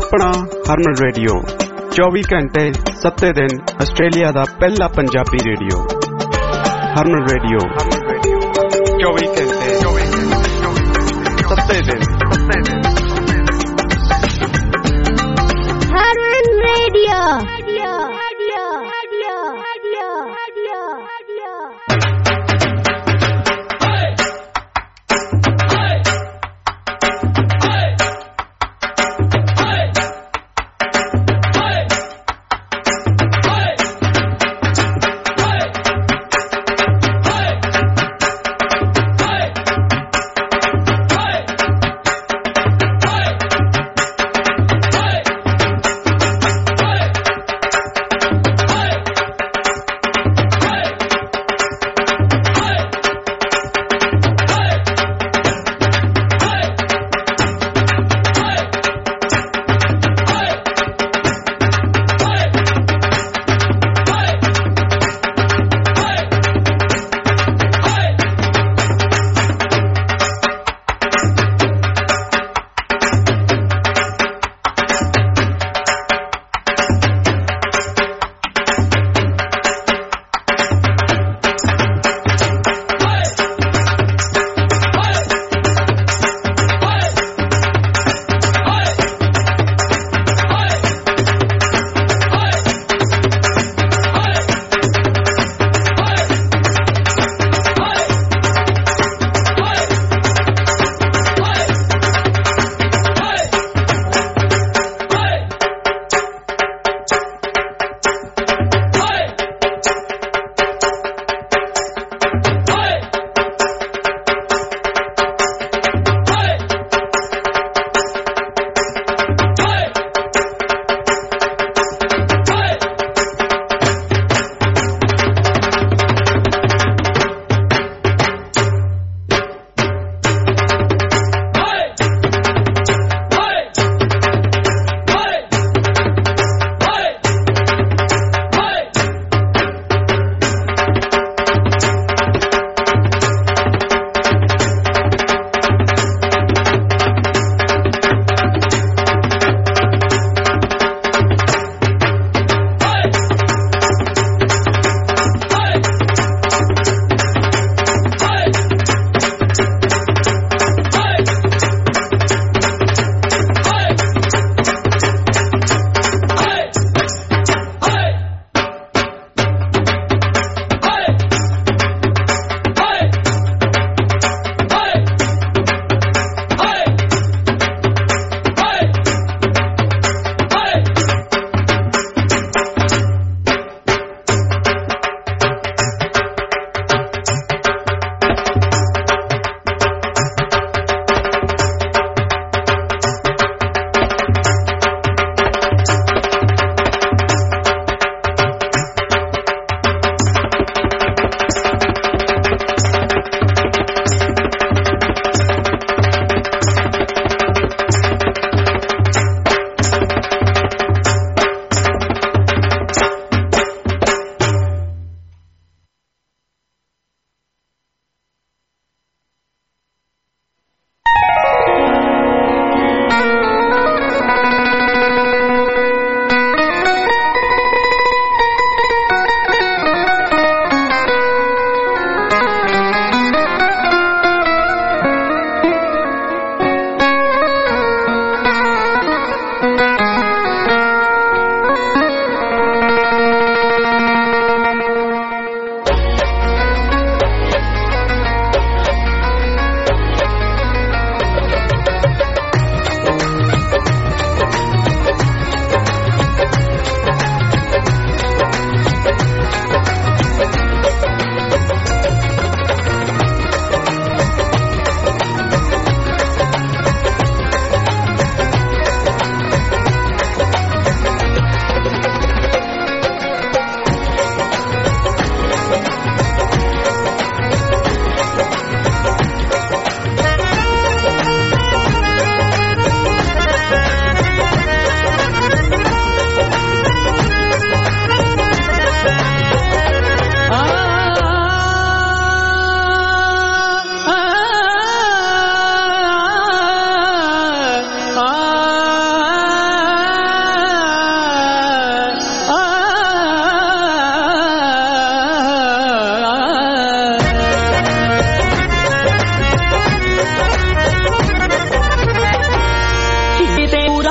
अपना हरमन रेडियो 24 घंटे 7 दिन आस्ट्रेलिया दा पहला पंजाबी रेडियो हरमन रेडियो 24 घंटे 7 दिन हरमन रेडियो।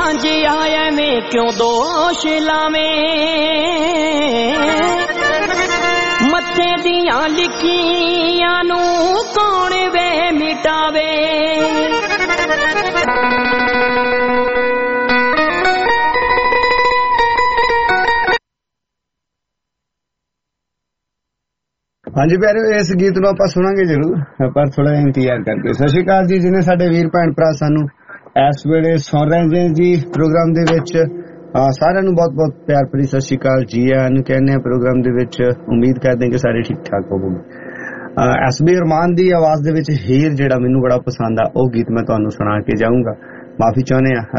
ਰਾਂਝਿਆ ਐਵੇਂ ਕਿਉਂ ਦੋਸ਼ ਲਾਵੇਂ ਮੱਥੇ ਦੀਆਂ ਲਿਖੀਆਂ ਨੂੰ ਕੌਣ ਵੇ ਮਿਟਾਵੇ ਹਾਂਜੀ ਪਿਆਰਿਓ ਇਸ ਗੀਤ ਨੂੰ ਆਪਾਂ ਸੁਣਾਂਗੇ ਜ਼ਰੂਰ ਪਰ ਥੋੜਾ ਇੰਤਜ਼ਾਰ ਕਰਕੇ। ਸਤਿ ਸ਼੍ਰੀ ਅਕਾਲ ਜੀ ਜਿਨੇ ਸਾਡੇ ਵੀਰ ਭੈਣ ਭਰਾ ਸਾਨੂੰ ਇਸ ਵੇਲੇ ਸੁਣ ਰਹੇ ਨੇ ਜੀ ਪ੍ਰੋਗਰਾਮ ਦੇ ਵਿੱਚ ਸਾਰਿਆਂ ਨੂੰ ਬਹੁਤ ਬਹੁਤ ਪਿਆਰ ਭਰੀ ਸਤਿ ਸ਼੍ਰੀ ਅਕਾਲ ਜੀ ਆਇਆਂ ਨੂੰ ਕਹਿੰਦੇ ਆ ਪ੍ਰੋਗਰਾਮ ਦੇ ਵਿੱਚ। ਉਮੀਦ ਕਰਦੇ ਕਿ ਸਾਰੇ ਠੀਕ ਠਾਕ ਹੋਵੋਗੇ। ਐਸਬੀ ਅਰਮਾਨ ਦੀ ਆਵਾਜ਼ ਦੇ ਵਿੱਚ ਹੀਰ ਜਿਹੜਾ ਮੈਨੂੰ ਬੜਾ ਪਸੰਦ ਆ ਉਹ ਗੀਤ ਮੈਂ ਤੁਹਾਨੂੰ ਸੁਣਾ ਕੇ ਜਾਊਂਗਾ। ਮਾਫੀ ਚਾਹੁੰਦੇ ਆ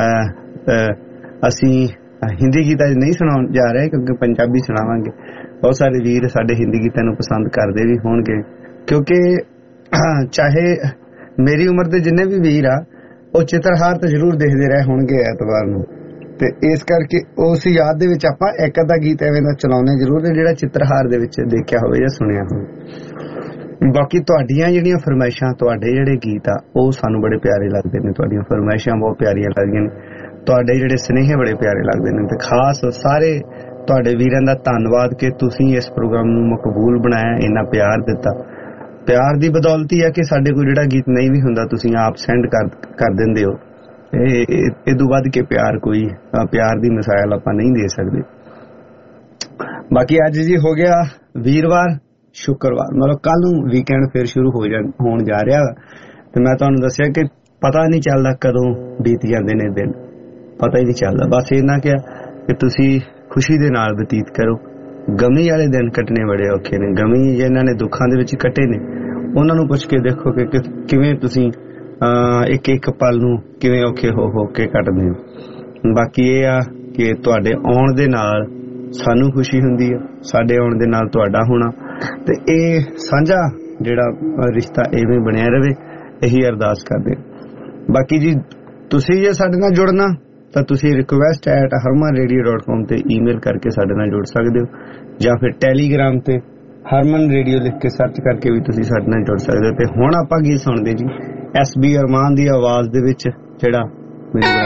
ਅਸੀਂ ਹਿੰਦੀ ਗੀਤ ਅੱਜ ਨਹੀਂ ਸੁਣਾਉਣ ਜਾ ਰਹੇ ਕਿਉਂਕਿ ਪੰਜਾਬੀ ਸੁਣਾਵਾਂਗੇ। ਬਹੁਤ ਸਾਰੇ ਵੀਰ ਸਾਡੇ ਹਿੰਦੀ ਗੀਤਾਂ ਨੂੰ ਪਸੰਦ ਕਰਦੇ ਵੀ ਹੋਣਗੇ ਕਿਉਂਕਿ ਚਾਹੇ ਮੇਰੀ ਉਮਰ ਦੇ ਜਿੰਨੇ ਵੀ ਵੀਰ ਆ ਉਹ ਚਿੱਤਰਹਾਰ ਤਾਂ ਜ਼ਰੂਰ ਦੇਖਦੇ ਰਹੇ ਹੋਣਗੇ ਐਤਵਾਰ ਨੂੰ ਤੇ ਇਸ ਕਰਕੇ ਉਸ ਯਾਦ ਦੇ ਵਿੱਚ ਆਪਾਂ ਇੱਕ ਅੱਧਾ ਗੀਤ ਐਵੇਂ ਦਾ ਚਲਾਉਣੇ ਜ਼ਰੂਰ ਨੇ ਜਿਹੜਾ ਚਿੱਤਰਹਾਰ ਦੇ ਵਿੱਚ ਦੇਖਿਆ ਹੋਵੇ ਜਾਂ ਸੁਣਿਆ ਹੋਵੇ। ਬਾਕੀ ਤੁਹਾਡੀਆਂ ਜਿਹੜੀਆਂ ਫਰਮਾਇਸ਼ਾਂ ਤੁਹਾਡੇ ਜਿਹੜੇ ਗੀਤ ਆ ਉਹ ਸਾਨੂੰ ਬੜੇ ਪਿਆਰੇ ਲੱਗਦੇ ਨੇ। ਤੁਹਾਡੀਆਂ ਫਰਮਾਇਸ਼ਾਂ ਬਹੁਤ ਪਿਆਰੀਆਂ ਲੱਗਦੀਆਂ ਨੇ। ਤੁਹਾਡੇ ਜਿਹੜੇ ਸੁਨੇਹੇ ਬੜੇ ਪਿਆਰੇ ਲੱਗਦੇ ਨੇ ਤੇ ਖਾਸ ਸਾਰੇ ਤੁਹਾਡੇ ਵੀਰਾਂ ਦਾ ਧੰਨਵਾਦ ਕਿ ਤੁਸੀਂ ਇਸ ਪ੍ਰੋਗਰਾਮ ਨੂੰ ਮਕਬੂਲ ਬਣਾਇਆ ਇੰਨਾ ਪਿਆਰ ਦਿੱਤਾ। ਪਿਆਰ ਦੀ ਬਦੌਲਤ ਹੀ ਆ ਕਿ ਸਾਡੇ ਕੋਲ ਜਿਹੜਾ ਗੀਤ ਨਹੀਂ ਵੀ ਹੁੰਦਾ ਤੁਸੀਂ ਆਪ ਸੈਂਡ ਕਰ ਦਿੰਦੇ ਹੋ। ਇਹ ਤੋਂ ਵੱਧ ਕੇ ਪਿਆਰ ਕੋਈ ਪਿਆਰ ਦੀ ਮਿਸਾਲ ਆਪਾਂ ਨਹੀਂ ਦੇ ਸਕਦੇ। ਬਾਕੀ ਅੱਜ ਜੀ ਹੋ ਗਿਆ ਵੀਰਵਾਰ ਸ਼ੁੱਕਰਵਾਰ ਮਤਲਬ ਕੱਲ ਨੂੰ ਵੀਕਐਂਡ ਫਿਰ ਸ਼ੁਰੂ ਹੋਣ ਜਾ ਰਿਹਾ ਤੇ ਮੈਂ ਤੁਹਾਨੂੰ ਦੱਸਿਆ ਕਿ ਪਤਾ ਨਹੀਂ ਚੱਲਦਾ ਕਦੋਂ ਬੀਤ ਜਾਂਦੇ ਨੇ ਦਿਨ ਪਤਾ ਹੀ ਨਹੀਂ ਚੱਲਦਾ। ਬਸ ਇਹਨਾਂ ਕਿਹਾ ਕਿ ਤੁਸੀਂ ਖੁਸ਼ੀ ਦੇ ਨਾਲ ਬਤੀਤ ਕਰੋ। ਗਮੀ ਵਾਲੇ ਦਿਨ ਕੱਟਣੇ ਬੜੇ ਔਖੇ ਨੇ। ਗਮੀ ਜਿਨ੍ਹਾਂ ਨੇ ਦੁੱਖਾਂ ਦੇ ਵਿੱਚ ਕੱਟੇ ਨੇ ਉਹਨਾਂ ਨੂੰ ਪੁੱਛ ਕੇ ਦੇਖੋ ਕਿ ਕਿਵੇਂ ਤੁਸੀਂ ਇੱਕ ਇੱਕ ਪਲ ਨੂੰ ਕਿਵੇਂ ਔਖੇ ਹੋ ਕੇ ਕੱਟਦੇ ਹੋ। ਬਾਕੀ ਇਹ ਆ ਕਿ ਤੁਹਾਡੇ ਆਉਣ ਦੇ ਨਾਲ ਸਾਨੂੰ ਖੁਸ਼ੀ ਹੁੰਦੀ ਆ ਸਾਡੇ ਆਉਣ ਦੇ ਨਾਲ ਤੁਹਾਡਾ ਹੋਣਾ ਤੇ ਇਹ ਸਾਂਝਾ ਜਿਹੜਾ ਰਿਸ਼ਤਾ ਐਵੇਂ ਬਣਿਆ ਰਹੇ ਇਹੀ ਅਰਦਾਸ ਕਰਦੇ। ਬਾਕੀ ਜੀ ਤੁਸੀਂ ਜੇ ਸਾਡੇ ਨਾਲ ਜੁੜਨਾ ਤਾਂ ਤੁਸੀਂ request@harmanradio.com ਤੇ ਈਮੇਲ ਕਰਕੇ ਸਾਡੇ ਨਾਲ ਜੁੜ ਸਕਦੇ ਹੋ ਜਾਂ ਫਿਰ ਟੈਲੀਗ੍ਰਾਮ ਤੇ ਹਰਮਨ ਰੇਡੀਓ ਲਿਖ ਕੇ ਸਰਚ ਕਰਕੇ ਵੀ ਤੁਸੀਂ ਸਾਡੇ ਨਾਲ ਜੁੜ ਸਕਦੇ ਹੋ। ਤੇ ਹੁਣ ਆਪਾਂ ਗੀਤ ਸੁਣਦੇ ਜੀ ਐਸਬੀ ਅਰਮਾਨ ਦੀ ਆਵਾਜ਼ ਦੇ ਵਿੱਚ ਜਿਹੜਾ ਮੈਨੂੰ ਬੜਾ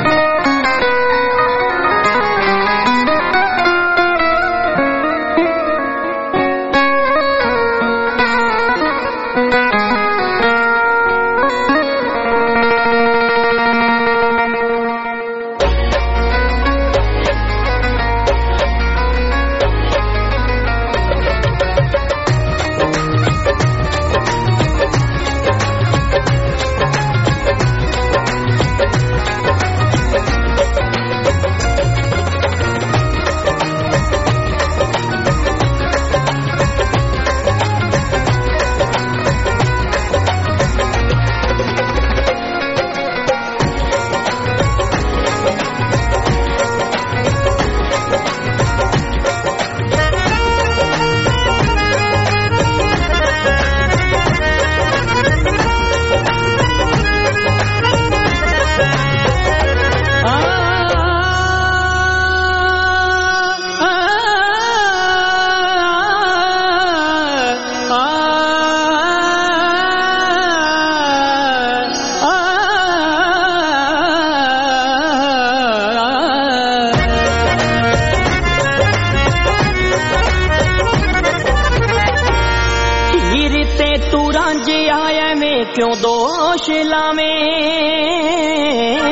क्यों दोष लावें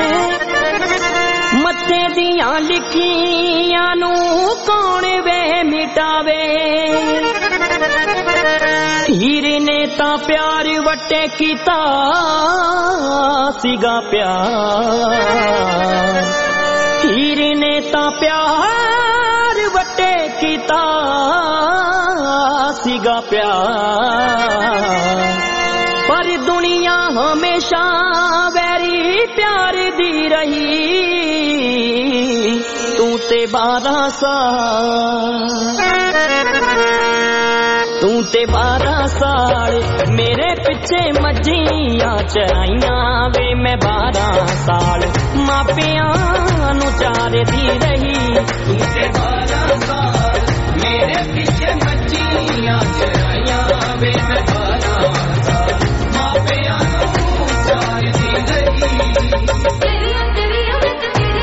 मत्थे दियां लिखियां नू कौन वे मिटावे हीर ने ता प्यार वटे कीता सीगा प्यार हीर ने ता प्यार वटे कीता सीगा प्यार पर दुनिया हमेशा वैरी प्यार दी रही तू ते 12 साल मेरे पिछे मज्जियां चराइयां वे मैं 12 साल मापियां नू चार दी रही तू ते 12 साल मेरे पिछे मज्जियां चराइयां वे मैं 12 साल मापियां नू चार दी रही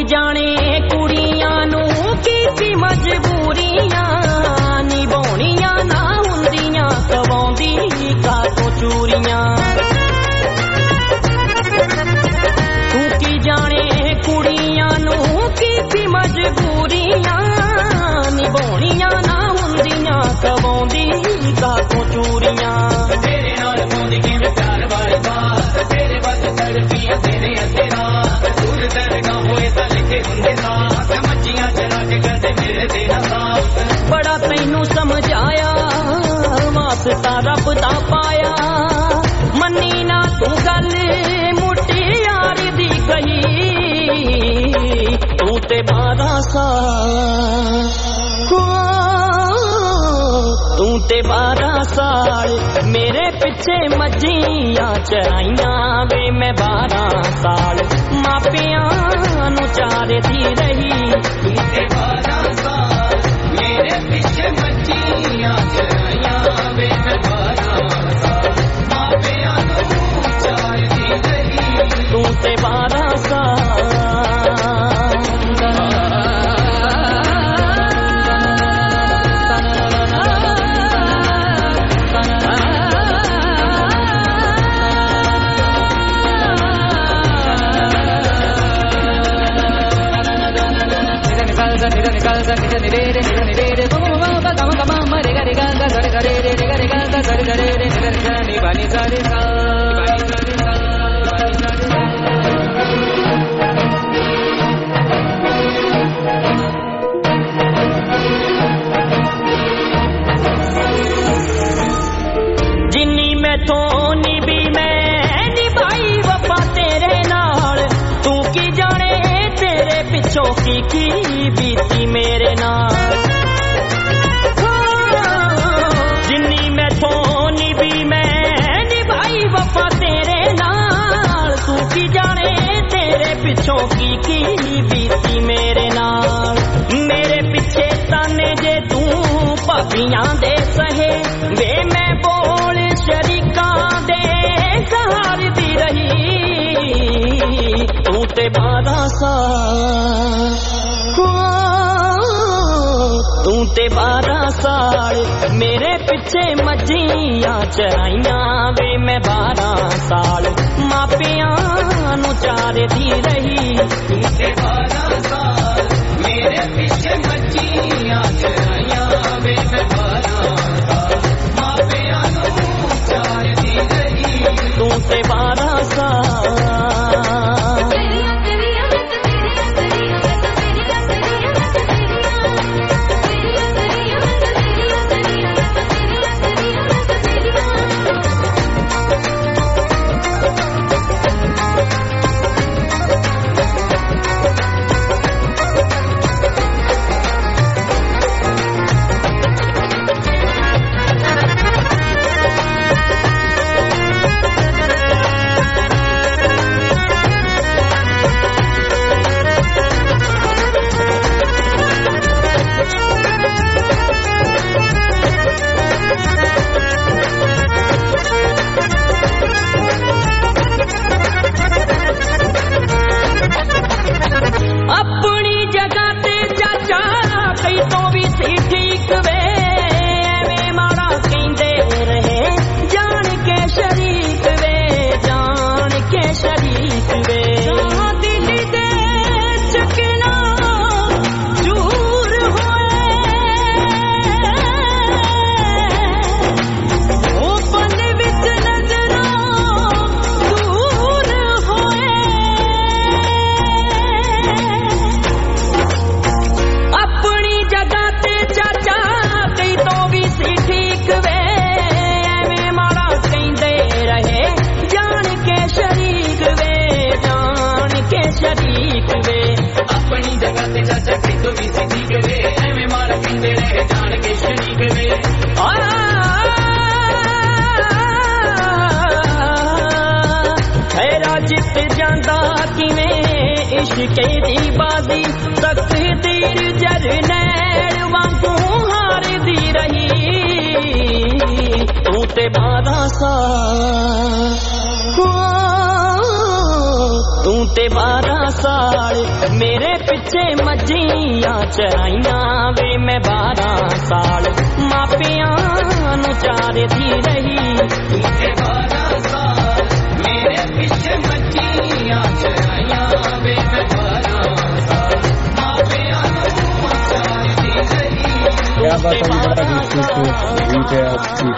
ਜਾਣੇ ਕੁੜੀਆਂ ਨੂੰ ਕੀ ਮਜਬੂਰੀਆਂ ਨਿਭਾਉਣੀਆਂ ਨਾ ਹੁੰਦੀਆਂ ਕਵਾਉਂਦੀ ਕਾਹਤੋਂ ਚੂਰੀਆਂ ਤੂੰ ਕੀ ਜਾਣੇ ਕੁੜੀਆਂ ਨੂੰ ਕੀ ਮਜਬੂਰੀਆਂ ਨਿਭਾਉਣੀਆਂ ਨਾ ਹੁੰਦੀਆਂ ਕਵਾਉਂਦੀ ਕਾਹਤੋਂ ਚੂਰੀਆਂ ਤੇਰੇ ਨਾਲ ਪਾਉਂਦੀ ਕਿਵੇਂ ਪਿਆਰ ਵਾਲੀ ਬਾਤ ਤੇਰੇ ਵੱਲ ਤੜਪੀਆਂ ਤੇਰੇ ਅੱਗੇ ਰਾਤ ਦੂਰ ਦਰਗਾ ਹੋਏ ਤਾਂ ਲਿਖੇ ਹੁੰਦੇ ਸਾਥ ਮੱਛੀਆਂ ਚਰਾ ਕੇ ਕਰਦੇ ਮੇਰੇ ਤੇਰਾ ਸਾਥ ਬੜਾ ਤੈਨੂੰ ਸਮਝਾਇਆ ਵਾਸਤਾ ਰੱਬ ਦਾ ਪਾਇਆ ਮੰਨੀ ਨਾ ਤੂੰ ਗੱਲ ਮੁਟਿਆਰ ਦੀ ਕਹੀ ਤੂੰ ਤੇ 12 ਸਾਲ ਤੂੰ ਤੇ 12 ਸਾਲ ਮੇਰੇ ਪਿੱਛੇ ਮੱਝੀਆਂ ਚਰਾਈਆਂ ਵੇ ਮੈਂ 12 ਸਾਲ ਮਾਪਿਆਂ ਨੂੰ ਚਾਰਦੀ ਰਹੀ ਤੂੰ ਤੇ 12 ਸਾਲ ਮੇਰੇ ਪਿੱਛੇ ਮੱਝੀਆਂ ਚਰਾਈਆਂ ਵੇ ਮੈਂ 12 ਸਾਲ ਮਾਪਿਆਂ ਨੂੰ ਚਾਰਦੀ ਰਹੀ ਤੂੰ ਤੇ 12 ਸਾਲ ਜਿੰਨੀ ਮੈਥੋਂ ਨਿਭੀ ਮੈਂ ਨਿਭਾਈ ਵਫਾ ਤੇਰੇ ਨਾਲ ਤੂੰ ਕੀ ਜਾਣੇ ਤੇਰੇ ਪਿੱਛੋਂ ਕੀ ਬੀਤੀ ਮੇਰੇ ਨਾਲ ਜਿੰਨੀ ਮੈਥੋਂ ਨਿਭੀ ਮੈਂ ਨਿਭਾਈ ਵਫਾ ਤੇਰੇ ਨਾਲ ਤੂੰ ਕੀ ਜਾਣੇ ਤੇਰੇ ਪਿੱਛੋਂ ਕੀ ਬੀਤੀ ਮੇਰੇ ਨਾਲ ਮੇਰੇ ਪਿੱਛੇ ਤਾਨੇ ਜੇ ਤੂੰ ਭਾਬੀਆਂ ਦੇ ਸਹੇ ਵੇ ਮੈਂ ਬੋਲ ਸ਼ਰੀਕਾਂ ਦੇ ਸਹਾਰਦੀ ਰਹੀ ਤੂੰ ਤੇ 12 ਸਾਲ ਤੂੰ ਤੇ 12 ਸਾਲ ਮੇਰੇ ਪਿੱਛੇ ਮੱਝੀਆਂ ਚਰਾਈਆਂ ਵੇ ਮੈਂ 12 ਸਾਲ ਮਾਪਿਆਂ ਨੂੰ ਚਾਰਦੀ ਰਹੀ ਤੂੰ ਤੇ 12 ਸਾਲ ਮੇਰੇ ਪਿੱਛੇ ਮੱਝੀਆਂ ਚਰਾਈਆਂ ਵੇ ਮੈਂ 12 ਸਾਲ ਮਾਪਿਆਂ ਨੂੰ ਚਾਰਦੀ ਰਹੀ ਤੂੰ ਤੇ 12 ਸਾਲ इश्के दी बाजी तकदीर जरनैल वांगू हार दी रही तू ते 12 साल तू ते 12 साल मेरे पिछे मज्जियां चराइयां वे मैं 12 साल मापियां नू चारे दी रही तू ते 12 साल मेरे पिछे मज्जियां चराइयां वे मैं 12 साल मापियां नू चारे दी रही। क्या बात है, बड़ा गीत है आपकी।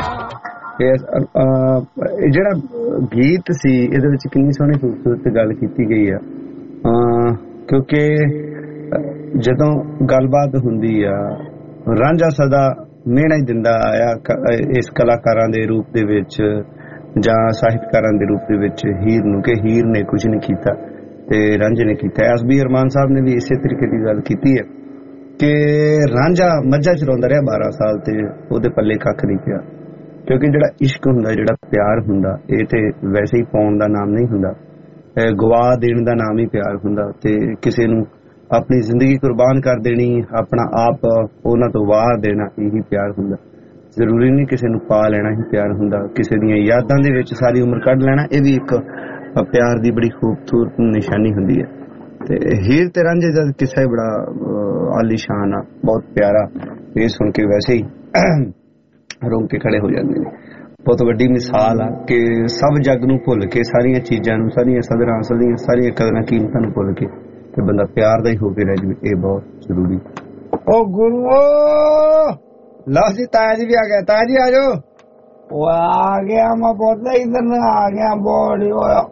ਜਿਹੜਾ ਗੀਤ ਸੀ ਇਹਦੇ ਵਿੱਚ ਕਿੰਨੀ ਸੋਹਣੀ ਖੂਬਸੂਰਤ ਗੱਲ ਕੀਤੀ ਗਈ ਆ, ਕਿਉਂਕਿ ਜਦੋਂ ਗੱਲਬਾਤ ਹੁੰਦੀ ਆ ਰਾਂਝਾ ਸਦਾ ਮਿਹਣਾ ਹੀ ਦਿੰਦਾ ਆਇਆ ਇਸ ਕਲਾਕਾਰਾਂ ਦੇ ਰੂਪ ਦੇ ਵਿੱਚ ਜਾਂ ਸਾਹਿਤਕਾਰਾਂ ਦੇ ਰੂਪ ਦੇ ਵਿੱਚ ਹੀਰ ਨੂੰ, ਕਿ ਹੀਰ ਨੇ ਕੁਝ ਨਹੀਂ ਕੀਤਾ ਤੇ ਰਾਂਝੇ ਨੇ ਕੀਤਾ। ਐਸ.ਬੀ. ਅਰਮਾਨ ਸਾਹਿਬ ਨੇ ਵੀ ਇਸੇ ਤਰੀਕੇ ਦੀ ਗੱਲ ਕੀਤੀ ਹੈ ਕਿ ਰਾਂਝਾ ਮੱਝਾਂ ਚਰਾਉਂਦਾ ਰਿਹਾ 12 ਸਾਲ ਤੇ ਉਹਦੇ ਪੱਲੇ ਕੱਖ ਨਹੀਂ ਪਿਆ, ਕਿਉਂਕਿ ਜਿਹੜਾ ਇਸ਼ਕ ਹੁੰਦਾ, ਜਿਹੜਾ ਪਿਆਰ ਹੁੰਦਾ, ਇਹ ਤੇ ਵੈਸੇ ਹੀ ਪਾਉਣ ਦਾ ਨਾਮ ਨਹੀਂ ਹੁੰਦਾ, ਗਵਾ ਦੇਣ ਦਾ ਨਾਮ ਹੀ ਪਿਆਰ ਹੁੰਦਾ। ਤੇ ਕਿਸੇ ਨੂੰ ਆਪਣੀ ਜ਼ਿੰਦਗੀ ਕੁਰਬਾਨ ਕਰ ਦੇਣੀ, ਆਪਣਾ ਆਪ ਉਹਨਾਂ ਤੋਂ ਵਾਰ ਦੇਣਾ, ਇਹੀ ਪਿਆਰ ਹੁੰਦਾ। ਜ਼ਰੂਰੀ ਨਹੀਂ ਕਿਸੇ ਨੂੰ ਪਾ ਲੈਣਾ ਹੀ ਪਿਆਰ ਹੁੰਦਾ, ਕਿਸੇ ਦੀਆਂ ਯਾਦਾਂ ਦੇ ਵਿੱਚ ਸਾਰੀ ਉਮਰ ਕੱਢ ਲੈਣਾ, ਇਹ ਵੀ ਇੱਕ ਪਿਆਰ ਦੀ ਬੜੀ ਖੂਬਸੂਰਤ ਨਿਸ਼ਾਨੀ ਹੁੰਦੀ ਹੈ। ਤੇ ਹੀਰ ਤੇ ਰਾਂਝੇ ਦਾ ਕਿੱਸਾ ਹੀ ਬੜਾ ਆਲੀਸ਼ਾਨ ਆ, ਬਹੁਤ ਪਿਆਰਾ। ਇਹ ਸੁਣ ਕੇ ਵੈਸੇ ਹੀ ਰੋਂਗ ਕੇ ਖੜੇ ਹੋ ਜਾਂਦੇ ਨੇ। ਬਹੁਤ ਵੱਡੀ ਮਿਸਾਲ ਆ ਕਿ ਸਭ ਜੱਗ ਨੂੰ ਭੁੱਲ ਕੇ, ਸਾਰੀਆਂ ਚੀਜ਼ਾਂ ਨੂੰ, ਸਾਰੀਆਂ ਸਦਰਾਂ, ਸਾਰੀਆਂ ਕਦਰਾਂ ਕੀਮਤਾਂ ਨੂੰ ਭੁੱਲ ਕੇ ਤੇ ਬੰਦਾ ਪਿਆਰ ਦਾ ਹੀ ਹੋ ਕੇ ਰਹਿ ਜਾਵੇ, ਇਹ ਬਹੁਤ ਜ਼ਰੂਰੀ। ਓ ਗੁਰੂ ਲਓ ਜੀ, ਤਾਇਆ ਜੀ ਵੀ ਆ ਗਿਆ। ਤਾਇਆ ਜੀ ਆ ਜਾਓ। ਉਹ ਆ ਗਿਆ, ਮੈਂ ਬਹੁਤ ਇਧਰ ਆ ਗਿਆ। ਬੋੜੀ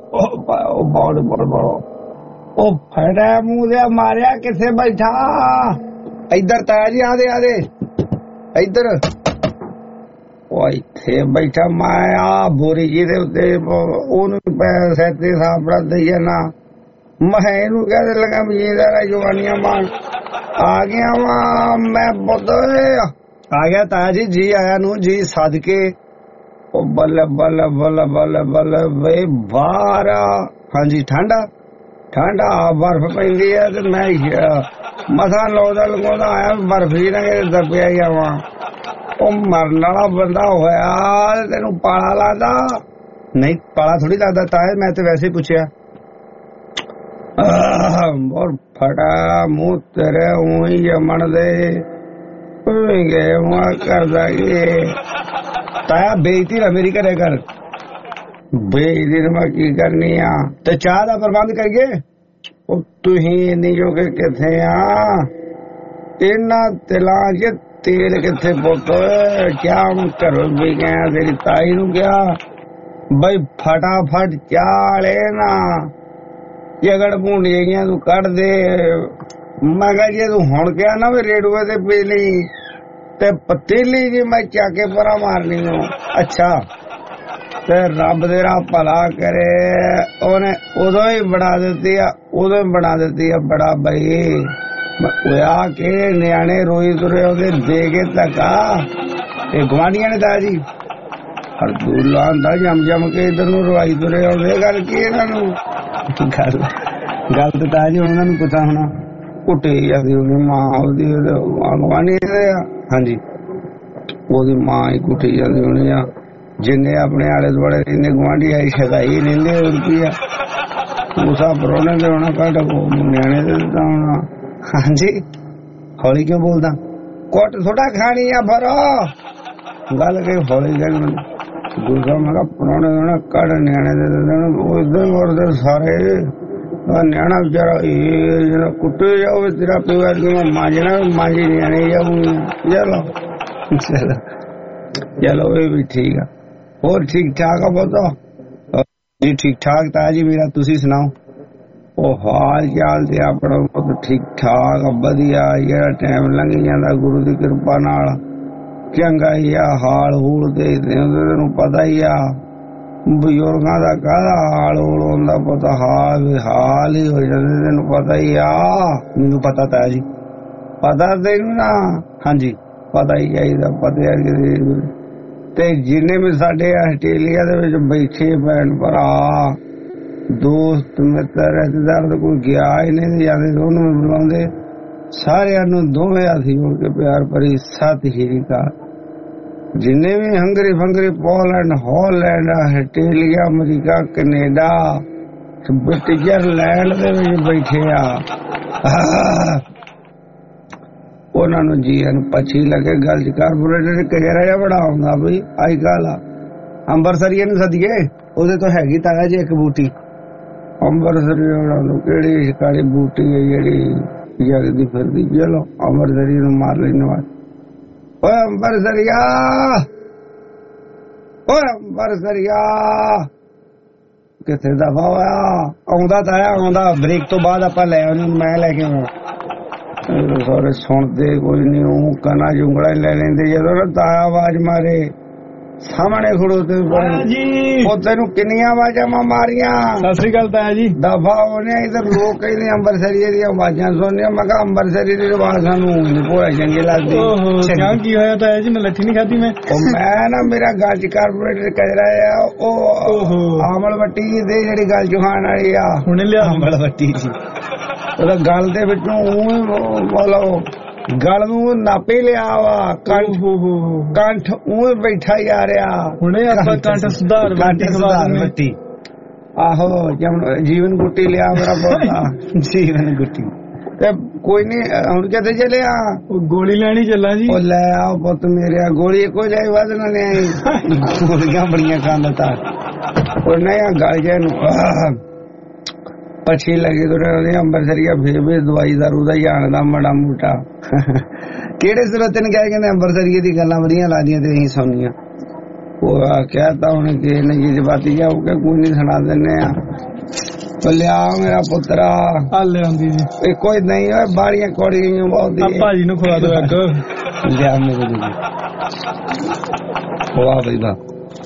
ਉਹ ਫੜਾ ਮੂੰਹ ਦੇ ਮਾਰਿਆ, ਕਿੱਥੇ ਬੈਠਾ? ਇੱਧਰ ਤਾਇਆ ਜੀ, ਆ ਦੇ ਇੱਧਰ। ਉਹ ਇੱਥੇ ਬੈਠਾ, ਮੈਂ ਆ ਬੋਰੀ ਜੀ ਦੇ ਉੱਤੇ ਉਹਨੂੰ ਪੈਸੇ ਤੇ ਸਾਪੜਾ ਦਈ ਜਾਣਾ। ਮੈਂ ਇਹਨੂੰ ਕਹਿ ਲੱਗਾ ਵੀ ਇਹਦਾ ਜਵਾਨੀਆਂ ਮਾਨ ਆ ਗਿਆ ਵਾ। ਮੈਂ ਪੁੱਤ ਆ ਗਿਆ ਤਾਇਆ ਜੀ, ਜੀ ਆਇਆ ਨੂੰ ਜੀ ਸਦਕੇ। ਉਹ ਬੱਲੇ ਬੱਲੇ ਬੱਲੇ ਬੱਲੇ ਬੱਲੇ ਵੇ ਬਾਹਰ। ਹਾਂਜੀ, ਠੰਡਾ ਬਰਫ ਪੈਂਦੀ ਹੈ ਤੇ ਮੈਂ ਮਸਾਂ ਲਗਾਉਂਦਾ ਆਇਆ, ਬਰਫ ਹੀ ਨਾ ਦੱਬਿਆ ਹੀ ਆਵਾਂ। ਉਹ ਮਰਨ ਵਾਲਾ ਬੰਦਾ ਹੋਇਆ, ਤੈਨੂੰ ਪਾਲਾ ਲੱਗਦਾ? ਨਹੀਂ, ਪਾਲਾ ਥੋੜੀ ਲੱਗਦਾ ਤਾਏ, ਮੈਂ ਤੇ ਵੈਸੇ ਹੀ ਪੁੱਛਿਆ। ਹੋਰ ਫਟਾ ਮੂੰਹ ਤੇਰੇ ਉਹੀ ਜਮਣ ਦੇ ਗਏ ਕਰਦਾ ਕਿ ਤਾਇਆ ਬੇਇੱਜ਼ਤੀ ਨਾ ਮੇਰੀ ਕਰੇ ਕਰ। ਬੇਇੱਜ਼ਤੀ ਮੈਂ ਕੀ ਕਰਨੀ ਆ? ਤੇ ਚਾਹ ਦਾ ਪ੍ਰਬੰਧ ਕਰੀਏ। ਉਹ ਤੁਸੀਂ ਇੰਨੀ ਜੋਗੇ ਕਿੱਥੇ ਆ? ਇਹਨਾਂ ਤਿਲਾਂ ਚ ਤੇਲ ਕਿੱਥੇ ਪੁੱਤ? ਕਿਆ ਘਰੋਂ ਵੀ ਗਿਆ, ਤੇਰੀ ਤਾਈ ਨੂੰ ਕਿਹਾ ਬਈ ਫਟਾਫਟ ਚਾਲੇ ਨਾ ਜਗੜ ਭੂੰਡੀਆਂ ਤੂੰ ਕੱਢ ਦੇ। ਮੈਂ ਕਿਹਾ ਜੇ ਤੂੰ ਹੁਣ ਕਿਹਾ ਨਾ ਵੀ ਰੇਡੂਏ ਤੇ ਪੀਲੀ ਤੇ ਪਤੀਲੀ ਜੀ ਮੈਂ ਚੱਕ ਕੇ ਪਰਾਂ ਮਾਰਨੀ ਨੂੰ। ਅੱਛਾ, ਤੇ ਰੱਬ ਤੇਰਾ ਭਲਾ ਕਰੇ, ਉਹਨੇ ਉਦੋਂ ਹੀ ਬਣਾ ਦਿੱਤੀ ਆ ਬੜਾ ਬਈ। ਹੋਇਆ ਕਿ ਨਿਆਣੇ ਰੋਈ ਤੁਰੇ ਉਹਦੇ ਦੇ ਕੇ ਧੱਕਾ। ਇਹ ਗੁਆਂਢੀਆਂ ਨੇ ਤਾਇਆ ਜੀ ਹਰ ਦੂਰ ਲਾਂਦਾ ਜਮ ਕੇ ਇਧਰ ਨੂੰ ਰਵਾਈ ਤੁਰੇ ਆਉਂਦੇ। ਗੱਲ ਕੀ ਇਹਨਾਂ ਨੂੰ? ਗੱਲ ਤੇ ਤਾਇਆ ਜੀ ਉਹਨਾਂ ਨੂੰ ਪਤਾ ਹੋਣਾ। ਕੁੱਟੀ ਜਾਂਦੀ ਉਹਦੀ ਮਾਂ, ਉਹਦੀ ਗੁਆਂਢੀ ਦੇ ਆ। ਹਾਂਜੀ, ਉਹਦੀ ਮਾਂ ਹੀ ਕੁੱਟੀ ਜਾਂਦੀ ਹੋਣੀ ਆ। ਜਿੰਨੇ ਆਪਣੇ ਆਲੇ ਦੁਆਲੇ ਇੰਨੇ ਗੁਆਂਢੀ ਆਈ ਸ਼ਦਾਈ ਲੈਂਦੇ ਰੁਪਈਆ ਉਸਾ ਪਰੋਣੇ ਦੇ ਹੋਣਾ, ਕੱਢ ਨਿਆਣੇ ਦੇ ਦਿੱਤਾ ਹੋਣਾ। ਹਾਂਜੀ, ਹੌਲੀ ਕਿਉਂ ਬੋਲਦਾ? ਕੁੱਟ ਥੋੜਾ ਖਾਣੀ ਆ ਫਿਰ। ਗੱਲ ਕਿ ਹੌਲੀ ਗੱਲ ਦੂਸਰਾ ਮੈਂ ਕਿਹਾ ਪਰੋਣੇ ਹੋਣਾ, ਕੱਢ ਨਿਆਣੇ ਦੇ ਦੇਣ। ਉਹ ਇਦਾਂ ਹੀ ਕਰਦੇ ਸਾਰੇ। ਨਿਆਣਾ ਵਿਚਾਰਾ ਇਹ ਜਿਹੜਾ ਕੁੱਟੇ ਜਾਓਗੇ ਤੇਰਾ ਪਿਓ ਮਾਂਜਣਾ, ਮਾਂਜੀ ਨਿਆਣੇ ਜਾਊ। ਚਲੋ ਇਹ ਵੀ ਠੀਕ ਆ। ਹੋਰ ਠੀਕ ਠਾਕ ਆ ਪੁੱਤ? ਜੀ ਠੀਕ ਠਾਕ ਤਾਇਆ ਜੀ ਮੇਰਾ, ਤੁਸੀਂ ਸੁਣਾਓ? ਉਹ ਹਾਲ ਚਾਲ ਤੇ ਆਪਣਾ ਠੀਕ ਠਾਕ ਵਧੀਆ। ਜਿਹੜਾ ਟਾਈਮ ਲੰਘ ਜਾਂਦਾ ਗੁਰੂ ਦੀ ਕਿਰਪਾ ਨਾਲ ਚੰਗਾ ਹੀ ਆ। ਹਾਲ ਹੂਲ ਤੇ ਤੈਨੂੰ ਪਤਾ ਹੀ ਆ, ਬਜ਼ੁਰਗਾਂ ਦਾ ਕਾਹਦਾ ਹਾਲ ਹੂਲ ਹੁੰਦਾ ਪਤਾ, ਹਾਲ ਹੀ ਹੋ ਜਾਂਦੇ, ਤੈਨੂੰ ਪਤਾ ਹੀ ਆ। ਮੈਨੂੰ ਪਤਾ ਤਾਇਆ ਜੀ, ਪਤਾ ਤੈਨੂੰ ਨਾ? ਹਾਂਜੀ, ਪਤਾ ਹੀ ਚਾਹੀਦਾ, ਪਤਾ ਤੇ ਜਿੰਨੇ ਵੀ ਸਾਡੇ ਆਸਟ੍ਰੇਲੀਆ ਦੇ ਵਿੱਚ ਬੈਠੇ ਭੈਣ ਭਰਾ ਦੋਸਤ ਮਿੱਤਰ ਰਿਸ਼ਤੇਦਾਰ ਤਾਂ ਕੋਈ ਗਿਆ ਹੀ ਨਹੀਂ ਜਾਂਦੇ, ਉਹਨੂੰ ਬੁਲਾਉਂਦੇ ਸਾਰਿਆਂ ਨੂੰ ਦੋਵੇਂ ਹੱਥ ਜੋੜ ਕੇ ਪਿਆਰ ਭਰੀ ਸਤਿ ਸ਼੍ਰੀ ਅਕਾਲ। ਜਿੰਨੇ ਵੀ ਹੰਗਰੀ ਫੰਗਰੀ, Poland, Holland, Australia, America, Canada, Switzerland ਦੇ ਵਿੱਚ ਬੈਠੇ ਆ, ਉਹਨਾਂ ਨੂੰ ਜੀਆਂ ਨੂੰ ਪੱਛੀ ਲੱਗੇ ਗੱਲ ਚ ਕਾਰਪੋਰੇਟਰ ਕਹੇਰਾ ਜਿਹਾ ਬੜਾ ਆਉਂਦਾ ਬਈ ਅੱਜ ਕੱਲ ਅੰਬਰਸਰੀਏ ਨੂੰ ਸਦੀਏ ਉਹਦੇ ਤੋਂ ਹੈਗੀ ਤਾਂ ਜੀ ਇੱਕ ਬੂਟੀ ਅੰਬਰਸਰੀ ਉਹਨਾਂ ਨੂੰ ਕਿਹੜੀ ਕਾਲੀ ਬੂਟੀ ਹੈ ਜਿਹੜੀ ਜਗਦੀ ਫਿਰਦੀ, ਚਲੋ ਅੰਬਰਸਰੀ ਨੂੰ ਮਾਰ ਲੈਣ ਵਾਸਤੇ। ਓਏ ਅੰਬਰਸਰੀਆ, ਓਏ ਅੰਬਰਸਰੀਆ ਕਿੱਥੇ ਦਫਾ ਹੋਇਆ? ਆਉਂਦਾ ਤਾਂ ਆਉਂਦਾ, ਬ੍ਰੇਕ ਤੋਂ ਬਾਅਦ ਆਪਾਂ ਲੈ ਉਹਨੂੰ, ਮੈਂ ਲੈ ਕੇ ਆਉਣਾ। ਸਾਰੇ ਸੁਣਦੇ ਕੋਈ ਨੀ, ਉਹ ਕਨਾ ਜੁੰਗਲਾ ਲੈ ਲੈਂਦੇ। ਜਦੋਂ ਨਾ ਤਾਇਆ ਆਵਾਜ਼ ਮਾਰੇ ਸਾਹਮਣੇ ਖੜੋਤੇ ਉਹ ਤੈਨੂੰ ਕਿੰਨੀਆਂ ਆਵਾਜ਼ਾਂ ਮਾਰੀਆਂ। ਸਤਿ ਸ੍ਰੀ ਅਕਾਲ ਤਾਇਆ ਜੀ। ਦਫਾ ਹੋਣੇ ਇਧਰ ਲੋਕ ਕਹਿੰਦੇ ਅੰਬਰਸਰੀਏ ਦੀਆਂ ਆਵਾਜ਼ਾਂ ਸੁਣਨੀਆਂ। ਮੈਂ ਕਿਹਾ ਅੰਬਰਸਰੀ ਦੀ ਆਵਾਜ਼ ਸਾਨੂੰ ਭੋਲਾ ਚੰਗੀ ਲੱਗਦੀ। ਕੀ ਹੋਇਆ ਤਾਇਆ ਜੀ? ਮੈਂ ਲੱਠੀ ਨਹੀਂ ਖਾਧੀ। ਮੈਂ ਨਾ ਮੇਰਾ ਗੱਲ ਚ ਕਾਰਪੋਰੇਟਰ ਕਜਰਾ ਆ, ਉਹ ਆਮਲ ਵੱਟੀ ਦੇ ਜਿਹੜੀ ਗੱਲ ਚੁਹਾਣ ਵਾਲੀ ਆ, ਹੁਣੇ ਲਿਆ ਆਮਲ ਵੱਟੀ ਜੀ। ਉਹਦਾ ਗਲ ਦੇ ਵਿੱਚੋਂ ਮਤਲਬ ਗਲ ਨੂੰ ਨਾਪੇ ਲਿਆ ਵਾ, ਕੰਠ ਉਹ ਬੈਠਾ ਜਾ ਰਿਹਾ। ਹੁਣੇ ਆਪਾਂ ਕੰਠ ਸੁਧਾਰ ਵੱਟੀ, ਆਹੋ ਜੀਵਨ ਗੁੱਟੀ ਲਿਆ ਮੇਰਾ ਪੋਤਾ, ਜੀਵਨ ਗੁੱਟੀ। ਤੇ ਕੋਈ ਨੀ, ਹੁਣ ਕਿੱਥੇ ਚੱਲਿਆ? ਗੋਲੀ ਲੈਣੀ ਚੱਲਾਂ ਜੀ। ਉਹ ਲੈ ਆਓ ਪੁੱਤ ਮੇਰਿਆ, ਗੋਲੀ ਕੋਈ ਲੈ ਵੱਧ ਨਾ ਲਿਆਈ, ਗੋਲੀਆਂ ਬੜੀਆਂ ਖਾਂਦਾ ਤਾਂ ਉਹ ਨਹੀਂ ਗਲ ਜੇ ਨੂੰ ਪੱਛੀ ਲੱਗੀ ਤੁਰੇ। ਅੰਬਰਸਰੀਆ ਫੇਰ ਵੀ ਦਵਾਈ ਦਾਰੂ ਦਾ ਜਾਣਦਾ ਮਾੜਾ ਮੋਟਾ। ਕਿਹੜੇ ਸਰੋਤੇ ਨੇ ਕਿਹਾ ਕਹਿੰਦੇ ਅੰਬਰਸਰੀਏ ਦੀ ਗੱਲਾਂ ਵਧੀਆ ਲੱਗਦੀਆਂ ਤੇ ਅਸੀਂ ਸੁਣਨੀਆਂ। ਉਹ ਕਹਿਤਾ ਹੁਣ ਕਿ ਨਹੀਂ ਜਬਾਤੀ ਜਾਊਗਾ, ਕੋਈ ਨੀ ਸੁਣਾ ਦਿੰਦੇ ਆ। ਲਿਆ ਮੇਰਾ ਪੁੱਤਰਾ, ਲਿਆਂਦੀ ਜੀ। ਇਹ ਕੋਈ ਨਹੀਂ ਹੋਏ ਬਾੜੀਆਂ ਕੌੜੀਆਂ ਬਹੁਤ। ਭਾਜੀ ਨੂੰ ਖਵਾ ਦੋ ਅੱਗ। ਲਿਆ ਮੇਰੇ ਜੀ, ਖਵਾ ਬਈ ਦਾ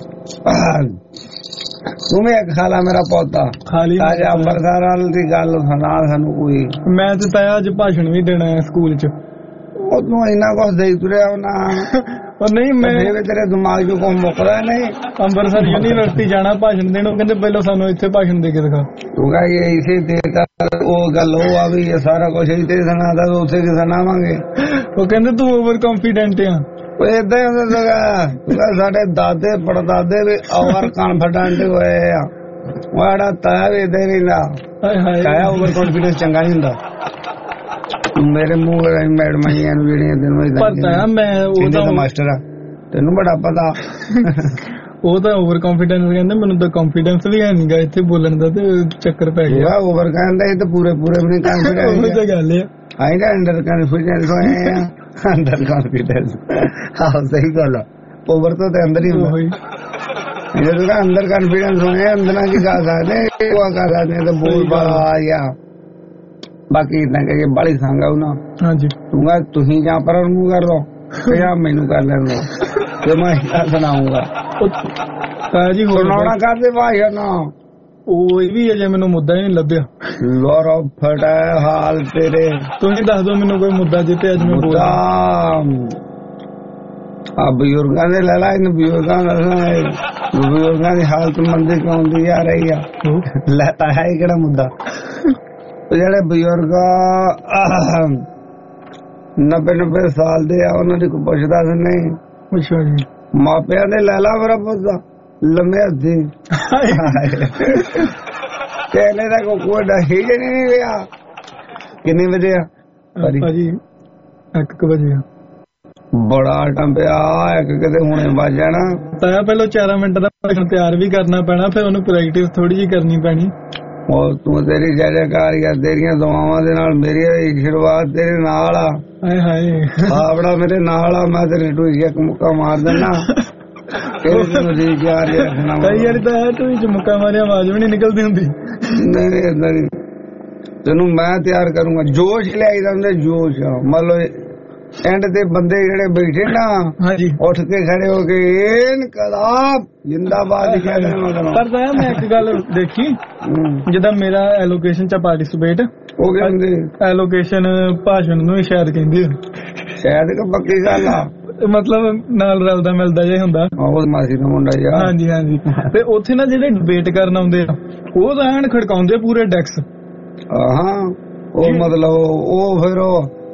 ਤੂੰ ਵੀ ਖਾ ਲਾ ਮੇਰਾ ਪੌਦਾ। ਅੱਜ ਅੰਬਰਸਰ ਵਾਲ ਦੀ ਗੱਲ ਸੁਣਾ ਸਾਨੂੰ ਕੋਈ। ਮੈਂ ਤੇ ਤਾਇਆ ਅੱਜ ਭਾਸ਼ਣ ਵੀ ਦੇਣਾ ਹੈ ਸਕੂਲ ਚ। ਉਹ ਤੂੰ ਇੰਨਾ ਕੁਛ ਦੇ ਤੁਰਿਆ ਨਾ। ਨਹੀਂ ਮੈਂ ਤੇਰੇ ਦਿਮਾਗ ਚੋਂ ਕੋਈ ਮੁੱਕਦਾ ਨਹੀਂ। ਅੰਬਰਸਰ ਯੂਨੀਵਰਸਿਟੀ ਜਾਣਾ ਭਾਸ਼ਣ ਦੇਣ, ਉਹ ਕਹਿੰਦੇ ਪਹਿਲਾਂ ਸਾਨੂੰ ਇੱਥੇ ਭਾਸ਼ਣ ਦੇ ਕੇ ਦਿਖਾ। ਤੂੰ ਕਹਾਂ ਇਹ ਇਸੇ ਦੇਰ ਉਹ ਗੱਲ ਉਹ ਆ ਵੀ ਇਹ ਸਾਰਾ ਕੁਛ ਇੱਥੇ ਸੁਣਾਦਾ, ਉੱਥੇ ਕੀ ਸੁਣਾਵਾਂਗੇ? ਉਹ ਕਹਿੰਦੇ ਤੂੰ ਓਵਰ ਕੌਨਫੀਡੈਂਟ ਆ। ਏਦਾਂ ਹੀ ਹੁੰਦਾ ਸਾਡੇ ਦਾਦੇ ਪੜਦਾਦੇ ਵੀ ਓਵਰ ਕਾਨਫੀਡੈਂਟ ਹੋਏ ਆ। ਵਾੜਾ ਤਾਇਆ ਵੀ ਏਦਾਂ ਹੀ ਨਾ ਤਾਇਆ ਓਵਰ ਕਾਨਫੀਡੈਂਸ ਚੰਗਾ ਨਹੀਂ ਹੁੰਦਾ। ਮੇਰੇ ਮੂੰਹ ਮੈਡਮਾਂ ਜੀਆਂ ਨੂੰ ਜਿਹੜੀਆਂ ਤੈਨੂੰ ਮੈਂ ਉਹ ਮਾਸਟਰ ਆ, ਤੈਨੂੰ ਬੜਾ ਪਤਾ। ਉਹ ਤਾਂ ਓਵਰ ਕਾਨਫੀਡੈਂਸ ਕਹਿੰਦੇ, ਮੈਨੂੰ ਤਾਂ ਕਾਨਫੀਡੈਂਸ ਵੀ ਹੈ ਨੀਗਾ ਇੱਥੇ ਬੋਲਣ ਦਾ, ਤੇ ਚੱਕਰ ਪੈ ਗਿਆ। ਓਵਰ ਕਹਿੰਦਾ ਇਹ ਤਾਂ ਪੂਰੇ ਵੀ ਨਹੀਂ ਕਾਨਫੀਡੈਂਸ। ਉਹ ਗੱਲ ਆ। ਆਈ ਨਾ ਅੰਡਰ ਕਾਨਫੀਡੈਂਸ ਹੋਏ ਆ, ਅੰਡਰ ਕਾਨਫੀਡੈਂਸ। ਆਹੋ ਸਹੀ ਗੱਲ ਆ, ਓਵਰ ਤੋਂ ਤੇ ਅੰਦਰ ਹੀ ਹੁੰਦਾ। ਜਦੋਂ ਅੰਦਰ ਕਾਨਫੀਡੈਂਸ ਹੋਏ ਅੰਦਰ ਕੀ ਕਰ ਸਕਦੇ, ਕਰ ਸਕਦੇ ਤਾਂ ਬੋਲ ਬੜਾ ਆ ਗਿਆ। ਬਾਕੀ ਇਦਾਂ ਕਰੀਏ ਬਾਲੀ ਸੰਗ ਆਉ ਨਾ। ਹਾਂਜੀ ਤੁਸੀਂ ਜਾਂ ਪਰ ਮੂੰਹ ਕਰ ਲਓ ਜਾਂ ਮੈਨੂੰ ਕਰ ਲੈਣ ਦੋ, ਤੇ ਮੈਂ ਸੁਣਾਉਂਗਾ। ਜੀ ਸੁਣਾਉਣਾ ਕਰਦੇ ਭਾਸ਼ਾ ਨਾ। ਉਹ ਵੀ ਅਜੇ ਮੈਨੂੰ ਮੁੱਦਾ ਹੀ ਨਹੀਂ ਲੱਭਿਆ। ਲੋਰਾ ਫਟਾ ਹਾਲ ਤੇਰੇ। ਤੁਸੀਂ ਦੱਸ ਦਿਓ ਮੈਨੂੰ ਕੋਈ ਮੁੱਦਾ ਜਿੱਤੇ ਅੱਜ ਮੈਂ ਬੋਲਾਂ। ਆ ਬਜ਼ੁਰਗਾਂ ਦੇ ਲੈ ਲਾ, ਇਹਨੂੰ ਬਜ਼ੁਰਗਾਂ ਦੀ ਹਾਲਤ ਮੰਦੀ ਕਿਉਂ ਹੁੰਦੀ ਜਾ ਰਹੀ ਆ? ਲੈਤਾ ਹੈ ਕਿਹੜਾ ਮੁੱਦਾ? ਜਿਹੜੇ ਬਜ਼ੁਰਗ 90 ਸਾਲ ਦੇ ਆ, ਉਹਨਾਂ ਦੀ ਕੋਈ ਪੁੱਛਦਾ ਨਹੀਂ। ਅੱਛਾ ਜੀ। ਮਾਪਿਆਂ ਦੇ ਲੈ ਲਾ ਮੇਰਾ ਪੁੱਛਦਾ ਲੰਮੇ ਹੱਥੀ ਕਹਿੰਦੇ ਦਾ ਕੋਈ ਹੀ ਨਹੀਂ ਰਿਹਾ। ਕਿੰਨੇ ਵਜੇ ਆ ਭਾਜੀ? 1 ਵਜੇ। ਬੜਾ ਟੰਪਿਆ ਇੱਕ ਕਿਤੇ ਹੁਣੇ ਵੱਜ ਜਾਣਾ। ਤਾਇਆ ਪਹਿਲਾਂ 4 ਮਿੰਟ ਦਾ ਭਾਸ਼ਣ ਤਿਆਰ ਵੀ ਕਰਨਾ ਪੈਣਾ, ਫਿਰ ਉਹਨੂੰ ਪ੍ਰੈਕਟਿਸ ਥੋੜੀ ਜਿਹੀ ਕਰਨੀ ਪੈਣੀ। ਉਹ ਤੂੰ ਤੇਰੀ ਜੈਕਾਰ ਆ, ਤੇਰੀਆਂ ਦੁਆਵਾਂ ਦੇ ਨਾਲ ਮੇਰੀ ਸ਼ੁਰੂਆਤ ਤੇਰੇ ਨਾਲ ਆ। ਹਾਏ ਹਾਏ ਆਪੜਾ ਮੇਰੇ ਨਾਲ ਆ, ਮੈਂ ਤੇਰੇ ਟੂਈ ਇੱਕ ਮੁੱਕਾ ਮਾਰ ਦਿੰਦਾ। ਕਈ ਵਾਰੀ ਤਾਂ ਟੂਈ ਚ ਮੁੱਕਾ ਮਾਰਿਆ ਆਵਾਜ਼ ਵੀ ਨਹੀਂ ਨਿਕਲਦੀ ਹੁੰਦੀ। ਨਹੀਂ ਏਦਾਂ ਨਹੀਂ, ਤੈਨੂੰ ਮੈਂ ਤਿਆਰ ਕਰੂੰਗਾ। ਜੋਸ਼ ਲਿਆਈ ਦਾ ਜੋਸ਼। ਮੰਨ ਲਓ ਐਂਡ ਤੇ ਬੰਦੇ ਜਿਹੜੇ ਬੈਠੇ ਨਾ, ਉੱਠ ਕੇ ਖੜੇ ਹੋ ਕੇ ਇਨਕਲਾਬ ਜਿੰਦਾਬਾਦ ਕਹਿੰਦੇ। ਪਰ ਮੈਂ ਇੱਕ ਗੱਲ ਦੇਖੀ, ਜਿੱਦਾਂ ਮੇਰਾ ਐਲੋਕੇਸ਼ਨ ਚ ਪਾਰਟਿਸਿਪੇਟ ਉਹ ਕਹਿੰਦੇ ਐਲੋਕੇਸ਼ਨ ਭਾਸ਼ਣ ਨੂੰ ਹੀ ਸ਼ਾਇਦ ਕਹਿੰਦੇ, ਸ਼ਾਇਦ ਕਿ ਪੱਕੀ ਗੱਲ ਆ, ਮਤਲਬ ਨਾਲ ਰਲਦਾ ਮਿਲਦਾ ਜਿਹਾ ਹੁੰਦਾ। ਉਹ ਮਾਸੀ ਦਾ ਮੁੰਡਾ ਯਾਰ। ਹਾਂਜੀ ਹਾਂਜੀ। ਤੇ ਉੱਥੇ ਨਾ ਜਿਹੜੇ ਡਿਬੇਟ ਕਰਨ ਆਉਂਦੇ ਆ, ਉਹ ਤਾਂ ਐਨ ਖੜਕਾਉਂਦੇ ਪੂਰੇ ਡੈਕਸ। ਹਾਂ ਉਹ ਮਤਲਬ ਉਹ ਫਿਰ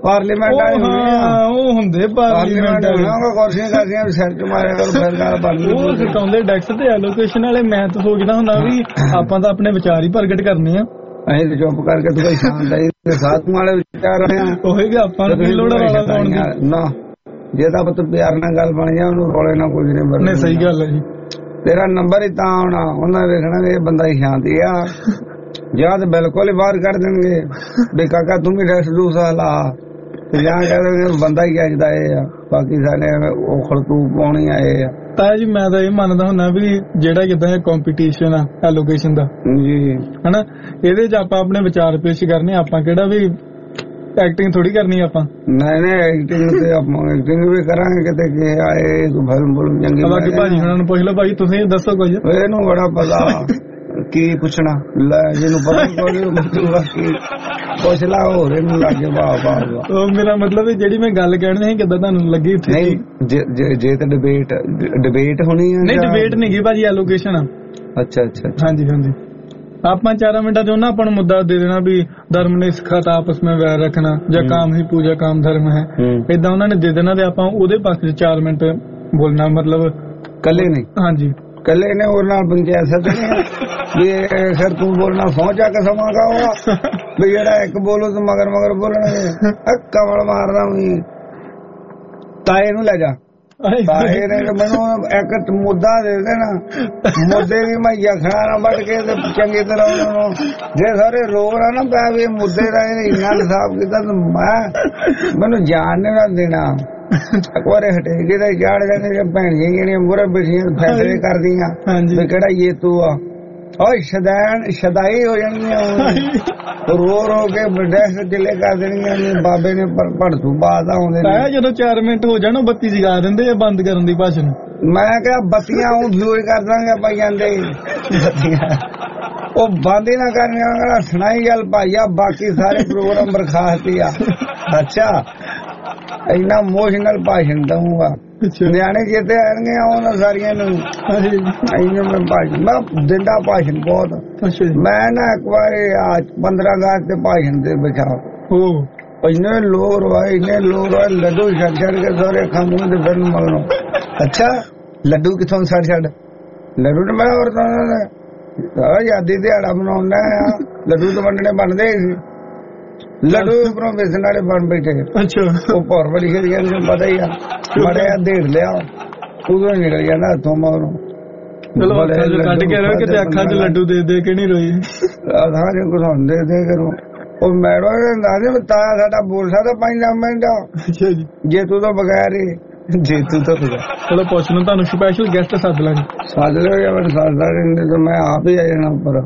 ਪਾਰਲੀਮੈਂਟ ਵਾਲੇ ਉਹ ਹੁੰਦੇ ਪਾਰਲੀਮੈਂਟ ਵਾਲੇ ਕੁਰਸੀਆਂ ਕਰਦੀਆਂ ਸਿਰ ਚ ਮਾਰਿਆ ਕਰੋ ਫਿਰ ਗੱਲ ਬਣਦੀ। ਉਹ ਸਿਖਾਉਂਦੇ ਡੈਕਸ ਤੇ ਐਲੋਕੇਸ਼ਨ ਵਾਲੇ। ਮੈਂ ਤਾਂ ਸੋਚਦਾ ਹੁੰਦਾ ਵੀ ਆਪਾਂ ਤਾਂ ਆਪਣੇ ਵਿਚਾਰ ਹੀ ਪ੍ਰਗਟ ਕਰਨੇ ਆ। ਅਸੀਂ ਤੇ ਚੁੱਪ ਕਰਕੇ ਤੂੰ ਕੋਈ ਸ਼ਾਂਤੀ ਸਾਥ ਵਾਲੇ ਵਿਚਾਰ ਰਹੇ ਆ। ਉਹੀ ਕਿ ਆਪਾਂ ਨੂੰ ਲੋੜ ਵਾਲਾ ਪਾਉਣ ਦੀ ਨਾ। ਜੇ ਤਾਂ ਪੁੱਤ ਪਿਆਰ ਨਾਲ ਗੱਲ ਬਣ ਜਾ ਉਹਨੂੰ ਕੋਲੇ ਨਾ ਕੁਝ ਨਹੀਂ ਬਣਨਾ। ਸਹੀ ਗੱਲ ਹੈ ਜੀ। ਤੇਰਾ ਨੰਬਰ ਹੀ ਤਾਂ ਆਉਣਾ ਉਹਨਾਂ ਵੇਖਣਾ ਇਹ ਬੰਦਾ ਹੀ ਸ਼ਾਂਤੀ ਆ ਜਾਂ ਤੇ ਬਿਲਕੁਲ ਹੀ ਬਾਹਰ ਕੱਢ ਦੇਣਗੇ ਵੀ ਕਾਕਾ ਤੂੰ ਵੀ ਡੈਕਸ ਦੂਸਰਾ ਲਾ ਤੇ ਜਾਂ ਕਹਿ ਦੇਣਗੇ ਬੰਦਾ ਹੀ ਅੱਜ ਦਾ ਇਹ ਆ ਬਾਕੀ ਸਾਰੇ ਉਹ ਖੜਤੂ ਪਾਉਣੀ ਆਏ ਆ। ਤਾਂ ਜੀ ਮੈਂ ਤਾਂ ਇਹ ਮੰਨਦਾ ਹੁੰਦਾ ਵੀ ਜਿਹੜਾ ਕਿਦਾਂ ਕੰਪੀਟੀਸ਼ਨ ਆ ਐਲੋਕੇਸ਼ਨ ਦਾ ਜੀ ਹਨਾ ਇਹਦੇ ਚ ਆਪਾਂ ਆਪਣੇ ਵਿਚਾਰ ਪੇਸ਼ ਕਰਨੇ। ਆਪਾਂ ਕਿਹੜਾ ਵੀ ਐਕਟਿੰਗ ਥੋੜੀ ਕਰਨੀ ਆਪਾਂ। ਨਹੀਂ ਐਕਟਿੰਗ ਤੇ ਆਪਾਂ ਐਕਟਿੰਗ ਵੀ ਕਰਾਂਗੇ ਕਿਤੇ ਕਿ ਆਏ ਫਿਲਮ ਬੋਲ ਚੰਗੀ। ਬਾਕੀ ਭਾਜੀ ਉਹਨਾਂ ਨੂੰ ਪੁੱਛ ਲਓ ਭਾਜੀ ਤੁਸੀਂ ਦੱਸੋ ਕੁਝ। ਇਹਨੂੰ ਬੜਾ ਪਤਾ ਕੀ ਪੁੱਛਣਾ ਲੈ ਜਿਹਨੂੰ ਪਤਾ ਕੋਈ ਪੁੱਛ ਲਾ ਹੋਰ ਇਹਨੂੰ ਲੱਗੇ ਵਾਹ ਵਾਹ। ਉਹ ਮੇਰਾ ਮਤਲਬ ਜਿਹੜੀ ਮੈਂ ਗੱਲ ਕਹਿਣੀ ਸੀ ਕਿੱਦਾਂ ਤੁਹਾਨੂੰ ਲੱਗੀ। ਨਹੀਂ ਜੇ ਤਾਂ ਡਿਬੇਟ ਹੋਣੀ ਹੈ। ਨਹੀਂ ਡਿਬੇਟ ਨਹੀਂ ਗਈ ਭਾਜੀ ਐਲੋਕੇਸ਼ਨ। ਅੱਛਾ। ਹਾਂਜੀ ਹਾਂਜੀ ਆਪਾਂ 4 ਮਿੰਟਾਂ ਚ ਉਹਨਾਂ ਆਪਾਂ ਨੂੰ ਮੁੱਦਾ ਦੇ ਦੇਣਾ ਵੀ ਧਰਮ ਨੇ ਸਿਖਾਤਾ ਆਪਸ ਵਿੱਚ ਵੈਰ ਰੱਖਣਾ ਜਾਂ ਕਾਮ ਹੀ ਪੂਜਾ ਕਾਮ ਧਰਮ ਹੈ ਏਦਾਂ ਉਹਨਾਂ ਨੇ ਦੇ ਦੇਣਾ ਤੇ ਆਪਾਂ ਉਹਦੇ ਪਾਸੇ 4 ਮਿੰਟ ਬੋਲਣਾ ਮਤਲਬ ਕੱਲੇ ਨਹੀਂ। ਹਾਂਜੀ ਕੱਲੇ ਨੇ ਹੋਰ ਨਾਲ ਪੰਚਾਇਤ ਸੱਦਣੀ ਵੀ ਸਰ ਤੂੰ ਬੋਲਣਾ ਸੌਂਚਾ ਕੇ ਸਮਾਂਗਾ ਹੋਗਾ ਵੀ ਜਿਹੜਾ ਇੱਕ ਬੋਲੋ ਤੇ ਮਗਰ ਬੋਲਣਗੇ ਕਮਲ ਮਾਰਦਾ ਵੀ ਤਾਏ ਨੂੰ ਲੈ ਜਾ। ਤਾਏ ਨੇ ਮੈਨੂੰ ਇੱਕ ਮੁੱਦਾ ਦੇ ਦੇਣਾ ਮੁੱਦੇ ਵੀ ਮੈਂ ਯਖਣਾ ਨਾ ਵੱਢ ਕੇ ਤੇ ਚੰਗੀ ਤਰ੍ਹਾਂ ਉਹਨਾਂ ਨੂੰ ਜੇ ਸਾਰੇ ਰੋਣਾ ਨਾ ਪੈ ਵੀ ਮੁੱਦੇ ਦਾ ਇੰਨਾ ਹਿਸਾਬ ਕੀਤਾ ਮੈਨੂੰ ਜਾਣ ਨਹੀਂ ਨਾ ਦੇਣਾ। ਅਕਵਾਰੇ ਹਟੇਗੀ ਤਾਂ ਜਾੜ ਜਾਂਦੇ ਜੇ ਭੈਣ ਜੀ ਜਿਹੜੀਆਂ ਮੁਰੇ ਬੈਠੀਆਂ ਫੈਸਲੇ ਕਰਦੀਆਂ ਵੀ ਕਿਹੜਾ ਇਹ ਤੂੰ ਆ ਓਏ ਸ਼ਦਾਈ ਹੋ ਜਾਣਗੀਆਂ ਰੋ ਕੇ ਡੈਸ ਗਿਲੇ ਕਰ ਦੇਣਗੀਆਂ। ਬਾਬੇ ਨੇ ਭੜਸੂ ਬਾਦ ਆਉਂਦੇ ਨੇ ਜਦੋਂ 4 ਮਿੰਟ ਹੋ ਜਾਣ ਬੱਤੀ ਜਗਾ ਦਿੰਦੇ ਆ ਬੰਦ ਕਰਨ ਦੀ ਭਾਸ਼ਣ। ਮੈਂ ਕਿਹਾ ਬੱਤੀਆਂ ਉਹ ਵਿਊ ਕਰ ਦਾਂਗੇ ਆਪਾਂ ਜਾਂਦੇ ਬੱਤੀਆਂ ਉਹ ਬੰਦ ਹੀ ਨਾ ਕਰਨੀਆਂ ਸੁਣਾਈ ਗੱਲ ਭਾਈਆ ਬਾਕੀ ਸਾਰੇ ਪ੍ਰੋਗਰਾਮ ਬਰਖਾਸਤੀ ਆ। ਅੱਛਾ ਇੰਨਾ ਇਮੋਸ਼ਨਲ ਭਾਸ਼ਣ ਦਊਂਗਾ ਨਿਆਣੇ ਜਿੱਤੇ ਆਣਗੇ ਉਹਨਾਂ ਸਾਰੀਆਂ ਨੂੰ ਮੈਂ ਦਿੰਦਾ ਭਾਸ਼ਣ ਬਹੁਤ। ਮੈਂ ਨਾ ਇੱਕ ਵਾਰੀ 15 ਅਗਸਤ ਤੇ ਭਾਸ਼ਣ ਤੇ ਬਚਾ ਇੰਨੇ ਲੋਕ ਰੋਏ ਲੱਡੂ ਛੱਡ ਕੇ ਸਾਰੇ ਅੱਖਾਂ ਮੂੰਹ ਤੇ ਫਿਰਨ ਮਗਰੋਂ। ਅੱਛਾ ਲੱਡੂ ਕਿੱਥੋਂ ਛੱਡ ਲੱਡੂ ਤੇ ਮੈਂ ਔਰਤਾਂ ਆਜ਼ਾਦੀ ਦਿਹਾੜਾ ਮਨਾਉਂਦਾ ਆ ਲੱਡੂ ਤਾਂ ਵੰਡਣੇ ਬਣਦੇ ਸੀ। ਲੱਡੂ ਉੱਪਰੋਂ ਵੇਸਣ ਵਾਲੇ ਬਣ ਬੈਠੇ। ਅੱਛਾ ਉਹ ਭੌਰ ਬੜੀ ਖੇਡ ਗਿਆ ਪਤਾ ਹੀ ਆ ਮੜਿਆ ਦੇੜ ਲਿਆ ਉਦੋਂ ਨਿਕਲ ਜਾਂਦਾ ਹੱਥੋਂ ਮਗਰੋਂ। ਚਲੋ ਕੱਢ ਕੇ ਰਹੋ ਕਿਤੇ ਅੱਖਾਂ 'ਚ ਲੱਡੂ ਦੇ ਕੇ ਨਹੀਂ ਰੋਈ ਸਾਰੇ ਘੁਸਾਉਂਦੇ ਦੇ ਕਰੋ। ਉਹ ਮੈਡਮ ਦੱਸਦੇ ਤਾਇਆ ਸਾਡਾ ਬੋਲ ਸਕਦਾ 5 ਮਿੰਟ ਜੇ ਤੂੰ ਤਾਂ ਬਗੈਰ ਹੀ ਜੇ ਤੂੰ ਤਾਂ ਚਲੋ ਪੁੱਛ ਲਓ ਤੁਹਾਨੂੰ ਸਪੈਸ਼ਲ ਗੈਸਟ ਸੱਦ ਲਾਂਗੇ। ਸੱਦ ਲਿਓ ਜਾਂ ਫਿਰ ਸੱਦਦਾ ਰਹਿੰਦੇ ਤਾਂ ਮੈਂ ਆਪ ਹੀ ਆ ਜਾਣਾ ਉੱਪਰ।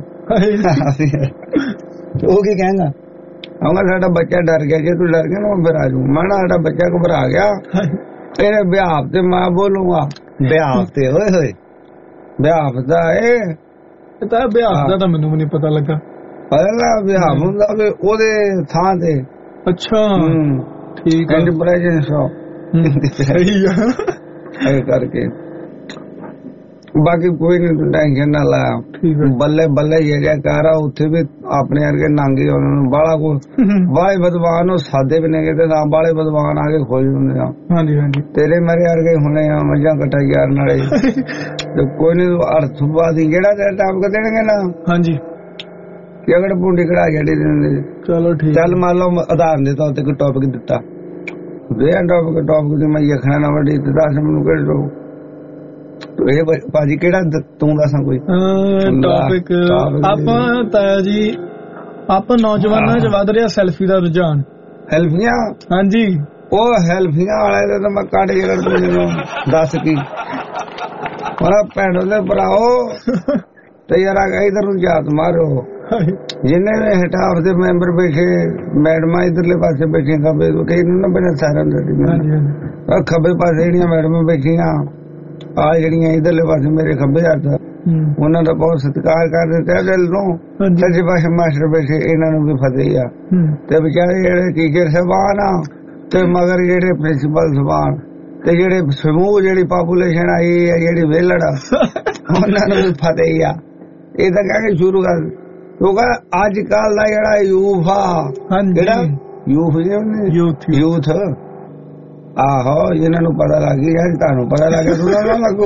ਉਹ ਕੀ ਕਹਿੰਦਾ ਆਉਂਗਾ ਸਾਡਾ ਬੱਚਾ ਡਰ ਗਿਆ ਜੇ ਤੂੰ ਡਰ ਗਿਆ ਨਾ ਫਿਰ ਆ ਜੂ ਮੈਂ ਨਾ ਸਾਡਾ ਬੱਚਾ ਘਬਰਾ ਗਿਆ ਇਹਨੇ ਵਿਆਹ ਤੇ ਮੈਂ ਬੋਲੂਗਾ ਵਿਆਹ ਤੇ ਓਏ ਹੋਏ ਵਿਆਹ ਦਾ ਇਹ ਤਾਂ ਵਿਆਹ ਦਾ ਤਾਂ ਮੈਨੂੰ ਵੀ ਨਹੀਂ ਪਤਾ ਲੱਗਾ। ਵਿਆਹ ਹੁੰਦਾ ਉਹਦੇ ਥਾਂ ਤੇ। ਅੱਛਾ ਠੀਕ ਹੈ ਪ੍ਰੈਜ਼ੈਂਸ ਸਹੀ ਆ ਇਹ ਕਰਕੇ ਬਾਕੀ ਕੋਈ ਨਹੀਂ ਟੈਨਸ਼ਨ ਨਾ ਲਾ ਬੱਲੇ ਬੱਲੇ ਜਿਹੜਾ ਕਰ ਆ ਉੱਥੇ ਵੀ ਆਪਣੇ ਵਰਗੇ ਨਾਂਗੇ ਉਹਨਾਂ ਨੂੰ ਬਾਹਲਾ ਕੋ ਬਾਹਲੇ ਬਦਵਾਨ ਉਹ ਸਾਦੇ ਵੀ ਨੇਗੇ ਤੇ ਨਾ ਬਾਹਲੇ ਬਦਵਾਨ ਆ ਕੇ ਖੋਜ ਹੁੰਦੇ ਆ। ਹਾਂਜੀ ਹਾਂਜੀ ਤੇਰੇ ਮੇਰੇ ਵਰਗੇ ਹੁਣੇ ਆ ਮੱਝਾਂ ਕੱਟਾ ਯਾਰ ਨਾਲੇ ਤੇ ਕੋਈ ਨੀ ਅਰਥ ਬਾਦੀ ਜਿਹੜਾ ਤੇਰਾ ਟਾਪ ਕੇ ਦੇਣਗੇ ਨਾ। ਹਾਂਜੀ ਕਿ ਅਗਰ ਪੁੰਡੀ ਕਢਾ ਜਿਹੜੀ ਦਿੰਦੇ। ਚਲੋ ਠੀਕ ਚੱਲ ਮੰਨ ਲਓ ਉਦਾਹਰਨ ਦੇ ਤੌਰ ਤੇ ਕੋਈ ਟੌਪਿਕ ਦਿੱਤਾ ਦੇ ਟੌਪਿਕ ਦੀ ਮੈਂ ਯਖਣਾ ਨਾ ਵੱਡੀ ਤੇ ਦੱਸ ਮੈਨੂੰ ਕਿਹੜੇ ਦੋ ਇਹ ਭਾਜੀ ਕਿਹੜਾ ਤੂੰ ਦੱਸਾਂ ਕੋਈ ਟੌਪਿਕ ਆਪਾਂ ਤਾਇਆ ਜੀ ਆਪਾਂ ਨੌਜਵਾਨਾਂ 'ਚ ਵੱਧ ਰਿਹਾ ਸੈਲਫੀ ਦਾ ਰੁਝਾਨ। ਹੈਲਫੀਆਂ ਹਾਂਜੀ ਉਹ ਹੈਲਫੀਆਂ ਵਾਲੇ ਤਾਂ ਮੈਂ ਕੱਢ ਕੇ ਦੱਸ ਕੀ ਮੇਰਾ ਭੈਣੋ ਦੇ ਭਰਾਓ ਤੇ ਯਾਰ ਇਧਰ ਨੂੰ ਜਾਤ ਮਾਰੋ ਜਿੰਨੇ ਵੀ ਹਟਾਫ ਦੇ ਮੈਂਬਰ ਬੈਠੇ ਮੈਡਮਾਂ ਇਧਰਲੇ ਪਾਸੇ ਬੈਠੀਆਂ ਖੱਬੇ ਕਈ ਨੂੰ ਨਾ ਬਣਾ ਸਾਰਿਆਂ ਨੂੰ ਖੱਬੇ ਪਾਸੇ ਜਿਹੜੀਆਂ ਮੈਡਮਾਂ ਬੈਠੀਆਂ ਆ ਜਿਹੜੀਆਂ ਇਧਰਲੇ ਪਾਸੇ ਮੇਰੇ ਖੱਬੇ ਹੱਥ ਉਹਨਾਂ ਦਾ ਬਹੁਤ ਸਤਿਕਾਰ ਕਰ ਦਿੱਤਾ ਦਿਲ ਨੂੰ। ਸੱਜੇ ਪਾਸੇ ਮਾਸਟਰ ਬੈਠੇ ਇਹਨਾਂ ਨੂੰ ਵੀ ਫਤਿਹ ਆ ਤੇ ਵਿਚਾਰੇ ਜਿਹੜੇ ਟੀਚਰ ਸਾਹਿਬਾਨ ਆ ਤੇ ਮਗਰ ਜਿਹੜੇ ਪ੍ਰਿੰਸੀਪਲ ਸਾਹਿਬਾਨ ਤੇ ਜਿਹੜੇ ਸਮੂਹ ਜਿਹੜੀ ਪਾਪੂਲੇਸ਼ਨ ਆਈ ਹੈ ਜਿਹੜੀ ਵਿਹਲੜ ਆ ਉਹਨਾਂ ਨੂੰ ਵੀ ਫਤਿਹ ਆ। ਇਹ ਤਾਂ ਕਹਿ ਕੇ ਸ਼ੁਰੂ ਕਰ ਕਿਉਂਕਿ ਅੱਜ ਕੱਲ ਦਾ ਜਿਹੜਾ ਯੂਥ ਆ ਜਿਹੜਾ ਯੂਥ ਆਹੋ ਇਹਨਾਂ ਨੂੰ ਪਤਾ ਲੱਗ ਗਿਆ, ਤੁਹਾਨੂੰ ਪਤਾ ਲੱਗ ਗਿਆ ਥੋੜਾ ਨਾ ਲੱਗੂ।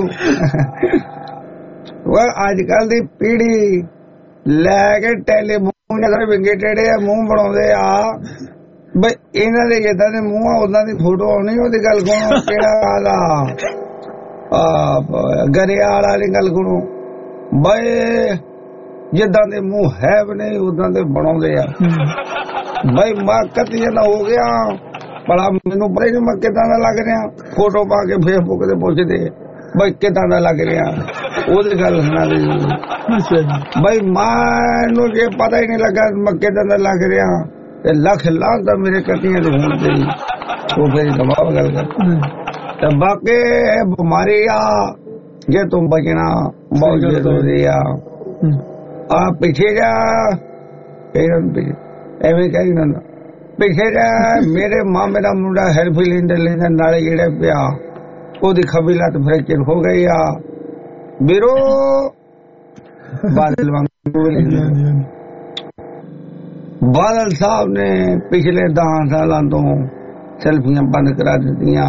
ਉਹ ਅੱਜ ਕੱਲ ਦੀ ਪੀੜੀ ਲੈ ਕੇ ਟੈਲੀਫੋਨ ਜਿਹੜੇ ਵਿੰਗੇ ਟੇੜੇ ਆ ਮੂੰਹ ਬਣਾਉਂਦੇ ਆ ਬਈ ਇਹਨਾਂ ਦੇ ਜਿੱਦਾਂ ਦੇ ਮੂੰਹ ਆ ਉਦਾਂ ਦੀ ਫੋਟੋ ਆਉਣੀ। ਉਹਦੀ ਗੱਲ ਸੁਣੋ, ਕਿਹੜਾ ਆਦਾ ਗਰੇਵਾਲ ਵਾਲੀ ਗੱਲ ਸੁਣੋ ਬਈ ਜਿੱਦਾਂ ਦੇ ਮੂੰਹ ਹੈ ਵੀ ਨਹੀਂ ਉਦਾਂ ਦੇ ਬਣਾਉਂਦੇ ਆ ਬਈ। ਮੈਂ ਕਤੀ ਜਨਾ ਹੋ ਗਿਆ ਬੜਾ, ਮੈਨੂੰ ਪਤਾ ਨਹੀਂ ਮੈਂ ਕਿੱਦਾਂ ਦਾ ਲੱਗ ਰਿਹਾ। ਫੋਟੋ ਪਾ ਕੇ ਫੇਸਬੁੱਕ ਤੇ ਪੁੱਛਦੇ ਬਈ ਕਿੱਦਾਂ ਦਾ ਲੱਗ ਰਿਹਾ, ਉਹਦੀ ਗੱਲ ਸੁਣਾ ਦੇ ਬਈ। ਮੈਨੂੰ ਜੇ ਪਤਾ ਹੀ ਨਹੀਂ ਲੱਗਾ ਮੈਂ ਕਿੱਦਾਂ ਦਾ ਲੱਗ ਰਿਹਾ ਤੇ ਲੱਖ ਤਾਂ ਮੇਰੇ ਕੱਟੀਆਂ ਦੇ ਹੋਣ ਤੇ ਉਹ ਫਿਰ ਦਬਾਅ ਗੱਲ ਕਰ। ਤੇ ਬਾਕੀ ਬਿਮਾਰੀ ਆ ਜੇ ਤੂੰ ਬਚਣਾ ਬਹੁਤ ਜ਼ਰੂਰੀ ਆ। ਆ ਪਿੱਛੇ ਜਾ ਐਵੇਂ ਕਹੀ ਨਾ ਪਿੱਛੇ ਜਾ ਮੇਰੇ ਮਾਮੇ ਦਾ ਮੁੰਡਾ ਹੈਲਪ ਲੈਂਦਾ ਨਾਲੇ ਜਿਹੜੇ ਪਿਆ ਉਹਦੀ ਖੱਬੀ ਲੱਤ ਫ੍ਰੈਕਚਰ ਹੋ ਗਈ ਆ ਵੀਰੋ। ਬਾਦਲ ਬਾਦਲ ਸਾਹਿਬ ਨੇ ਪਿਛਲੇ 10 ਸਾਲਾਂ ਤੋਂ ਸੈਲਫੀਆਂ ਬੰਦ ਕਰਾ ਦਿੱਤੀਆਂ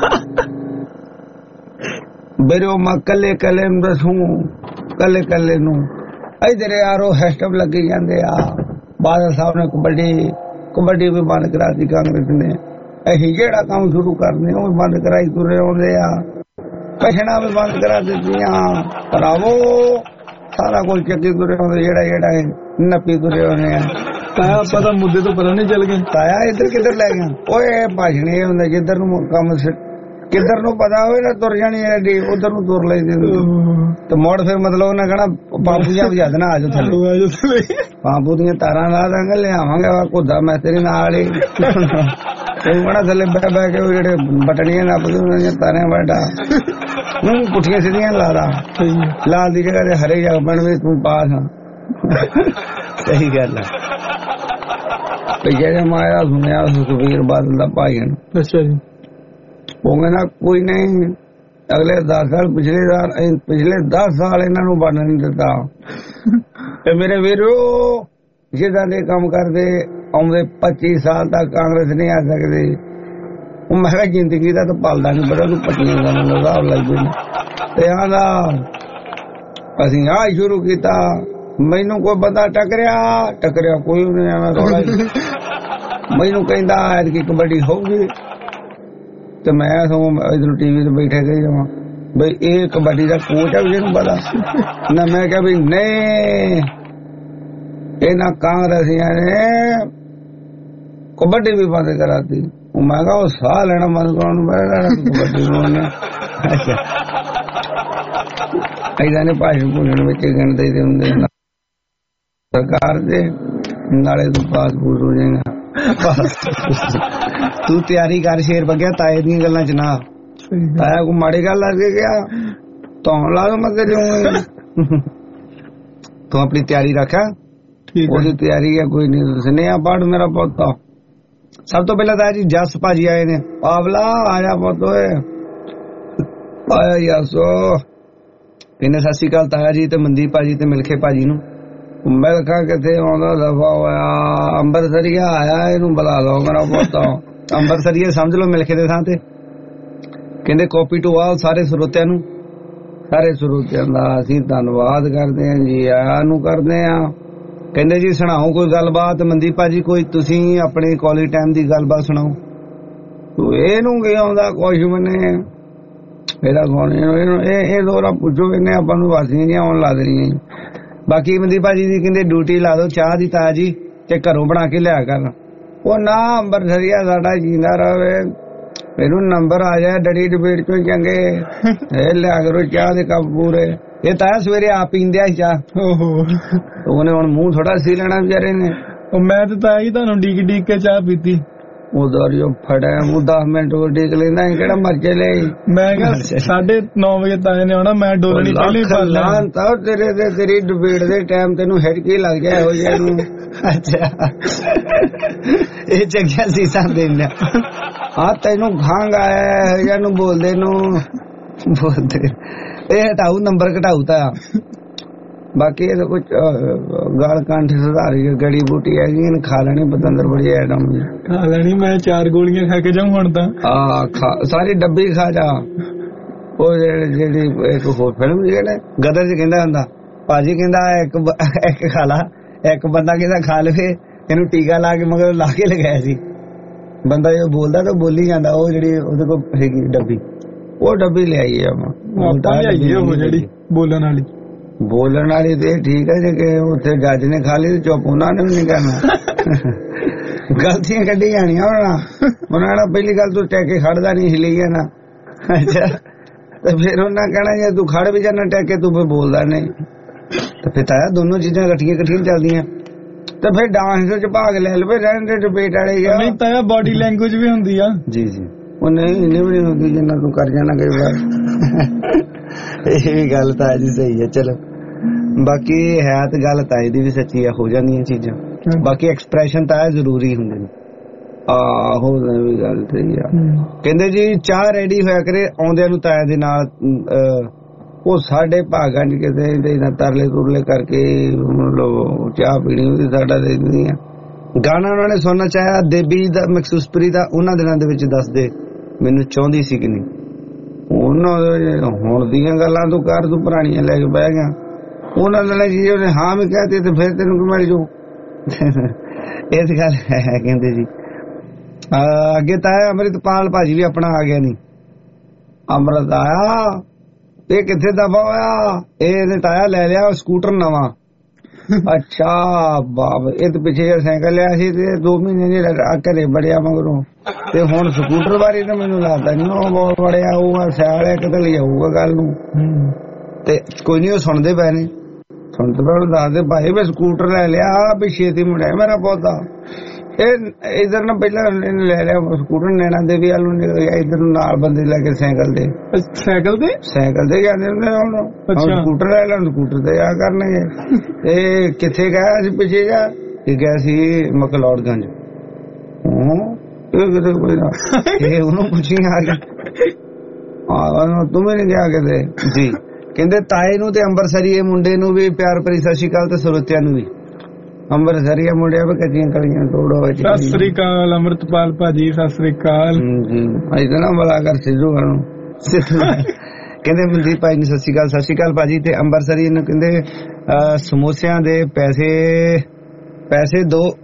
ਵੀਰੋ। ਮੈਂ ਕੱਲੇ ਨੂੰ ਦੱਸੂ, ਕੱਲੇ ਨੂੰ ਇਧਰ ਯਾਰੋ ਹੈਸਟਪ ਲੱਗੀ ਜਾਂਦੇ ਆ। ਬਾਦਲ ਸਾਹਿਬ ਨੇ ਕਬੱਡੀ ਵੀ ਬੰਦ ਕਰਾਤੀ ਕਾਂਗਰਸ ਨੇ। ਅਸੀਂ ਜਿਹੜਾ ਕੰਮ ਸ਼ੁਰੂ ਕਰਦੇ ਉਹ ਵੀ ਬੰਦ ਕਰਾਈ ਤੁਰੇ ਆਉਂਦੇ ਆ। ਪੈਸ਼ਨਾਂ ਵੀ ਬੰਦ ਕਰਾ ਦਿੱਤੀਆਂ ਭਰਾਵੋ, ਸਾਰਾ ਕੁਝ ਚੱਕੀ ਤੁਰੇ ਆਉਂਦੇ ਜਿਹੜਾ ਨੱਪੀ ਤੁਰੇ ਆਉਂਦੇ ਆ। ਤਾਇਆ ਪਤਾ ਮੁੱਦੇ ਤੋਂ ਪਤਾ ਨਹੀਂ ਚੱਲ ਗਿਆ ਤਾਇਆ ਇੱਧਰ ਕਿੱਧਰ ਲੈ ਗਿਆ। ਓਏ ਭਾਸ਼ਣ ਇਹ ਹੁੰਦਾ ਜਿੱਧਰ ਨੂੰ ਕੰਮ ਕਿੱਧਰ ਨੂੰ ਪਤਾ ਹੋਵੇ ਨਾ ਤੁਰ ਜਾਣੀ ਐਡੀ ਉਧਰ ਨੂੰ ਤੁਰ ਲੈਂਦੇ ਤੇ ਮੋੜ ਫਿਰ ਮਤਲਬ ਉਹਨਾਂ ਕਹਿਣਾ ਬਾਪੂਆਂ ਵਜਾ ਦੇਣਾ ਆਜੋ ਥੱਲੇ ਬਾਪੂ ਦੀਆਂ ਤਾਰਾਂ ਲਾ ਦਾਂਗੇ ਲਿਆਵਾਂਗੇ ਘੁੱਦਾ ਮੈਂ ਤੇਰੇ ਨਾਲ ਹੀ ਕਹਿਣਾ ਥੱਲੇ ਬਹਿ ਕੇ ਉਹ ਜਿਹੜੇ ਬਟਣੀਆਂ ਨੱਪਦੇ ਉਹਨਾਂ ਦੀਆਂ ਤਾਰਾਂ ਬੈਠਾ ਨੂੰ ਪੁੱਠੀਆਂ ਸਿੱਧੀਆਂ ਲਾ ਲਾਲ ਦੀ ਜਗ੍ਹਾ ਤੇ ਹਰੇ ਜਗ ਬਣ ਵੀ ਤੂੰ ਪਾਸ ਸਹੀ ਗੱਲ ਹੈ। ਜਿਹੜੇ ਮਾਇਆ ਸੁਣਿਆ ਸੁਖਬੀਰ ਬਾਦਲ ਦਾ ਭਾਈ ਨੂੰ। ਅੱਛਾ ਜੀ। ਉਹ ਕਹਿੰਦਾ ਕੋਈ ਨਹੀਂ ਅਗਲੇ 10 ਸਾਲ ਪਿਛਲੇ 10 ਸਾਲ ਇਹਨਾਂ ਨੂੰ ਬਣ ਨਹੀਂ ਦਿੱਤਾ। ਤੇ ਮੇਰੇ ਵੀਰੋ ਜਿੱਦਾਂ ਦੇ ਕੰਮ ਕਰਦੇ ਆਉਂਦੇ 25 ਸਾਲ ਤੱਕ ਕਾਂਗਰਸ ਨਹੀਂ ਆ ਸਕਦੇ। ਉਹ ਮੈਂ ਕਿਹਾ ਜ਼ਿੰਦਗੀ ਦਾ ਤਾਂ ਪਲਦਾ ਨਹੀਂ ਪਤਾ ਤੂੰ 25 ਸਾਲਾਂ ਦਾ ਹਿਸਾਬ ਲੱਗ ਗਏ ਤੇ ਆਂਦਾ ਅਸੀਂ ਆਹ ਸ਼ੁਰੂ ਕੀਤਾ। ਮੈਨੂੰ ਕੋਈ ਬੰਦਾ ਟੱਕਰਿਆ ਕੋਈ ਨਹੀਂ ਆਣਾ ਰੌਲਾ ਮੈਨੂੰ ਕਹਿੰਦਾ ਐਤਕੀ ਕਬੱਡੀ ਹੋਊਗੀ ਤੇ ਮੈਂ ਇਧਰ ਟੀਵੀ ਤੇ ਬੈਠੇ ਗਈ ਜਾਵਾਂ ਬਈ ਇਹ ਕਬੱਡੀ ਦਾ ਕੋਚ ਆ ਵੀ ਜਿਹਨੂੰ ਪਤਾ ਨਾ। ਮੈਂ ਕਿਹਾ ਵੀ ਨਹੀਂ ਇਹਨਾਂ ਕਾਂਗਰਸੀਆਂ ਨੇ ਕਬੱਡੀ ਵੀ ਬੰਦ ਕਰਾਤੀ। ਮੈਂ ਕਿਹਾ ਉਹ ਸਾਹ ਲੈਣਾ ਬੰਦ ਕਰਾਉਣ ਨੂੰ ਕਬੱਡੀ ਨੂੰ। ਅੱਛਾ ਏਦਾਂ ਨੇ ਭਾਸ਼ਣ ਭੂਸ਼ਣ ਵਿੱਚ ਗਿਣਦੇ ਹੁੰਦੇ ਸਰਕਾਰ ਦੇ ਨਾਲੇ ਤੂੰ ਪਾਸਪੋਰਟ ਹੋ ਜਾਏਗਾ। ਤੂੰ ਤਿਆਰੀ ਕਰ ਸ਼ੇਰ ਬਗਿਆ ਤਾਏ ਦੀਆਂ ਗੱਲਾਂ ਚ ਨਾ। ਤਾਇਆ ਕੋ ਮਾੜੀ ਗੱਲ ਲੱਗ ਗਿਆ ਤਾਂ ਲਾ ਦੋ ਮੈਂ ਜਾਊਂਗਾ। ਤੂੰ ਆਪਣੀ ਤਿਆਰੀ ਰੱਖਾ ਉਹਦੀ ਤਿਆਰੀ ਹੈ ਕੋਈ ਨਹੀਂ। ਸੁਨੇਹਾ ਪੜ ਮੇਰਾ ਪੁੱਤ। ਸਭ ਤੋਂ ਪਹਿਲਾਂ ਤਾਂ ਜੀ ਜਸ ਭਾਜੀ ਆਏ ਨੇ। ਪਾਵਲਾ ਆਇਆ ਪੁੱਤ ਓਏ ਆਇਆ ਯਾਸੋ ਇਹਨੇ ਸਤਿ ਸ਼੍ਰੀ ਅਕਾਲ ਤਾਇਆ ਜੀ ਤੇ ਮਨਦੀਪ ਭਾਜੀ ਤੇ ਮਿਲਖੇ ਭਾਜੀ ਨੂੰ। ਮਿਲਖਾ ਕਿੱਥੇ ਆਉਂਦਾ ਦਫਾ ਹੋਇਆ ਅੰਬਰਸਰੀਆ ਆਇਆ ਇਹਨੂੰ ਬੁਲਾ ਲਓ ਮੇਰਾ ਪੁੱਤ। ਅੰਬਰਸਰੀਆ ਸਮਝ ਲਓ ਮਿਲਖੇ ਦੇ ਥਾਂ ਤੇ। ਕਹਿੰਦੇ ਕਾਪੀ ਟੂ ਆਲ ਸਾਰੇ ਸਰੋਤਿਆਂ ਨੂੰ ਸਾਰੇ ਸਰੋਤਿਆਂ ਦਾ ਅਸੀਂ ਧੰਨਵਾਦ ਕਰਦੇ ਹਾਂ ਜੀ ਆਇਆਂ ਨੂੰ ਕਰਦੇ ਹਾਂ। ਕਹਿੰਦੇ ਜੀ ਸੁਣਾਓ ਕੋਈ ਗੱਲਬਾਤ ਮਨਦੀਪ ਭਾਜੀ ਕੋਈ ਤੁਸੀਂ ਆਪਣੇ ਕਾਲਜ ਟਾਈਮ ਦੀ ਗੱਲਬਾਤ ਸੁਣਾਓ। ਤੂੰ ਇਹਨੂੰ ਕੀ ਆਉਂਦਾ ਕੁਛ ਮੈਨੇ ਇਹਦਾ ਕੌਣ ਇਹ ਦੋਰਾ ਪੁੱਛੋ ਇਹਨੇ ਆਪਾਂ ਨੂੰ ਵਾਸੀਆਂ ਨਹੀਂ ਆਉਣ ਲਾ ਦੇਣੀਆਂ। ਬਾਕੀ ਮਨਦੀਪ ਭਾਜੀ ਦੀ ਕਹਿੰਦੇ ਡਿਊਟੀ ਲਾ ਦੋ ਚਾਹ ਦੀ ਤਾਇਆ ਜੀ ਤੇ ਘਰੋਂ ਬਣਾ ਕੇ ਲਿਆ ਕਰ। ਉਹ ਨਾ ਅੰਬਰਸਰੀਆ ਸਾਡਾ ਜੀਂਦਾ ਰਹੇ ਮੈਨੂੰ ਨੰਬਰ ਆ ਜਾਏ ਡੜੀ ਡਬੇਟ ਚੋਂ ਚੰਗੇ ਇਹ ਲਿਆ ਕਰੋ ਚਾਹ ਦੇ ਕੱਪ ਪੂਰੇ। ਇਹ ਤਾਇਆ ਸਵੇਰੇ ਆਪ ਪੀਂਦਿਆ ਸੀ ਚਾਹ। ਉਹਨੇ ਹੁਣ ਮੂੰਹ ਥੋੜਾ ਸੀ ਲੈਣਾ ਵਿਚਾਰੇ ਨੇ। ਮੈਂ ਤੇ ਤਾਇਆ ਜੀ ਤੁਹਾਨੂੰ ਡੀਕ ਕੇ ਚਾਹ ਪੀਤੀ। ਉਧਰ ਜੋ ਫੜਿਆ ਉਹ 10 ਮਿੰਟ ਉਹ ਡੀਕ ਲੈਂਦਾ ਕਿਹੜਾ ਮਰਜੇ ਲੈ। ਮੈਂ ਕਿਹਾ 9:30 ਵਜੇ ਤਾਏ ਨੇ ਆਉਣਾ ਮੈਂ ਡੋਲਣੀ ਪਹਿਲੇ ਭਰ ਲੈਣ ਤਾਂ ਤੇਰੇ ਤੇ ਤੇਰੀ ਡਿਬੇਟ ਦੇ ਟਾਈਮ ਤੈਨੂੰ ਹਿੜਕੀ ਲੱਗ ਗਿਆ ਇਹੋ ਜਿਹੇ ਨੂੰ। ਅੱਛਾ ਇਹ ਚੰਗੀਆਂ ਸੀਸਾਂ ਦੇਣਾ ਆ ਤੈਨੂੰ ਖੰਘ ਆਇਆ ਜਾਂ ਨੂੰ ਬੋਲਦੇ ਇਹ ਹਟਾਊ ਨੰਬਰ ਘਟਾਊ ਤਾਂ ਬਾਕੀ ਇਹ ਕੁਝ ਗਲ ਕੰਠ ਸੁਧਾਰੀ ਗੜੀ ਬੂਟੀ ਹੈਗੀ ਖਾ ਲੈਣੀ ਪਤੰਦਰ ਬੜੀ ਐਟਮ ਖਾ ਲੈਣੀ। ਮੈਂ 4 ਗੋਲੀਆਂ ਖਾ ਕੇ ਜਾਊਂ ਹੁਣ ਤਾਂ। ਸਾਰੀ ਡੱਬੀ ਖਾ ਜਾ। ਉਹ ਜਿਹੜੀ ਇੱਕ ਹੋਰ ਫਿਲਮ ਜਿਹੜੇ ਗਦਰ ਚ ਕਹਿੰਦਾ ਹੁੰਦਾ ਭਾਜੀ ਕਹਿੰਦਾ ਇੱਕ ਖਾ ਲਾ, ਇੱਕ ਬੰਦਾ ਕਹਿੰਦਾ ਖਾ ਲਵੇ ਇਹਨੂੰ ਟੀਕਾ ਲਾ ਕੇ ਮਗਰ ਲਾ ਕੇ ਲਗਾਇਆ ਸੀ। ਬੰਦਾ ਜੋ ਬੋਲਦਾ ਤਾਂ ਬੋਲੀ ਜਾਂਦਾ। ਉਹ ਜਿਹੜੀ ਉਹਦੇ ਕੋਲ ਹੈਗੀ ਡੱਬੀ, ਉਹ ਡੱਬੀ ਲਿਆਈ ਆਪਾਂ ਲਿਆਈਏ ਉਹ ਜਿਹੜੀ ਬੋਲਣ ਵਾਲੀ ਤੇ ਠੀਕ ਹੈ ਜੇ ਉੱਥੇ ਜੱਜ ਨੇ ਖਾ ਲਈ ਚੁੱਪ ਉਹਨਾਂ ਨੇ ਵੀ ਨੀ ਕਰਨਾ। ਗਲਤੀਆਂ ਕੱਢੀ ਜਾਣੀਆਂ ਉਹਨਾਂ ਨੇ ਪਹਿਲੀ ਗੱਲ ਤੂੰ ਟੈਕੇ ਖੜਦਾ ਨਹੀਂ ਹਿਲੀ ਗਿਆ ਨਾ। ਅੱਛਾ ਤੇ ਫਿਰ ਉਹਨਾਂ ਕਹਿਣਾ ਜੇ ਤੂੰ ਖੜ ਵੀ ਜਾਣਾ ਟੈਕੇ ਤੂੰ ਫਿਰ ਬੋਲਦਾ ਨਹੀਂ। ਤੇ ਫਿਰ ਤਾਇਆ ਦੋਨੋਂ ਚੀਜ਼ਾਂ ਇਕੱਠੀਆਂ ਚੱਲਦੀਆਂ ਤੇ ਫਿਰ ਡਾਂਸ ਚ ਭਾਗ ਲੈ ਲਵੇ ਰਹਿਣ ਦੇ ਡਿਬੇਟ ਵਾਲੇ। ਨਹੀਂ ਤਾਇਆ ਬਾਡੀ ਲੈਂਗੁਏਜ ਵੀ ਹੁੰਦੀ ਆ। ਜੀ ਉਹ ਨਹੀਂ ਇੰਨੀ ਵੀ ਨਹੀਂ ਹੁੰਦੀ ਜਿੰਨਾ ਤੂੰ ਕਰ ਜਾਣਾ ਕਈ ਵਾਰ। ਇਹ ਵੀ ਗੱਲ ਤਾਂ ਜੀ ਸਹੀ ਹੈ। ਚਲੋ ਬਾਕੀ ਹੈ ਤੇ ਗੱਲ ਤਾਏ ਦੀ ਵੀ ਸੱਚੀ ਆ, ਹੋ ਜਾਂਦੀਆਂ ਚੀਜ਼ਾਂ। ਬਾਕੀ ਐਕਸਪ੍ਰੈਸ਼ਨ ਤਾਂ ਜ਼ਰੂਰੀ ਹੁੰਦੇ ਨੇ। ਆਹੋ ਵੀ ਗੱਲ ਸਹੀ ਆ। ਕਹਿੰਦੇ ਜੀ ਚਾਹ ਰੈਡੀ ਹੋਇਆ ਕਰੇ ਆਉਂਦਿਆਂ ਨੂੰ ਤਾਇਆ ਦੇ ਨਾਲ। ਉਹ ਸਾਡੇ ਭਾਗਾਂ ਚ ਕਿਤੇ ਤਰਲੇ ਤੁਰਲੇ ਕਰਕੇ ਮਤਲਬ ਚਾਹ ਪੀਣੀ ਉਹਦੀ ਸਾਡਾ ਦੇ ਦਿੰਦੀ ਆ। ਗਾਣਾ ਉਹਨਾਂ ਨੇ ਸੁਣਨਾ ਚਾਹਿਆ ਦੇਬੀ ਦਾ ਮਖਸੂਸਪੁਰੀ ਦਾ ਉਹਨਾਂ ਦਿਨਾਂ ਦੇ ਵਿੱਚ ਦੱਸਦੇ ਮੈਨੂੰ ਚਾਹੁੰਦੀ ਸੀ ਕਿ ਨਹੀਂ। ਉਹਨਾਂ ਹੁਣ ਦੀਆਂ ਗੱਲਾਂ ਤੂੰ ਕਰ, ਤੂੰ ਪੁਰਾਣੀਆਂ ਲੈ ਕੇ ਬਹਿ ਗਿਆ। ਉਹਨਾਂ ਦਿਨਾਂ ਜੀ ਉਹਨੇ ਹਾਂ ਵੀ ਕਹਿਤੀ ਤੇ ਫਿਰ ਤੈਨੂੰ ਕਿ ਮਿਲ ਜਾਊ। ਇਸ ਗੱਲ ਹੈ। ਕਹਿੰਦੇ ਜੀ ਅੱਗੇ ਤਾਇਆ ਅੰਮ੍ਰਿਤਪਾਲ ਭਾਜੀ ਵੀ ਆਪਣਾ ਆ ਗਿਆ। ਨਹੀਂ ਅੰਮ੍ਰਿਤ ਆਇਆ ਇਹ ਕਿੱਥੇ ਦਫਾ ਹੋਇਆ? ਇਹਨੇ ਤਾਇਆ ਲੈ ਲਿਆ ਸਕੂਟਰ ਨਵਾਂ। ਅੱਛਾ ਬਾਬ ਇਹ ਤੇ ਪਿੱਛੇ ਜਿਹੜਾ ਸਾਈਕਲ ਲਿਆ ਸੀ ਤੇ 2 ਮਹੀਨੇ ਘਰੇ ਬੜਿਆ ਮਗਰੋਂ ਤੇ ਹੁਣ ਸਕੂਟਰ ਬਾਰੇ ਤਾਂ ਮੈਨੂੰ ਲੱਗਦਾ ਨਹੀਂ ਉਹ ਬਹੁਤ ਬੜਿਆ ਹੋਊਗਾ। ਸਿਆਲ ਇੱਕ ਤਾਂ ਲਿਆਊਗਾ ਗੱਲ ਨੂੰ ਤੇ ਕੋਈ ਨੀ ਉਹ ਸੁਣਦੇ ਪਏ ਨੇ। ਸੁਣਦੇ ਪਏ ਦੱਸਦੇ ਭਾਈ ਮੈਂ ਸਕੂਟਰ ਲੈ ਲਿਆ ਵੀ ਛੇਤੀ ਮੁੜਿਆ ਮੇਰਾ ਪੌਦਾ। ਇਹ ਇਧਰ ਨਾ ਪਹਿਲਾਂ ਲੈ ਲਿਆ ਸਕੂਟਰ ਨੈਣਾ ਦੇਵੀ ਵੱਲ ਨੂੰ ਨਿਕਲ ਗਿਆ। ਇਧਰ ਨੂੰ ਨਾਲ ਬੰਦੇ ਲੈ ਕੇ ਸਾਈਕਲ ਤੇ ਜਾਂਦੇ ਹੁੰਦੇ। ਹੁਣ ਸਕੂਟਰ ਲੈ ਲੈਣ ਸਕੂਟਰ ਤੇ ਆ ਕਰਨਗੇ। ਇਹ ਕਿੱਥੇ ਗਿਆ ਸੀ ਪਿੱਛੇ ਜਾ ਇਹ ਗਿਆ ਸੀ ਮਕਲੌੜਗੰਜ। ਕਿਤੇ ਕੋਈ ਨਾ ਇਹ ਉਹਨੂੰ ਪੁੱਛੀ ਆ ਗਿਆ ਤੂੰ ਵੀ ਨੀ ਗਿਆ ਕਿਤੇ ਜੀ। ਕਹਿੰਦੇ ਤਾਏ ਨੂੰ ਤੇ ਅੰਬਰਸਰੀਏ ਮੁੰਡੇ ਨੂੰ ਵੀ ਪਿਆਰ ਭਰੀ ਸਤਿ ਸ਼੍ਰੀ ਅਕਾਲ ਤੇ ਸਰੋਤਿਆਂ ਨੂੰ ਵੀ। ਅੰਮ੍ਰਿਤਸਰੀਆ ਮੁੰਡਿਆ ਵੀ ਕੱਚੀਆਂ ਕਲੀਆਂ ਤੋੜੋ। ਸਤਿ ਸ੍ਰੀ ਅਕਾਲ ਅੰਮ੍ਰਿਤਪਾਲ ਭਾਜੀ, ਸਤਿ ਸ੍ਰੀ ਅਕਾਲ। ਅਜੇ ਨਾ ਬਲਾ ਕਰ ਸਿੱਧੂ ਨੂੰ ਕਹਿੰਦੇ ਮਨਦੀਪ ਭਾਈ ਨੂੰ ਸਤਿ ਸ੍ਰੀ ਅਕਾਲ। ਸਤਿ ਸ੍ਰੀ ਅਕਾਲ ਭਾਜੀ। ਤੇ ਅੰਮ੍ਰਿਤਸਰੀ ਨੂੰ ਕਹਿੰਦੇ ਸਮੋਸਿਆਂ ਦੇ ਪੈਸੇ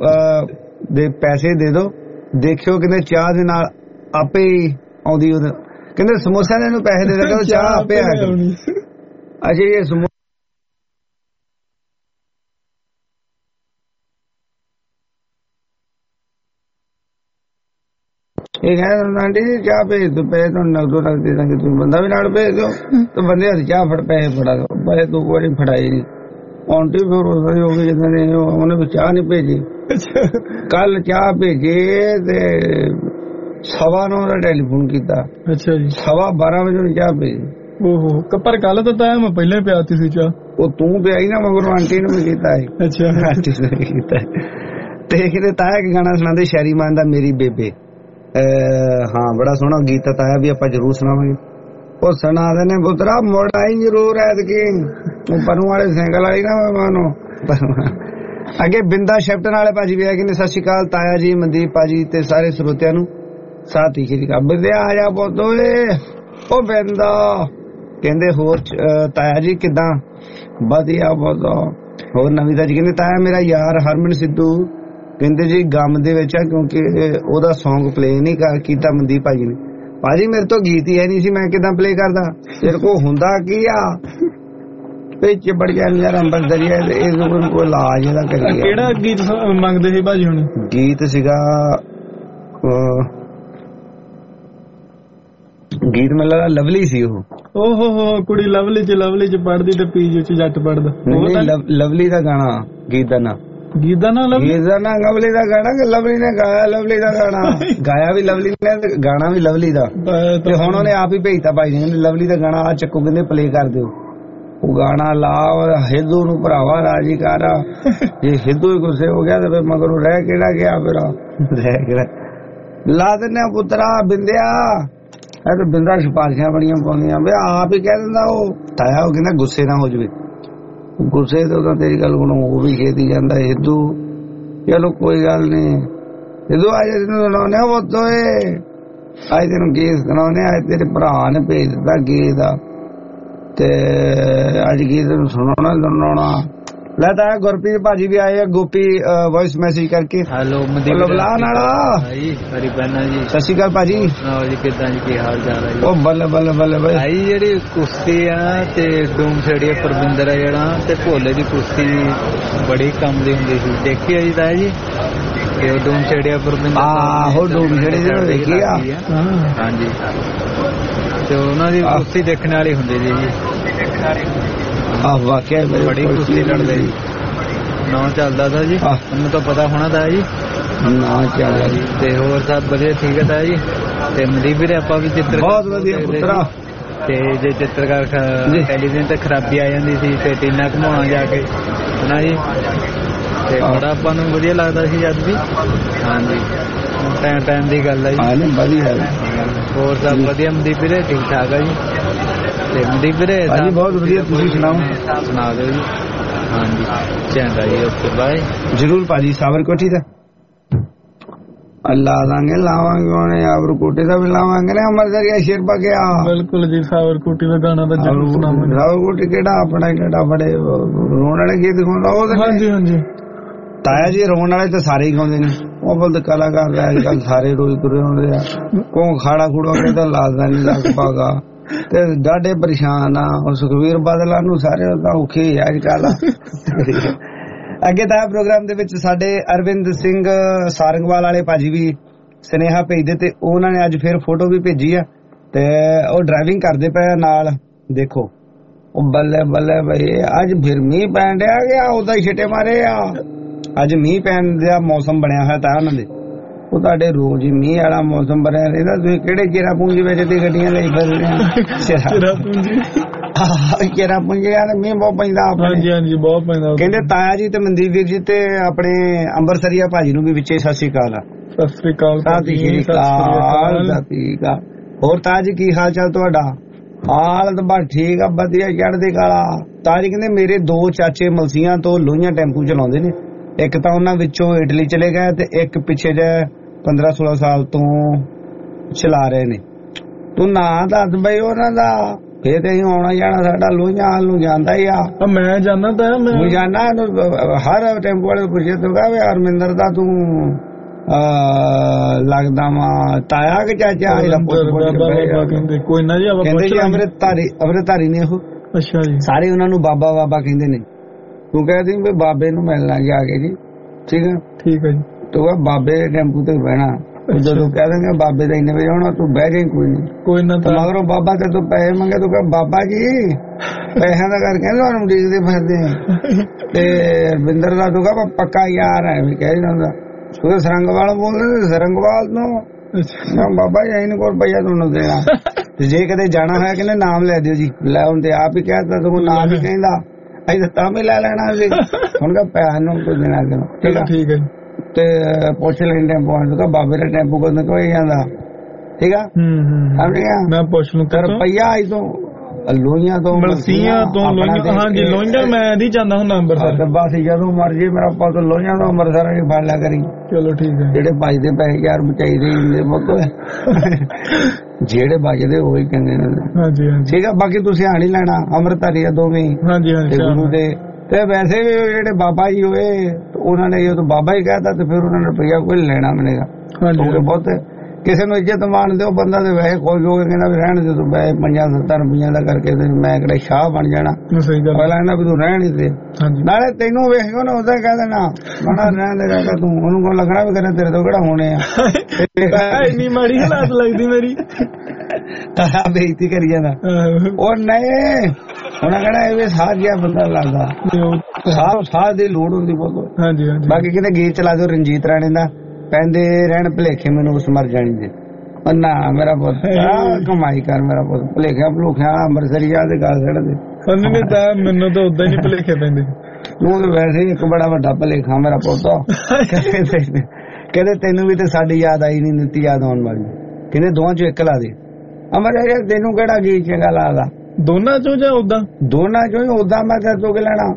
ਦੇ ਦੋ ਦੇਖਿਓ। ਕਹਿੰਦੇ ਚਾਹ ਦੇ ਨਾਲ ਆਪੇ ਹੀ ਆਉਂਦੀ। ਉਹ ਕਹਿੰਦੇ ਸਮੋਸਿਆਂ ਦੇ ਨੂੰ ਪੈਸੇ ਦੇ ਦਿਓ ਚਾਹ ਆਪੇ ਆ ਗਈ। ਅਜੇ ਇਹ ਇਹ ਕਹਿੰਦਾ ਆਂਟੀ ਜੀ ਚਾਹ ਭੇਜ ਦੋ, ਪੈਸੇ ਤੁਹਾਨੂੰ ਨਗਦੋ ਨਗਦ ਦੇ ਦਾਂਗੇ, ਤੁਸੀਂ ਬੰਦਾ ਵੀ ਨਾਲ ਭੇਜ ਦਿਓ ਤੇ ਬੰਦੇ ਹੱਥ ਚਾਹ ਪੈਸੇ ਫੜਾ ਦੋ। ਪੈਸੇ ਤੂੰ ਕੋਈ ਫੜਾਈ ਨਹੀਂ। ਆਂਟੀ ਫਿਰ ਉਸ ਹੋ ਗਈ ਜਿੱਦਾਂ ਨੇ ਉਹਨੇ ਚਾਹ ਨਹੀਂ ਭੇਜੀ। ਕੱਲ ਚਾਹ ਭੇਜੇ ਤੇ 9:15 ਦਾ ਟੈਲੀਫੋਨ ਕੀਤਾ। ਅੱਛਾ ਜੀ 12:15 ਵਜੇ ਚਾਹ ਭੇਜੀ। ਓਹੋ ਪਰ ਕੱਲ ਤਾਂ ਮੈਂ ਪਹਿਲਾਂ ਹੀ ਪਿਆਤੀ ਸੀ ਚਾਹ। ਉਹ ਤੂੰ ਪਿਆਈ ਨਾ ਮਗਰੋਂ ਆਂਟੀ ਨੂੰ ਵੀ ਕੀਤਾ ਹੈ। ਅੱਛਾ ਆਂਟੀ ਨੇ ਕੀਤਾ ਤੇ ਕਿਤੇ ਤਾਇਆ ਇੱਕ ਗਾਣਾ ਸੁਣਾਉਂਦੇ ਸ਼ੈਰੀ ਮਾਨ ਦਾ ਮੇਰੀ ਬੇਬੇ। ਹਾਂ ਬੜਾ ਸੋਹਣਾ ਗੀਤ ਤਾਇਆ ਵੀ ਆਪਾਂ ਜਰੂਰ ਸੁਣਾਵਾਂਗੇ। ਉਹ ਸੁਣਾ ਦੇਣੇ ਪੁੱਤਰਾ ਮੁੜ ਆਈ ਜਰੂਰ ਐਤਕੀ ਪਰੂ ਵਾਲੇ ਸਾਈਕਲ ਵਾਲੀ ਨਾ ਮਾਨੋ। ਅੱਗੇ ਬਿੰਦਾ ਸ਼ੈਪਟਨ ਵਾਲੇ ਭਾਜੀ ਵੀ ਹੈਗੇ ਨੇ। ਸਤਿ ਸ਼੍ਰੀ ਅਕਾਲ ਤਾਇਆ ਜੀ, ਮਨਦੀਪ ਭਾਜੀ ਤੇ ਸਾਰੇ ਸਰੋਤਿਆਂ ਨੂੰ ਸਾਥੀ ਸ਼੍ਰੀ ਅਕਾਲ। ਬਿੰਦਿਆ ਆ ਜਾ ਪੁੱਤ ਓਏ ਉਹ ਬਿੰਦਾ। ਕਹਿੰਦੇ ਹੋਰ ਤਾਇਆ ਜੀ ਕਿੱਦਾਂ? ਵਧੀਆ ਪੁੱਤ। ਹੋਰ ਨਵੀਂ ਤਾਜੀ? ਕਹਿੰਦੇ ਤਾਇਆ ਮੇਰਾ ਯਾਰ ਹਰਮਨ ਸਿੱਧੂ ਕਹਿੰਦੇ ਜੀ ਗਮ ਦੇ ਵਿੱਚ ਆ ਕਿਉਂਕਿ ਉਹਦਾ ਸੌਂਗ ਪਲੇ ਨਹੀਂ ਕੀਤਾ ਮਨਦੀਪ ਭਾਜੀ ਨੇ। ਭਾਜੀ ਮੇਰੇ ਤੋਂ ਗੀਤ ਹੀ ਹੈ ਨਹੀਂ ਸੀ, ਮੈਂ ਕਿੱਦਾਂ ਪਲੇ ਕਰਦਾ? ਤੇਰੇ ਕੋਲ ਹੁੰਦਾ ਕੀ ਆ ਵਿੱਚ ਬੜ ਗਿਆ ਯਾਰ ਅੰਬਰਸਰੀਆ ਇਹ ਕੋਈ ਇਲਾਜ ਇਹਦਾ ਕਰੀਏ। ਕਿਹੜਾ ਗੀਤ ਮੰਗਦੇ ਸੀ ਭਾਜੀ ਹੁਣ? ਗੀਤ ਸੀਗਾ ਗੀਤ ਮੈਨੂੰ ਲੱਗਦਾ ਲਵਲੀ ਸੀ। ਉਹ ਓਹੋ ਕੁੜੀ ਲਵਲੀ ਚ ਪੜਦੀ ਤੇ ਪੀਜੀ ਚ ਜੱਟ ਪੜਦਾ। ਲਵਲੀ ਦਾ ਗਾਣਾ ਗੀਤ ਦਾ ਨਾਂ ਲਵਲੀ ਦਾ ਗਾਣਾ ਕਿ ਲਵਲੀ ਨੇ ਗਾਇਆ? ਲਵਲੀ ਦਾ ਗਾਣਾ ਗਾਇਆ ਵੀ ਲਵਲੀ ਨੇ, ਗਾਣਾ ਵੀ ਲਵਲੀ ਦਾ। ਤੇ ਹੁਣ ਉਹਨੇ ਆਪ ਹੀ ਭੇਜਤਾ ਭਾਈ ਨੇ ਲਵਲੀ ਦਾ ਗਾਣਾ ਆ ਚੱਕੋ, ਕਹਿੰਦੇ ਪਲੇ ਕਰ ਦਿਓ। ਉਹ ਗਾਣਾ ਲਾ ਹਿੰਦੂ ਨੂੰ ਭਰਾਵਾ ਰਾਜੀ ਕਰ। ਜੇ ਹਿੰਦੂ ਹੀ ਗੁੱਸੇ ਹੋ ਗਿਆ ਤੇ ਮਗਰੋਂ ਰਹਿ ਕਿਹੜਾ ਗਿਆ? ਫਿਰ ਲਾ ਦਿੰਦੇ ਪੁੱਤਰਾ ਬਿੰਦਿਆ। ਇਹ ਤਾਂ ਬਿੰਦਾ ਸਿਫਾਰਿਸ਼ਾਂ ਬੜੀਆਂ ਪਾਉਂਦੀਆਂ ਵੀ ਆਪ ਹੀ ਕਹਿ ਦਿੰਦਾ ਉਹ ਤਾਇਆ। ਉਹ ਕਹਿੰਦਾ ਗੁੱਸੇ ਨਾ ਹੋ ਜਾਵੇ। ਗੁੱਸੇ ਤੋਂ ਤਾਂ ਤੇਰੀ ਗੱਲ ਹੁਣ ਉਹ ਵੀ ਖੇਤੀ ਜਾਂਦਾ ਹਿੱਦੂ। ਚਲੋ ਕੋਈ ਗੱਲ ਨਹੀਂ ਹਿੱਦੂ, ਅੱਜ ਤੈਨੂੰ ਸੁਣਾਉਂਦੇ ਬਹੁਤ ਹੋਏ, ਅੱਜ ਤੈਨੂੰ ਗੀਤ ਸੁਣਾਉਂਦੇ। ਅੱਜ ਤੇਰੇ ਭਰਾ ਨੇ ਭੇਜ ਦਿੱਤਾ ਗੀਤ ਤੇ ਅੱਜ ਗੀਤ ਤੈਨੂੰ ਸੁਣਾਉਣਾ। ਲੈ ਤਾਂ ਗੁਰਪ੍ਰੀਤ ਭਾਜੀ ਵੀ ਆਏ ਆ, ਗੋਪੀ ਵੌਇਸ ਮੈਸੇਜ ਕਰਕੇ। ਹੈਲੋ ਬੁਲਾਣ ਵਾਲਾ ਹਰੀ ਬੈਨਾ ਜੀ, ਸਤਿ ਸ਼੍ਰੀ ਅਕਾਲ ਭਾਜੀ। ਸੁਣਾਓ ਜੀ ਕਿੱਦਾਂ ਜੀ, ਕੀ ਹਾਲ ਚਾਲ ਹੈ ਜੀ? ਉਹ ਬੱਲੇ ਬੱਲੇ ਬੱਲੇ ਬਾਈ। ਭਾਈ ਜਿਹੜੀ ਕੁਸ਼ਤੀ ਆ ਤੇ ਡੂਮ ਛੇੜੀਏ ਪਰਵਿੰਦਰ ਆ ਜਿਹੜਾ ਤੇ ਭੋਲੇ ਦੀ ਕੁਸ਼ਤੀ ਬੜੀ ਕੰਮ ਦੀ ਹੁੰਦੀ ਸੀ, ਦੇਖੀ ਆ ਜੀ ਤਾਇਆ ਜੀ? ਕਿ ਉਹ ਡੂਮ ਛੇੜੀਆ ਪਰਵਿੰਦਰ, ਆਹੋ ਡੂਮ ਛੇੜੀ ਦੇਖੀ ਆ। ਹਾਂਜੀ, ਤੇ ਉਹਨਾਂ ਦੀ ਕੁਸ਼ਤੀ ਦੇਖਣ ਵਾਲੀ ਹੁੰਦੀ ਸੀ ਜੀ। ਆਹ ਵਾਕਿਆ ਬੜੀ ਕੁਸ਼ਤੀ ਲੜਦੇ ਜੀ, ਨਾਂ ਚੱਲਦਾ ਤਾ ਜੀ, ਮੈਨੂੰ ਤਾਂ ਪਤਾ ਹੋਣਾ ਤਾ ਜੀ, ਨਾਂ ਚੱਲਦਾ ਜੀ। ਤੇ ਹੋਰ ਸਭ ਵਧੀਆ ਠੀਕ ਹੈ ਤਾ ਜੀ। ਤੇ ਮਨਦੀਪ ਵੀਰੇ ਆਪਾਂ ਵੀ ਚਿੱਤਰ ਬਹੁਤ ਵਧੀਆ ਪੁੱਤਰਾ। ਤੇ ਜੇ ਚਿੱਤਰਕਾਰ ਟੈਲੀਵਿਜ਼ਨ ਤੇ ਖਰਾਬੀ ਆ ਜਾਂਦੀ ਸੀ ਤੇ ਟੀਨਾ ਘੁਮਾਉਣਾ ਜਾ ਕੇ ਨਾ ਜੀ, ਤੇ ਬੜਾ ਆਪਾਂ ਨੂੰ ਵਧੀਆ ਲੱਗਦਾ ਸੀ ਜਦ ਵੀ। ਹਾਂਜੀ, ਟਾਈਮ ਦੀ ਗੱਲ ਹੈ ਜੀ। ਵਧੀਆ। ਹੋਰ ਸਭ ਵਧੀਆ ਮਨਦੀਪ ਵੀਰੇ, ਠੀਕ ਠਾਕ ਆ ਜੀ? ਤੇ ਮਨਦੀਪ ਵੀਰੇ ਬਹੁਤ ਵਧੀਆ, ਤੁਸੀਂ ਸੁਣਾਓ? ਸੁਣਾ ਦਿਓ ਜੀ। ਹਾਂਜੀ ਚੰਗਾ ਜੀ, ਓਕੇ ਬਾਏ। ਜ਼ਰੂਰ ਭਾਜੀ। ਸਾਬਰਕੋਟੀ ਦਾ ਲਾ ਦਾਂਗੇ, ਲਾਵਾਂਗੇ ਹੁਣ ਸਾਬਰਕੋਟੀ ਦਾ ਵੀ ਲਾਵਾਂਗੇ ਨਾ। ਅਮਰਸਰੀਆ ਸ਼ੇਰਪਾ ਗਿਆ। ਬਿਲਕੁਲ ਜੀ, ਸਾਬਰਕੋਟੀ ਦਾ ਗਾਣਾ ਤਾਂ ਜ਼ਰੂਰ ਸੁਣਾਵਾਂਗੇ। ਸਾਬਰਕੋਟੀ ਕਿਹੜਾ ਆਪਣਾ, ਕਿਹੜਾ ਬੜੇ ਰੋਣ ਵਾਲੇ ਗੀਤ ਗਾਉਂਦਾ ਉਹ? ਹਾਂਜੀ ਹਾਂਜੀ ਤਾਇਆ ਜੀ, ਰੋਣ ਵਾਲੇ ਤਾਂ ਸਾਰੇ ਹੀ ਗਾਉਂਦੇ ਨੇ। ਉਹ ਬਲਦ ਕਲਾਕਾਰ ਅੱਜ ਕੱਲ ਸਾਰੇ ਰੋਜ਼ ਤੁਰੇ ਹੁੰਦੇ ਆ। ਕੋ ਖਾੜਾ ਖੂੜਾ ਕਹਿੰਦਾ ਲਾਦਾ ਨੀ ਲੱਗ ਪਾਗਾ ਤੇ ਡਾਢੇ ਪਰੇਸ਼ਾਨ ਆ। ਉਹ ਸੁਖਵੀਰ ਬਾਦਲ ਨੂੰ ਸਾਰੇ ਤਾਂ ਔਖੇ ਅੱਜ ਕੱਲ। ਅੱਗੇ ਤਾਂ ਪ੍ਰੋਗਰਾਮ ਦੇ ਵਿੱਚ ਸਾਡੇ ਅਰਵਿੰਦ ਸਿੰਘ ਸਾਰੰਗਵਾਲ ਵਾਲੇ ਭਾਜੀ ਵੀ ਸੁਨੇਹਾ ਭੇਜਦੇ ਤੇ ਉਹਨਾਂ ਨੇ ਅੱਜ ਫਿਰ ਫੋਟੋ ਵੀ ਭੇਜੀ ਆ ਤੇ ਉਹ ਡਰਾਈਵਿੰਗ ਕਰਦੇ ਪਏ ਨਾਲ। ਦੇਖੋ ਉਹ ਬੱਲੇ ਬੱਲੇ ਬਈ, ਅੱਜ ਫਿਰ ਮੀਂਹ ਪੈਣ ਡਿਆ ਗਿਆ, ਉਦਾਂ ਹੀ ਛਿੱਟੇ ਮਾਰੇ ਆ। ਅੱਜ ਮੀਂਹ ਪੈਣ ਦਾ ਮੌਸਮ ਬਣਿਆ ਹੋਇਆ ਤਾਂ ਉਹਨਾਂ ਦੇ। ਉਹ ਤੁਹਾਡੇ ਰੋਜ਼ ਹੀ ਮੀਂਹ ਵਾਲਾ ਮੌਸਮ ਬਣਿਆ ਰਹਿੰਦਾ। ਤੁਸੀਂ ਕਿਹੜੇ ਚਿਹਰਾ ਪੂੰਜੀ ਵਿੱਚ ਤੇ ਗੱਡੀਆਂ ਲਈ ਫਿਰਦੇ ਆ? ਚਿਹਰਾ ਪੂੰਜੀ ਵਾਲੇ ਮੀਂਹ ਬਹੁਤ ਪੈਂਦਾ। ਹਾਂਜੀ ਹਾਂਜੀ ਬਹੁਤ ਪੈਂਦਾ। ਕਹਿੰਦੇ ਤਾਇਆ ਜੀ ਤੇ ਮਨਦੀਪ ਵੀਰ ਜੀ ਤੇ ਆਪਣੇ ਅੰਬਰਸਰੀਆ ਭਾਜੀ ਨੂੰ ਵੀ ਵਿੱਚੇ ਸਤਿ ਸ਼੍ਰੀ ਅਕਾਲ ਆ। ਸਤਿ ਸ਼੍ਰੀ ਅਕਾਲ। ਹੋਰ ਤਾਇਆ ਜੀ ਕੀ ਹਾਲ ਚਾਲ ਤੁਹਾਡਾ? ਹਾਲਤ ਬਸ ਠੀਕ ਆ, ਵਧੀਆ ਚੜ੍ਹਦੀ ਕਲਾ। ਤਾਇਆ ਜੀ ਕਹਿੰਦੇ ਮੇਰੇ ਦੋ ਚਾਚੇ ਮਲਸੀਆਂ ਤੋਂ ਲੋਹੀਆਂ ਟੈਂਪੂ ਚਲਾਉਂਦੇ ਨੇ। ਇੱਕ ਤਾਂ ਉਹਨਾਂ ਵਿੱਚੋਂ ਇਟਲੀ ਚਲੇ ਗਏ ਤੇ ਇੱਕ ਪਿੱਛੇ ਜੇ 15-16 ਸਾਲ ਤੋਂ ਚਲਾ ਰਹੇ ਨੇ। ਤੂੰ ਨਾਂ ਦੱਸ ਬਈ ਉਹਨਾਂ ਦਾ, ਫੇਰ ਤੇ ਅਸੀਂ ਆਉਣਾ ਜਾਣਾ ਸਾਡਾ ਲੋਹੀਆਂ ਹਾਲ ਨੂੰ ਜਾਂਦਾ ਹੀ ਆ। ਮੈਂ ਜਾਣਾ ਤਾਂ ਮੈਂ ਜਾਣਾ ਹਰ ਟੈਂਪੂ ਵਾਲੇ ਪੁੱਛੇ ਤੂੰ ਕਹੇ ਹਰਮਿੰਦਰ ਦਾ ਤੂੰ ਲੱਗਦਾ ਵਾ ਤਾਇਆ ਕਿ ਚਾਚਾ? ਕੋਈ ਨਾ ਜੀ, ਅੰਮ੍ਰਿਤਧਾਰੀ ਨੇ ਉਹ। ਅੱਛਾ ਜੀ। ਸਾਰੇ ਉਹਨਾਂ ਨੂੰ ਬਾਬਾ ਬਾਬਾ ਕਹਿੰਦੇ ਨੇ। ਤੂੰ ਕਹਿਦੀ ਵੀ ਬਾਬੇ ਨੂੰ ਮਿਲਣਾ ਜਾ ਕੇ ਜੀ, ਠੀਕ ਹੈ? ਠੀਕ ਹੈ ਜੀ। ਤੂੰ ਕਹ ਬਾਬੇ ਦੇ ਟੈਂਪੂ ਤੇ ਬਹਿਣਾ। ਜਦੋਂ ਕਹਿ ਦੇਂਗੇ ਬਾਬੇ ਦਾ ਇੰਨੇ ਵਜੇ ਆਉਣਾ, ਤੂੰ ਬਹਿ ਜਾਈਂ, ਕੋਈ ਨਾ। ਮਗਰੋਂ ਬਾਬਾ ਤੇ ਤੂੰ ਪੈਸੇ ਮੰਗੇ, ਤੂੰ ਕਹ ਬਾਬਾ ਜੀ ਪੈਸਿਆਂ ਦਾ ਕਰਕੇ ਤੁਹਾਨੂੰ ਉਡੀਕਦੇ ਫਿਰਦੇ। ਤੇ ਬਿੰਦਰ ਦਾ ਤੂੰ ਕਹ ਪੱਕਾ ਯਾਰ ਹੈ ਵੀ ਕਹਿ ਜਾਂਦਾ। ਤੂੰ ਸਰੰਗਵਾਲ ਬੋਲਦੇ, ਸਰੰਗਵਾਲ ਤੋਂ ਬਾਬਾ ਜੀ ਇਹਨੂੰ ਕੋਲ ਪਈਆ ਤੁਹਾਨੂੰ ਦੇਣਾ। ਤੇ ਜੇ ਕਦੇ ਜਾਣਾ ਹੋਇਆ ਕਹਿੰਦੇ ਨਾਮ ਲੈ ਦਿਓ ਜੀ। ਲੈ ਹੁਣ ਤੇ ਆਪ ਹੀ ਕਹਿਤਾ, ਤੂੰ ਨਾਮ ਹੀ ਕਹਿੰਦਾ ਅਸੀਂ ਤਾਂ ਵੀ ਲੈ ਲੈਣਾ ਸੀ। ਹੁਣ ਕਹ ਪੈਸੇ ਨੂੰ ਤੂੰ ਦੇਣਾ ਕਿਉਂ? ਠੀਕ ਹੈ। ਤੇ ਪੁੱਛ ਲੈਣ ਟੈਂਪੂ ਬਾਬੇ ਦਾ ਟੈਂਪੂ ਕੋਲ ਕੋਈ ਜਾਂਦਾ, ਠੀਕ ਆ? ਮੈਂ ਪੁੱਛ ਲੂ ਰੁਪਈਆ ਆਈ ਤੋਂ ਲੋਹੀਆਂ ਤੋਂ ਮਲਸੀਆਂ ਤੋਂ ਲੋਹੀਆਂ। ਹਾਂਜੀ ਲੋਹੀਆਂ ਮੈਂ ਨਹੀਂ ਜਾਂਦਾ ਹੁੰਦਾ ਅੰਮ੍ਰਿਤਸਰ। ਬਸ ਜਦੋਂ ਮਰਜੀ ਮੇਰਾ ਪੁੱਤ ਲੋਹੀਆਂ ਤੋਂ ਅੰਮ੍ਰਿਤਸਰ ਨਹੀਂ ਫੜ ਲਿਆ ਕਰੀ। ਚਲੋ ਠੀਕ ਹੈ। ਜਿਹੜੇ ਬਚਦੇ ਪੈਸੇ ਯਾਰ ਬਚਾਈਦੇ ਹੁੰਦੇ ਪੁੱਤ, ਜਿਹੜੇ ਬਚਦੇ ਉਹੀ ਕਹਿੰਦੇ ਨੇ। ਹਾਂਜੀ ਹਾਂਜੀ ਠੀਕ ਆ। ਬਾਕੀ ਤੁਸੀਂ ਆਣ ਹੀ ਲੈਣਾ ਅੰਮ੍ਰਿਤਧਾਰੀ ਆ ਦੋਵੇਂ। ਹਾਂਜੀ ਹਾਂਜੀ ਗੁਰੂ ਦੇ। ਤੇ ਵੈਸੇ ਵੀ ਜਿਹੜੇ ਬਾਬਾ ਜੀ ਹੋਏ ਉਹਨਾਂ ਨੇ ਜਦੋਂ ਬਾਬਾ ਹੀ ਕਹਿਤਾ ਤੇ ਫਿਰ ਉਹਨਾਂ ਨੇ ਰੁਪਈਆ ਕੋਈ ਲੈਣਾ ਮਿਲੇਗਾ। ਬਹੁਤ ਕਿਸੇ ਨੂੰ ਇੱਜ਼ਤ ਮਾਣ ਦਿਓ ਬੰਦਾ ਤੇ ਵੈਸੇ ਕੋਈ ਹੋ ਕਹਿੰਦਾ ਵੀ ਰਹਿਣ ਦੇ ਤੂੰ 5-7 ਰੁਪਈਆ ਦਾ ਕਰਕੇ ਮੈਂ ਕਿਹੜਾ ਸ਼ਾਹ ਬਣ ਜਾਣਾ। ਅਗਲਾ ਕਹਿੰਦਾ ਵੀ ਤੂੰ ਰਹਿਣ ਹੀ ਦੇ। ਨਾਲੇ ਤੈਨੂੰ ਵੇਖ ਉਹਨੇ ਉਦਾਂ ਕਹਿ ਦੇਣਾ ਬਣਾ ਰਹਿਣ ਦੇ ਰਹਿ ਤੂੰ, ਉਹਨੂੰ ਕੋਲ ਲੱਗਣਾ ਵੀ ਕਰੇ ਤੇਰੇ ਤੋਂ ਕਿਹੜਾ ਹੋਣੇ ਆ। ਇੰਨੀ ਮਾੜੀ ਹਾਲਾਤ ਲੱਗਦੀ ਮੇਰੀ ਤਾਂ ਬੇਇੱਜ਼ਤੀ ਕਰੀ ਜਾਂਦਾ। ਉਹ ਨਹੀਂ ਉਹਨਾਂ ਕਹਿਣਾ ਇਹ ਵੀ ਸਾਹ ਜਿਹਾ ਬੰਦਾ ਲੱਗਦਾ, ਸਾਹ ਦੀ ਲੋੜ ਹੁੰਦੀ ਬਹੁਤ। ਹਾਂਜੀ ਹਾਂਜੀ। ਬਾਕੀ ਕਿਤੇ ਗੀਤ ਚਲਾ ਦਿਓ ਰਣਜੀਤ ਰਾਣੇ ਦਾ, ਕਹਿੰਦੇ ਰਹਿਣ ਭਲੇਖੇ ਮੈਨੂੰ ਉਸ ਮਰ ਜਾਣੀ ਦੇ। ਨਾ ਮੇਰਾ ਪੁੱਤ ਕਮਾਈ ਕਰ, ਮੇਰਾ ਪੁੱਤ ਭਲੇਖਿਆ ਭਲੂਖਿਆ ਅੰਮ੍ਰਿਤਸਰੀਆ ਦੇ ਗੱਲ ਛੱਡਦੇ। ਮੈਨੂੰ ਤਾਂ ਉਦਾਂ ਹੀ ਭਲੇਖੇ ਪੈਂਦੇ। ਤੂੰ ਤਾਂ ਵੈਸੇ ਹੀ ਇੱਕ ਬੜਾ ਵੱਡਾ ਭਲੇਖਾ ਮੇਰਾ ਪੁੱਤ। ਕਹਿੰਦੇ ਤੈਨੂੰ ਵੀ ਤੇ ਸਾਡੀ ਯਾਦ ਆਈ ਨਹੀਂ, ਦਿੱਤੀ ਯਾਦ ਆਉਣ ਵਾਲੀ। ਕਹਿੰਦੇ ਦੋਵਾਂ ਚੋਂ ਇੱਕ ਲਾ ਦੇ। ਅਮਰ ਤੈਨੂੰ ਕਿਹੜਾ ਗੀਤ ਚੰਗਾ ਲੱਗਦਾ? ਦੋਨਾਂ ਚੋਂ ਜਾਂ ਉਦਾਂ? ਦੋਨਾਂ ਚੋਂ ਹੀ। ਉਦਾਂ ਮੈਂ ਤੇਰੇ ਤੋਂ ਲੈਣਾ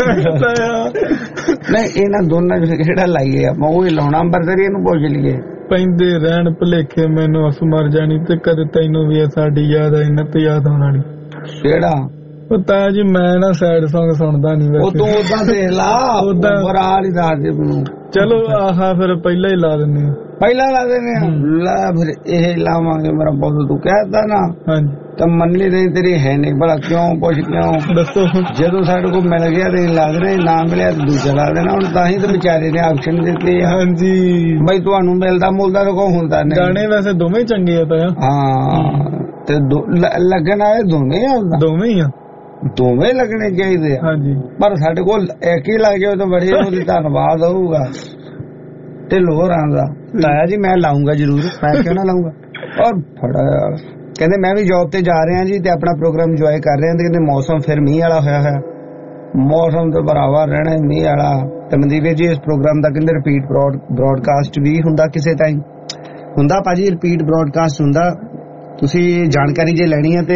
ਨਹੀਂ, ਇਹਨਾਂ ਦੋਨਾਂ ਚ ਕਿਹੜਾ ਲਾਈਏ ਆਪਾਂ? ਉਹ ਹੀ ਲਾਉਣਾ ਅੰਬਰਸਰੀ, ਇਹਨੂੰ ਪੁੱਛ ਲਈਏ। ਪੈਂਦੇ ਰਹਿਣ ਭੁਲੇਖੇ ਮੈਨੂੰ ਅਸ ਮਰ ਜਾਣੀ ਤੇ ਕਦੇ ਤੈਨੂੰ ਵੀ ਸਾਡੀ ਯਾਦ ਆਈ ਨਾ ਤੇ ਯਾਦ ਆਉਣ ਵਾਲੀ। ਕਿਹੜਾ? ਪਤਾ ਜੀ ਮੈਂ ਨਾ ਸੈਡ Song ਸੁਣਦਾ ਨਹੀਂ ਵੈਸੇ। ਉਹ ਤੂੰ ਉਦਾਂ ਦੇਖ ਲਾ, ਉਦਾਂ ਬਰਾਲ ਹੀ ਦੱਸ ਦੇ ਮੈਨੂੰ। ਚਲੋ ਆਹਾ ਫਿਰ ਪਹਿਲਾਂ ਹੀ ਲਾ ਦਿੰਦੇ ਆ। ਪਹਿਲਾਂ ਲਾ ਦਿੰਦੇ ਆ? ਲੈ ਫਿਰ ਇਹ ਲਾਵਾਂਗੇ ਮੇਰਾ ਬਹੁਤ। ਤੂੰ ਕਹਿਦਾ ਨਾ ਹਾਂਜੀ ਤਾਂ ਮੰਨਲੀ ਨਹੀਂ ਤੇਰੀ ਹੈ ਨਹੀਂ ਭਲਾ। ਕਿਉਂ ਪੁੱਛ? ਕਿਉਂ ਦੱਸੋ। ਜਦੋਂ ਸਾਡੇ ਕੋਲ ਮਿਲ ਗਿਆ ਤੇ ਲਾ ਦੇਣਾ, ਨਾ ਮਿਲਿਆ ਤੇ ਦੂਜਾ ਲਾ ਦੇਣਾ। ਹੁਣ ਤਾਂ ਹੀ ਤਾਂ ਵਿਚਾਰੇ ਨੇ ਆਪਸ਼ਨ ਦਿੱਤੇ ਆ। ਹਾਂਜੀ ਬਈ ਤੁਹਾਨੂੰ ਮਿਲਦਾ ਮੁਲਦਾ ਤਾਂ ਕੋਈ ਹੁੰਦਾ ਨਹੀਂ। ਗਾਣੇ ਵੈਸੇ ਦੋਵੇਂ ਚੰਗੇ ਆ ਤਾਂ। ਹਾਂ ਤੇ ਲੱਗਣ ਵਾਲੇ ਦੋਵੇਂ ਆ। ਦੋਵੇਂ ਹੀ ਆ, ਦੋਵੇਂ ਲੱਗਣੇ ਚਾਹੀਦੇ ਆ। ਹਾਂਜੀ ਪਰ ਸਾਡੇ ਕੋਲ ਇੱਕ ਹੀ ਲੱਗ ਜਾਵੇ ਤਾਂ ਬੜੀ ਉਹਦੀ ਧੰਨਵਾਦ ਹੋਊਗਾ। ਤੇ ਲੋਹਰਾਂ ਦਾ ਤਾਇਆ ਜੀ ਮੈਂ ਲਾਉਂਗਾ ਜ਼ਰੂਰ, ਮੈਂ ਕਿਉਂ ਨਾ ਲਾਉਂਗਾ। ਔਰ ਫੜਾ ਕਹਿੰਦੇ ਮੈਂ ਵੀ ਜੌਬ ਤੇ ਜਾ ਰਿਹਾ ਜੀ ਤੇ ਆਪਣਾ ਪ੍ਰੋਗਰਾਮ ਇੰਜੋਏ ਕਰ ਰਹੇ ਹਾਂ। ਤੇ ਕਹਿੰਦੇ ਮੌਸਮ ਫਿਰ ਮੀਂਹ ਵਾਲਾ ਹੋਇਆ ਹੋਇਆ। ਮੌਸਮ ਤੇ ਬਰਾਬਰ ਰਹਿਣਾ ਮੀਂਹ ਵਾਲਾ। ਤੇ ਮਨਦੀਪ ਜੀ ਇਸ ਪ੍ਰੋਗਰਾਮ ਦਾ ਕਹਿੰਦੇ ਰਿਪੀਟ ਬ੍ਰੌਡਕਾਸਟ ਵੀ ਹੁੰਦਾ ਕਿਸੇ ਟਾਈਮ? ਹੁੰਦਾ ਭਾਜੀ, ਰਿਪੀਟ ਬ੍ਰੌਡਕਾਸਟ ਹੁੰਦਾ। ਤੁਸੀਂ ਜਾਣਕਾਰੀ ਜੇ ਲੈਣੀ ਹੈ ਤੇ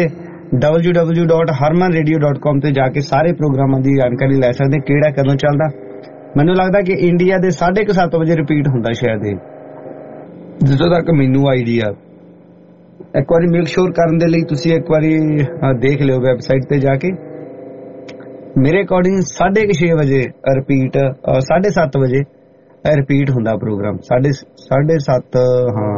www.harmanradio.com ਤੇ ਜਾ ਕੇ ਸਾਰੇ ਪ੍ਰੋਗਰਾਮਾਂ ਦੀ ਜਾਣਕਾਰੀ ਲੈ ਸਕਦੇ। ਕਿਹੜਾ ਕਦੋਂ ਚੱਲਦਾ? ਮੈਨੂੰ ਲੱਗਦਾ ਕਿ ਇੰਡੀਆ ਦੇ 7:30 ਵਜੇ ਰਿਪੀਟ ਹੁੰਦਾ ਸ਼ਾਇਦ ਇਹ, ਜਿੱਥੋਂ ਤੱਕ ਮੈਨੂੰ ਆਈਡੀਆ। ਇੱਕ ਵਾਰੀ ਮੇਕ ਸ਼ੋਰ ਕਰਨ ਦੇ ਲਈ ਤੁਸੀਂ ਇੱਕ ਵਾਰੀ ਦੇਖ ਲਿਓ ਵੈਬਸਾਈਟ ਤੇ ਜਾ ਕੇ। ਮੇਰੇ ਅਕੋਰਡਿੰਗ 6:30 ਵਜੇ ਰਿਪੀਟ, 7:30 ਵਜੇ ਰਿਪੀਟ ਹੁੰਦਾ ਪ੍ਰੋਗਰਾਮ। 7:30 ਹਾਂ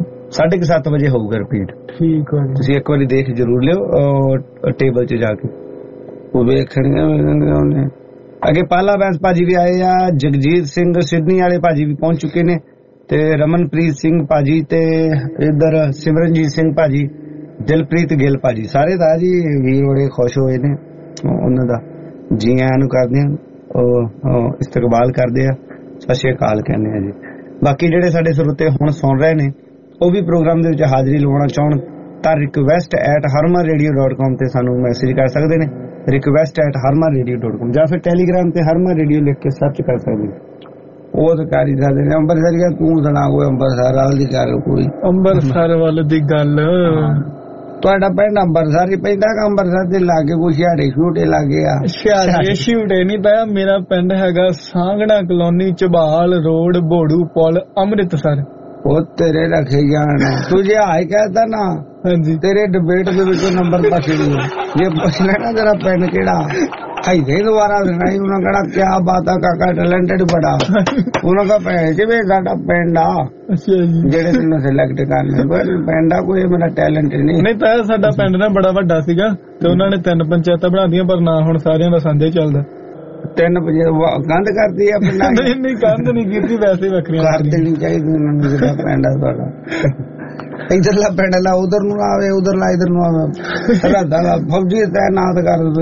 7:30 ਵਜੇ ਹੋਊਗਾ ਰਿਪੀਟ। ਠੀਕ ਹੈ, ਤੁਸੀਂ ਇੱਕ ਵਾਰੀ ਦੇਖ ਜ਼ਰੂਰ ਲਿਓ ਟੇਬਲ 'ਚ ਜਾ ਕੇ। ਉਹ ਵੇਖਣਗੇ ਅੱਗੇ ਪਾਲਾ ਬੈਂਸ ਭਾਜੀ ਵੀ ਆਏ ਆ, ਜਗਜੀਤ ਸਿੰਘ ਸਿਡਨੀ ਵਾਲੇ ਭਾਜੀ ਵੀ ਪਹੁੰਚ ਚੁੱਕੇ ਨੇ, ਤੇ ਰਮਨਪ੍ਰੀਤ ਸਿੰਘ ਭਾਜੀ, ਤੇ ਇੱਧਰ ਸਿਮਰਨਜੀਤ ਸਿੰਘ ਭਾਜੀ, ਦਿਲਪ੍ਰੀਤ ਗਿੱਲ ਭਾਜੀ, ਸਾਰੇ ਦਾ ਜੀ ਵੀਰ ਬੜੇ ਖੁਸ਼ ਹੋਏ ਨੇ। ਉਹਨਾਂ ਦਾ ਜੀ ਆਇਆਂ ਨੂੰ ਕਰਦੇ ਆ, ਉਹ ਇਸਤਕਬਾਲ ਕਰਦੇ ਆ, ਸਤਿ ਸ਼੍ਰੀ ਅਕਾਲ ਕਹਿੰਦੇ ਆ ਜੀ। ਬਾਕੀ ਜਿਹੜੇ ਸਾਡੇ ਸਰੋਤੇ ਹੁਣ ਸੁਣ ਰਹੇ ਨੇ ਉਹ ਵੀ ਪ੍ਰੋਗਰਾਮ ਦੇ ਵਿੱਚ ਹਾਜ਼ਰੀ ਲਵਾਉਣਾ ਚਾਹਣ ਤਾਂ request@harmanradio.com ਤੇ ਸਾਨੂੰ ਮੈਸੇਜ ਕਰ ਸਕਦੇ ਨੇ। request@harmanradio.com ਜਾਂ ਫਿਰ ਟੈਲੀਗ੍ਰਾਮ ਤੇ ਹਰਮਨ ਰੇਡੀਓ ਲਿਖ ਕੇ ਸਰਚ ਕਰ ਸਕਦੇ ਨੇ। ਉਹ ਤਾਂ ਕਰ ਹੀ ਸਕਦੇ ਨੇ। ਅੰਮ੍ਰਿਤਸਰ ਤੂੰ ਸੁਣਾ ਕੋਈ ਅੰਮ੍ਰਿਤਸਰ ਵੱਲ ਦੀ ਗੱਲ? ਕੋਈ ਅੰਮ੍ਰਿਤਸਰ ਵੱਲ ਦੀ ਗੱਲ? ਤੁਹਾਡਾ ਪਿੰਡ ਅੰਮ੍ਰਿਤਸਰ ਹੀ ਪੈਂਦਾ ਕਿ ਅੰਮ੍ਰਿਤਸਰ ਦੇ ਲਾਗੇ ਕੋਈ ਛਿਆੜੇ ਛੂਟੇ ਲਾਗੇ ਆ? ਛਿਆੜੇ ਨਹੀਂ ਪਿਆ, ਮੇਰਾ ਪਿੰਡ ਹੈਗਾ ਸਾਂਗਣਾ ਕਲੋਨੀ, ਝਬਾਲ ਰੋਡ, ਬੋੜੂ ਪੁਲ, ਅੰਮ੍ਰਿਤਸਰ। ਉਹ ਤੇਰੇ ਰੱਖੇ ਜਾਣ, ਤੂੰ ਜੇ ਹਾਈ ਕਹਿਦਾ ਨਾ ਹਾਂਜੀ ਤੇਰੇ ਡਿਬੇਟ ਦੇ ਵਿੱਚੋਂ ਨੰਬਰ ਪਛੜੀ। ਜੇ ਪੁੱਛ ਲੈਣਾ ਤੇਰਾ ਪਿੰਡ ਕਿਹੜਾ, ਹਾਈ ਦੁਬਾਰਾ ਸੁਣਾਈ। ਉਹਨਾਂ ਕਹਿਣਾ ਕਿਆ ਬਾਤ ਆ ਕਾਕਾ, ਟੈਲੈਂਟਡ ਬੜਾ। ਉਹਨਾਂ ਦਾ ਜਿਵੇਂ ਸਾਡਾ ਪਿੰਡ ਆ ਜਿਹੜੇ ਤੈਨੂੰ ਸਿਲੈਕਟ ਕਰਨੇ ਪਿੰਡ ਆ, ਕੋਈ ਮੇਰਾ ਟੈਲੈਂਟ ਨਹੀਂ। ਨਹੀਂ ਤਾਂ ਸਾਡਾ ਪਿੰਡ ਨਾ ਬੜਾ ਵੱਡਾ ਸੀਗਾ ਤੇ ਉਹਨਾਂ ਨੇ 3 ਪੰਚਾਇਤਾਂ ਬਣਾਦੀਆਂ, ਪਰ ਨਾ ਹੁਣ ਸਾਰਿਆਂ ਦਾ ਸਾਂਝਾ ਚੱਲਦਾ। 3 ਕੰਧ ਕਰਦੀ ਆ ਪਿੰਡਾਂ? ਨਹੀਂ ਕੰਧ ਨਹੀਂ ਕੀਤੀ, ਵੈਸੇ ਵੱਖਰੀਆਂ ਕਰ ਦੇਣੀ ਚਾਹੀਦੀ ਉਹਨਾਂ ਨੂੰ। ਜਿਹੜਾ ਪਿੰਡ ਆ ਤੁਹਾਡਾ, ਇੱਧਰਲਾ ਪਿੰਡ ਲਾ ਉਧਰ ਨੂੰ ਆਵੇ, ਉਧਰਲਾ ਇੱਧਰ ਨੂੰ ਆਵੇ। ਰਾਦਾ ਫੌਜੀ ਤੈਨਾਤ ਕਰ ਦੋ।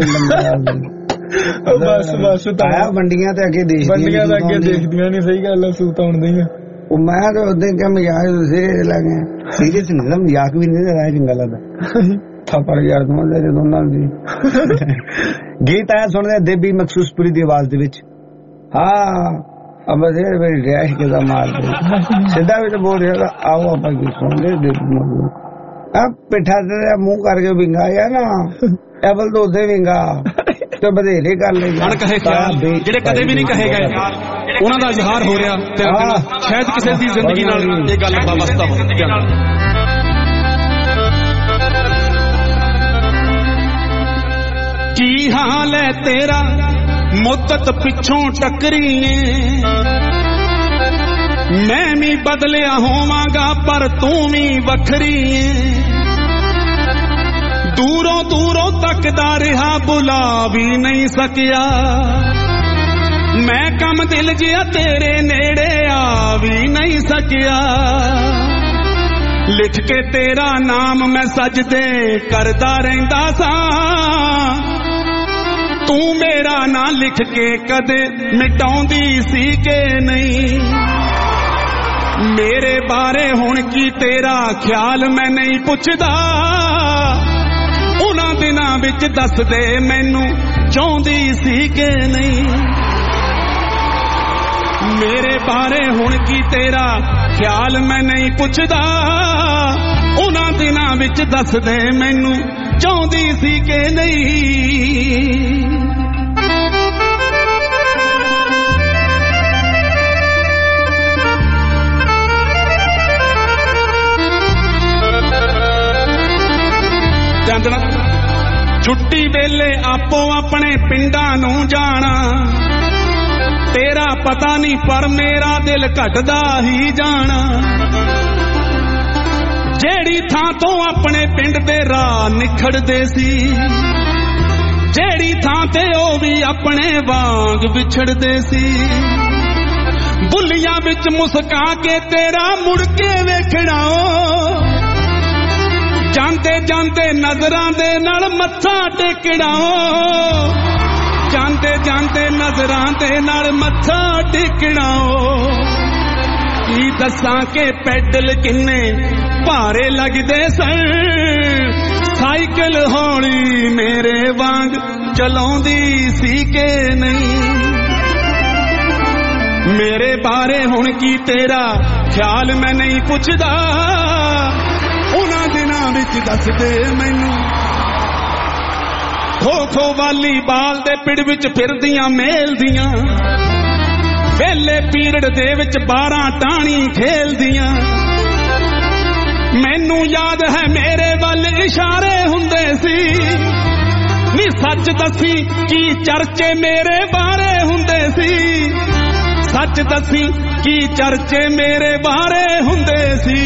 ਬਸ ਬਸ ਆਇਆ ਮੰਡੀਆਂ ਤੇ ਅੱਗੇ ਦੇਖਦੀਆਂ ਨਹੀਂ। ਸਹੀ ਗੱਲ ਆ, ਸੂਤ ਆਉਂਦੀਆਂ। ਉਹ ਮੈਂ ਤਾਂ ਉਦੋਂ ਕਿਹਾ ਮਜ਼ਾਕ ਸੀਰੀਅਸ ਲੱਗ ਗਿਆ। ਸੀਰੀਅਸ ਨਹੀਂ, ਮਜ਼ਾਕ ਵੀ ਨਹੀਂ ਰਿਹਾ, ਚੰਗਾ ਲੱਗਦਾ। ਥਾਪੜ ਯਾਰ ਦੋਨਾਂ ਦੀ। ਗੀਤ ਆਇਆ ਸੁਣਦੇ ਦੇਬੀ ਮਖਸੂਸਪੁਰੀ ਦੀ ਆਵਾਜ਼ ਦੇ ਵਿੱਚ। ਹਾਂ ਅੰਮ੍ਰਿਤਸਰ ਮੇਰੀ ਰਿਹਾਇਸ਼ ਕਿਦਾ ਮਾਰਦੇ ਸਿੱਧਾ ਵਿੱਚ ਬੋਲ ਰਿਹਾ। ਆਓ ਆਪਾਂ ਕੀ ਸੁਣਦੇ ਦੇਬੀ ਮਖਸੂਸ। ਪਿੱਠਾ ਤੇ ਮੂੰਹ ਕਰਕੇ ਵਿੰਗਾ ਆ ਨਾ, ਐਵਲ ਤੋਂ ਉਦੇ ਵਿੰਗਾ ਤੇ ਬਧੇਰੇ ਕਰ ਲੈ। ਜਿਹੜੇ ਕਦੇ ਵੀ ਨਹੀਂ ਕਹੇ ਗਏ ਉਹਨਾਂ ਦਾ ਇਜ਼ਹਾਰ ਹੋ ਰਿਹਾ, ਸ਼ਾਇਦ ਕਿਸੇ ਦੀ ਜ਼ਿੰਦਗੀ ਨਾਲ ਇਹ ਗੱਲ ਵਾਬਸਤਾ ਹੋ। ਕੀ ਹਾਲ ਹੈ ਤੇਰਾ, ਮੁੱਦਤ ਪਿੱਛੋਂ ਟੱਕਰੀਏ। ਮੈਂ ਵੀ ਬਦਲਿਆ ਹੋਵਾਂਗਾ ਪਰ ਤੂੰ ਵੀ ਵੱਖਰੀ ਏ। ਦੂਰੋਂ ਦੂਰੋਂ ਤੱਕਦਾ ਰਿਹਾ, ਬੁਲਾ ਵੀ ਨਹੀਂ ਸਕਿਆ। ਮੈਂ ਕੰਮ ਦਿਲ ਜਿਹਾ ਤੇਰੇ ਨੇੜੇ ਆ ਵੀ ਨਹੀਂ ਸਕਿਆ। ਲਿਖ ਕੇ ਤੇਰਾ ਨਾਮ ਮੈਂ ਸਜਦੇ ਕਰਦਾ ਰਹਿੰਦਾ ਸਾਂ। ਤੂੰ ਮੇਰਾ ਨਾਂ ਲਿਖ ਕੇ ਕਦੇ ਮਿਟਾਉਂਦੀ ਸੀ ਕਿ ਨਹੀਂ। ਮੇਰੇ ਬਾਰੇ ਹੁਣ ਕੀ ਤੇਰਾ ਖਿਆਲ ਮੈਂ ਨਹੀਂ ਪੁੱਛਦਾ। ਉਹਨਾਂ ਦਿਨਾਂ ਵਿੱਚ ਦੱਸ ਦੇ ਮੈਨੂੰ ਚਾਹੁੰਦੀ ਸੀ ਕਿ ਨਹੀਂ। ਮੇਰੇ ਬਾਰੇ ਹੁਣ ਕੀ ਤੇਰਾ ਖਿਆਲ ਮੈਂ ਨਹੀਂ ਪੁੱਛਦਾ। ਉਹਨਾਂ ਦਿਨਾਂ ਵਿੱਚ ਦੱਸ ਦੇ ਮੈਨੂੰ ਚਾਹੁੰਦੀ ਸੀ ਕਿ ਨਹੀਂ। ਛੁੱਟੀ ਵੇਲੇ ਆਪੋ ਆਪਣੇ ਪਿੰਡਾਂ ਨੂੰ ਜਾਣਾ, ਤੇਰਾ ਪਤਾ ਨਹੀਂ ਪਰ ਮੇਰਾ ਦਿਲ ਘਟਦਾ ਹੀ ਜਾਣਾ। ਜਿਹੜੀ ਥਾਂ ਤੋਂ ਆਪਣੇ ਪਿੰਡ ਦੇ ਰਾਹ ਨਿਖੜਦੇ ਸੀ, ਜਿਹੜੀ ਥਾਂ ਤੇ ਉਹ ਵੀ ਆਪਣੇ ਵਾਂਗ ਵਿਛੜਦੇ ਸੀ, ਬੁੱਲੀਆਂ ਵਿੱਚ ਮੁਸਕਾ ਕੇ ਤੇਰਾ ਮੁੜ ਕੇ ਵੇਖਣਾ, ਜਾਂਦੇ ਜਾਂਦੇ ਨਜ਼ਰਾਂ ਦੇ ਨਾਲ ਮੱਥਾ ਟੇਕਣਾ, ਜਾਂਦੇ ਜਾਂਦੇ ਨਜ਼ਰਾਂ ਦੇ ਨਾਲ ਮੱਥਾ ਟੇਕਣਾ। ਕੀ ਦੱਸਾਂ ਕਿ ਪੈਡਲ ਕਿੰਨੇ ਭਾਰੇ ਲੱਗਦੇ ਸਨ, ਸਾਈਕਲ ਹੌਲੀ ਮੇਰੇ ਵਾਂਗ ਚਲਾਉਂਦੀ ਸੀ ਕਿ ਨਹੀਂ। ਮੇਰੇ ਬਾਰੇ ਹੁਣ ਕੀ ਤੇਰਾ ਖਿਆਲ ਮੈਂ ਨਹੀਂ ਪੁੱਛਦਾ, ਉਹਨਾਂ ਦਿਨਾਂ ਵਿੱਚ ਦੱਸ ਦੇ ਮੈਨੂੰ। ਖੋ ਖੋ ਵਾਲੀਬਾਲ ਦੇ ਪਿੜ ਵਿੱਚ ਫਿਰਦੀਆਂ ਮੇਲਦੀਆਂ, ਵੇਲੇ ਪੀਰੀਅਡ ਦੇ ਵਿੱਚ 12 ਟਾਣੀ ਖੇਲਦੀਆਂ। ਮੈਨੂੰ ਯਾਦ ਹੈ ਮੇਰੇ ਵੱਲ ਇਸ਼ਾਰੇ ਹੁੰਦੇ ਸੀ, ਨੀ ਸੱਚ ਦੱਸੀ ਕੀ ਚਰਚੇ ਮੇਰੇ ਬਾਰੇ ਹੁੰਦੇ ਸੀ, ਸੱਚ ਦੱਸੀ ਕੀ ਚਰਚੇ ਮੇਰੇ ਬਾਰੇ ਹੁੰਦੇ ਸੀ।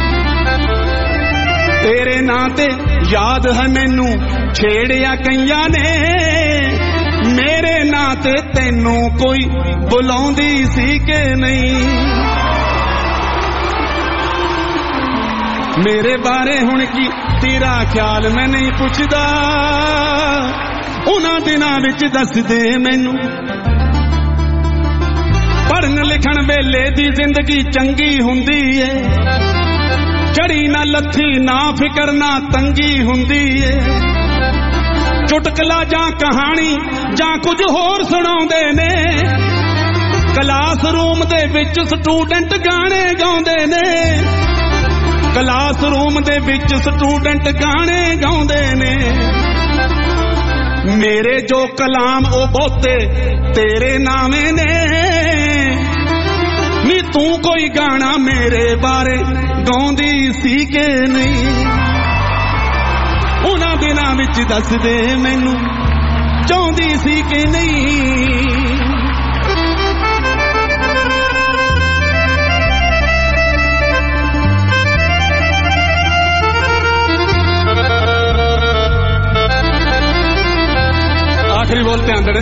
ਤੇਰੇ ਨਾਂ ਤੇ ਯਾਦ ਹੈ ਮੈਨੂੰ ਛੇੜਿਆ ਕਈਆਂ ਨੇ, ਮੇਰੇ ਨਾਂ ਤੇ ਤੈਨੂੰ ਕੋਈ ਬੁਲਾਉਂਦੀ ਸੀ ਕਿ ਨਹੀਂ। ਮੇਰੇ ਬਾਰੇ ਹੁਣ ਕੀ ਤੇਰਾ ਖਿਆਲ ਮੈਂ ਨਹੀਂ ਪੁੱਛਦਾ, ਉਹਨਾਂ ਦਿਨਾਂ ਵਿੱਚ ਦੱਸ ਦੇ ਮੈਨੂੰ। ਪੜ੍ਹਨ ਲਿਖਣ ਵੇਲੇ ਦੀ ਜ਼ਿੰਦਗੀ ਚੰਗੀ ਹੁੰਦੀ ਏ, ਚੜੀ ਨਾ ਲੱਥੀ ਨਾ ਫਿਕਰ ਨਾ ਤੰਗੀ ਹੁੰਦੀ ਏ। ਚੁਟਕਲਾ ਜਾਂ ਕਹਾਣੀ ਜਾਂ ਕੁਝ ਹੋਰ ਸੁਣਾਉਂਦੇ ਨੇ, ਕਲਾਸਰੂਮ ਦੇ ਵਿੱਚ ਸਟੂਡੈਂਟ ਗਾਣੇ ਗਾਉਂਦੇ ਨੇ, ਕਲਾਸਰੂਮ ਦੇ ਵਿੱਚ ਸਟੂਡੈਂਟ ਗਾਣੇ ਗਾਉਂਦੇ ਨੇ। ਮੇਰੇ ਜੋ ਕਲਾਮ ਉਹ ਬਹੁਤੇ ਤੇਰੇ ਨਾਵੇਂ ਨੇ, ਨੀ ਤੂੰ ਕੋਈ ਗਾਣਾ ਮੇਰੇ ਬਾਰੇ ਗਾਉਂਦੀ ਸੀ ਕਿ ਨਹੀਂ। ਉਹਨਾਂ ਦਿਨਾਂ ਵਿੱਚ ਦੱਸ ਦੇ ਮੈਨੂੰ, ਚਾਹੁੰਦੀ ਸੀ ਕਿ ਨਹੀਂ। ਆਖਰੀ ਬੋਲ ਧਿਆਨ ਦੇਣਾ।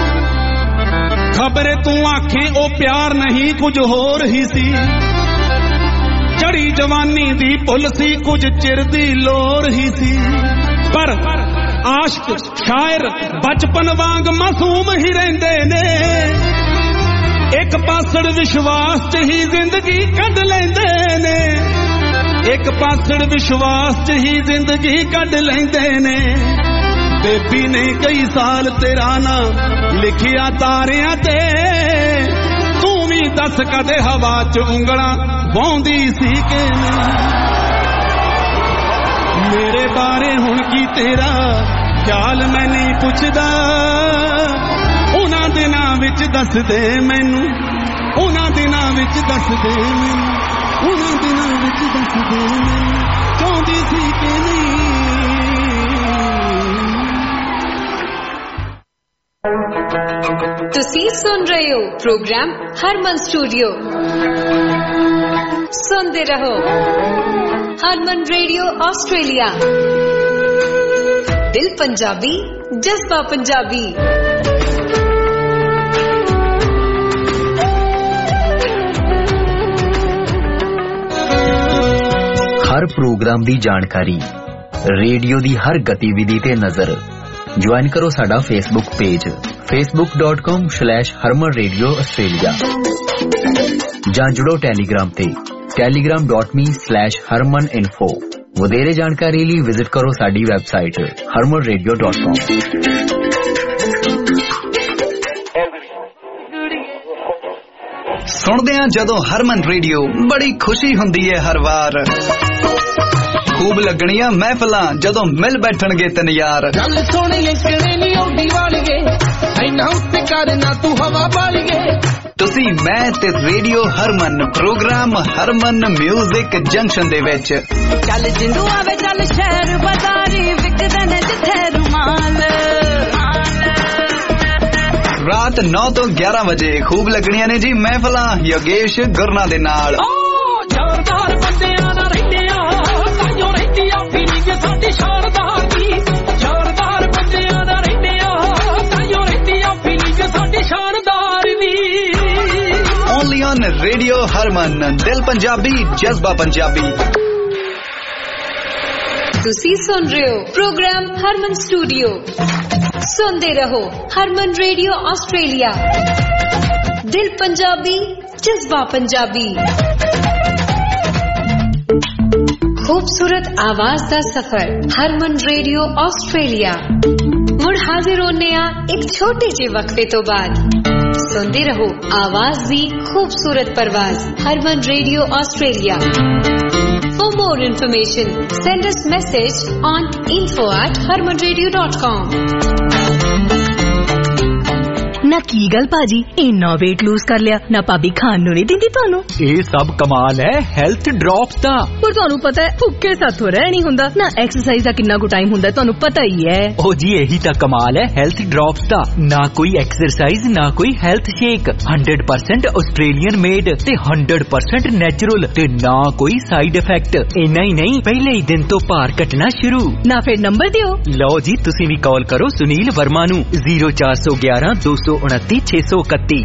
ਖਬਰੇ ਤੂੰ ਆਖੇ ਉਹ ਪਿਆਰ ਨਹੀਂ ਕੁਝ ਹੋਰ ਹੀ ਸੀ, ਚੜੀ ਜਵਾਨੀ ਦੀ ਭੁੱਲ ਸੀ, ਕੁਝ ਚਿਰ ਦੀ ਲੋਰ ਹੀ ਸੀ। ਪਰ ਆਸ਼ਕ ਸ਼ਾਇਰ ਬਚਪਨ ਵਾਂਗ ਮਾਸੂਮ ਹੀ ਰਹਿੰਦੇ ਨੇ, ਇੱਕ ਪਾਸੜ ਵਿਸ਼ਵਾਸ ਚ ਹੀ ਜ਼ਿੰਦਗੀ ਕੱਢ ਲੈਂਦੇ ਨੇ, ਇੱਕ ਪਾਸੜ ਵਿਸ਼ਵਾਸ ਚ ਹੀ ਜ਼ਿੰਦਗੀ ਕੱਢ ਲੈਂਦੇ ਨੇ। ਬੇਬੀ ਨੇ ਕਈ ਸਾਲ ਤੇਰਾ ਨਾਂ ਲਿਖਿਆ ਤਾਰਿਆਂ ਤੇ, ਤੂੰ ਵੀ ਦੱਸ ਕਦੇ ਹਵਾ ਚ ਉਂਗਲਾਂ ਵਾਉਂਦੀ ਸੀ ਕਿ ਨਹੀਂ। ਮੇਰੇ ਬਾਰੇ ਹੁਣ ਕੀ ਤੇਰਾ ਖਿਆਲ ਮੈਂ ਨਹੀਂ ਪੁੱਛਦਾ, ਉਹਨਾਂ ਦਿਨਾਂ ਵਿੱਚ ਦੱਸ ਦੇ ਮੈਨੂੰ, ਉਹਨਾਂ ਦਿਨਾਂ ਵਿੱਚ ਦੱਸ ਦੇ ਮੈਨੂੰ, ਉਹਨਾਂ ਦਿਨਾਂ ਵਿੱਚ ਦੱਸ ਦੇ ਮੈਨੂੰ, ਚਾਹੁੰਦੀ ਸੀ ਕਿ ਨਹੀਂ। ਤੁਸੀਂ ਸੁਣ ਰਹੇ ਹੋ ਪ੍ਰੋਗਰਾਮ ਹਰਮਨ ਸਟੂਡੀਓ। ਸੁਣਦੇ ਰਹੋ ਹਰਮਨ ਰੇਡੀਓ ਆਸਟ੍ਰੇਲੀਆ। ਦਿਲ ਪੰਜਾਬੀ, ਜਜ਼ਬਾ ਪੰਜਾਬੀ। हर प्रोग्राम दी जानकारी, रेडियो दी हर गतिविधि ते नजर। ज्वाइन करो साडा फेसबुक पेज facebook.com/harmanradio Australia। जां जुड़ो टेलीग्राम ते telegram.me/harmaninfo। वधेरे जानकारी लिए विजिट करो साडी वेबसाइट harmanradio.com। सुनदे हां जदों हरमन रेडियो, बड़ी खुशी हुंदी है हर वार। खूब लगणियां महफिलां जदों मिल बैठणगे तिन यार गल सोहणी कणे नी ओडी वालीए ऐना उत्ते करना तू हवा वालीए तुसी मैं ते radio Harman program Harman music junction दे विच चल जिंदू आवे चल शहर बाजारी विकदे ने जिथे रुमाल रात 9 तो 11 बजे खूब लगणियां ने जी महफिलां योगेश गुरना दे नाल शानदार बंदियां ना रहिंदियां ताइयों रहिंदियां फीलिंग साडी शानदार दी शानदार बंदियां ना रहिंदियां ताइयों रहिंदियां फीलिंग साडी शानदार दी ओनली ऑन रेडियो हरमन दिल पंजाबी जज्बा पंजाबी ਤੁਸੀਂ ਸੁਣ ਰਹੇ ਹੋ ਪ੍ਰੋਗਰਾਮ ਹਰਮਨ ਸਟੂਡੀਓ ਸੁਣਦੇ ਰਹੋ ਹਰਮਨ ਰੇਡੀਓ ਆਸਟ੍ਰੇਲੀਆ ਦਿਲ ਪੰਜਾਬੀ ਜਜ਼ਬਾ ਪੰਜਾਬੀ खूबसूरत आवाज दा सफर हरमन रेडियो ऑस्ट्रेलिया मुड़ हाजिर होने एक छोटे जे वक्फे तो बाद सुनते रहो आवाज दी खूबसूरत परवाज Harman radio Australia For more information send us message on info@harmanradio.com ਨਾ ਕੀ ਗੱਲ ਭਾਜੀ ਇੰਨਾ weight lose ਕਰ ਲਿਆ ਨਾ ਭਾਬੀ ਖਾਣ ਨੂੰ ਨਹੀਂ ਦਿੰਦੀ ਤੁਹਾਨੂੰ ਇਹ ਸਭ ਕਮਾਲ ਹੈ ਹੈਲਥ ਡ੍ਰੌਪਸ ਦਾ ਪਰ ਤੁਹਾਨੂੰ ਪਤਾ ਹੈ ਭੁੱਖੇ ਸਾਥੋਂ ਰਹਿ ਨਹੀਂ ਹੁੰਦਾ ਨਾ ਐਕਸਰਸਾਈਜ਼ ਦਾ ਕਿੰਨਾ ਕੁ ਟਾਈਮ ਹੁੰਦਾ ਤੁਹਾਨੂੰ ਪਤਾ ਹੀ ਹੈ ਉਹ ਜੀ ਇਹੀ ਤਾਂ ਕਮਾਲ ਹੈ ਹੈਲਥ ਡ੍ਰੌਪਸ ਦਾ ਨਾ ਕੋਈ ਐਕਸਰਸਾਈਜ਼ ਨਾ ਕੋਈ ਹੈਲਥ ਸ਼ੇਕ 100% ਆਸਟ੍ਰੇਲੀਅਨ ਮੇਡ ਤੇ 100% ਨੈਚੁਰਲ ਤੇ ਨਾ ਕੋਈ ਸਾਈਡ ਇਫੈਕਟ ਇੰਨਾ ਹੀ ਨਹੀਂ ਪਹਿਲੇ ਹੀ ਦਿਨ ਤੋਂ ਭਾਰ ਘਟਣਾ ਸ਼ੁਰੂ ਨਾ ਫਿਰ ਨੰਬਰ ਦਿਓ ਲਓ ਜੀ ਤੁਸੀਂ ਵੀ ਕਾਲ ਕਰੋ ਸੁਨੀਲ ਵਰਮਾ ਨੂੰ 0411 229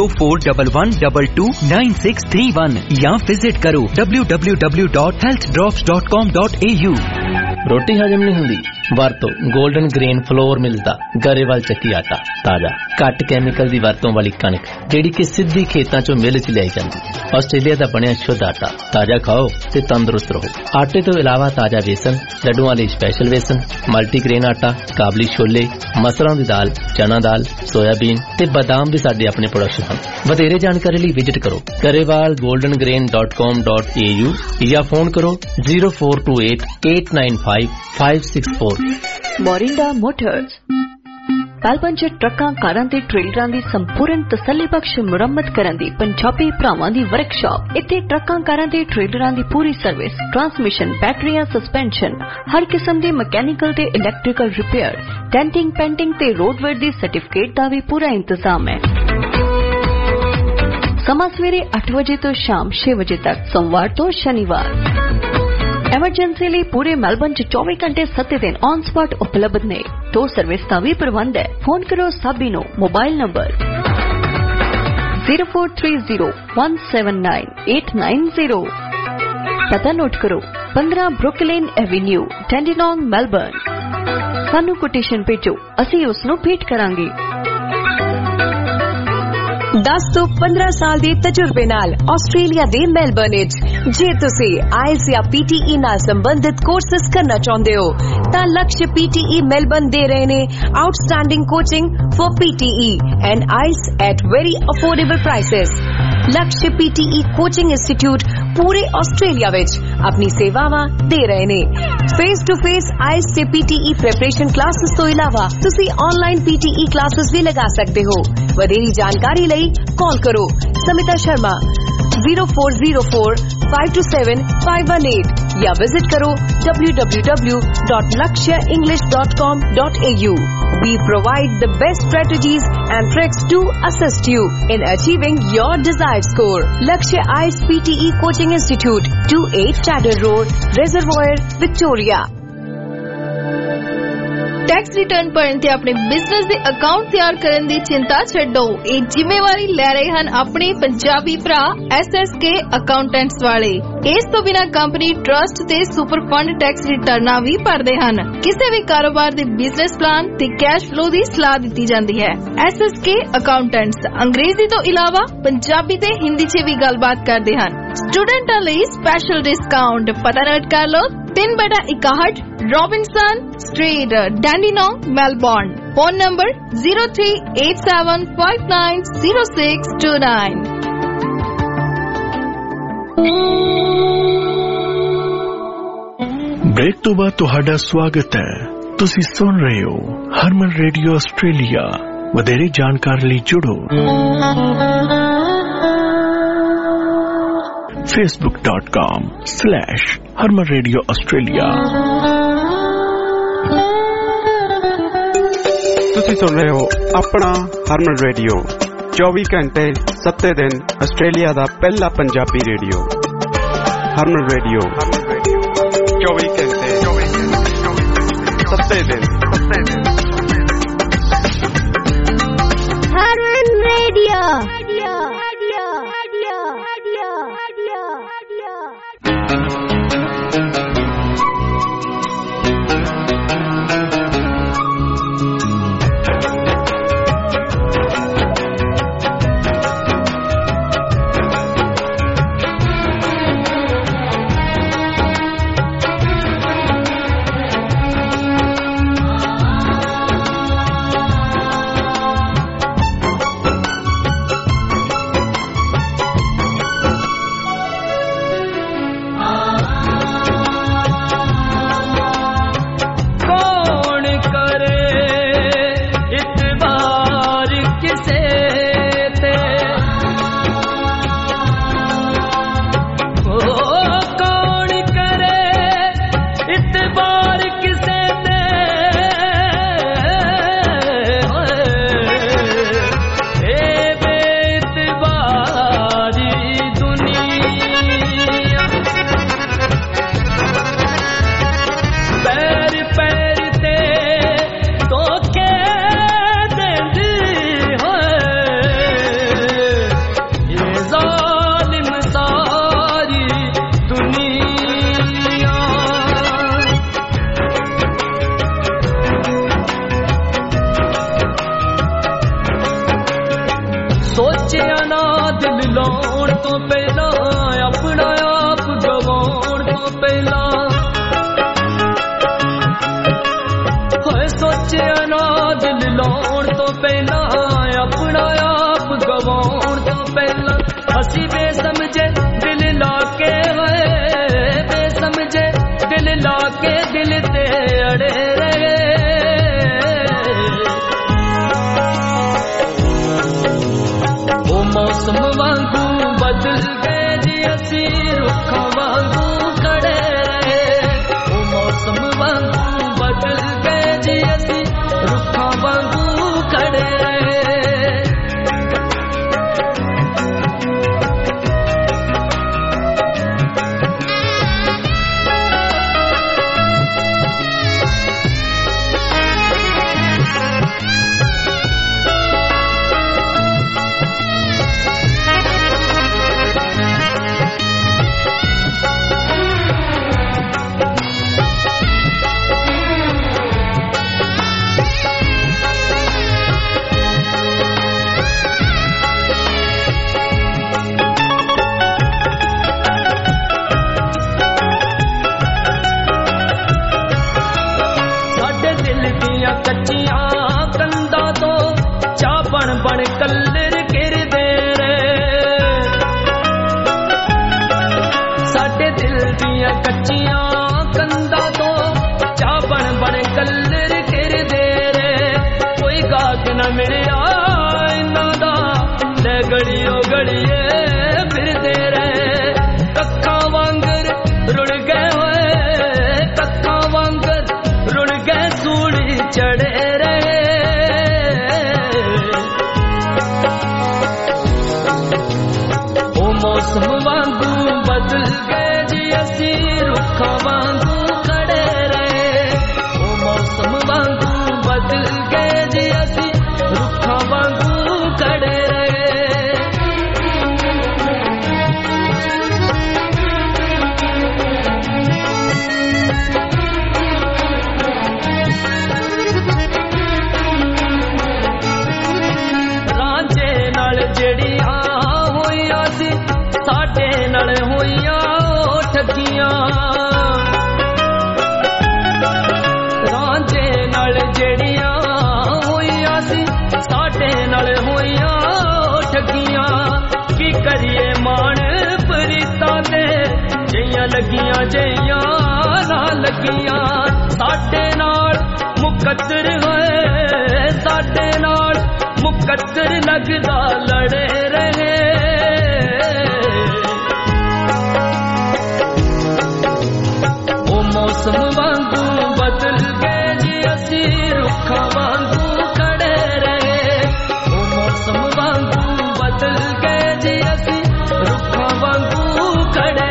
0411229631 या विजिट करो www.healthdrops.com.au ਰੋਟੀ ਹਜਮ ਨਹੀਂ ਹੁੰਦੀ ਵਰਤੋ 골ਡਨ ਗ੍ਰੇਨ ਫਲੋਰ ਮਿਲਦਾ ਗਰੇਵਾਲ ਚੱਕੀ ਆਟਾ ਤਾਜ਼ਾ ਘੱਟ ਕੈਮੀਕਲ ਦੀ ਵਰਤੋਂ ਵਾਲੀ ਕਣਕ ਜਿਹੜੀ ਕਿ ਸਿੱਧੀ ਖੇਤਾਂ ਚੋਂ ਮਿਲ ਚ ਲਿਆਈ ਜਾਂਦੀ ਆਸਟ੍ਰੇਲੀਆ ਦਾ ਬਣਿਆ ਸ਼ੁੱਧ ਆਟਾ ਤਾਜ਼ਾ ਖਾਓ ਤੇ ਤੰਦਰੁਸਤ ਰਹੋ ਆਟੇ ਤੋਂ ਇਲਾਵਾ ਤਾਜ਼ਾ ਵੇਸਣ ਲੱਡੂਆਂ ਲਈ ਸਪੈਸ਼ਲ ਵੇਸਣ ਮਲਟੀਗ੍ਰੇਨ ਆਟਾ ਕਾਬਲੀ ਛੋਲੇ ਮਸਰਾਂ ਦੀ ਦਾਲ ਚਨਾ ਦਾਲ ਸੋਇਆਬੀਨ ਤੇ ਬਾਦਾਮ ਵੀ ਸਾਡੇ ਆਪਣੇ ਪ੍ਰੋਡਕਸ਼ਨ ਹਨ ਵਧੇਰੇ ਜਾਣਕਾਰੀ ਲਈ ਵਿਜ਼ਿਟ ਕਰੋ garewalgoldengrain.com.au ਜਾਂ ਫੋਨ ਕਰੋ 0428895564 ਮੋਰਿੰਡਾ ਮੋਟਰਸ ਮੈਲਬਨ ਚ ਟਰੱਕਾਂ ਕਾਰਾਂ ਤੇ ਟ੍ਰੇਲਰਾਂ ਦੀ ਸੰਪੂਰਨ ਤਸੱਲੀਬਖਸ਼ ਮੁਰੰਮਤ ਕਰਨ ਦੀ ਪੰਜਾਬੀ ਭਰਾਵਾਂ ਦੀ ਵਰਕਸ਼ਾਪ ਇੱਥੇ ਟਰੱਕਾਂ ਕਾਰਾਂ ਤੇ ਟ੍ਰੇਲਰਾਂ ਦੀ ਪੂਰੀ ਸਰਵਿਸ ਟਰਾਂਸਮਿਸ਼ਨ ਬੈਟਰੀਆਂ ਸਸਪੈਂਸ਼ਨ ਹਰ ਕਿਸਮ ਦੇ ਮਕੈਨੀਕਲ ਤੇ ਇਲੈਕਟ੍ਰੀਕਲ ਰਿਪੇਅਰ ਡੈਂਟਿੰਗ ਪੈਂਟਿੰਗ ਤੇ ਰੋਡਵੇਅਰ ਦੀ ਸਰਟੀਫਿਕੇਟ ਦਾ ਵੀ ਪੂਰਾ ਇੰਤਜ਼ਾਮ ਹੈ ਸਮਾਂ ਸਵੇਰੇ 8 ਵਜੇ ਤੋਂ ਸ਼ਾਮ 6 ਵਜੇ ਤੱਕ ਸੋਮਵਾਰ ਤੋਂ ਸ਼ਨੀਵਾਰ ਐਮਰਜੈਂਸੀ ਲਈ ਪੂਰੇ ਮੈਲਬਨ ਚ 24 ਘੰਟੇ 7 ਦਿਨ ਔਨ ਸਪੌਟ ਉਪਲਬਧ ਨੇ ਟੋ ਸਰਵਿਸ ਦਾ ਵੀ ਪ੍ਰਬੰਧ ਹੈ ਫੋਨ ਕਰੋ ਸਾਬੀ ਨੂੰ ਮੋਬਾਈਲ ਨੰਬਰ 0430179890 ਪਤਾ ਨੋਟ ਕਰੋ 15 ਬਰੁਕਲਿਨ ਐਵੇਨਿਊ ਡੈਂਡੀਨੋਂਗ ਮੈਲਬਨ ਸਾਨੂੰ ਕੋਟੇਸ਼ਨ ਭੇਜੋ ਅਸੀਂ ਉਸ ਨੂੰ ਭੇਟ ਕਰਾਂਗੇ 10 ਤੋਂ 15 ਸਾਲ ਦੇ ਤਜਰਬੇ ਨਾਲ ਆਸਟ੍ਰੇਲੀਆ ਦੇ ਮੈਲਬਰਨ ਵਿੱਚ ਜੇ ਤੁਸੀਂ ਆਇਲਸ ਜਾਂ PTE ਨਾਲ ਸੰਬੰਧਿਤ ਕੋਰਸਸ ਕਰਨਾ ਚਾਹੁੰਦੇ ਹੋ ਤਾਂ ਲਕਸ਼ PTE ਮੈਲਬਰਨ ਦੇ ਰਹੇ ਨੇ outstanding coaching for PTE and IELTS at very affordable prices Laksh PTE coaching institute ਪੂਰੇ ਆਸਟ੍ਰੇਲੀਆ ਵਿੱਚ ਆਪਣੀ ਸੇਵਾਵਾਂ ਦੇ ਰਹੇ ਨੇ ਫੇਸ ਟੂ ਫੇਸ ਆਇਲਸ ਤੇ PTE ਪ੍ਰੈਪਰੇਸ਼ਨ ਕਲਾਸਿਸ ਤੋਂ ਇਲਾਵਾ ਤੁਸੀਂ ਆਨਲਾਈਨ PTE ਕਲਾਸਿਸ ਵੀ ਲਗਾ ਸਕਦੇ ਹੋ ਵਧੇਰੀ ਜਾਣਕਾਰੀ ਲਈ ਕਾਲ ਕਰੋ ਸਮਿਤਾ ਸ਼ਰਮਾ 0404527518 या विजिट करो www.lakshaenglish.com.au. We provide the best strategies and tricks to assist you in achieving your desired score. Lakshya IELTS PTE Coaching Institute, 28 Chadder Road, Reservoir, Victoria. Tax return भरन ते अपने बिजनेस दे अकाउंट तैयार करन दी चिंता छड्डो ਇਹ ਜ਼ਿੰਮੇਵਾਰੀ ਲੈ ਰਹੇ ਹਨ ਆਪਣੇ ਪੰਜਾਬੀ ਭਰਾ SSK ਅਕਾਊਂਟੈਂਟਸ ਵਾਲੇ ਇਸ ਤੋਂ ਬਿਨਾ ਕੰਪਨੀ ਟਰਸਟ ਤੇ ਸੁਪਰ ਫੰਡ ਟੈਕਸ ਰਿਟਰਨਾਂ ਵੀ ਭਰਦੇ ਹਨ ਕਿਸੇ ਵੀ ਕਾਰੋਬਾਰ ਦੇ ਬਿਜ਼ਨਸ ਪਲਾਨ ਤੇ ਕੈਸ਼ ਫਲੋ ਦੀ ਸਲਾਹ ਦਿੱਤੀ ਜਾਂਦੀ ਹੈ SSK ਅਕਾਊਂਟੈਂਟਸ ਅੰਗਰੇਜ਼ੀ ਤੋਂ ਇਲਾਵਾ ਪੰਜਾਬੀ ਤੇ ਹਿੰਦੀ 'ਚ ਵੀ ਗੱਲਬਾਤ ਕਰਦੇ ਹਨ ਸਟੂਡੈਂਟਾਂ ਲਈ ਸਪੈਸ਼ਲ ਡਿਸਕਾਊਂਟ ਪਤਾ ਨੋਟ ਕਰ ਲਓ 3/61 Robinson Street, Dandenong, Melbourne. Phone number 0387590629. Break तो बाद तुहाडा स्वागत है। तुसी सुन रहे हो हरमन रेडियो ऑस्ट्रेलिया। वधेरे जानकारी ਲਈ जुड़ो facebook.com/Harman Radio Australia। ਤੁਸੀਂ ਸੁਣ ਰਹੇ ਹੋ ਆਪਣਾ ਹਰਮਨ ਰੇਡੀਓ 24 ਘੰਟੇ 7 ਦਿਨ ਆਸਟ੍ਰੇਲੀਆ ਦਾ ਪਹਿਲਾ ਪੰਜਾਬੀ ਰੇਡੀਓ। ਹਰਮਨ ਰੇਡੀਓ 24 ਘੰਟੇ 7 ਦਿਨ। हरमन रेडियो। लगियां जइयां नाल ਲੱਗੀਆਂ ਸਾਡੇ ਨਾਲ ਮੁਕੱਦਰ ਹੋਏ ਸਾਡੇ ਨਾਲ ਮੁਕੱਦਰ ਲੱਗਦਾ ਲੜੇ ਰਹੇ ਉਹ ਮੌਸਮ ਵਾਂਗੂ ਬਦਲ ਗਏ ਜੀ ਅਸੀਂ ਰੁੱਖਾਂ ਵਾਂਗੂ ਖੜੇ ਰਹੇ ਉਹ ਮੌਸਮ ਵਾਂਗੂ ਬਦਲ ਗਏ ਜੀ ਅਸੀਂ ਰੁੱਖਾਂ ਵਾਂਗੂ ਖੜੇ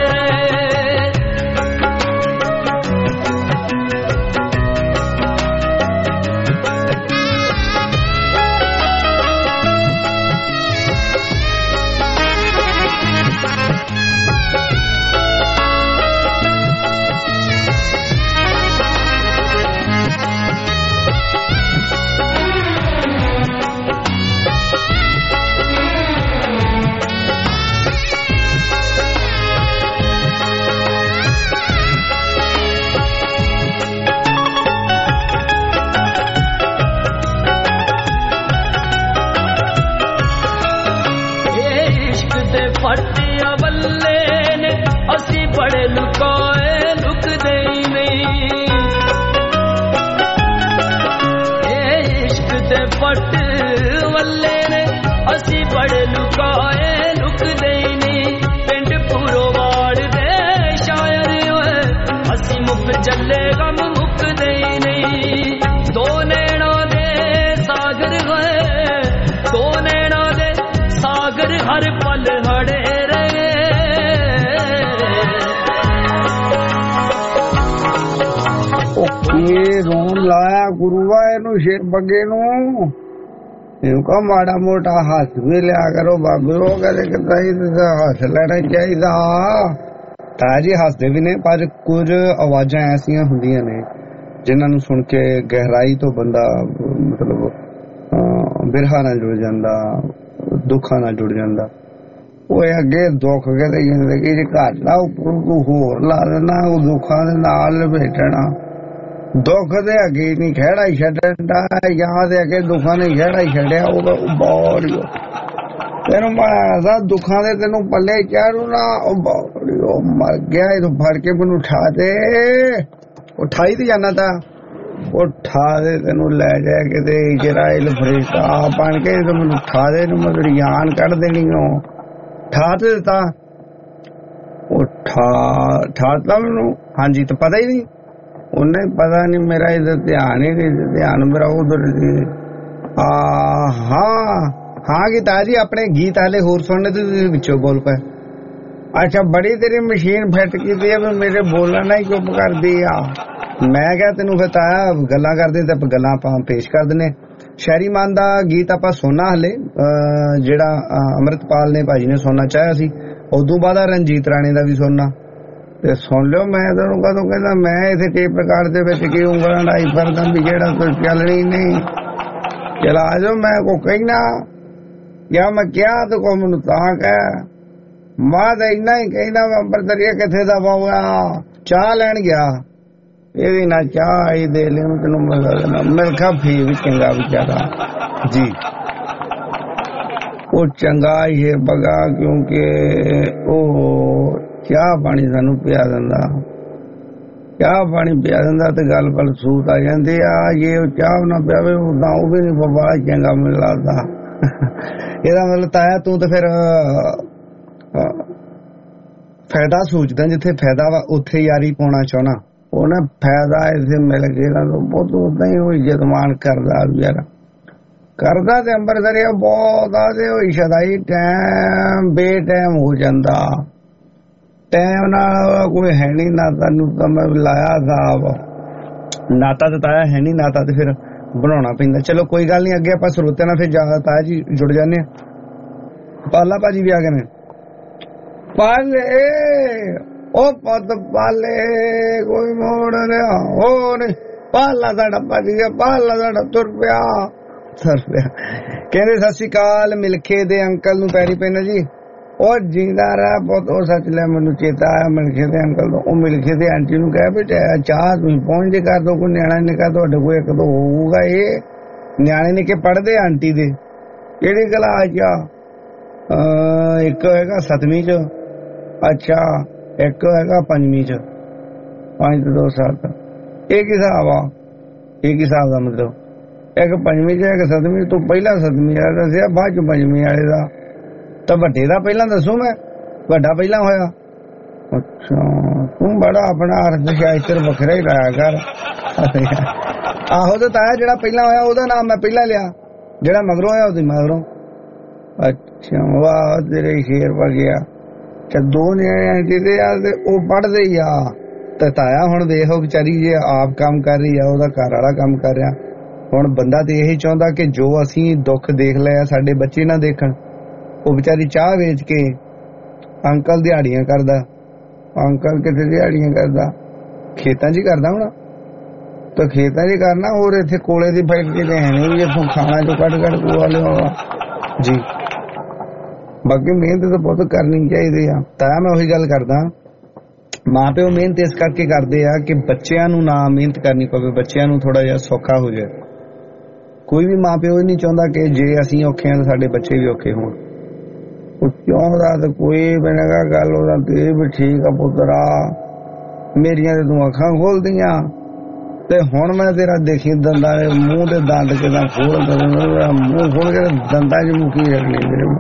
ਫੱਟਿਆ ਬੱਲੇ ਨੇ ਅਸੀਂ ਬੜੇ ਲੁਕਾਏ ਲੁਕਦੇ ਹੀ ਨਹੀਂ ਇਹ ਇਸ਼ਕ ਦੇ ਫੱਟ ਵੱਲੇ ਨੇ ਅਸੀਂ ਬੜੇ ਲੁਕਾਏ ਲੁਕਦੇ ਹੀ ਨਹੀਂ ਪਿੰਡ ਪੁਰੋਵਾੜ ਦੇ ਸ਼ਾਇਰ ਹੋਏ ਅਸੀਂ ਮੁੱਕ ਚੱਲੇ ਗਮ ਮੁੱਕਦੇ ਹੀ ਨਹੀਂ ਦੋ ਨੈਣਾ ਦੇ ਸਾਗਰ ਹੋਏ ਦੋ ਨੈਣਾ ਦੇ ਸਾਗਰ ਹਰ ਪਲ ਹੜੇ ਰਹੇ ਕੀ ਰੋਣ ਲਾਇਆ ਗੁਰੂਆ ਇਹਨੂੰ ਸ਼ੇਰ ਬੱਗੇ ਨੂੰ ਇਹਨੂੰ ਕਾ ਮਾੜਾ ਮੋਟਾ ਹੱਥ ਵੀ ਲਿਆ ਕਰੋ ਬਾਬਿਓ ਕਦੇ ਕਿਤੇ ਹੱਥ ਲੈਣਾ ਚਾਹੀਦਾ ਤਾਂ ਜੀ ਹੱਸਦੇ ਵੀ ਨੇ ਪਰ ਕੁਝ ਆਵਾਜ਼ਾਂ ਐਸੀਆਂ ਹੁੰਦੀਆਂ ਨੇ ਜਿਨ੍ਹਾਂ ਨੂੰ ਸੁਣ ਕੇ ਗਹਿਰਾਈ ਤੋਂ ਬੰਦਾ ਮਤਲਬ ਬਿਰਹਾ ਨਾਲ ਜੁੜ ਜਾਂਦਾ ਦੁੱਖਾਂ ਨਾਲ ਜੁੜ ਜਾਂਦਾ ਉਹ ਅੱਗੇ ਦੁੱਖ ਕਹਿੰਦੇ ਜ਼ਿੰਦਗੀ ਚ ਘਾਟਾ ਉੱਪਰ ਤੂੰ ਹੋਰ ਲਾ ਦੇਣਾ ਉਹ ਦੁੱਖਾਂ ਦੇ ਨਾਲ ਲਪੇਟਣਾ ਦੁੱਖ ਦੇ ਅੱਗੇ ਨਹੀਂ ਖਹਿੜਾ ਹੀ ਛੱਡਣਾ ਜਾਂ ਦੇ ਅੱਗੇ ਦੁੱਖਾਂ ਨੇ ਖਹਿੜਾ ਹੀ ਛੱਡਿਆ ਉਹ ਬੋੜੀਓ ਤੈਨੂੰ ਮੈਂ ਦੁੱਖਾਂ ਦੇ ਤੈਨੂੰ ਪੱਲੇ ਚਾੜੂ ਨਾ ਉਹ ਬੋੜੀਓ ਮਰ ਗਿਆ ਇਹਨੂੰ ਫੜ ਕੇ ਮੈਨੂੰ ਉਠਾ ਦੇ ਉਠਾਈ ਤੇ ਜਾਣਾ ਤਾਂ ਉਠਾ ਦੇ ਤੈਨੂੰ ਲੈ ਜਾ ਕਿਤੇ ਇਜ਼ਰਾਈਲ ਫਰਿਸ਼ਤਾ ਬਣ ਕੇ ਮੈਨੂੰ ਉਠਾ ਦੇ ਨੂੰ ਮੈਂ ਤੇਰੀ ਜਾਨ ਕੱਢ ਦੇਣੀ ਉਹ ਠਾ ਤੇ ਦਿੱਤਾ ਠਾਤਾ ਮੈਨੂੰ ਹਾਂਜੀ ਤਾਂ ਪਤਾ ਹੀ ਨਹੀਂ ਉਹਨੇ ਪਤਾ ਨਹੀਂ ਮੇਰਾ ਇਹਦਾ ਧਿਆਨ ਹੀ ਨਹੀਂ ਧਿਆਨ ਮੇਰਾ ਉਧਰ ਹਾਂ ਗੀਤਾ ਜੀ ਆਪਣੇ ਗੀਤ ਹਾਲੇ ਹੋਰ ਸੁਣਨੇ ਤੇ ਵਿੱਚੋਂ ਬੋਲ ਪਏ ਅੱਛਾ ਬੜੀ ਤੇਰੀ ਮਸ਼ੀਨ ਫਿੱਟ ਕੀਤੀ ਹੈ ਵੀ ਮੇਰੇ ਬੋਲਣਾ ਹੀ ਚੁੱਪ ਕਰਦੀ ਆ ਮੈਂ ਕਿਹਾ ਤੈਨੂੰ ਫਿਰ ਤਾਇਆ ਗੱਲਾਂ ਕਰਦੇ ਤੇ ਗੱਲਾਂ ਆਪਾਂ ਪੇਸ਼ ਕਰ ਦਿੰਨੇ ਸ਼ਹਿਰੀ ਮਾਨ ਦਾ ਗੀਤ ਆਪਾਂ ਸੁਣਨਾ ਹਲੇ ਜਿਹੜਾ ਅੰਮ੍ਰਿਤਪਾਲ ਨੇ ਭਾਜੀ ਨੇ ਸੁਣਨਾ ਚਾਹਿਆ ਸੀ ਉਦੋਂ ਬਾਅਦ ਰਣਜੀਤ ਰਾਣੇ ਦਾ ਵੀ ਸੁਣਨਾ ਤੇ ਸੁਣ ਲਿਓ ਮੈਂ ਤੁਹਾਨੂੰ ਕਦੋਂ ਕਹਿੰਦਾ ਮੈਂ ਇਥੇ ਟੇਪ ਰਿਕਾਰਡ ਦੇ ਵਿੱਚ ਕੀ ਉਂਗਲਾਂ ਢਾਈ ਫਿਰਦਾ ਵੀ ਜਿਹੜਾ ਕੋਈ ਚੱਲਣੀ ਨਹੀਂ ਚਲਾ ਆ ਜਾਓ ਮੈਂ ਕੋ ਕਹਿਣਾ ਜਾਂ ਮੈਂ ਕਿਹਾ ਤੇ ਕੋ ਮੈਨੂੰ ਤਾਂ ਕਹਿ ਮਾਂ ਤਾਂ ਇੰਨਾ ਹੀ ਕਹਿੰਦਾ ਮੈਂ ਅੰਬਰਦਰੀਆ ਕਿੱਥੇ ਦਾ ਪਾਉਆ ਚਾਹ ਲੈਣ ਗਿਆ ਇਹਦੀ ਨਾ ਚਾਹ ਆਈ ਦੇ ਲੈ ਤੈਨੂੰ ਮਿਲਖਾ ਫੀ ਵੀ ਚੰਗਾ ਵਿਚਾਰਾ ਜੀ ਉਹ ਚੰਗਾ ਹੀ ਹੈ ਬਗਾ ਕਿਉਂਕਿ ਉਹ ਚਾਹ ਪਾਣੀ ਸਾਨੂੰ ਪਿਆ ਦਿੰਦਾ ਚਾਹ ਪਾਣੀ ਪਿਆ ਦਿੰਦਾ ਤੇ ਗੱਲ ਪਲ ਸੂਤ ਆ ਜਾਂਦੀ ਆ ਜੇ ਉਹ ਚਾਹ ਨਾ ਪਿਆਵੇ ਉਦਾਂ ਉਹ ਵੀ ਨਹੀਂ ਬਾਬਾ ਚੰਗਾ ਮਿਲ ਲੱਗਦਾ ਇਹਦਾ ਮਤਲਬ ਤਾਇਆ ਤੂੰ ਤਾਂ ਫਿਰ ਫਾਇਦਾ ਸੋਚਦਾ ਜਿੱਥੇ ਫਾਇਦਾ ਵਾ ਉੱਥੇ ਯਾਰੀ ਪਾਉਣਾ ਚਾਹਣਾ ਉਹਨੇ ਫਾਇਦਾ ਇਸੇ ਮਿਲ ਗਿਆ ਬਹੁਤ ਉਦਾਂ ਹੀ ਉਹ ਇੱਜ਼ਤ ਮਾਣ ਕਰਦਾ ਯਾਰ ਕਰਦਾ ਤੇ ਅੰਬਰਸਰੀਆ ਬਹੁਤ ਆਦੇ ਹੋਈ ਸ਼ਦਾਈ ਟਾਈਮ ਬੇਟਾਈਮ ਹੋ ਜਾਂਦਾ ਟਾਈਮ ਨਾਲ ਕੋਈ ਹੈ ਨਹੀਂ ਨਾਤਾ ਨੂੰ ਤਾਂ ਮੈਂ ਲਾਇਆ ਸਾਬ ਨਾਤਾ ਤੇ ਤਾਇਆ ਹੈ ਨਹੀਂ ਨਾਤਾ ਤੇ ਫਿਰ ਬਣਾਉਣਾ ਪੈਂਦਾ ਚਲੋ ਕੋਈ ਗੱਲ ਨਹੀਂ ਅੱਗੇ ਆਪਾਂ ਸਰੋਤਿਆਂ ਨਾਲ ਫਿਰ ਤਾਇਆ ਜੀ ਜੁੜ ਜਾਂਦੇ ਆ ਪਾਲਾ ਭਾਜੀ ਵੀ ਆ ਗਏ ਨੇ ਪਾਲੇ ਉਹ ਪੁੱਤ ਪਾਲੇ ਕੋਈ ਮੋੜ ਰਿਹਾ ਹੋਰ ਪਾਲਾ ਸਾਡਾ ਭੱਜ ਗਿਆ ਪਾਲਾ ਸਾਡਾ ਤੁਰ ਪਿਆ ਕਹਿੰਦੇ ਸਤਿ ਸ਼੍ਰੀ ਅਕਾਲ ਮਿਲਖੇ ਦੇ ਅੰਕਲ ਨੂੰ ਪੈਰੀ ਪੈਣਾ ਜੀ ਉਹ ਜਿੰਦਾ ਰਹਾ ਬਹੁਤ ਉਹ ਸੱਚ ਲੈ ਮੈਨੂੰ ਚੇਤਾ ਆਇਆ ਮਿਲਖੇ ਦੇ ਅੰਕਲ ਤੋਂ ਉਹ ਮਿਲਖੇ ਦੇ ਆਂਟੀ ਨੂੰ ਕਹਿ ਵੀ ਚਾਹ ਤੁਸੀਂ ਪਹੁੰਚ ਜੇ ਕਰ ਦੋ ਕੋਈ ਨਿਆਣਾ ਨੇ ਕਹਾ ਤੁਹਾਡੇ ਕੋਲ ਇੱਕ ਦੋ ਹੋਊਗਾ ਇਹ ਨਿਆਣੇ ਨੇ ਕਿ ਪੜ੍ਹਦੇ ਆਂਟੀ ਦੇ ਕਿਹੜੀ ਕਲਾਸ ਚ ਇੱਕ ਹੈਗਾ 7ਵੀਂ ਚ ਅੱਛਾ ਇੱਕ ਹੈਗਾ 5ਵੀਂ ਚ 5 ਤੋਂ 2 ਸਾਲ ਤੱਕ। ਇਹ ਕੀ ਹਿਸਾਬ ਆ? ਇਹ ਕੀ ਹਿਸਾਬ ਦਾ ਮਤਲਬ? ਇੱਕ 5ਵੀਂ ਚ ਇੱਕ 7ਵੀਂ ਤੋਂ ਪਹਿਲਾਂ 7ਵੀਂ ਵਾਲਾ ਦੱਸਿਆ, ਬਾਅਦ ਚ 5ਵੀਂ ਵਾਲੇ ਦਾ। ਤਾਂ ਵੱਡੇ ਦਾ ਪਹਿਲਾਂ ਦੱਸੂ ਮੈਂ, ਵੱਡਾ ਪਹਿਲਾਂ ਹੋਇਆ। ਅੱਛਾ, ਤੂੰ ਬੜਾ ਆਪਣਾ ਅਰਥ ਸ਼ਾਸਤਰ ਵੱਖਰਾ ਹੀ ਲਾਇਆ ਕਰ। ਆਹੋ ਤੇ ਤਾਇਆ ਜਿਹੜਾ ਪਹਿਲਾਂ ਹੋਇਆ ਉਹਦਾ ਨਾਮ ਮੈਂ ਪਹਿਲਾਂ ਲਿਆ, ਜਿਹੜਾ ਮਗਰੋਂ ਹੋਇਆ ਉਹਦੀ ਮਗਰੋਂ। ਅੱਛਾ, ਵਾਹ ਤੇਰੇ ਸ਼ੇਰ ਪਾ ਗਿਆ। ਤੇ 2 ਨਿਆਣੇ ਜਿਹਦੇ ਆ ਤੇ ਉਹ ਪੜ੍ਹਦੇ ਹੀ ਆ। ਤੇ ਤਾਇਆ ਹੁਣ ਵੇਖੋ ਵਿਚਾਰੀ ਜੇ ਆਪ ਕੰਮ ਕਰ ਰਹੀ ਆ, ਉਹਦਾ ਘਰ ਵਾਲਾ ਕੰਮ ਕਰ ਰਿਹਾ। ਹੁਣ ਬੰਦਾ ਤੇ ਇਹੀ ਚਾਹੁੰਦਾ ਕਿ ਜੋ ਅਸੀਂ ਦੁੱਖ ਦੇਖ ਲਿਆ ਸਾਡੇ ਬੱਚੇ ਨਾ ਦੇਖਣ। ਉਹ ਵਿਚਾਰੀ ਚਾਹ ਵੇਚ ਕੇ ਅੰਕਲ ਦਿਹਾੜੀਆਂ ਕਰਦਾ। ਅੰਕਲ ਕਿਤੇ ਦਿਹਾੜੀਆਂ ਕਰਦਾ? ਖੇਤਾਂ 'ਚ ਹੀ ਕਰਦਾ ਹੋਣਾ। ਤਾਂ ਖੇਤਾਂ 'ਚ ਕਰਨਾ, ਹੋਰ ਇੱਥੇ ਕੋਲੇ ਦੀ ਫੈਕਟਰੀ ਤੇ ਹੈ ਨਹੀਂ ਵੀ ਇੱਥੋਂ ਖਾਣਾ ਚੋਂ ਕੱਢ ਕੋਆ ਲਿਆਵਾ ਜੀ। ਬਾਕੀ ਮਿਹਨਤ ਤਾਂ ਬਹੁਤ ਕਰਨੀ ਚਾਹੀਦੀ ਆ। ਤਾਂ ਮੈਂ ਉਹੀ ਗੱਲ ਕਰਦਾ, ਮਾਂ ਪਿਓ ਮਿਹਨਤ ਇਸ ਕਰਕੇ ਕਰਦੇ ਆ ਕਿ ਬੱਚਿਆਂ ਨੂੰ ਨਾ ਮਿਹਨਤ ਕਰਨੀ ਪਵੇ, ਬੱਚਿਆਂ ਨੂੰ ਥੋੜਾ ਜਿਹਾ ਸੌਖਾ ਹੋ ਜਾਏ। ਕੋਈ ਵੀ ਮਾਂ ਪਿਓ ਨਹੀਂ ਚਾਹੁੰਦਾ ਕਿ ਜੇ ਅਸੀਂ ਔਖੇ ਹਾਂ ਤਾਂ ਸਾਡੇ ਬੱਚੇ ਵੀ ਔਖੇ ਹੋਣ। ਉਹ ਚਾਹੁੰਦਾ ਤਾਂ ਕੋਈ ਬਣੇਗਾ ਗੱਲ ਉਹਦਾ ਤੇ ਵੀ ਠੀਕ ਆ ਪੁੱਤਰਾ, ਮੇਰੀਆਂ ਤੇ ਤੂੰ ਅੱਖਾਂ ਖੋਲਦੀਆਂ ਤੇ ਹੁਣ ਮੈਂ ਤੇਰਾ ਦੇਖੀ ਦੰਦਾਂ ਦੇ ਮੂੰਹ ਤੇ ਦੰਦ ਕਿਦਾਂ ਖੋਲ ਕਰ, ਮੂੰਹ ਖੋਲ ਕੇ ਦੰਦਾਂ 'ਚ ਮੁੱਕੀ ਰੱਖਣੀ ਮੇਰੇ।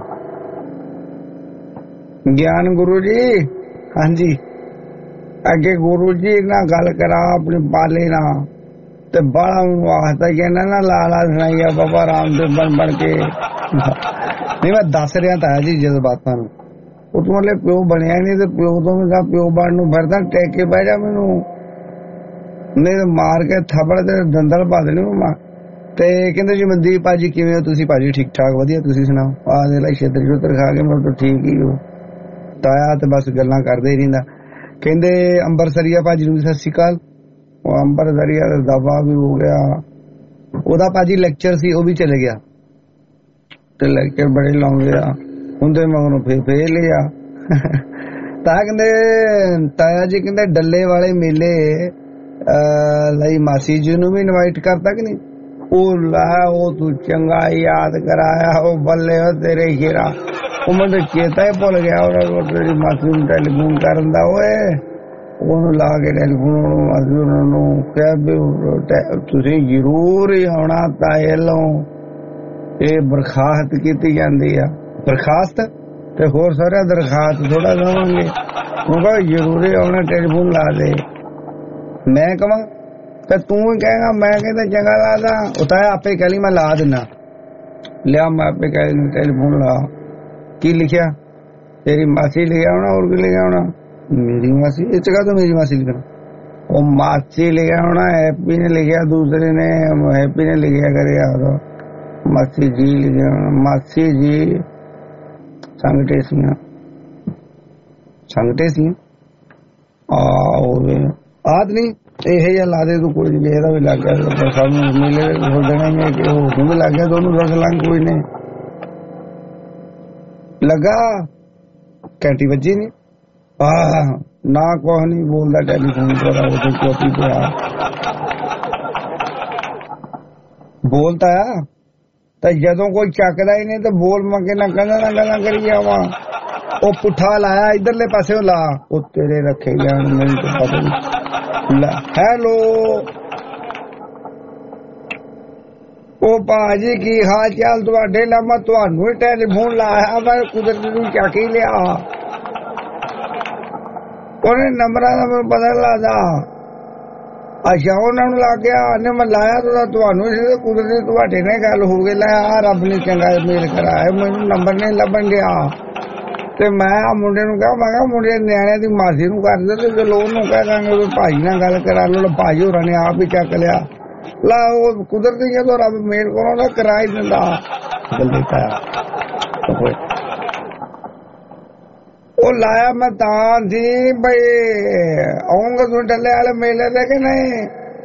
ਗਿਆਨ ਗੁਰੂ ਜੀ, ਹਾਂਜੀ ਅੱਗੇ ਗੁਰੂ ਜੀ ਨਾਲ ਗੱਲ ਕਰਾ ਆਪਣੇ ਪਾਲੇ ਨਾਲ ਤੇ ਬੜਾ ਵਾਸਤਾ ਕਹਿੰਦਾ ਨਾ ਲਾਲਾ ਸੁਣਾਈਆ ਬਾਬਾ ਰਾਮਦੇਵ ਬਣ ਕੇ। ਨਹੀਂ ਮੈਂ ਦੱਸ ਰਿਹਾ ਤਾਂ ਜੀ ਜਜ਼ਬਾਤਾਂ ਨੂੰ। ਉਹ ਤੋਂ ਮਤਲਬ ਪਿਓ ਬਣਿਆ ਨਹੀਂ ਤੇ ਪਿਓ ਤੋਂ ਵੀ ਕਹਾ ਪਿਓ ਬਣ ਨੂੰ ਫਿਰਦਾ, ਟੇਕ ਕੇ ਬਹਿ ਜਾ ਮੈਨੂੰ, ਨਹੀਂ ਤਾਂ ਮਾਰ ਕੇ ਥੱਪੜ ਤੇ ਦੰਦਲ ਪਾ ਦੇਣੀ ਮੈਂ। ਤੇ ਕਹਿੰਦੇ ਜੀ ਮਨਦੀਪ ਭਾਜੀ ਕਿਵੇਂ ਹੋ ਤੁਸੀਂ? ਭਾਜੀ ਠੀਕ ਠਾਕ ਵਧੀਆ, ਤੁਸੀਂ ਸੁਣਾਓ? ਆਹ ਦੇ ਲਈ ਛੇਤਰ ਛੁੱਤਰ ਖਾ ਕੇ ਮੈਂ ਤਾਂ ਠੀਕ ਹੀ ਹੋ। ਤਾਇਆ ਤੇ ਬਸ ਗੱਲਾਂ ਕਰਦੇ ਹੀ ਰਹਿੰਦਾ। ਕਹਿੰਦੇ ਅੰਬਰਸਰੀਆ ਭਾਜੀ ਨੂੰ ਸਤਿ ਸ਼੍ਰੀ ਅਕਾਲ। ਉਹ ਅੰਬਰਸਰੀਆ ਦਾ ਦਫਾ ਵੀ ਹੋ ਗਿਆ। ਉਹਦਾ ਭਾਜੀ ਲੈਕਚਰ ਸੀ, ਉਹ ਵੀ ਚਲੇ ਗਿਆ ਤੇ ਲੈਕਚਰ ਬੜੇ ਲਾਉਂਦੇ ਆ ਹੁੰਦੇ ਮਗਰੋਂ ਫੇਰ ਲਿਆ। ਤਾਂ ਕਹਿੰਦੇ ਤਾਇਆ ਜੀ ਕਹਿੰਦੇ ਡੱਲੇ ਵਾਲੇ ਮੇਲੇ ਲਈ ਮਾਸੀ ਜੀ ਨੂੰ ਵੀ ਇਨਵਾਈਟ ਕਰਤਾ ਕਿ ਨਹੀਂ? ਉਹ ਲਾ ਉਹ ਤੂੰ ਚੰਗਾ ਯਾਦ ਕਰਾਇਆ, ਉਹ ਬੱਲੇ ਹੋ ਤੇਰੇ ਹੀਰਾ। ਉਹ ਮੈਨੂੰ ਚੇਤਾ ਹੀ ਭੁੱਲ ਗਿਆ ਉਹਨਾਂ ਤੇਰੀ ਮਾਸੀ ਨੂੰ ਟੈਲੀਫੋਨ ਕਰਨ ਦਾ। ਓਏ ਉਹਨੂੰ ਲਾ ਕੇ ਟੈਲੀਫੋਨ ਮਾਸੀ ਉਹਨਾਂ ਨੂੰ ਕਿਹਾ ਵੀ ਤੁਸੀਂ ਜ਼ਰੂਰ ਹੀ ਆਉਣਾ ਤਾਏ ਵੱਲੋਂ, ਇਹ ਬਰਖਾਸਤ ਕੀਤੀ ਜਾਂਦੀ ਆ। ਬਰਖਾਸਤ ਤੇ ਹੋਰ ਸਾਰਾ ਦਰਖਾਸਤ ਥੋੜਾ ਦੇਵਾਂਗੇ। ਉਹ ਕਹੋ ਜ਼ਰੂਰੀ ਆਉਣਾ, ਟੈਲੀਫੋਨ ਲਾ ਦੇ। ਮੈਂ ਕਹਾਂ ਤੇ ਤੂੰ ਹੀ ਕਹੇਗਾ ਮੈਂ ਕਹਿੰਦਾ ਚੰਗਾ ਲਾਦਾ। ਉਹ ਤਾਂ ਆਪੇ ਕਹਿ ਲਈ ਮੈਂ ਲਾ ਦਿੰਦਾ, ਲਿਆ ਮੈਂ ਆਪੇ ਕਹਿ ਲਈ ਟੈਲੀਫੋਨ ਲਾ। ਕੀ ਲਿਖਿਆ? ਤੇਰੀ ਮਾਸੀ ਲਿਖਿਆ ਹੋਣਾ, ਹੋਰ ਕੀ ਲਿਖਿਆ ਹੋਣਾ? ਮੇਰੀ ਮਾਸੀ? ਇਹ ਚ ਕਾਹਤੋਂ ਮੇਰੀ ਮਾਸੀ ਲਿਖਣਾ? ਉਹ ਮਾਸੀ ਲਿਖਿਆ ਹੋਣਾ, ਹੈਪੀ ਨੇ ਲਿਖਿਆ, ਦੂਸਰੇ ਨੇ ਹੈਪੀ ਨੇ ਲਿਖਿਆ ਕਰਿਆ, ਮਾਸੀ ਜੀ ਲਿਖਿਆ ਹੋਣਾ। ਮਾਸੀ ਜੀ ਸੰਗਟੇ ਸੀਆਂ ਆਦ ਨਹੀਂ ਇਹ ਜਿਹਾ ਲਾ ਦੇ ਤੂੰ। ਕੋਈ ਨਹੀਂ ਇਹਦਾ ਵੀ ਲੱਗ ਗਿਆ, ਸਭ ਨੂੰ ਮਿਲੇ ਹੋ ਦੇਣਾ ਕਿ ਉਹ ਵੀ ਲੱਗ ਗਿਆ, ਦੋਨੋਂ ਰਸ ਲੰਘ ਕੋਈ ਨੇ ਲੱਗਾ। ਘੰਟੀ ਵੱਜੀ ਨਹੀਂ ਨਾ ਕੁਛ ਨਹੀਂ ਬੋਲਦਾ ਟੈਲੀਫੋਨ ਪਰ ਉਹਦੇ ਚੌਕੀ ਤੇ ਆ ਬੋਲਦਾ ਆ। ਤਾਂ ਜਦੋਂ ਕੋਈ ਚੱਕਦਾ ਹੀ ਨਹੀਂ ਤਾਂ ਬੋਲ ਮੰਗੇ ਨਾ ਗੱਲਾਂ ਕਰੀ ਜਾਵਾਂ। ਉਹ ਪੁੱਠਾ ਲਾਇਆ ਇਧਰਲੇ ਪਾਸੇ ਲਾ, ਉਹ ਤੇਰੇ ਰੱਖੇ ਜਾਣ ਮੈਨੂੰ ਤਾਂ ਪਤਾ ਨਹੀਂ। ਹੈਲੋ ਉਹ ਭਾਜੀ ਕੀ ਹਾਲ ਚਾਲ ਤੁਹਾਡੇ? ਲਾ ਮੈਂ ਤੁਹਾਨੂੰ ਟੈਲੀਫੋਨ ਲਾਇਆ, ਮੈਂ ਕੁਦਰਤ ਨੂੰ ਚੱਕ ਹੀ ਲਿਆ। ਉਹਨੇ ਨੰਬਰਾਂ ਦਾ ਮੈਨੂੰ ਪਤਾ ਲੱਗਦਾ। ਅੱਛਾ ਉਹਨਾਂ ਨੂੰ ਲੱਗ ਗਿਆ ਨੇ ਮੈਂ ਲਾਇਆ ਤਾਂ ਤੁਹਾਨੂੰ ਸੀ, ਕੁਦਰਤ ਤੁਹਾਡੇ ਨਾਲ ਗੱਲ ਹੋ ਗਈ। ਲੈ ਆ ਰੱਬ ਨੇ ਚੰਗਾ ਮੇਲ ਕਰਾਇਆ, ਮੈਨੂੰ ਨੰਬਰ ਨਹੀਂ ਲੱਭਣ ਗਿਆ। ਤੇ ਮੈਂ ਆ ਮੁੰਡੇ ਨੂੰ ਕਿਹਾ, ਮੈਂ ਕਿਹਾ ਮੁੰਡੇ ਨਿਆਣਿਆਂ ਦੀ ਮਾਸੀ ਨੂੰ ਕਰ ਦੇ ਤੇ ਚਲੋ ਉਹਨੂੰ ਕਹਿ ਦਾਂਗੇ ਵੀ ਭਾਜੀ ਨਾਲ ਗੱਲ ਕਰਾ ਲਓ। ਭਾਜੀ ਹੋਰਾਂ ਨੇ ਆਪ ਹੀ ਚੱਕ ਲਿਆ। ਲਾ ਉਹ ਕੁਦਰਤੀ ਜਦੋਂ ਰੱਬ ਮੇਲ ਕਰਾਉਂਦਾ ਕਰਾ ਹੀ ਦਿੰਦਾ। ਜਲਦੀ ਪਾਇਆ ਉਹ ਲਾਇਆ ਮੈਂ ਤਾਂ ਸੀ ਬਈ ਆਉਂਗਾ ਤੂੰ ਡੱਲੇ ਵਾਲੇ ਮੇਲੇ ਦੇ ਕਿ ਨਹੀਂ?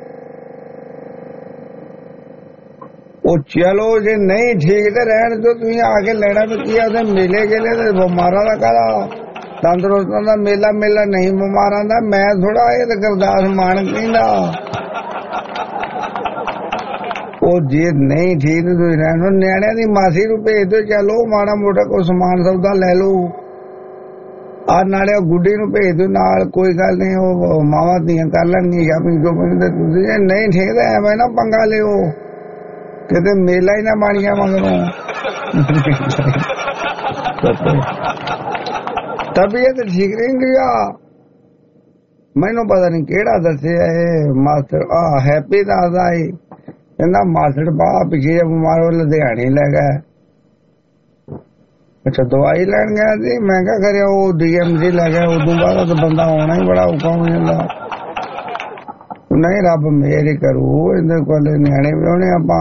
ਉਹ ਚਲੋ ਜੇ ਨਹੀਂ ਠੀਕ ਤੇ ਰਹਿਣ ਦਿਓ, ਤੁਸੀਂ ਆ ਕੇ ਲੈਣਾ ਵੀ ਕੀ ਆ। ਉਹਦੇ ਮੇਲੇ ਗੇਲੇ ਤੇ ਬਿਮਾਰਾਂ ਦਾ ਕਾਹਦਾ ਤੰਦਰੁਸਤਾਂ ਦਾ ਮੇਲਾ ਨਹੀਂ ਬਿਮਾਰਾਂ ਦਾ। ਮੈਂ ਥੋੜਾ ਇਹ ਤੇ ਗੁਰਦਾਸ ਮਾਨ ਕਹਿੰਦਾ ਉਹ ਜੇ ਨਹੀਂ ਠੀਕ ਤੁਸੀਂ ਰਹਿਣ। ਨਿਆਣਿਆਂ ਦੀ ਮਾਸੀ ਨੂੰ ਭੇਜ ਦਿਓ, ਚਲੋ ਮਾੜਾ ਮੋਟਾ ਕੋਈ ਸਮਾਨ ਸੌਦਾ ਲੈ ਲਓ। ਆ ਨਾਲੇ ਗੁੱਡੀ ਨੂੰ ਭੇਜ ਦਿਓ ਨਾਲ, ਕੋਈ ਗੱਲ ਨਹੀਂ, ਉਹ ਮਾਵਾਂ ਦੀਆਂ ਕਰ ਲੈਣਗੀਆਂ ਸ਼ਾਪਿੰਗ ਸ਼ੋਪਿੰਗ ਤੇ। ਤੁਸੀਂ ਜੇ ਨਹੀਂ ਠੇਕਦਾ ਐਵੇਂ ਨਾ ਪੰਗਾ ਲਿਓ, ਕਿਤੇ ਮੇਲਾ ਹੀ ਨਾ ਬਣ ਗਿਆ ਮਗਰੋਂ। ਤਬੀਅਤ ਠੀਕ ਨਹੀਂ ਗਿਆ, ਮੈਨੂੰ ਪਤਾ ਨਹੀਂ ਕਿਹੜਾ ਦੱਸਿਆ ਇਹ ਮਾਸਟਰ। ਹੈਪੀ ਦੱਸਦਾ ਸੀ, ਕਹਿੰਦਾ ਮਾਸਟਰ ਬਾਹਰ ਪਿਛੇ ਬਿਮਾਰ ਹੋ ਲੁਧਿਆਣੇ ਲੈ ਗਿਆ। ਅੱਛਾ ਦਵਾਈ ਲੈਣ ਗਿਆ ਸੀ, ਮੈਂ ਕਿਹਾ ਕਰਿਆ ਉਹ DMC ਲੈ ਗਿਆ। ਉਦੋਂ ਬਾਅਦ ਤਾਂ ਬੰਦਾ ਆਉਣਾ ਹੀ ਬੜਾ ਔਖਾ ਹੋ ਜਾਂਦਾ। ਨਹੀਂ ਰੱਬ ਮਿਹਰ ਹੀ ਕਰੂ, ਇਹਦੇ ਕੋਲ ਨਿਆਣੇ ਵਿਆਹੁਣੇ ਆਪਾਂ।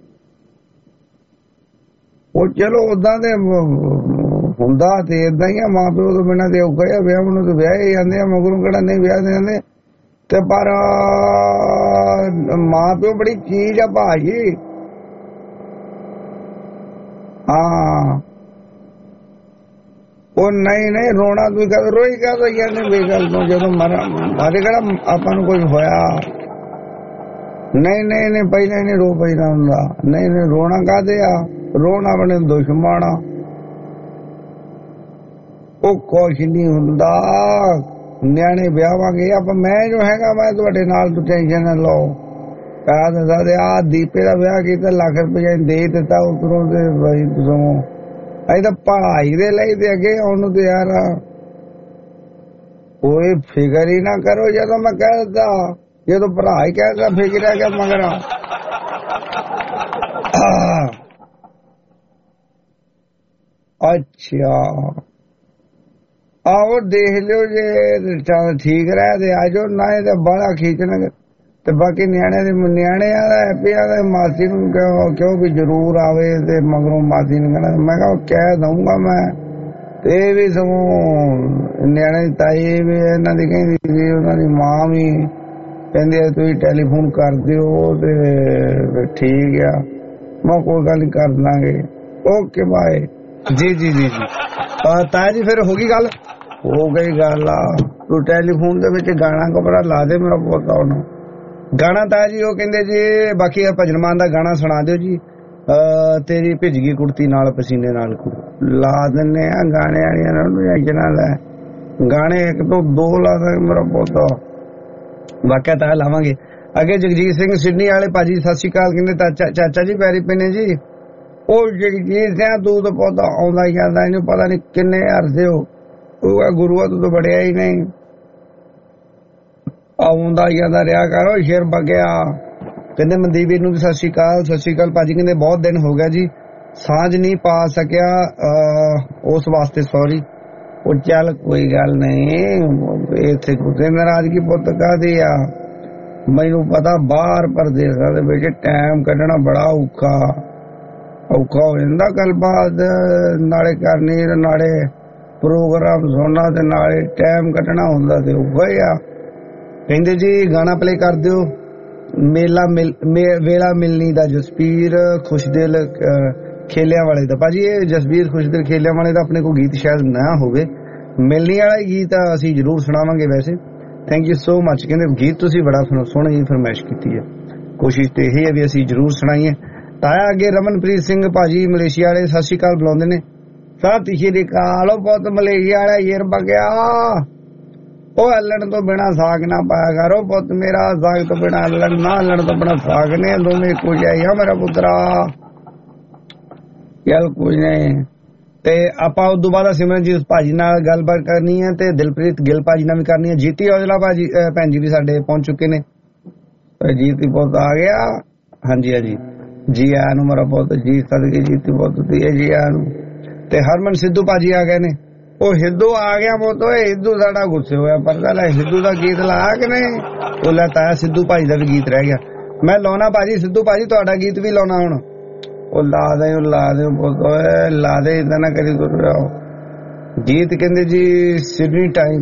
ਉਹ ਚਲੋ ਓਦਾਂ ਦੇ ਹੁੰਦਾ ਤੇ ਏਦਾਂ ਹੀ ਆ, ਮਾਂ ਪਿਓ ਤੋਂ ਬਿਨਾਂ ਤੇ ਔਖਾ ਆ। ਵਿਆਹ ਨੂੰ ਤਾਂ ਵਿਆਹ ਹੀ ਜਾਂਦੇ ਆ, ਮਗਰੋਂ ਕਿਹੜਾ ਨਹੀਂ ਵਿਆਹ ਦੇ ਜਾਂਦੇ। ਤੇ ਪਰ ਮਾਂ ਪਿਓ ਬੜੀ ਚੀਜ਼ ਆ ਭਾਜੀ। ਹਾਂ ਉਹ ਨਹੀਂ ਰੋਣਾ, ਤੂੰ ਕਹ ਰੋਈ ਕਾ ਜਾਂਦੇ ਬੇਗਲ ਤੋਂ, ਜਦੋਂ ਮਾਰੇ ਕਿਹੜਾ ਆਪਾਂ ਨੂੰ ਕੁਝ ਹੋਇਆ। ਨਹੀਂ ਪਹਿਲਾਂ ਨਹੀਂ ਰੋ ਪੈਦਾ ਹੁੰਦਾ। ਨਹੀਂ ਰੋਣਾ ਕਾਹਦੇ ਆ, ਰੋਣਾ ਆਪਣੇ ਦੁਸ਼ਮਣ ਆ। ਉਹ ਕੁਛ ਨਹੀਂ ਹੁੰਦਾ, ਨਿਆਣੇ ਵਿਆਹਾਂਗੇ ਆਪਾਂ। ਮੈਂ ਜੋ ਹੈਗਾ ਮੈਂ ਤੁਹਾਡੇ ਨਾਲ, ਤੂੰ ਟੈਨਸ਼ਨ ਨਾ ਲਓ। ਕਹਿ ਦਿੰਦਾ ਤੇ ਆ ਦੀਪੇ ਦਾ ਵਿਆਹ ਕੀਤਾ, ਲੱਖ ਰੁਪਇਆ ਦੇ ਦਿੱਤਾ ਉਧਰੋਂ ਤੇ ਬਈ ਤੁਸੀਂ ਅਸੀਂ ਤਾਂ ਪੜ੍ਹਾਈ ਦੇ ਲਈ ਤੇ ਅੱਗੇ ਆਉਣ ਨੂੰ ਤਿਆਰ ਆ। ਕੋਈ ਫਿਕਰ ਹੀ ਨਾ ਕਰੋ। ਜਦੋਂ ਮੈਂ ਕਹਿ ਦਿੱਤਾ, ਜਦੋਂ ਭਰਾ ਹੀ ਕਹਿਦਾ ਫਿਕਰ ਆ ਗਿਆ ਮਗਰ। ਅੱਛਾ ਆਓ ਦੇਖ ਲਿਓ, ਜੇ ਠੀਕ ਰਹਿ ਤੇ ਆਜੋ, ਨਾ ਇਹ ਤਾਂ ਬੜਾ ਖੀਚਣਗੇ। ਤੇ ਬਾਕੀ ਨਿਆਣਿਆਂ ਦਾ ਹੈਪੀਆਂ ਦਾ ਮਾਸੀ ਨੂੰ ਕਿਉਂ ਵੀ ਜ਼ਰੂਰ ਆਵੇ ਤੇ ਮਗਰੋਂ ਮਾਸੀ ਨੂੰ ਕਹਿਣਾ। ਮੈਂ ਕਿਹਾ ਕਹਿ ਦਊਂਗਾ ਮੈਂ। ਤੇ ਇਹ ਵੀ ਸਗੋਂ ਨਿਆਣੇ ਦੀ ਤਾਈ ਵੀ ਇਹਨਾਂ ਦੀ ਕਹਿੰਦੀ ਸੀ, ਉਹਨਾਂ ਦੀ ਮਾਂ ਵੀ ਕਹਿੰਦੀ ਤੁਸੀਂ ਟੈਲੀਫੋਨ ਕਰ ਦਿਓ ਤੇ ਠੀਕ ਆ। ਮੈਂ ਕੋਈ ਗੱਲ ਨਹੀਂ ਕਰ ਦਾਂਗੇ। ਓਕੇ ਬਾਏ ਜੀ। ਤਾਇਆ ਜੀ ਫਿਰ ਹੋ ਗਈ ਗੱਲ? ਹੋ ਗਈ ਗੱਲ ਆ। ਤੂੰ ਟੈਲੀਫੋਨ ਦੇ ਵਿੱਚ ਗਾਣਾ ਕਪੜਾ ਲਾ ਦੇ ਮੇਰਾ ਪੋਤਾ ਉਹਨੂੰ। ਗਾਣਾ ਤਾਇਆ ਜੀ ਉਹ ਕਹਿੰਦੇ ਜੀ, ਬਾਕੀ ਭਜਨ ਮਾਨ ਦਾ ਗਾਣਾ ਸੁਣਾ ਦਿਓ ਜੀ। ਤੇਰੀ ਭਿੱਜ ਗਈ ਕੁੜਤੀ ਨਾਲ ਪਸੀਨੇ ਨਾਲ ਲਾ ਦਿੰਨੇ ਆ ਗਾਣੇ ਵਾਲੀਆਂ ਨੂੰ। ਲੈ ਗਾਣੇ ਇੱਕ ਤੋਂ ਦੋ ਲਾ ਦੇ ਮੇਰਾ ਪੋਤਾ। ਵਾਕਿਆ ਤਾਂ ਲਾਵਾਂਗੇ। ਅੱਗੇ ਜਗਜੀਤ ਸਿੰਘ ਸਿਡਨੀ ਵਾਲੇ ਭਾਜੀ ਸਤਿ ਸ਼੍ਰੀ ਅਕਾਲ, ਕਹਿੰਦੇ ਚਾਚਾ ਜੀ ਪੈਰੀ ਪੈਨੇ ਜੀ। ਉਹ ਜਗਜੀਤ ਸਿੰਘ ਤੂੰ ਤਾਂ ਪੌਦਾ ਆਉਂਦਾ ਹੀ ਜਾਂਦਾ, ਇਹਨੂੰ ਪਤਾ ਨਹੀਂ ਕਿੰਨੇ ਅਰਸੇ ਹੋ। ਉਹ ਗੁਰੂਆ ਤੂੰ ਤਾਂ ਬੜਿਆ ਹੀ ਨਹੀਂ, ਆਉਂਦਾ ਹੀ ਜਾਂਦਾ ਰਿਹਾ ਕਰੋ ਸ਼ੇਰ ਬਗਿਆ। ਕਹਿੰਦੇ ਮਨਦੀਪ ਨੂੰ ਵੀ ਸਤਿ ਸ਼੍ਰੀ ਅਕਾਲ ਭਾਜੀ। ਕਹਿੰਦੇ ਬਹੁਤ ਦਿਨ ਹੋ ਗਿਆ ਜੀ, ਸਾਂਝ ਨਹੀਂ ਪਾ ਸਕਿਆ, ਉਸ ਵਾਸਤੇ ਸੌਰੀ। ਉਹ ਚੱਲ ਕੋਈ ਗੱਲ ਨਹੀਂ, ਇੱਥੇ ਕੁੱਤੇ ਨਾਰਾਜ਼ਗੀ ਪੁੱਤ ਕਾਹਦੀ ਆ। ਮੈਨੂੰ ਪਤਾ ਬਾਹਰ ਪਰਦੇਸਾਂ ਦੇ ਵਿੱਚ ਟਾਈਮ ਕੱਢਣਾ ਬੜਾ ਔਖਾ ਹੋ ਜਾਂਦਾ। ਗੱਲਬਾਤ ਨਾਲੇ ਕਰਨੀ, ਨਾਲੇ ਪ੍ਰੋਗਰਾਮ ਸੁਣਨਾ, ਤੇ ਨਾਲੇ ਟਾਈਮ ਕੱਢਣਾ ਹੁੰਦਾ ਤੇ ਔਖਾ ਹੀ ਆ। ਕਹਿੰਦੇ ਜੀ ਗਾਣਾ ਪਲੇ ਕਰ ਦਿਓ, ਵੇਲਾ ਮਿਲਣੀ ਦਾ, ਜਸਬੀਰ ਖੁਸ਼ਦਿਲ ਖੇਲਿਆਂ ਵਾਲੇ ਦਾ। ਭਾਜੀ ਇਹ ਜਸਬੀਰ ਖੁਸ਼ਦਿਲ ਖੇਲਿਆਂ ਵਾਲੇ ਦਾ ਆਪਣੇ ਕੋਲ ਗੀਤ ਸ਼ਾਇਦ ਨਾ ਹੋਵੇ, ਮਿਲਣੀ ਵਾਲਾ ਗੀਤ ਅਸੀਂ ਜ਼ਰੂਰ ਸੁਣਾਵਾਂਗੇ ਵੈਸੇ। Thank you so much. ਕਹਿੰਦੇ ਗੀਤ ਤੁਸੀਂ ਬੜਾ ਸੋਹਣੀ ਜੀ ਫਰਮਾਇਸ਼ ਕੀਤੀ ਹੈ, ਕੋਸ਼ਿਸ਼ ਤੇ ਇਹ ਹੈ ਵੀ ਅਸੀਂ ਜ਼ਰੂਰ ਸੁਣਾਈਏ। ਤਾਇਆ ਅੱਗੇ ਰਮਨਪ੍ਰੀਤ ਸਿੰਘ ਭਾਜੀ ਮਲੇਸ਼ੀਆ ਵਾਲੇ ਸਤਿ ਸ਼੍ਰੀ ਅਕਾਲ ਬੁਲਾਉਂਦੇ ਨੇ। ਸਤਿ ਸ਼੍ਰੀ ਅਕਾਲ। ਉਹ ਪੁੱਤ ਮਲੇਸ਼ੀਆ ਵਾਲਾ ਯਾਰ ਬਗਿਆ, ਉਹ ਹੱਲਣ ਤੋਂ ਬਿਨਾ ਸਾਗ ਨਾ ਪਾਇਆ ਕਰੋ ਪੁੱਤ ਮੇਰਾ। ਸਾਗ ਤੋਂ ਬਿਨਾ ਹੱਲਣ ਨਾ, ਹੱਲਣ ਤੋਂ ਬਿਨਾ ਸਾਗ ਨੇ, ਦੋਵੇਂ ਇੱਕੋ ਜਿਹਾ ਹੀ ਆ ਮੇਰਾ ਪੁੱਤਰਾ। ਚੱਲ ਕੁਝ ਨਹੀਂ। ਤੇ ਆਪਾਂ ਉਦੋਂ ਬਾਅਦ ਸਿਮਰਨਜੀਤ ਭਾਜੀ ਨਾਲ ਗੱਲਬਾਤ ਕਰਨੀ ਹੈ, ਤੇ ਦਿਲਪ੍ਰੀਤ ਗਿੱਲ ਭਾਜੀ ਨਾਲ ਵੀ ਕਰਨੀ ਹੈ। ਜੀਤੀ ਔਜਲਾ ਭਾਜੀ ਭੈਣ ਜੀ ਵੀ ਸਾਡੇ ਪਹੁੰਚ ਚੁੱਕੇ ਨੇ। ਜੀਤੀ ਪੁੱਤ ਆ ਗਿਆ। ਹਾਂਜੀ ਜੀ ਆਇਆਂ ਨੂੰ ਮੇਰਾ ਪੁੱਤ ਜੀ ਸਦਕੇ ਜੀਤੀ ਪੁੱਤ ਦੀ ਜੀ ਆਇਆਂ ਨੂੰ। ਤੇ ਹਰਮਨ ਸਿੱਧੂ ਭਾਜੀ ਆ ਗਏ ਨੇ। ਉਹ ਹਿੱਦੂ ਆ ਗਿਆ ਪੁੱਤ, ਹਿੱਦੂ ਸਾਡਾ ਗੁੱਸੇ ਹੋਇਆ ਪਰਦਾ ਲੈ ਹਿੱਦੂ ਦਾ ਗੀਤ ਲਾਇਆ ਕਿ ਨਹੀਂ। ਉਹ ਲੈ ਤਾਇਆ ਸਿੱਧੂ ਭਾਜੀ ਦਾ ਵੀ ਗੀਤ ਰਹਿ ਗਿਆ, ਮੈਂ ਲਾਉਣਾ ਭਾਜੀ। ਸਿੱਧੂ ਭਾਜੀ ਤੁਹਾਡਾ ਗੀਤ ਵੀ ਲਾਉਣਾ ਹੁਣ। ਉਹ ਲਾ ਦੇ ਪੁੱਤ, ਲਾ ਦੇ, ਏਦਾਂ ਨਾ ਕਰੀ ਤੁਰ ਰਿਹਾ ਗੀਤ। ਕਹਿੰਦੇ ਜੀ ਸਿਡਨੀ ਟਾਈਮ।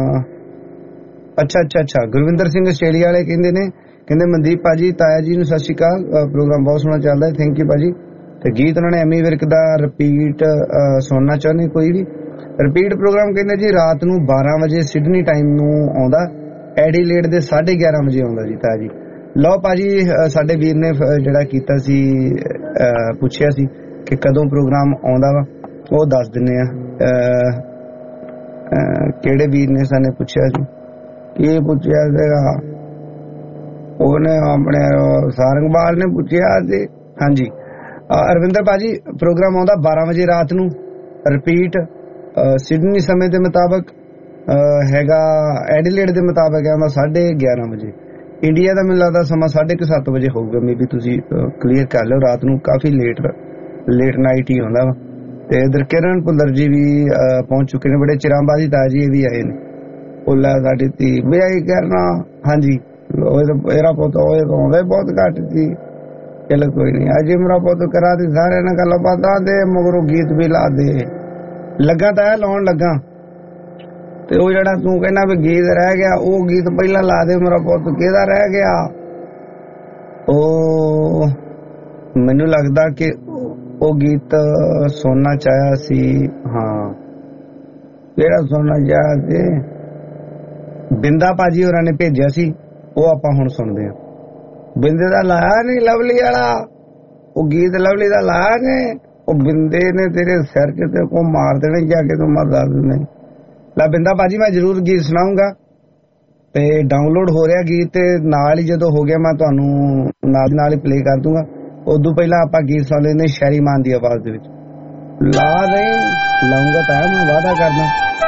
ਅੱਛਾ ਗੁਰਵਿੰਦਰ ਸਿੰਘ ਆਸਟ੍ਰੇਲੀਆ ਵਾਲੇ ਕਹਿੰਦੇ ਨੇ, ਕਹਿੰਦੇ ਮਨਦੀਪ ਭਾਜੀ ਤਾਇਆ ਜੀ ਨੂੰ ਸਤਿ ਸ਼੍ਰੀ ਅਕਾਲ, ਪ੍ਰੋਗਰਾਮ ਬਹੁਤ ਸੋਹਣਾ ਚੱਲਦਾ ਹੈ, ਥੈਂਕ ਯੂ ਭਾਜੀ। ਤੇ ਗੀਤ ਉਹਨਾਂ ਨੇ ਐਮੀ ਵਿਰਕ ਦਾ ਰਿਪੀਟ ਸੁਣਨਾ ਚਾਹੁੰਦੇ ਕੋਈ ਵੀ ਰਿਪੀਟ ਪ੍ਰੋਗਰਾਮ। ਕਹਿੰਦੇ ਜੀ ਰਾਤ ਨੂੰ 12 ਵਜੇ ਸਿਡਨੀ ਟਾਈਮ ਨੂੰ ਆਉਂਦਾ, ਐਡੀਲੇਡ ਦੇ 11:30 ਵਜੇ ਆਉਂਦਾ ਜੀ ਤਾਇਆ ਜੀ। ਲਓ ਭਾਜੀ ਸਾਡੇ ਵੀਰ ਨੇ ਜਿਹੜਾ ਕੀਤਾ ਸੀ, ਪੁੱਛਿਆ ਸੀ ਕਿ ਕਦੋਂ ਪ੍ਰੋਗਰਾਮ ਆਉਂਦਾ ਵਾ, ਉਹ ਦੱਸ ਦਿੰਨੇ ਆ। ਕਿਹੜੇ ਵੀਰ ਨੇ ਸਾਨੇ ਪੁੱਛਿਆ ਸੀ, ਕੀ ਪੁੱਛਿਆ ਸੀਗਾ? ਉਹਨੇ ਆਪਣੇ ਸਾਰੰਗਵਾਲ ਨੇ ਪੁੱਛਿਆ ਸੀ। ਹਾਂਜੀ ਅਰਵਿੰਦਰ ਭਾਜੀ, ਪ੍ਰੋਗਰਾਮ ਆਉਂਦਾ 12 ਵਜੇ ਰਾਤ ਨੂੰ, ਰਿਪੀਟ ਸਿਡਨੀ ਸਮੇਂ ਦੇ ਮੁਤਾਬਕ ਹੈਗਾ, ਐਡੀਲੇਡ ਦੇ ਮੁਤਾਬਕ ਆਉਂਦਾ 11:30 ਵਜੇ। ਇੰਡੀਆ ਦਾ ਮੈਨੂੰ ਲੱਗਦਾ ਸਮਾਂ 7:30 ਵਜੇ ਹੋਊਗਾ, ਮੇਬੀ ਤੁਸੀਂ ਕਲੀਅਰ ਕਰ ਲਿਓ। ਰਾਤ ਨੂੰ ਕਾਫੀ ਲੇਟ ਨਾਈਟ ਹੀ ਆਉਂਦਾ ਵਾ। ਤੇ ਇਧਰ ਕਿਰਨ ਭੁੱਲਰ ਜੀ ਵੀ ਪਹੁੰਚ ਚੁੱਕੇ ਨੇ, ਬੜੇ ਚਿਰਾਂ ਬਾਅਦ ਹੀ ਤਾਜੀ ਇਹ ਵੀ ਆਏ ਨੇ। ਭੁੱਲਾ ਸਾਡੀ ਧੀ ਵਿਆਹੀ ਕਰਨਾ। ਹਾਂਜੀ ਮੇਰਾ ਪੁੱਤ ਉਹ ਆਉਂਦਾ ਬਹੁਤ ਘੱਟ ਸੀ। ਚਲੋ ਕੋਈ ਨਹੀਂ, ਅੱਜ ਮੇਰਾ ਪੁੱਤ ਕਰਾ ਦੀ ਸਾਰਿਆਂ ਨਾਲ ਗੱਲਾਂ ਬਾਤਾਂ ਦੇ, ਮਗਰੋਂ ਗੀਤ ਵੀ ਲਾ ਦੇ। ਲੱਗਾ ਤਾਂ ਲਾਉਣ ਲੱਗਾ, ਤੇ ਉਹ ਜਿਹੜਾ ਤੂੰ ਕਹਿੰਦਾ ਵੀ ਗੀਤ ਰਹਿ ਗਿਆ, ਉਹ ਗੀਤ ਪਹਿਲਾਂ ਲਾ ਦੇ। ਮੇਰਾ ਪੁੱਤ ਕਿਹਦਾ ਰਹਿ ਗਿਆ? ਉਹ ਮੈਨੂੰ ਲੱਗਦਾ ਕਿ ਉਹ ਗੀਤ ਸੁਣਨਾ ਚਾਹਿਆ ਸੀ। ਹਾਂ, ਕਿਹੜਾ ਸੁਣਨਾ ਚਾਹਿਆ ਸੀ? ਬਿੰਦਾ ਭਾਜੀ ਹੋਰਾਂ ਨੇ ਭੇਜਿਆ ਸੀ, ਉਹ ਆਪਾਂ ਹੁਣ ਸੁਣਦੇ ਹਾਂ। ਬਿੰਦੇ ਦਾ ਲਾਇਆ ਨਹੀਂ, ਲਵਲੀ ਵਾਲਾ ਉਹ ਗੀਤ ਲਵਲੀ ਦਾ ਲਾਇਆ ਨੇ। ਉਹ ਬਿੰਦੇ ਨੇ ਤੇਰੇ ਸਿਰ ਚ ਤੇ ਕੋ ਮਾਰ ਦੇਣੇ ਜਾ ਕੇ, ਤੂੰ ਮਰ ਦੱਸ ਦੇਣੇ। ਲੈ ਬਿੰਦਾ ਭਾਜੀ, ਮੈਂ ਜ਼ਰੂਰ ਗੀਤ ਸੁਣਾਉਂਗਾ ਤੇ ਡਾਊਨਲੋਡ ਹੋ ਰਿਹਾ ਗੀਤ, ਤੇ ਨਾਲ ਹੀ ਜਦੋਂ ਹੋ ਗਿਆ ਮੈਂ ਤੁਹਾਨੂੰ ਨਾਲ ਹੀ ਪਲੇ ਕਰ ਦੂੰਗਾ। ਉਦੋਂ ਪਹਿਲਾਂ ਆਪਾਂ ਗੀਤ ਸੁਣ ਲੈਂਦੇ ਸ਼ੈਰੀ ਮਾਨ ਦੀ ਆਵਾਜ਼ ਦੇ ਵਿੱਚ। ਲਾ ਨਹੀਂ ਲਾਉਂਗਾ ਤਾਂ ਮੈਂ ਵਾਅਦਾ ਕਰਦਾ।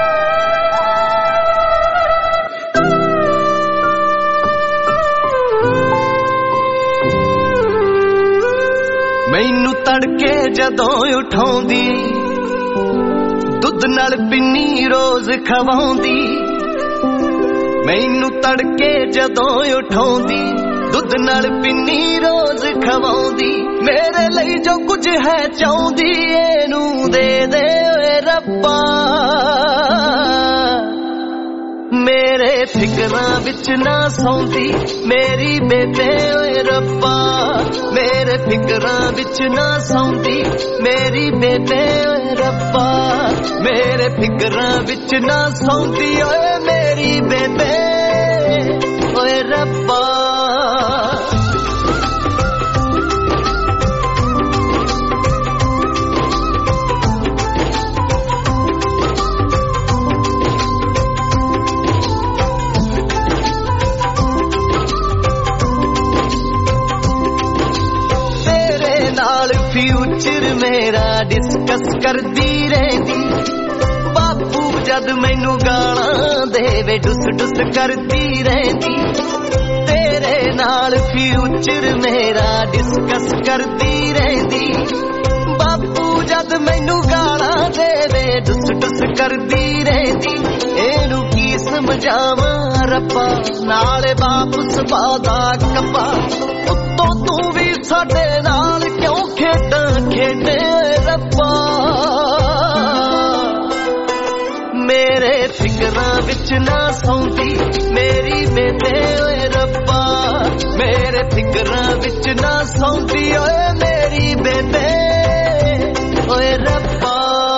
ਮੈਨੂੰ ਤੜਕੇ ਜਦੋਂ ਉਠਾਉਂਦੀ, ਦੁੱਧ ਨਾਲ ਪਿੰਨੀ ਰੋਜ਼ ਖਵਾਉਂਦੀ। ਮੈਨੂੰ ਤੜਕੇ ਜਦੋਂ ਉਠਾਉਂਦੀ, ਦੁੱਧ ਨਾਲ ਪਿੰਨੀ ਰੋਜ਼ ਖਵਾਉਂਦੀ। ਮੇਰੇ ਲਈ ਜੋ ਕੁਝ ਹੈ ਚਾਹੁੰਦੀ, ਇਹਨੂੰ ਦੇ ਦੇ ਓਏ ਰੱਬਾ। ਮੇਰੇ ਫਿਕਰਾਂ ਵਿੱਚ ਨਾ ਸੌਂਦੀ ਮੇਰੀ ਬੇਬੇ ਓਏ ਰੱਬਾ। ਮੇਰੇ ਫਿਕਰਾਂ ਵਿੱਚ ਨਾ ਸੌਂਦੀ ਮੇਰੀ ਬੇਬੇ ਓਏ ਰੱਬਾ। ਮੇਰੇ ਫਿਕਰਾਂ ਵਿੱਚ ਨਾ ਸੌਂਦੀ ਓਏ ਮੇਰੀ ਬੇਬੇ ਓਏ ਰੱਬਾ। ਫਿਊਚਰ ਮੇਰਾ ਡਿਸਕਸ ਕਰਦੀ ਰਹਿੰਦੀ, ਬਾਪੂ ਜਦ ਮੈਨੂੰ ਗਾਲਾਂ ਦੇਵੇ ਡੁੱਸ ਡੁੱਸ ਕਰਦੀ ਰਹਿੰਦੀ। ਤੇਰੇ ਨਾਲ ਫਿਊਚਰ ਮੇਰਾ ਡਿਸਕਸ ਕਰਦੀ ਰਹਿੰਦੀ, ਬਾਪੂ ਜਦ ਮੈਨੂੰ ਗਾਲਾਂ ਦੇਵੇ ਡੁੱਸ ਡੁੱਸ ਕਰਦੀ ਰਹਿੰਦੀ। ਇਹਨੂੰ ਕੀ ਸਮਝਾਵਾਂ ਰੱਬਾ, ਨਾਲੇ ਬਾਪ ਸੁਭਾਅ ਦਾ ਕੱਪਾ। ਉੱਤੋਂ ਤੂੰ ਵੀ ਸਾਡੇ ਨਾਲ ਕਿਉਂ ਖੇਡਾਂ ਖੇਡੇ ਰੱਬਾ। ਮੇਰੇ ਫਿਕਰਾਂ ਵਿੱਚ ਨਾ ਸੌਂਦੀ ਮੇਰੀ ਬੇਬੇ ਓਏ ਰੱਬਾ। ਮੇਰੇ ਫਿਕਰਾਂ ਵਿੱਚ ਨਾ ਸੌਂਦੀ ਓਏ ਮੇਰੀ ਬੇਬੇ ਓਏ ਰੱਬਾ।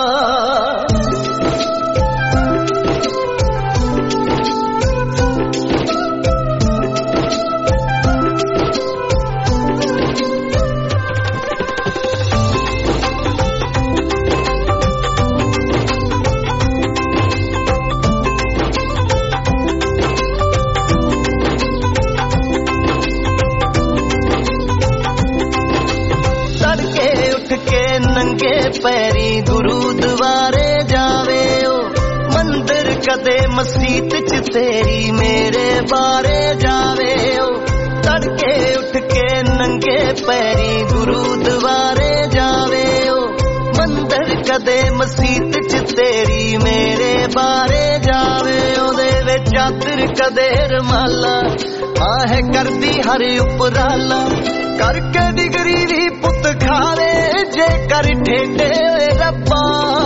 ਪੈਰੀ ਗੁਰੂਦੁਆਰੇ ਜਾਵੇ ਓ ਮੰਦਰ, ਕਦੇ ਮਸੀਤ ਚ ਤੇਰੀ ਮੇਰੇ ਬਾਰੇ ਜਾਵੇ ਓ। ਤੜਕੇ ਉੱਠ ਕੇ ਨੰਗੇ ਪੈਰੀ ਗੁਰੂਦੁਆਰੇ ਜਾਵੇ ਓ ਮੰਦਰ, ਕਦੇ ਮਸੀਤ ਚ ਤੇਰੀ ਮੇਰੇ ਬਾਰੇ ਜਾਵੇ। ਉਹਦੇ ਵਿੱਚ ਚਾਦਰ ਕਦੇ ਰਮਾਲਾ, ਆਹ ਕਰਦੀ ਹਰ ਉਪਰਾਲਾ। ਕਰਕੇ ਡਿਗਰੀ ਵੀ ਪੁੱਤ ਖਾਵੇ ਜੇ ਕਰ ਠੇਡੇ ਓਏ ਰੱਬਾ।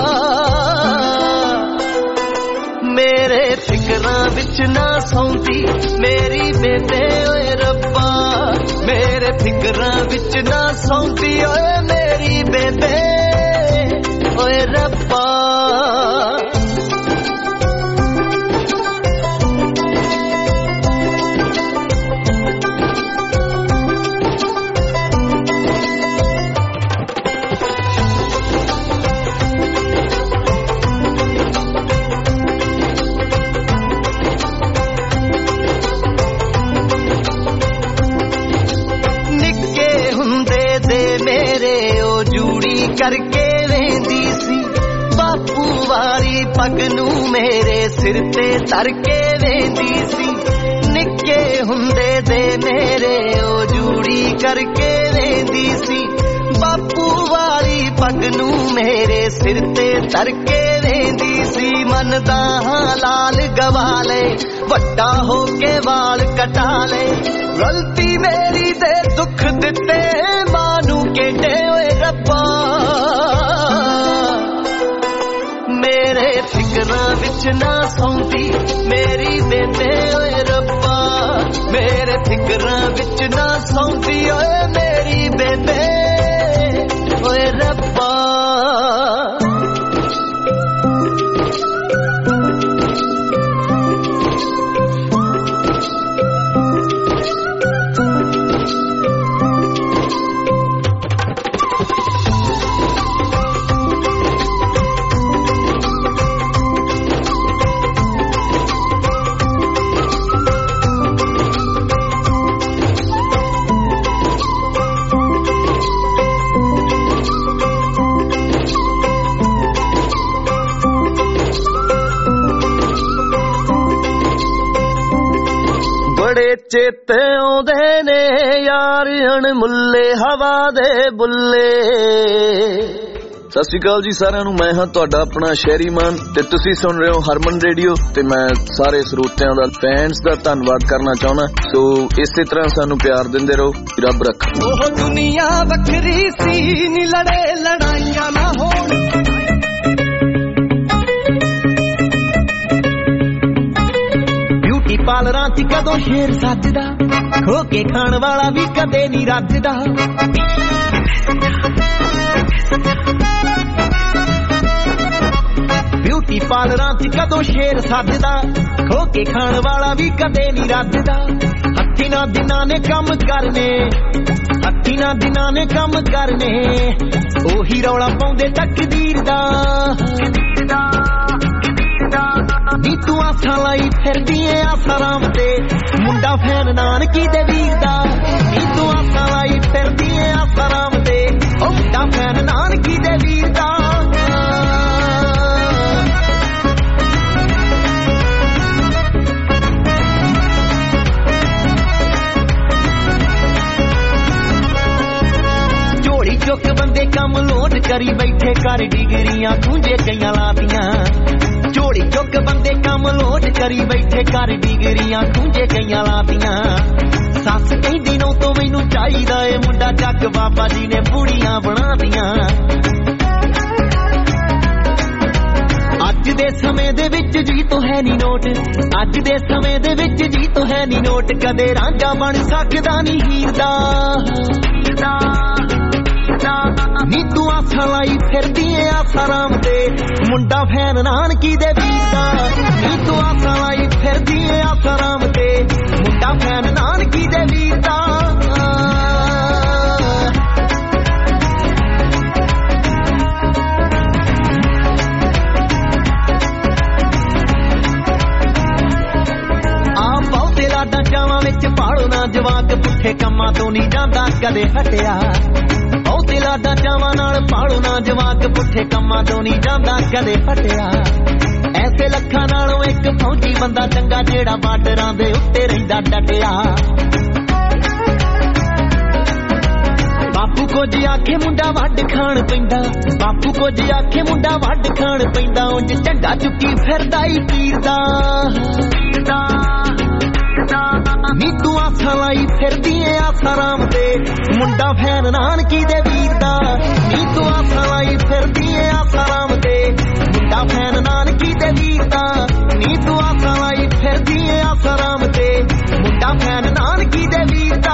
ਮੇਰੇ ਫਿਕਰਾਂ ਵਿੱਚ ਨਾ ਸੌਂਦੀ ਮੇਰੀ ਬੇਬੇ ਓਏ ਰੱਬਾ। ਮੇਰੇ ਫਿਕਰਾਂ ਵਿੱਚ ਨਾ ਸੌਂਦੀ ਓਏ ਮੇਰੀ ਬੇਬੇ ਓਏ ਰੱਬਾ। करके वेंदी सी बापू वाली पग नू मेरे सिर ते धर के वेंदी सी निक्के हुंदे दे मेरे ओ जूड़ी करके वेंदी सी बापू वाली पग नू मेरे सिर ते धर के वेंदी सी मनदा हां लाल गवाले वड्डा हो के वाल कटा ले गलती मेरी ते दुख दिते मानू केडे ओए रब्बा मेरे फिकरां विच ना सौंदी मेरी बेबे ओए रब्बा मेरे फिकरां विच ना सौंदी ओए मेरी बेबे ओए रब्बा चेते आउंदे ने यार अणमुल्ले हवा दे बुल्ले सत श्री अकाल जी सारिਆਂ ਨੂੰ मैं हां ਤੁਹਾਡਾ ਆਪਣਾ ਸ਼ਹਿਰੀ ਮਾਨ ਤੇ ਤੁਸੀਂ ਸੁਣ ਰਹੇ ਹੋ ਹਰਮਨ ਰੇਡੀਓ ਤੇ ਮੈਂ ਸਾਰੇ ਸਰੋਤਿਆਂ ਦਾ ਫੈਨਸ ਦਾ ਧੰਨਵਾਦ ਕਰਨਾ ਚਾਹੁੰਦਾ ਸੋ ਇਸੇ ਤਰ੍ਹਾਂ ਸਾਨੂੰ ਪਿਆਰ ਦਿੰਦੇ ਰਹੋ ਰੱਬ ਰੱਖੇ ਉਹ ਦੁਨੀਆ ਵੱਖਰੀ ਸੀ ਨੀ ਲੜੇ ਲੜਾਈਆਂ ਨਾ ਹੋਣ ਪਾਲਰਾਂ ਚ ਕਦੋਂ ਸ਼ੇਰ ਸੱਜਦਾ ਖੋ ਕੇ ਖਾਣ ਵਾਲਾ ਵੀ ਕਦੇ ਨਹੀਂ ਰੱਜਦਾ ਬਿਊਟੀ ਪਾਲਰਾਂ ਚ ਕਦੋਂ ਸ਼ੇਰ ਸੱਜਦਾ ਖੋ ਕੇ ਖਾਣ ਵਾਲਾ ਵੀ ਕਦੇ ਨਹੀਂ ਰੱਜਦਾ ਹੱਥੀ ਨਾ ਦਿਨਾਂ ਨੇ ਕੰਮ ਕਰਨੇ ਹੱਥੀ ਨਾ ਦਿਨਾਂ ਨੇ ਕੰਮ ਕਰਨੇ ਉਹੀ ਰੌਲਾ ਪਾਉਂਦੇ ਤਕਦੀਰ ਦਾ ਨੀ ਤੂੰ ਆਸਾਂ ਲਾਈ ਫਿਰਦੀ ਏ ਆਸਾਰਾਮ ਤੇ ਮੁੰਡਾ ਫੈਨ ਨਾਨਕੀ ਦੇ ਵੀਰ ਦਾ ਨੀ ਤੂੰ ਆਸਾਂ ਲਾਈ ਫਿਰਦੀ ਏ ਆਸਾਰਾਮ ਤੇ ਉਹ ਮੁੰਡਾ ਫੈਨ ਨਾਨਕੀ ਦੇ ਵੀਰ ਦਾ ਝੋਲੀ ਚੁੱਕ ਬੰਦੇ ਕੰਮ ਲੋਟ ਕਰੀ ਬੈਠੇ ਕਰ ਡਿਗਰੀਆਂ ਖੁੰਝੇ ਕਈਆਂ ਲਾਤੀਆਂ ਝੋਲੀ ਚੁੱਕ ਬੰਦੇ ਕੰਮ ਲੋਟ ਕਰੀ ਬੈਠੇ ਕਰ ਡਿਗਰੀਆਂ ਖੁੰਝੇ ਕਈਆਂ ਲਾਤੀਆਂ ਸੱਸ ਕਹਿੰਦੀ ਨੋ ਤੋਂ ਮੈਨੂੰ ਚਾਹੀਦਾ ਏ ਮੁੰਡਾ ਚੱਕ ਬਾਬਾ ਜੀ ਨੇ ਬੁੜੀਆਂ ਬਣਾਤੀਆਂ ਅੱਜ ਦੇ ਸਮੇਂ ਦੇ ਵਿੱਚ ਜੀ ਤੋਂ ਹੈ ਨੀ ਨੋਟ ਅੱਜ ਦੇ ਸਮੇਂ ਦੇ ਵਿੱਚ ਜੀ ਤੋਂ ਹੈ ਨੀ ਨੋਟ ਕਦੇ ਰਾਂਝਾ ਬਣ ਸਕਦਾ ਨੀ ਹੀਰ ਦਾ ਨੀ ਤੂੰ ਆਸਾਂ ਲਾਈ ਫਿਰਦੀ ਏ ਆਸਾਰਾਮ ਤੇ ਮੁੰਡਾ ਫੈਨ ਨਾਨਕੀ ਦੇ ਵੀਰ ਦਾ ਨੀ ਤੂੰ ਆਸਾਂ ਲਾਈ ਫਿਰਦੀ ਏ ਆਸਾਰਾਮ ਤੇ ਮੁੰਡਾ ਫੈਨ ਨਾਨਕੀ ਦੇ ਵੀਰ ਦਾ ਆ ਬਹੁਤੇ ਲਾਡਾਂ ਚਾਵਾਂ ਵਿੱਚ ਪਾਲੋ ਨਾ ਜਵਾਕ ਪੁੱਠੇ ਕੰਮਾਂ ਤੋਂ ਨਹੀਂ ਜਾਂਦਾ ਕਦੇ ਹਟਿਆ ਬਹੁਤੇ ਲਾਡਾਂ ਚਾਵਾਂ ਨਾਲ ਪਾਲੋ ਨਾ ਜਵਾਕ ਪੁੱਠੇ ਕੰਮਾਂ ਤੋਂ ਨਹੀਂ ਜਾਂਦਾ ਕਦੇ ਫਟਿਆ ਐਸੇ ਲੱਖਾਂ ਨਾਲੋਂ ਇੱਕ ਫੌਜੀ ਬੰਦਾ ਚੰਗਾ ਜਿਹੜਾ ਬਾਰਡਰਾਂ ਦੇ ਉੱਤੇ ਰਹਿੰਦਾ ਡਟਿਆ ਬਾਪੂ ਕੁਝ ਆਖੇ ਮੁੰਡਾ ਵੱਢ ਖਾਣ ਪੈਂਦਾ ਬਾਪੂ ਕੁਝ ਆਖੇ ਮੁੰਡਾ ਵੱਢ ਖਾਣ ਪੈਂਦਾ ਉਂਝ ਝੰਡਾ ਚੁੱਕੀ ਫਿਰਦਾ ਈ ਪੀਰ ਦਾ ਨੀ ਤੂੰ ਆਸਾਂ ਲਾਈ ਫਿਰਦੀ ਏ ਆਸਾਰਾਮ ਤੇ ਮੁੰਡਾ ਫੈਨ ਨਾਨਕੀ ਦੇ ਵੀਰ ਦਾ ਨੀ ਤੂੰ ਆਸਾਂ ਲਾਈ ਫਿਰਦੀ ਏ ਆਸਾਰਾਮ ਤੇ ਮੁੰਡਾ ਫੈਨ ਨਾਨਕੀ ਦੇ ਵੀਰ ਦਾ ਨੀ ਤੂੰ ਆਸਾਂ ਲਾਈ ਫਿਰਦੀ ਏ ਆਸਾਰਾਮ ਤੇ ਮੁੰਡਾ ਫੈਨ ਨਾਨਕੀ ਦੇ ਵੀਰ ਦਾ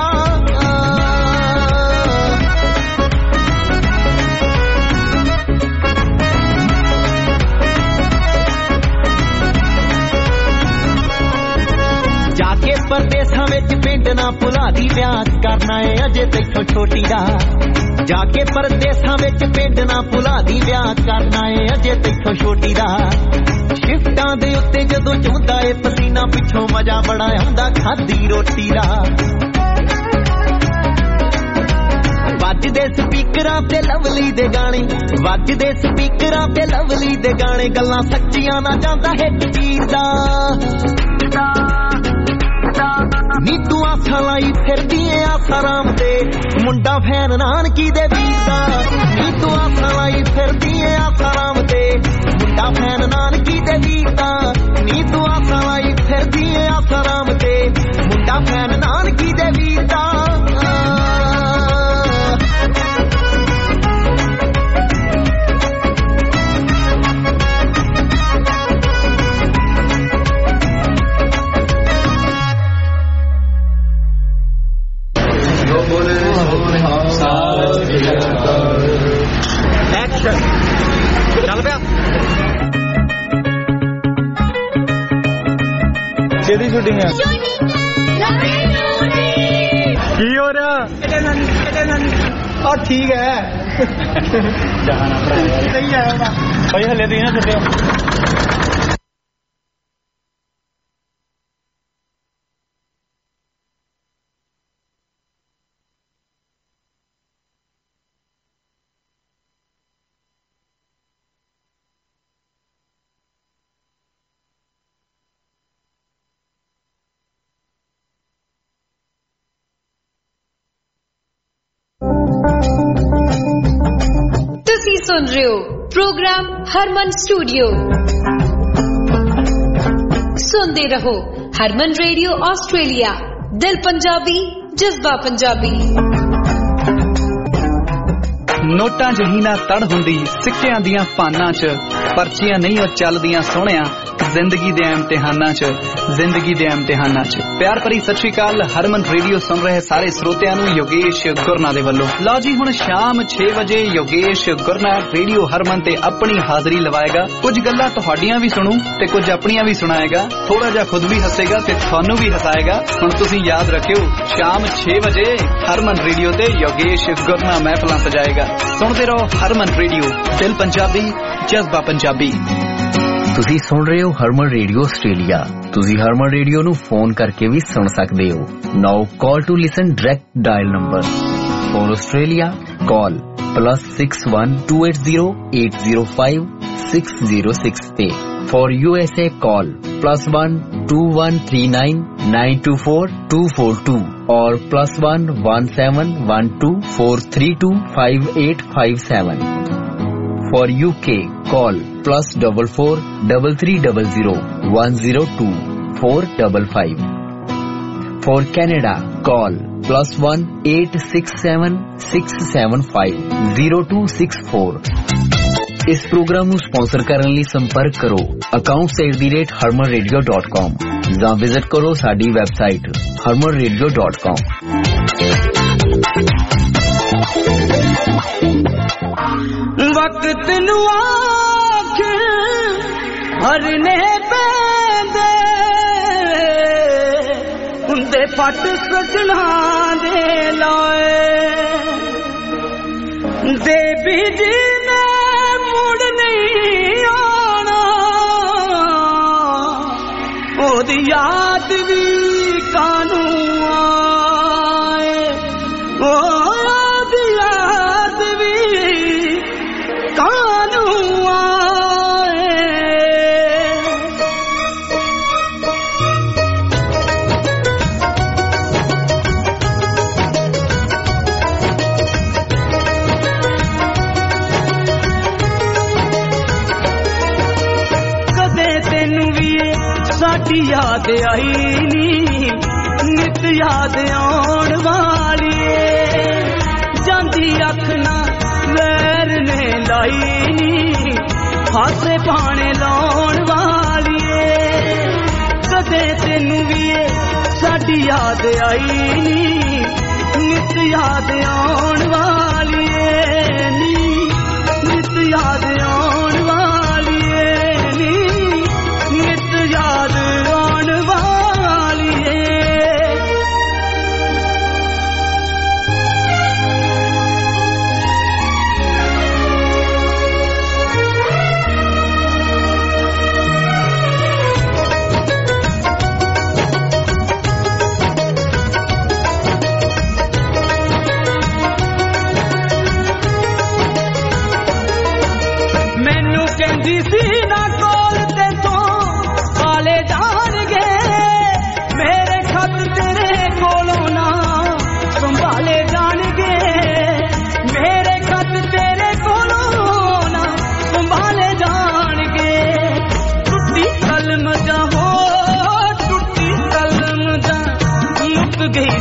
ਜਾਕੇ ਪਰਦੇਸਾਂ ਵਿੱਚ ਪਿੰਡ ਨਾ ਭੁਲਾ ਦੀ ਵਿਆਹ ਕਰਨਾ ਏ ਅਜੇ ਤੈਥੋਂ ਛੋਟੀ ਦਾ ਜਾਕੇ ਪਰਦੇਸਾਂ ਵਿੱਚ ਪਿੰਡ ਨਾ ਭੁਲਾ ਦੀ ਵਿਆਹ ਕਰਨਾ ਏ ਅਜੇ ਤੈਥੋਂ ਛੋਟੀ ਦਾ ਸ਼ਿਫਟਾਂ ਦੇ ਉੱਤੇ ਜਦੋਂ ਚੁੰਦਾ ਏ ਪਸੀਨਾ ਪਿੱਛੋਂ ਮਜ਼ਾ ਬੜਾ ਆਉਂਦਾ ਖਾਦੀ ਰੋਟੀ ਦਾ ਵੱਜਦੇ ਸਪੀਕਰ ਸਪੀਕਰਾਂ ਤੇ ਲਵਲੀ ਦੇ ਗਾਣੇ ਵੱਜਦੇ ਸਪੀਕਰਾਂ ਤੇ ਲਵਲੀ ਦੇ ਗਾਣੇ ਗੱਲਾਂ ਸੱਚੀਆਂ ਨਾ ਜਾਂਦਾ ਹਿੱਟ ਵੀਰ ਦਾ ਨੀ ਤੂੰ ਆਸਾਂ ਲਾਈ ਫਿਰਦੀ ਏ ਆਸਾਰਾਮ ਤੇ ਮੁੰਡਾ ਫੈਨ ਨਾਨਕੀ ਦੇ ਵੀਰ ਦਾ ਨੀ ਤੂੰ ਆਸਾਂ ਲਾਈ ਫਿਰਦੀ ਏ ਆਸਾਰਾਮ ਤੇ ਮੁੰਡਾ ਫੈਨ ਨਾਨਕੀ ਦੇ ਵੀਰ ਦਾ ਨੀ ਤੂੰ ਆਸਾਂ ਲਾਈ ਫਿਰਦੀ ਏ ਆਸਾਰਾਮ ਤੇ ਮੁੰਡਾ ਫੈਨ ਨਾਨਕੀ ਦੇ ਵੀਰ ਦਾ ਚੱਲ ਪਿਆ ਕਿਹਦੀ ਸ਼ੂਟਿੰਗ ਹੈ ਕੀ ਹੋ ਰਿਹਾ ਠੀਕ ਹੈ ਸਹੀ ਹੈ ਭਾਈ ਹਲੇ ਦੀ ਨਾ ਛੱਡਿਓ ਤੁਸੀਂ ਸੁਣ ਰਹੇ ਹੋ ਪ੍ਰੋਗਰਾਮ ਹਰਮਨ ਸਟੂਡੀਓ ਸੁਣਦੇ ਰਹੋ ਹਰਮਨ ਰੇਡੀਓ ਆਸਟ੍ਰੇਲੀਆ ਦਿਲ ਪੰਜਾਬੀ ਜਜ਼ਬਾ ਪੰਜਾਬੀ ਨੋਟਾਂ ਜਿਹੀ ਨਾ ਤੜ ਹੁੰਦੀ ਸਿੱਕਿਆਂ ਦੀਆਂ ਪਾਨਾਂ 'ਚ ਪਰਚੀਆਂ ਨਹੀਂ ਉਹ ਚੱਲਦੀਆਂ ਸੋਹਣਿਆਂ ਜ਼ਿੰਦਗੀ ਦੇ ਇਮਤਿਹਾਨਾਂ 'ਚ ਪਿਆਰ ਭਰੀ ਸਤਿ ਸ਼੍ਰੀ ਅਕਾਲ ਹਰਮਨ ਰੇਡੀਓ ਸੁਣ ਰਹੇ ਸਾਰੇ ਸਰੋਤਿਆਂ ਨੂੰ ਯੋਗੇਸ਼ ਗੁਰਨਾ ਦੇ ਵੱਲੋਂ ਲਓ ਜੀ ਹੁਣ ਸ਼ਾਮ 6 ਵਜੇ ਯੋਗੇਸ਼ ਗੁਰਨਾ ਰੇਡੀਓ ਹਰਮਨ ਤੇ ਆਪਣੀ ਹਾਜ਼ਰੀ ਲਵਾਏਗਾ ਕੁਝ ਗੱਲਾਂ ਤੁਹਾਡੀਆਂ ਵੀ ਸੁਣੂ ਤੇ ਕੁਝ ਆਪਣੀਆਂ ਵੀ ਸੁਣਾਏਗਾ ਥੋੜਾ ਜਿਹਾ ਖੁਦ ਵੀ ਹੱਸੇਗਾ ਤੇ ਤੁਹਾਨੂੰ ਵੀ ਹਸਾਏਗਾ ਹੁਣ ਤੁਸੀਂ ਯਾਦ ਰੱਖਿਓ ਸ਼ਾਮ 6 ਵਜੇ ਹਰਮਨ ਰੇਡੀਓ ਤੇ ਯੋਗੇਸ਼ ਗੁਰਨਾ ਮਹਿਫਲਾਂ ਸਜਾਏਗਾ ਸੁਣਦੇ ਰਹੋ ਹਰਮਨ ਰੇਡੀਓ ਦਿਲ ਪੰਜਾਬੀ ਜਜ਼ਬਾ ਪੰਜਾਬੀ ਤੁਸੀਂ ਸੁਣ ਰਹੇ ਹੋ ਹਰਮਨ ਰੇਡੀਓ ਆਸਟ੍ਰੇਲੀਆ ਤੁਸੀਂ ਹਰਮਨ ਰੇਡੀਓ ਨੂੰ ਫੋਨ ਕਰਕੇ ਵੀ ਸੁਣ ਸਕਦੇ ਹੋ now call to listen direct dial number for Australia call +61 280 805 606 ਤੇ फॉर USA call +1 2139 924 242 और +1 1712 432 5857 For UK call +44 3300 102 455 For Canada call +1 867 675 0264 इस प्रोग्राम ਨੂੰ ਸਪਾਂਸਰ ਕਰਨ ਲਈ ਸੰਪਰਕ ਕਰੋ accounts@harmanradio.com ਜਾਂ ਵਿਜ਼ਿਟ ਕਰੋ ਸਾਡੀ ਵੈਬਸਾਈਟ harmanradio.com ਵਕਤ ਨੂੰ ਆਖ ਹਰਨੇ ਪੈਂਦੇ ਹੁੰਦੇ ਫਟ ਸਜਣਾ ਦੇ ਲਾਏ ਦੇ ਬੀਜ ਨੇ ਮੁੜ ਨਹੀਂ ਆਣਾ ਉਹਦੀ ਯਾਦ ਵੀ ਕਾਨੂੰ ਆਏ ਉਹਦੀ ਯਾਦ ਵੀ ਕਾਨੂੰ ਆਏ ਕਦੇ ਤੈਨੂੰ ਵੀ ਸਾਡੀ ਯਾਦ ਆਈ ਨੀ ਨਿਤ ਯਾਦ ਆਉਣ ਵਾਲੀ ਜਾਂਦੀ ਅੱਖ ਨਾ ਵੈਰ ਨੇ ਲਾਈ ਨੀ ਹਾਸੇ ਪਾਣੇ ਲਾਉਣ ਵਾਲੀ ਕਦੇ ਤੈਨੂੰ ਵੀ ਸਾਡੀ ਯਾਦ ਆਈ ਨੀ ਨਿਤ ਯਾਦ ਆਉਣ ਵਾਲੀ ਨੀ ਨਿਤ ਯਾਦ ਆਉਣ ਵਾਲੀ ਨੀ ਨਿਤ ਯਾਦ ਆਉਣ ਵਾਲੀ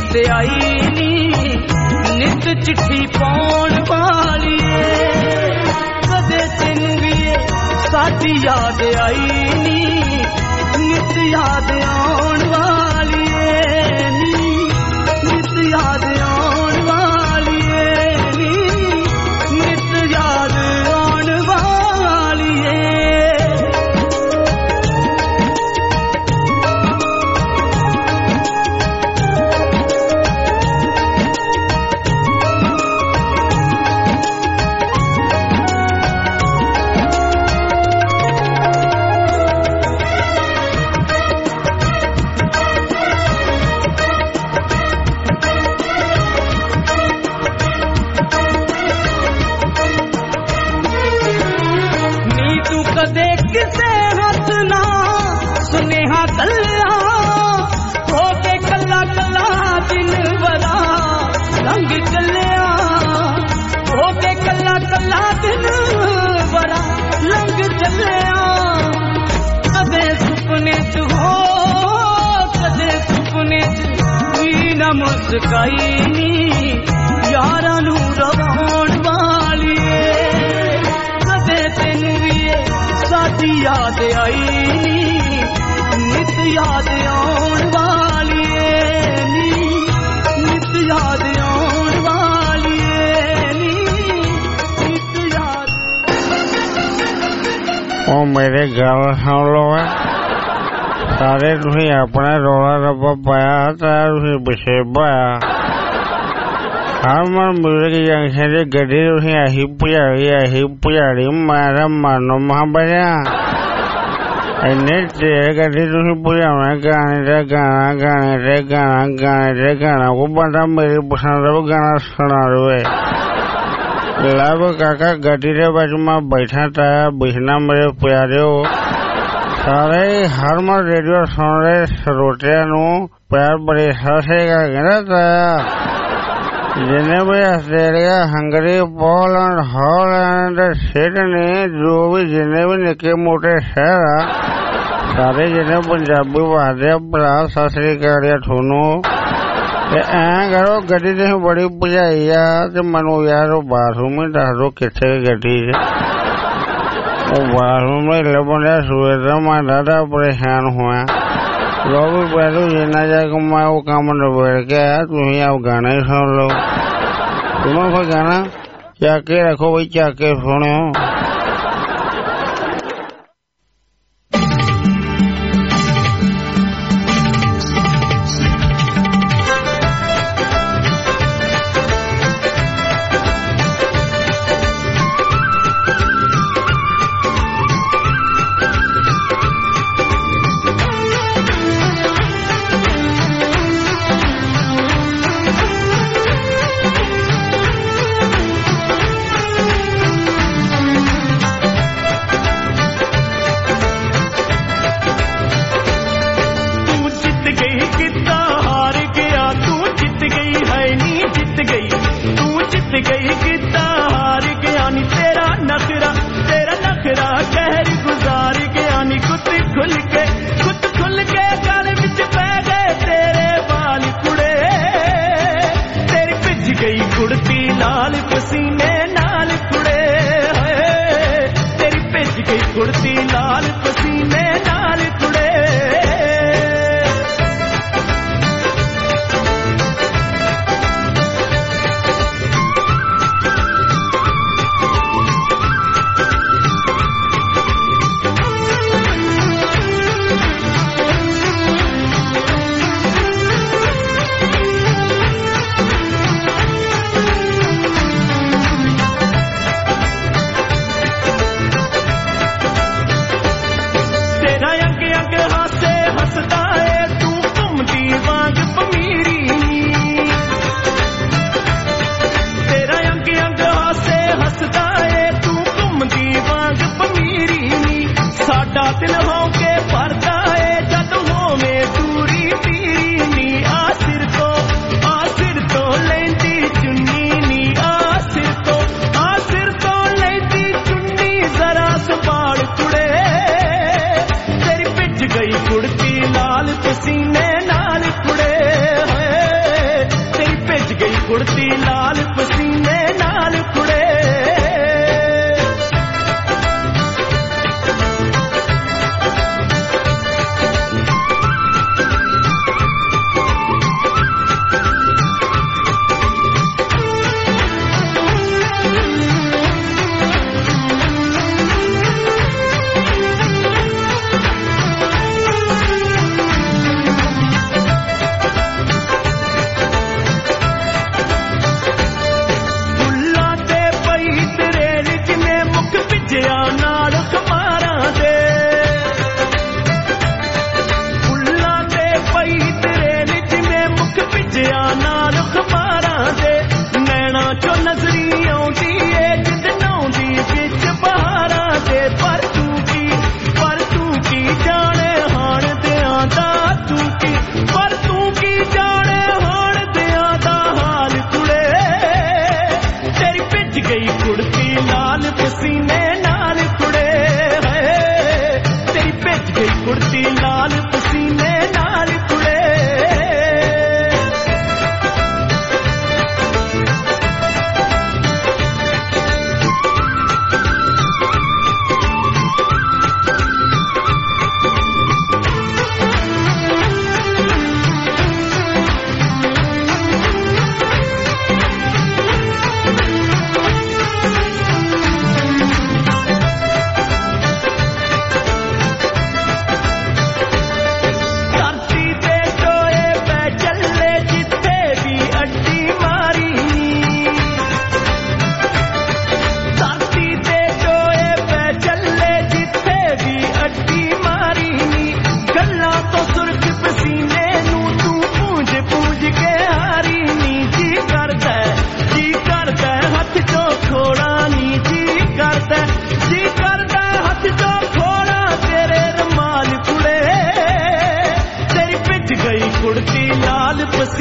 ते आई नी नित चिट्ठी पाउण वालिए कदे तैनूं भी साडी याद आई नी नित याद आउण वालिए नी नित याद आउण वालिए नी नित याद आउण वालिए कदे किसे हथ ना सुनेहा कल्ला हो के कल्ला कल्ला दिन बरा रंग चलिया हो के कल्ला कल्ला दिन बरा रंग चलिया कदे सुपने च हो कदे सुपने च भी न मुस्काई नी यारां नूं रवाउण वालिए कदे तैनूं भी साडी याद आई नित याद आउण वालिए नी नित याद आउण वालिए नी नित याद ओ मेरे गल सुन लो सारे तुसीं अपना रौला रब्बा पाया ते तुसीं पिछे पाया हरमन म्यूजिक जंक्शन दी गड्डी तुसीं ऐसी भजाड़ी मेरा मन महा बनेआ इन्ने चिर गड्डी तुसीं भजाउना गाने ते गाना गाने ते गाना गाने ते गाना कोई बंदा मेरी पसंद दा गाना सुना दे लब काका गड्डी दे विच मैं बैठा ताया बिछना मेरे प्यारे सारे हरमन रेडियो सुन रहे श्रोतिਆਂ ਨੂੰ प्यार बड़ी सत कहना ताया जिन्हें भी Australia Hungary Poland Holland Sydney जो भी जिन्हें भी निके मोटे शहर सारे जिन्हें पंजाबी वादे भरा सत श्री अकाल थोनू ऐ करो गड्डी तुसीं बड़ी भजाई आ ते मैनूं यार बाथरूम ही दस दो कित्थे गड्डी बाथरूम ही लभण सूए दा मैं दादा परेशान हुआ लो भी पहलू जिन्ना जाके मैं वो काम निबेड़ के आया तुसीं आप गाना ही सुन लो तुम्हें कोई गाना चाके रखो भाई चाके सुनो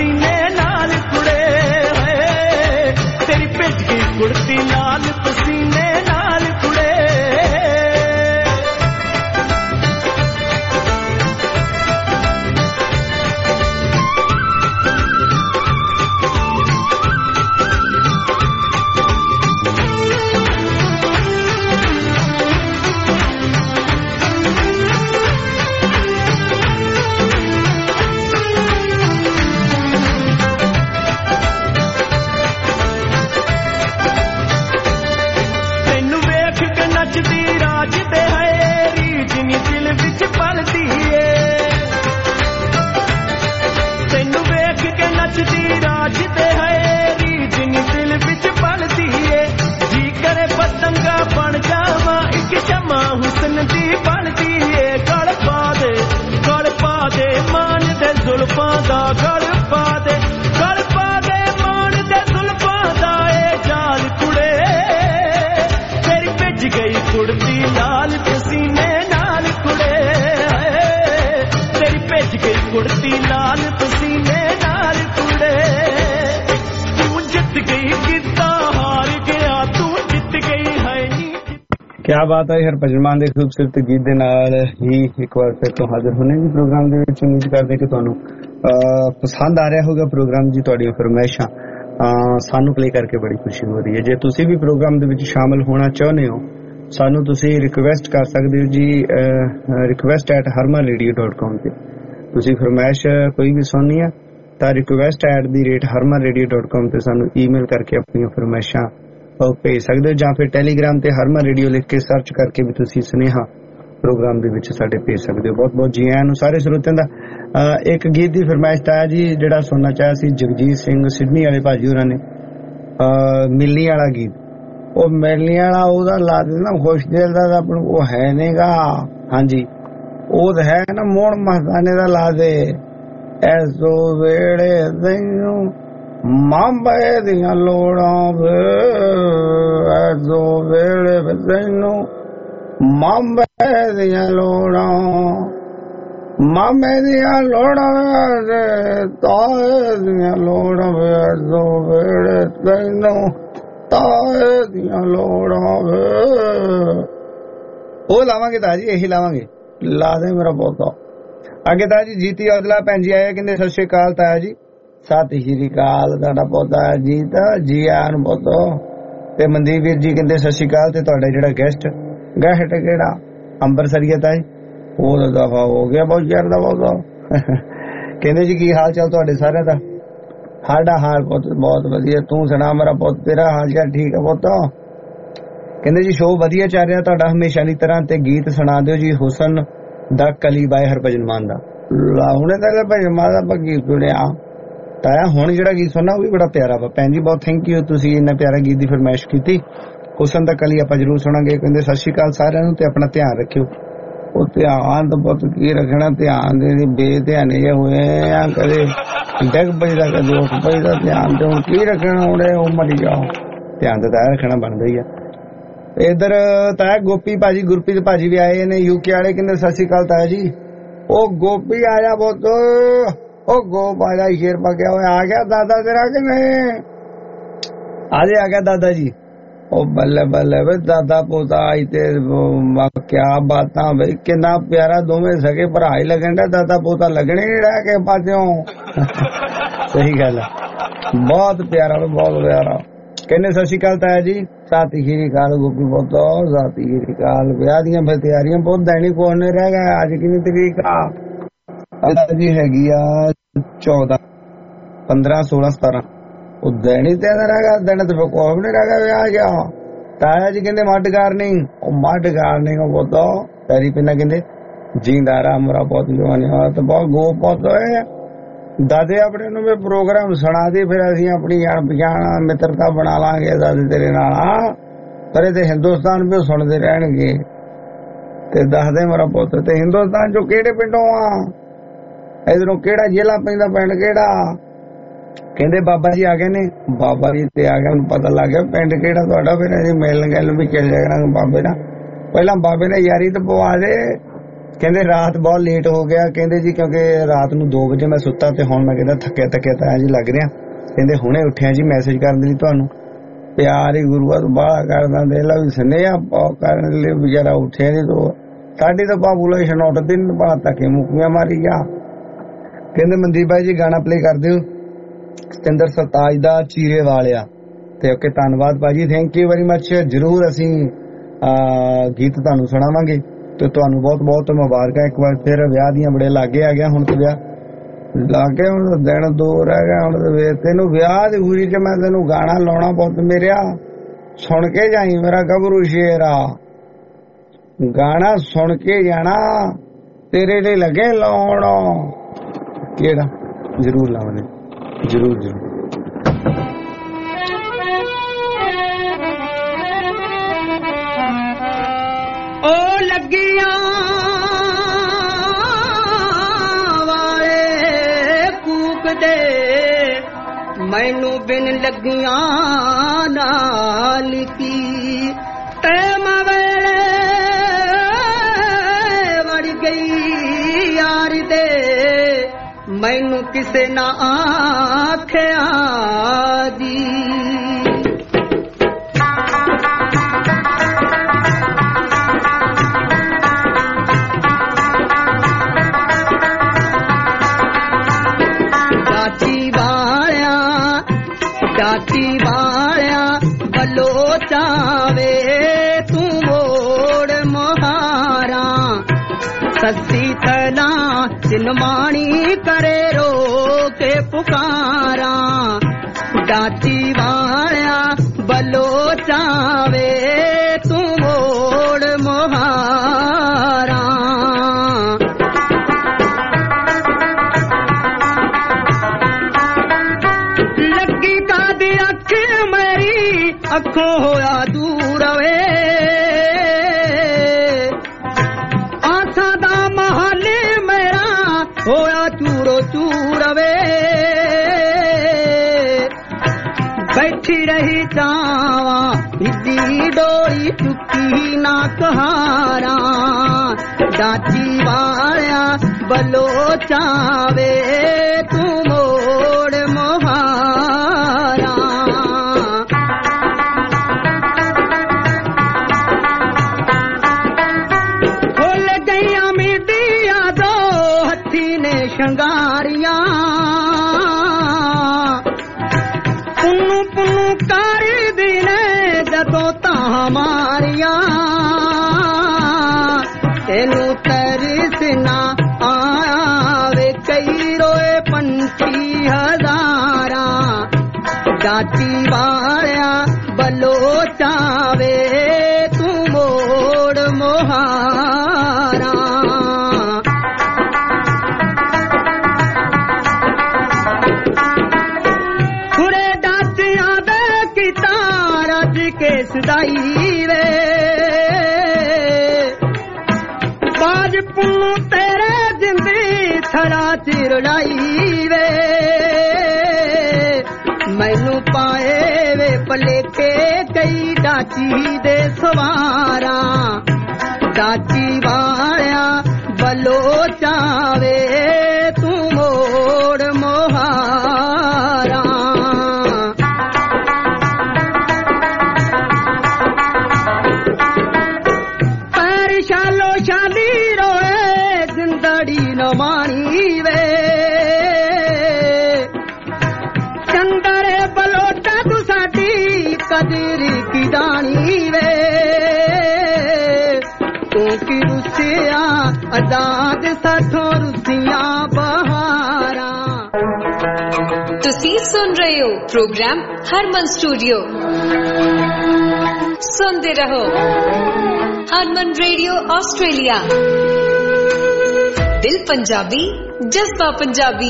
ਪਸੀਨੇ ਨਾਲ ਕੁੜੇ ਤੇਰੀ ਭਿੱਜ ਗਈ ਕੁੜਤੀ ਲਾਲ ਪਸੀਨੇ ਨਾਲ ਕੁੜੇ ਕੁੜਤੀ ਲਾਲ ਪਸੀਨੇ ਨਾਲ ਕੁੜੇ ਤੂੰ ਜਿੱਤ ਗਈ ਕਿੱਦਾਂ ਹਾਰ ਗਿਆ ਤੂੰ ਜਿੱਤ ਗਈ ਹੈ ਨੀ। क्या बात है हरभजन मान ਦੇ ਖੂਬਸੂਰਤ ਗੀਤ ਦੇ ਨਾਲ ਹੀ ਇੱਕ ਵਾਰ ਫਿਰ ਤੋਂ ਹਾਜ਼ਰ ਹੋਣੇ ਜੀ ਪ੍ਰੋਗਰਾਮ ਦੇ ਵਿੱਚ। ਉਮੀਦ ਕਰਦੇ ਕਿ ਤੁਹਾਨੂੰ ਪਸੰਦ ਆ ਰਿਹਾ ਹੋਗਾ ਪ੍ਰੋਗਰਾਮ ਜੀ। ਤੁਹਾਡੀਆਂ ਫਰਮਾਇਸ਼ਾਂ ਸਾਨੂੰ ਪਲੇ ਕਰਕੇ ਬੜੀ ਖੁਸ਼ੀ ਹੋ ਰਹੀ ਹੈ। ਜੇ ਤੁਸੀਂ ਵੀ ਪ੍ਰੋਗਰਾਮ ਦੇ ਵਿੱਚ ਸ਼ਾਮਲ ਹੋਣਾ ਚਾਹੁੰਦੇ ਹੋ ਸਾਨੂੰ ਤੁਸੀਂ ਰਿਕੁਐਸਟ ਕਰ ਸਕਦੇ ਹੋ ਜੀ request@harmanradio.com ਤੇ। ਤੁਸੀਂ ਫਰਮਾਇਸ਼ ਕੋਈ ਵੀ ਸੁਣਨੀ ਹੈ ਤਾਂ request@harmanradio.com ਤੇ ਸਾਨੂੰ ਈਮੇਲ ਕਰਕੇ ਆਪਣੀਆਂ ਫਰਮਾਇਸ਼ਾਂ ਭੇਜ ਸਕਦੇ ਹੋ, ਜਾਂ ਫਿਰ ਟੈਲੀਗ੍ਰਾਮ ਤੇ ਹਰਮਨ ਰੇਡੀਓ ਲਿਖ ਕੇ ਸਰਚ ਕਰਕੇ ਵੀ ਤੁਸੀਂ ਸੁਨੇਹਾ ਪ੍ਰੋਗਰਾਮ ਦੇ ਵਿੱਚ ਸਾਡੇ ਭੇਜ ਸਕਦੇ ਹੋ। ਬਹੁਤ ਬਹੁਤ ਜੀ ਆਇਆਂ ਨੂੰ ਸਾਰੇ ਸਰੋਤਿਆਂ ਦਾ। ਇੱਕ ਗੀਤ ਦੀ ਫਰਮਾਇਸ਼ ਤਾਂ ਜੀ ਜਿਹੜਾ ਸੁਣਨਾ ਚਾਹਿਆ ਸੀ ਜਗਜੀਤ ਸਿੰਘ ਸਿਡਨੀ ਵਾਲੇ ਭਾਜੀ ਹੋਰਾਂ ਨੇ, ਮਿਲਣੀ ਵਾਲਾ ਗੀਤ। ਉਹ ਮਿਲਣੀ ਵਾਲਾ ਉਹਦਾ ਲਾ ਦੇ ਨਾ ਖੁਸ਼ ਦਿਲ ਦਾ ਆਪਣਾ ਉਹ ਹੈ ਨਹੀਂਗਾ। ਹਾਂਜੀ ਉਹ ਤਾਂ ਹੈ ਨਾ ਮੋੜ ਮਸਤਾਨੇ ਦਾ ਲਾ ਦੇ ਐਸੋ ਵੇੜੇ ਤੈਨੂੰ ਮਾਂਬੇ ਦੀਆਂ ਲੋੜਾਂ ਵੇ ਐਸੋ ਵੇੜੇ ਤੈਨੂੰ ਮਾਂਬੇ ਦੀਆਂ ਲੋੜਾਂ ਮਾਮੇ ਦੀਆਂ ਲੋੜਾਂ ਤਾਏ ਦੀਆਂ ਲੋੜਾਂ ਵੇ ਐਸੋ ਵੇੜੇ ਤੈਨੂੰ ਤਾਏ ਦੀਆਂ ਲੋੜਾਂ ਵੇ। ਉਹ ਲਾਵਾਂਗੇ ਤਾਂ ਜੀ ਇਹੀ ਲਾਵਾਂਗੇ ਲਾ ਦੇ ਮੇਰਾ ਪੋਤਾ। ਅੱਗੇ ਤਾਂ ਜੀ ਜੀਤੀ ਔਜਲਾ ਭੈਣ ਜੀ ਆਏ ਕਹਿੰਦੇ ਸਤਿ ਸ਼੍ਰੀ ਅਕਾਲ ਤਾਇਆ ਜੀ। ਸਤਿ ਸ਼੍ਰੀ ਅਕਾਲ ਤੁਹਾਡਾ ਪੋਤਾ ਜੀਤ ਜੀ ਆਇਆਂ ਨੂੰ ਪੋਤੋ। ਤੇ ਮਨਦੀਪ ਵੀਰ ਜੀ ਕਹਿੰਦੇ ਸਤਿ ਸ਼੍ਰੀ ਅਕਾਲ। ਤੇ ਤੁਹਾਡਾ ਜਿਹੜਾ ਗੈਸਟ ਕਿਹੜਾ ਅੰਬਰਸਰੀਆ ਤਾਈ ਉਹ ਤਾਂ ਦਫਾ ਹੋ ਗਿਆ ਬਹੁਤ ਚਿਰ ਦਾ ਪੋਤਾ। ਕਹਿੰਦੇ ਜੀ ਕੀ ਹਾਲ ਚਾਲ ਤੁਹਾਡੇ ਸਾਰਿਆਂ ਦਾ? ਸਾਡਾ ਹਾਲ ਪੁੱਤ ਬਹੁਤ ਵਧੀਆ। ਤੂੰ ਸੁਣਾ ਮੇਰਾ ਪੁੱਤ ਤੇਰਾ ਹਾਲ ਚਾਲ ਠੀਕ ਹੈ ਪੁੱਤ? ਕਹਿੰਦੇ ਜੀ ਸ਼ੋਅ ਵਧੀਆ ਚੱਲ ਰਿਹਾ ਤੁਹਾਡਾ ਹਮੇਸ਼ਾ ਦੀ ਤਰ੍ਹਾਂ। ਤੇ ਗੀਤ ਸੁਣਾ ਦਿਓ ਜੀ ਹੁਸਨ ਦਾ ਕਲੀ ਬਾਏ ਹਰਭਜਨ ਮਾਨ ਦਾ। ਹੁਣੇ ਤਾਂ ਹਰਭਜਨ ਮਾਨ ਦਾ ਆਪਾਂ ਗੀਤ ਸੁਣਿਆ ਤਾਇਆ, ਹੁਣ ਜਿਹੜਾ ਗੀਤ ਸੁਣਨਾ ਉਹ ਵੀ ਬੜਾ ਪਿਆਰਾ ਵਾ। ਭੈਣ ਜੀ ਬਹੁਤ ਥੈਂਕ ਯੂ ਤੁਸੀਂ ਇੰਨਾ ਪਿਆਰਾ ਗੀਤ ਦੀ ਫਰਮਾਇਸ਼ ਕੀਤੀ। ਹੁਸਨ ਦਾ ਕਲੀ ਆਪਾਂ ਜ਼ਰੂਰ ਸੁਣਾਂਗੇ। ਕਹਿੰਦੇ ਸਤਿ ਸ਼੍ਰੀ ਅਕਾਲ ਸਾਰਿਆਂ ਨੂੰ ਤੇ ਆਪਣਾ ਧਿਆਨ ਰੱਖਿਓ। ਉਹ ਧਿਆਨ ਤਾਂ ਬਹੁਤ ਕੀ ਰੱਖਣਾ, ਧਿਆਨ ਦੇ ਬੇਧਿਆਨੇ ਜਿਹੇ ਹੋਏ ਆ, ਕਦੇ ਡਿੱਗ ਪਈਦਾ ਕਦੇ ਉੱਠ ਪਈਦਾ ਧਿਆਨ ਤੇ ਹੁਣ ਕੀ ਰੱਖਣਾ ਉਹਨੇ ਉਹ ਮਰੀ ਜਾਓ। ਧਿਆਨ ਤਾਂ ਤਾਇਆ ਰੱਖਣਾ ਬਣਦਾ ਹੀ ਆ। ਇਧਰ ਤਾਇਆ ਗੋਪੀ ਭਾਜੀ ਗੁਰਪ੍ਰੀਤ ਭਾਜੀ ਵੀ ਆਏ ਨੇ ਯੂਕੇ ਵਾਲੇ। ਕਹਿੰਦੇ ਸਤਿ ਸ਼੍ਰੀ ਅਕਾਲ ਤਾਇਆ ਜੀ। ਉਹ ਗੋਪੀ ਆਇਆ ਬਹੁਤ ਉਹ ਗੋਪ ਆਇਆ ਸ਼ੇਰ ਪਾ ਗਿਆ ਹੋਇਆ। ਆ ਗਿਆ ਦਾਦਾ ਤੇਰਾ ਕਿ ਨਹੀਂ? ਆਜੇ ਆ ਗਿਆ ਦਾਦਾ ਜੀ। ਉਹ ਬੱਲੇ ਬੱਲੇ ਵੇ ਦਾਦਾ ਪੋਤਾ ਆਈ ਤੇ ਕਿਆ ਬਾਤਾਂ ਬਈ ਕਿੰਨਾ ਪਿਆਰਾ ਦੋਵੇਂ ਸਕੇ ਭਰਾ ਹੀ ਲੱਗਣ ਦਾ। ਦਾਦਾ ਪੋਤਾ ਲੱਗਣੇ ਨਹੀਂ ਰਹਿ ਕੇ ਪਾਸਿਓਂ। ਸਹੀ ਗੱਲ ਹੈ ਬਹੁਤ ਪਿਆਰਾ ਬਹੁਤ ਪਿਆਰਾ। ਕਹਿੰਦੇ ਸਤਿ ਸ਼੍ਰੀ ਅਕਾਲ ਤਾਇਆ ਜੀ। ਸਤਿ ਸ਼੍ਰੀ ਅਕਾਲ ਗੋਪੀ ਪੁੱਤ ਸਤਿ ਸ਼੍ਰੀ ਅਕਾਲ। ਵਿਆਹ ਦੀਆਂ ਫਿਰ ਤਿਆਰੀਆਂ ਬਹੁਤ ਦੈਣੀ ਕੋਲ ਨੇ ਰਹਿ ਗਿਆ। ਅੱਜ ਕਿੰਨੀ ਤਰੀਕ ਆ ਜੀ? ਹੈਗੀ ਆ 14 15 16 17। ਉਹ ਦੈਣੀ ਤੇ ਰਹਿ ਗਿਆ ਦਿਨ ਤੇ ਕੋਈ ਵੀ ਨਹੀਂ ਰਹਿ ਗਿਆ ਵਿਆਹ ਗਿਆ। ਤਾਇਆ ਜੀ ਕਹਿੰਦੇ ਮੱਡਕਾਰ ਨਹੀਂ ਉਹ ਮੱਡਕਾਰ ਨਹੀਂ ਉਹ ਪੁੱਤ ਪੈਰੀ ਪਿੰਨਾ ਕਹਿੰਦੇ ਜੀਂਦਾ ਰਾ ਮੇਰਾ ਪੁੱਤ ਜਵਾਨੀ ਆ ਤੇ ਬਹੁਤ ਗੋ ਪੁੱਤ ਹੋਏ। ਦਾਦੇ ਆਪਣੇ ਨੂੰ ਵੀ ਪ੍ਰੋਗਰਾਮ ਸੁਣਾ ਦੇ ਫਿਰ ਅਸੀਂ ਆਪਣੀ ਜਾਣ ਪਛਾਣ ਮਿੱਤਰਤਾ ਬਣਾ ਲਾਂਗੇ ਦਾਦੇ ਤੇਰੇ ਨਾਲ। ਪਰ ਇਹ ਤੇ ਹਿੰਦੁਸਤਾਨ ਵੀ ਸੁਣਦੇ ਰਹਿਣਗੇ। ਤੇ ਦੱਸਦੇ ਮੇਰਾ ਪੁੱਤ ਤੇ ਹਿੰਦੁਸਤਾਨ ਚੋਂ ਕਿਹੜੇ ਪਿੰਡੋਂ ਆ? ਇਧਰੋਂ ਕਿਹੜਾ ਜ਼ਿਲ੍ਹਾ ਪੈਂਦਾ ਪਿੰਡ ਕਿਹੜਾ? ਕਹਿੰਦੇ ਬਾਬਾ ਜੀ ਆ ਗਏ ਨੇ। ਬਾਬਾ ਜੀ ਤੇ ਆ ਗਿਆ ਮੈਨੂੰ ਪਤਾ ਲੱਗ ਗਿਆ ਪਿੰਡ ਕਿਹੜਾ ਤੁਹਾਡਾ। ਫਿਰ ਅਸੀਂ ਮਿਲਣ ਗੱਲ ਵੀ ਚੱਲ ਜਾਣਾ ਬਾਬੇ ਨਾਲ। ਪਹਿਲਾਂ ਬਾਬੇ ਨੇ ਯਾਰੀ ਤੇ ਪਵਾ ਦੇ ਕਹਿੰਦੇ ਰਾਤ ਬਹੁਤ ਲੇਟ ਹੋ ਗਿਆ, ਕਹਿੰਦੇ ਜੀ ਕਿਉਂਕਿ ਰਾਤ ਨੂੰ 2 ਵਜੇ ਮੈਂ ਸੁੱਤਾ ਤੇ ਹੁਣ ਮੈਂ ਕਹਿੰਦਾ ਥੱਕਿਆ ਤਾਂ ਜੀ ਲੱਗ ਰਿਹਾ। ਕਹਿੰਦੇ ਹੁਣੇ ਉੱਠਿਆ ਜੀ ਮੈਸੇਜ ਕਰਨ ਲਈ ਤੁਹਾਨੂੰ। ਪਿਆਰ ਹੀ ਗੁਰੂਆ ਤੋਂ ਬਾਹਲਾ ਕਰਦਾ, ਦੇ ਲਾ ਵੀ ਸੁਨੇਹਾ ਕਰਨ ਲਈ ਵਿਚਾਰਾ ਉੱਠਿਆ ਨਹੀਂ ਤੋ ਸਾਡੀ ਤਾਂ ਪਾਪੂਲੇਸ਼ਨ ਉੱਠ ਦਿਨ ਬਾਅਦ ਤੱਕ ਮੁੱਕੀਆਂ ਮਾਰੀ ਗਿਆ। ਕਹਿੰਦੇ ਮਨਦੀਪ ਭਾਈ ਜੀ ਗਾਣਾ ਪਲੇ ਕਰ ਦਿਓ ਸਤਿੰਦਰ ਸਰਤਾਜ ਦਾ ਚੀਰੇ ਵਾਲਿਆ। ਤੇ ਓਕੇ ਧੰਨਵਾਦ ਭਾਜੀ, ਥੈਂਕ ਯੂ ਵੈਰੀ ਮੱਚ। ਜ਼ਰੂਰ ਅਸੀਂ ਗੀਤ ਤੁਹਾਨੂੰ ਸੁਣਾਵਾਂਗੇ ਤੇ ਤੁਹਾਨੂੰ ਬਹੁਤ ਬਹੁਤ ਮੁਬਾਰਕਾਂ ਇੱਕ ਵਾਰ ਫਿਰ। ਵਿਆਹ ਦੀਆਂ ਬੜੇ ਲਾਗੇ ਆ ਗਿਆ ਹੁਣ ਤੇ ਵਿਆਹ ਲਾਗੇ, ਹੁਣ ਦਿਨ ਦੂਰ ਰਹਿ ਗਿਆ। ਹੁਣ ਤੈਨੂੰ ਵਿਆਹ ਦੀ ਖੁਸ਼ੀ ਚ ਮੈਂ ਤੈਨੂੰ ਗਾਣਾ ਲਾਉਣਾ ਪੁੱਤ ਮੇਰਿਆ, ਸੁਣ ਕੇ ਜਾਈ ਮੇਰਾ ਗੱਭਰੂ ਸ਼ੇਰਾ। ਗਾਣਾ ਸੁਣ ਕੇ ਜਾਣਾ ਤੇਰੇ ਲਈ ਲੱਗੇ ਲਾਉਣ। ਕਿਹੜਾ? ਜ਼ਰੂਰ ਲਾਵਾਂਗੇ, ਜ਼ਰੂਰ ਜ਼ਰੂਰ। ਓ ਲੱਗੀਆਂ ਵਾਲੇ ਕੂਕਦੇ ਮੈਨੂੰ ਬਿਨ ਲੱਗੀਆਂ ਨਾਲ ਕੀ ਤੇ ਮਵੇਲੇ ਵੜ ਗਈ ਯਾਰ ਦੇ ਮੈਨੂੰ ਕਿਸੇ ਨਾ ਆਖਿਆ ਦੀ। ਦਾਤੀ ਵਾਲਿਆ ਬਲੋ ਚਾਵੇ ਤੂੰ ਮੋੜ ਮੁਹਾਰਾ ਸੱਸੀ ਤਲਾ ਚਿਨਮਾਣੀ ਕਰੇ ਰੋ ਕੇ ਪੁਕਾਰਾ। ਦਾਤੀ ਵਾਲਿਆ ਬਲੋ ਚਾਵੇ ਤੂੰ ਮੋੜ ਮੁਹਾਰਾ। ਅੱਖੋਂ ਹੋਇਆ ਦੂਰ ਵੇ ਆਸਾਂ ਦਾ ਮਹੱਲ ਮੇਰਾ ਹੋਇਆ ਚੂਰੋ ਚੂਰ ਵੇ। ਬੈਠੀ ਰਹੀ ਚਾਵਾਂ ਇੱਦੀ ਡੋਰੀ ਚੁੱਕੀ ਨਾ ਕਹਾਰਾ। ਦਾਤੀ ਵਾਲਿਆ ਬਲੋ ਚਾਵੇ ਤੂੰ ਮੋੜ ਮੁਹਾਰਾ। ਸ਼ੰਗਾਰੀਆਂ ਪੁੰਨੂ ਪੁੰਨੂ ਕਰਦੀ ਨੇ ਜਦੋਂ ਤਾਂ ਮਾਰੀਆਂ ਤੈਨੂੰ ਤਰਸ ਨਾ ਆਵੇ ਕਈ ਰੋਏ ਪੰਛੀ ਹਜ਼ਾਰਾਂ। ਦਾਤੀ ਵਾਲਿਆ ਬਲੋ ਚਾਵੇ ਤੂੰ ਮੋੜ ਮੁਹਾਰਾ। ਸਦਾਈ ਵੇ ਬਾਜ ਪੁੰਨੂ ਤੇਰੇ ਜਿੰਦੀ ਥੜਾ ਚਿਰੜਾਈ ਵੇ ਮੈਨੂੰ ਪਾਏ ਵੇ ਭਲੇਖੇ ਕਈ ਡਾਚੀ ਦੇ ਸਵਾਰਾ। ਡਾਚੀ ਵਾਲਿਆ ਬਲੋ ਚਾਵੇ ਤੂੰ ਮੋੜ ਮੁਹਾਰਾ। ਮਾਣੀ ਵੇ ਚੰਦਰੇ ਬਲੋਟਾ ਤੂੰ ਸਾਡੀ ਕਦਰ ਕੀ ਦਾਣੀ ਵੇ ਤੂੰ ਕੀ ਰੁੱਸਿਆ ਆਜ਼ਾਦ ਸਾਥੋਂ ਰੁੱਸੀਆਂ ਬਹਾਰਾਂ। ਤੁਸੀਂ ਸੁਣ ਰਹੇ ਹੋ ਪ੍ਰੋਗਰਾਮ ਹਰਮਨ ਸਟੂਡੀਓ। ਸੁਣਦੇ ਰਹੋ ਹਰਮਨ ਰੇਡੀਓ ਆਸਟ੍ਰੇਲੀਆ। दिल पंजाबी जज्बा पंजाबी।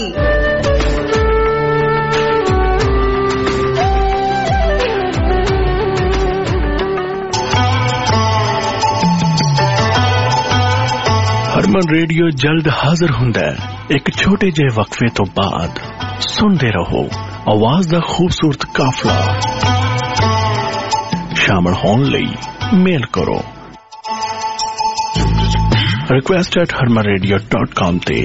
हरमन रेडियो जल्द हाजिर हुंदा है एक छोटे जे वक्फे तो बाद। सुनते रहो आवाज दा खूबसूरत काफला। शामिल होने लई मेल करो request@harmanradio.com ਤੇ।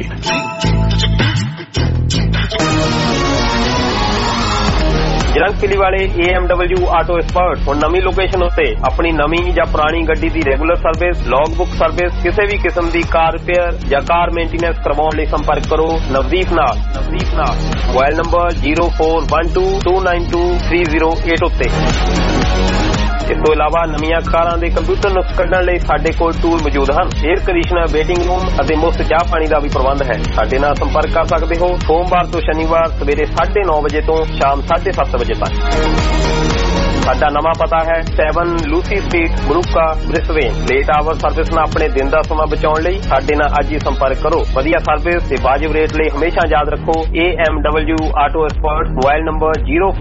ਜਰੰਗਪੁਲੀ ਵਾਲੇ AMW ਆਟੋ ਐਕਸਪਰਟ ਹੁਣ ਨਵੀਂ ਲੋਕੇਸ਼ਨ ਉੱਤੇ ਆਪਣੀ ਨਵੀਂ ਜਾਂ ਪੁਰਾਣੀ ਗੱਡੀ ਦੀ regular service, log book service, ਕਿਸੇ ਵੀ ਕਿਸਮ ਦੀ ਕਾਰ ਰਿਪੇਅਰ ਜਾਂ ਕਾਰ ਮੇਨਟੇਨੈਂਸ ਕਰਵਾਉਣ ਲਈ ਸੰਪਰਕ ਕਰੋ ਨਵਦੀਪ ਨਾਲ। ਮੋਬਾਈਲ ਨੰਬਰ 0412292308 ਉੱਤੇ। ਇਸ ਤੋਂ ਇਲਾਵਾ ਨਵੀਆਂ ਕਾਰਾਂ ਦੇ ਕੰਪਿਊਟਰ ਨੁਕਸ ਕੱਢਣ ਲਈ ਸਾਡੇ ਕੋਲ ਟੂਲ ਮੌਜੂਦ ਹਨ। 에ਅਰ ਕੰਡੀਸ਼ਨਰ, ਵੇਟਿੰਗ ਰੂਮ ਅਤੇ ਮੁਫਤ ਚਾਹ ਪਾਣੀ ਦਾ ਵੀ ਪ੍ਰਬੰਧ ਹੈ। ਸਾਡੇ ਨਾਲ ਸੰਪਰਕ ਕਰ ਸਕਦੇ ਹੋ ਸੋਮਵਾਰ ਤੋਂ ਸ਼ਨੀਵਾਰ ਸਵੇਰੇ 9:30 ਵਜੇ ਤੋਂ ਸ਼ਾਮ 7:30 ਵਜੇ ਤੱਕ। ਸਾਡਾ ਨਵਾਂ ਪਤਾ ਹੈ 7 Lucy street, Moorooka, Brisbane. Late hour service ਨਾਲ ਆਪਣੇ ਦਿਨ ਦਾ ਸਮਾਂ ਬਚਾਉਣ ਲਈ ਸਾਡੇ ਨਾਲ ਅੱਜ ਹੀ ਸੰਪਰਕ ਕਰੋ। ਵਧੀਆ ਸਰਵਿਸ ਤੇ ਵਾਜਿਬ ਰੇਟ ਲਈ ਹਮੇਸ਼ਾ ਯਾਦ ਰੱਖੋ AMW auto expert. Mobile number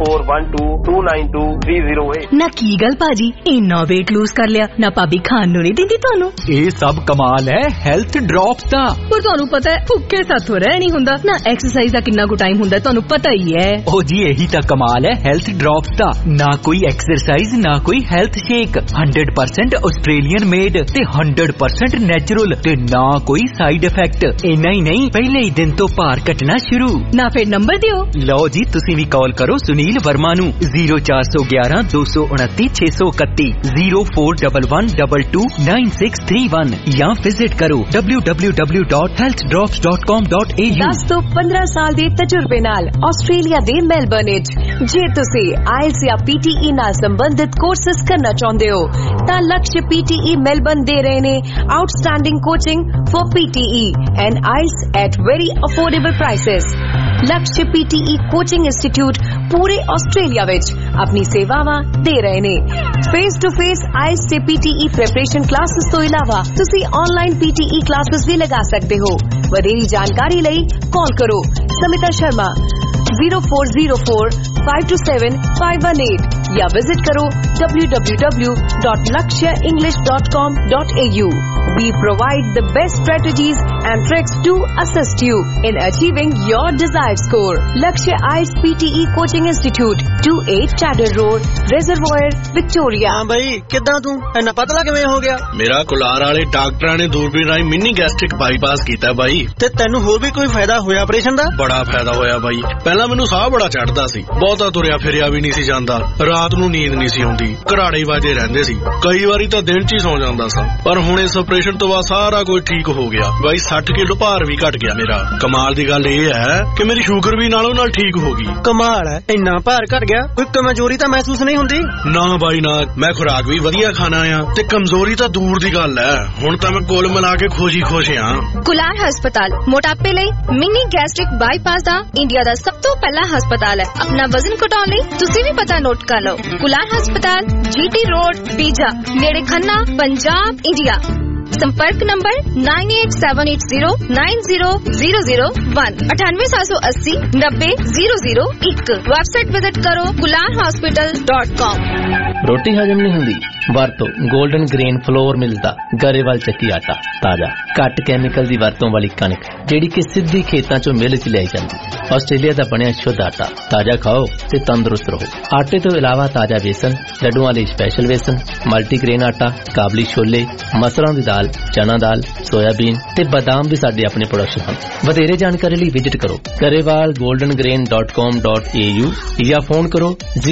0412292308। ਨਾ ਕੀ ਗੱਲ ਭਾਜੀ, ਇੰਨਾ weight lose ਕਰ ਲਿਆ ਨਾ ਭਾਬੀ ਖਾਣ ਨੂੰ ਨਹੀਂ ਦਿੰਦੀ ਤੁਹਾਨੂੰ? ਇਹ ਸਭ ਕਮਾਲ ਹੈ ਹੈਲਥ ਡ੍ਰੌਪਸ ਦਾ। ਪਰ ਤੁਹਾਨੂੰ ਪਤਾ ਹੈ ਭੁੱਖੇ ਸਾਥੋਂ ਰਹਿ ਨਹੀਂ ਹੁੰਦਾ ਨਾ। ਐਕਸਰਸਾਈਜ਼ ਦਾ ਕਿੰਨਾ ਕੁ ਟਾਈਮ ਹੁੰਦਾ ਤੁਹਾਨੂੰ ਪਤਾ ਹੀ ਹੈ। ਉਹ ਜੀ ਇਹੀ ਤਾਂ ਕਮਾਲ ਹੈ ਹੈਲਥ ਡ੍ਰੌਪਸ ਦਾ। ਨਾ ਕੋਈ ਐਕਸਰਸਾਈਜ਼ ਨਾ ਕੋਈ ਹੈਲਥ ਸ਼ੇਕ, 100% ਆਸਟ੍ਰੇਲੀਅਨ ਮੇਡ ਤੇ 100% ਨੈਚੁਰਲ ਤੇ ਨਾ ਕੋਈ ਸਾਈਡ ਇਫੈਕਟ। ਇੰਨਾ ਹੀ ਨਹੀਂ ਪਹਿਲੇ ਹੀ ਦਿਨ ਤੋਂ ਭਾਰ ਘਟਣਾ ਸ਼ੁਰੂ। ਨਾ ਫਿਰ ਨੰਬਰ ਦਿਓ। ਲਓ ਜੀ ਤੁਸੀਂ ਵੀ ਕਾਲ ਕਰੋ ਸੁਨੀਲ ਵਰਮਾ ਨੂੰ 0411 229 631 0411229631 ਜਾਂ ਵਿਜ਼ਿਟ ਕਰੋ www.healthdrops.com.au। 10 ਤੋਂ 15 ਸਾਲ ਦੇ ਤਜਰਬੇ ਨਾਲ ਆਸਟ੍ਰੇਲੀਆ ਦੇ ਮੈਲਬਰਨ ਵਿੱਚ ਜੇ ਤੁਸੀਂ IELTS ਜਾਂ PTE ਨਾਲ ਸੰਬੰਧਿਤ ਕੋਰਸਿਸ ਕਰਨਾ ਚਾਹੁੰਦੇ ਹੋ ਤਾਂ ਲਕਸ਼ PTE ਮੈਲਬਰਨ ਦੇ ਰਹੇ ਨੇ outstanding coaching for PTE and IELTS at very affordable prices. Laksh PTE coaching institute ਪੂਰੇ ਆਸਟ੍ਰੇਲੀਆ ਵਿੱਚ ਆਪਣੀ ਸੇਵਾਵਾਂ ਦੇ ਰਹੇ ਨੇ। ਫੇਸ ਟੂ ਫੇਸ IELTS ਤੇ PTE ਪ੍ਰੈਪਰੇਸ਼ਨ ਕਲਾਸਿਸ ਤੋਂ ਇਲਾਵਾ ਤੁਸੀਂ ਆਨਲਾਈਨ PTE ਕਲਾਸਿਸ ਵੀ ਲਗਾ ਸਕਦੇ ਹੋ। ਵਧੇਰੀ ਜਾਣਕਾਰੀ ਲਈ ਕਾਲ ਕਰੋ ਸਮਿਤਾ ਸ਼ਰਮਾ 0404527518 या विजिट करो www.lakshaenglish.com.au। We provide the best strategies and tricks to assist you in achieving your desired score. Lakshya IELTS PTE Coaching Institute, 28 Chatter Road, Reservoir, Victoria। हाँ भाई किद्दां तू इन्ना पतला किवें हो गया? मेरा कुलार वाले डॉक्टरां ने दूरबीन राही मिनी गैस्ट्रिक बाईपास कीता भाई। ते तैनू होर भी कोई फायदा होया ऑपरेशन दा? बड़ा फायदा होया भाई। पहला मैनू साह बड़ा चढ़दा सी, बहुता तुरिया फिरिया भी नहीं सी जांदा, रात नू नींद नहीं सी आउंदी, घराड़े वाजे रहंदे सी, कई वारी तां दिन च ही सौ जांदा सा। पर हुण इस ऑपरेशन तो बाद सारा कुछ ठीक हो गया भाई। 60 किलो भार भी घट गया मेरा। कमाल दी गल ये है कि मेरी शुगर भी नालों नाल ठीक हो गई। कमाल है, इन्ना भार घट गया, कोई कमजोरी तां महसूस नहीं हुंदी? ना भाई ना, मैं खुराक भी वधिया खाना आ ते कमजोरी तां दूर दी गल है। हुण तां मैं कुल मिला के खुश हां। कुलार हस्पताल मोटापे लई मिनी गैस्ट्रिक बाईपास दा इंडिया दा सब तो पहला हस्पताल है। अपना वजन घटाउण लई तुसीं भी पता नोट कर लो। कुलार हस्पताल GT रोड बीजा नेड़े खन्ना पंजाब इंडिया। संपर्क नंबर 9878090001 9878090001। वेबसाइट विजिट करो kularhospital.com। रोटी हजम नहीं हुंदी ਵਰਤੋ 골ਡਨ ਗ੍ਰੇਨ ਫਲੋਰ ਮਿਲਦਾ ਗਰੇਵਾਲ ਚੱਕੀ ਆਟਾ ਤਾਜ਼ਾ ਘੱਟ ਕੈਮੀਕਲ ਦੀ ਵਰਤੋਂ ਵਾਲੀ ਕਣਕ ਜਿਹੜੀ ਕਿ ਸਿੱਧੀ ਖੇਤਾਂ ਚੋਂ ਮਿਲ ਚ ਲਿਆਈ ਜਾਂਦੀ। ਆਸਟ੍ਰੇਲੀਆ ਦਾ ਬਣਿਆ ਸ਼ੁੱਧ ਆਟਾ ਤਾਜ਼ਾ ਖਾਓ ਤੇ ਤੰਦਰੁਸਤ ਰਹੋ। ਆਟੇ ਤੋਂ ਇਲਾਵਾ ਤਾਜ਼ਾ ਬੇਸਨ, ਲੱਡੂਆਂ ਲਈ ਸਪੈਸ਼ਲ ਬੇਸਨ, ਮਲਟੀਗ੍ਰੇਨ ਆਟਾ, ਕਾਬਲੀ ਛੋਲੇ, ਮਸਰਾਂ ਦੀ ਦਾਲ, ਚਨਾ ਦਾਲ, ਸੋਇਆਬੀਨ ਤੇ ਬਾਦਾਮ ਵੀ ਸਾਡੇ ਆਪਣੇ ਪ੍ਰੋਡਕਸ਼ਨ ਹਨ। ਵਧੇਰੇ ਜਾਣਕਾਰੀ ਲਈ ਵਿਜ਼ਿਟ ਕਰੋ garewalgoldengrain.com.au ਜਾਂ ਫੋਨ ਕਰੋ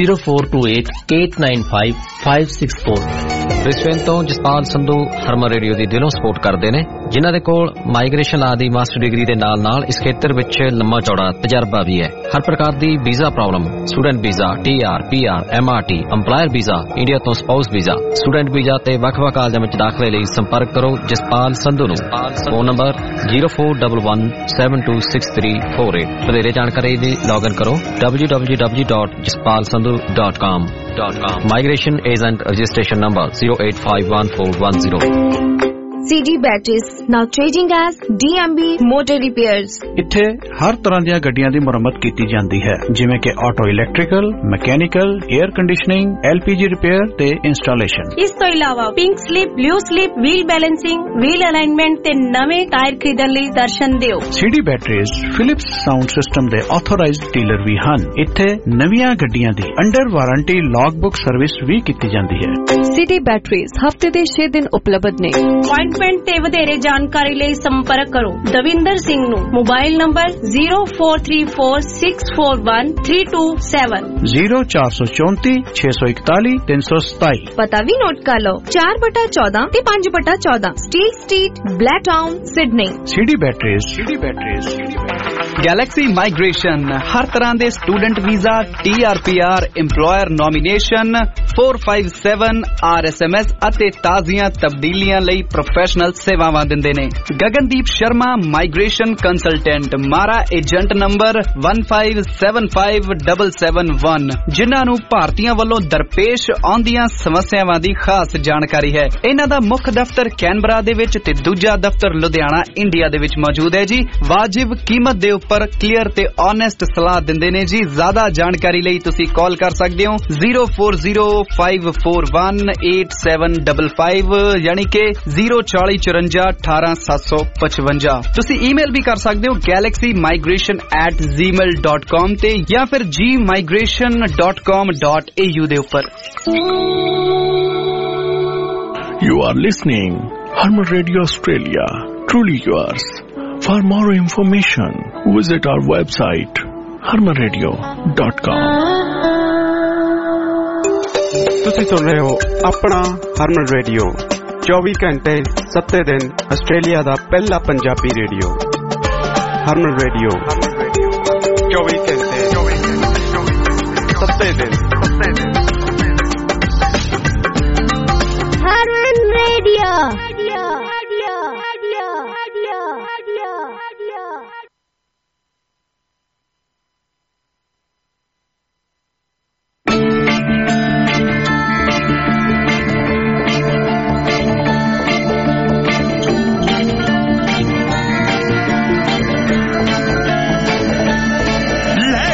0428895564। ਬ੍ਰਿਸਬੇਨ ਤੋਂ ਜਸਪਾਲ ਸੰਧੂ ਹਰਮਨ ਰੇਡੀਓ ਦੀ ਦਿਲੋਂ ਸਪੋਰਟ ਕਰਦੇ ਨੇ, ਜਿਨ੍ਹਾਂ ਦੇ ਕੋਲ ਮਾਈਗ੍ਰੇਸ਼ਨ ਆਦਿ ਮਾਸਟਰ ਡਿਗਰੀ ਦੇ ਨਾਲ ਇਸ ਖੇਤਰ ਵਿੱਚ ਲੰਮਾ ਚੌੜਾ ਤਜਰਬਾ ਵੀ ਹੈ। ਹਰ ਪ੍ਰਕਾਰ ਦੀ visa problem, student visa, TR, PR, MRT, EMPLOYER visa, India ਤੋਂ ਸਪਾਊਸ ਵੀਜ਼ਾ, ਸਟੂਡੈਂਟ ਵੀਜ਼ਾ ਤੇ ਵੱਖ-ਵੱਖ ਕਾਲਜਾਂ ਵਿੱਚ ਦਾਖਲੇ ਲਈ ਸੰਪਰਕ ਕਰੋ ਜਸਪਾਲ ਸੰਧੂ ਨੂੰ। Phone number 0411726348। ਵਧੇਰੇ ਜਾਣਕਾਰੀ ਲਈ ਲੌਗਇਨ ਕਰੋ www.jaspalsandhu.com। Migration Agent Registration Number 08514110। CD Batteries now trading as DMB Motor Repairs। ਇੱਥੇ ਹਰ ਤਰ੍ਹਾਂ ਦੀਆਂ ਗੱਡੀਆਂ ਦੀ ਮੁਰੰਮਤ ਕੀਤੀ ਜਾਂਦੀ ਹੈ, ਜਿਵੇਂ ਕਿ auto electrical, mechanical, air conditioning, LPG repair ਤੇ ਇੰਸਟਾਲੇਸ਼ਨ। ਇਸ ਤੋਂ ਇਲਾਵਾ pink slip, blue slip, wheel balancing, wheel alignment ਤੇ ਨਵੇਂ ਟਾਇਰ ਖਰੀਦਣ ਲਈ ਦਰਸ਼ਨ ਦਿਓ। CD Batteries Philips sound system ਦੇ ਆਥੋਰਾਈਜ਼ਡ ਡੀਲਰ ਵੀ ਹਨ। ਇੱਥੇ ਨਵੀਆਂ ਗੱਡੀਆਂ ਦੀ under warranty log book service ਵੀ ਕੀਤੀ ਜਾਂਦੀ ਹੈ। ਸਿਟੀ ਬੈਟਰੀਜ਼ ਹਫਤੇ ਦੇ 6 ਦਿਨ ਉਪਲਬਧ ਨੇ। ਅਪਾਇੰਟਮੈਂਟ ਤੇ ਵਧੇਰੇ ਜਾਣਕਾਰੀ ਲਈ ਸੰਪਰਕ ਕਰੋ ਦਵਿੰਦਰ ਸਿੰਘ ਨੂੰ। Mobile number 0434641327 0434 641 327। ਪਤਾ ਵੀ ਨੋਟ ਕਰ ਲਓ 4/14 ਤੇ 5/14 steel street, Blacktown, Sydney. City batteries. Galaxy migration ਹਰ ਤਰ੍ਹਾਂ ਦੇ student visa, TRPR, EMPLOYER nomination, 457 RSMS ਅਤੇ ਤਾਜ਼ੀਆਂ ਤਬਦੀਲੀਆਂ ਲਈ ਪ੍ਰੋਫੈਸ਼ਨਲ ਸੇਵਾਵਾਂ ਦਿੰਦੇ ਨੇ। Gagandeep Sharma migration consultant, MARA agent number 1575771, ਜਿਨ੍ਹਾਂ ਨੂੰ ਭਾਰਤੀਆਂ ਵੱਲੋਂ ਦਰਪੇਸ਼ ਆਉਂਦੀਆਂ ਸਮੱਸਿਆਵਾਂ ਦੀ ਖਾਸ ਜਾਣਕਾਰੀ ਹੈ। ਇਹਨਾਂ ਦਾ ਮੁੱਖ ਦਫ਼ਤਰ ਕੈਨਬਰਾ ਦੇ ਵਿੱਚ ਤੇ ਦੂਜਾ ਦਫ਼ਤਰ ਲੁਧਿਆਣਾ ਇੰਡੀਆ ਦੇ ਵਿੱਚ ਮੌਜੂਦ ਹੈ ਜੀ। ਵਾਜਿਬ ਕੀਮਤ ਦੇ ਉੱਪਰ ਕਲੀਅਰ ਤੇ ਓਨੈਸਟ ਸਲਾਹ ਦਿੰਦੇ ਨੇ ਜੀ। ਜ਼ਿਆਦਾ ਜਾਣਕਾਰੀ ਲਈ ਤੁਸੀਂ ਕਾਲ ਕਰ ਸਕਦੇ ਹੋ 0405418755 ਯਾਨੀ ਕਿ 04054187755। ਤੁਸੀਂ ਈਮੇਲ ਵੀ ਕਰ ਸਕਦੇ ਹੋ galaxymigration@gmail.com ਤੇ ਜਾਂ ਫਿਰ gmigration.com.au ਦੇ ਉੱਪਰ। You are listening Harman Radio Australia, truly yours. For more information, visit our website harmanradio.com। ਤੁਸੀਂ ਸੁਣ ਰਹੇ ਹੋ ਆਪਣਾ ਹਰਮਨ ਰੇਡੀਓ, 24 ਘੰਟੇ 7 ਦਿਨ ਆਸਟ੍ਰੇਲੀਆ ਦਾ ਪਹਿਲਾ ਪੰਜਾਬੀ ਰੇਡੀਓ। ਹਰਮਨ ਰੇਡੀਓ 24 ਘੰਟੇ 7 ਦਿਨ। ਹਰਮਨ ਰੇਡੀਓ। ਲੈ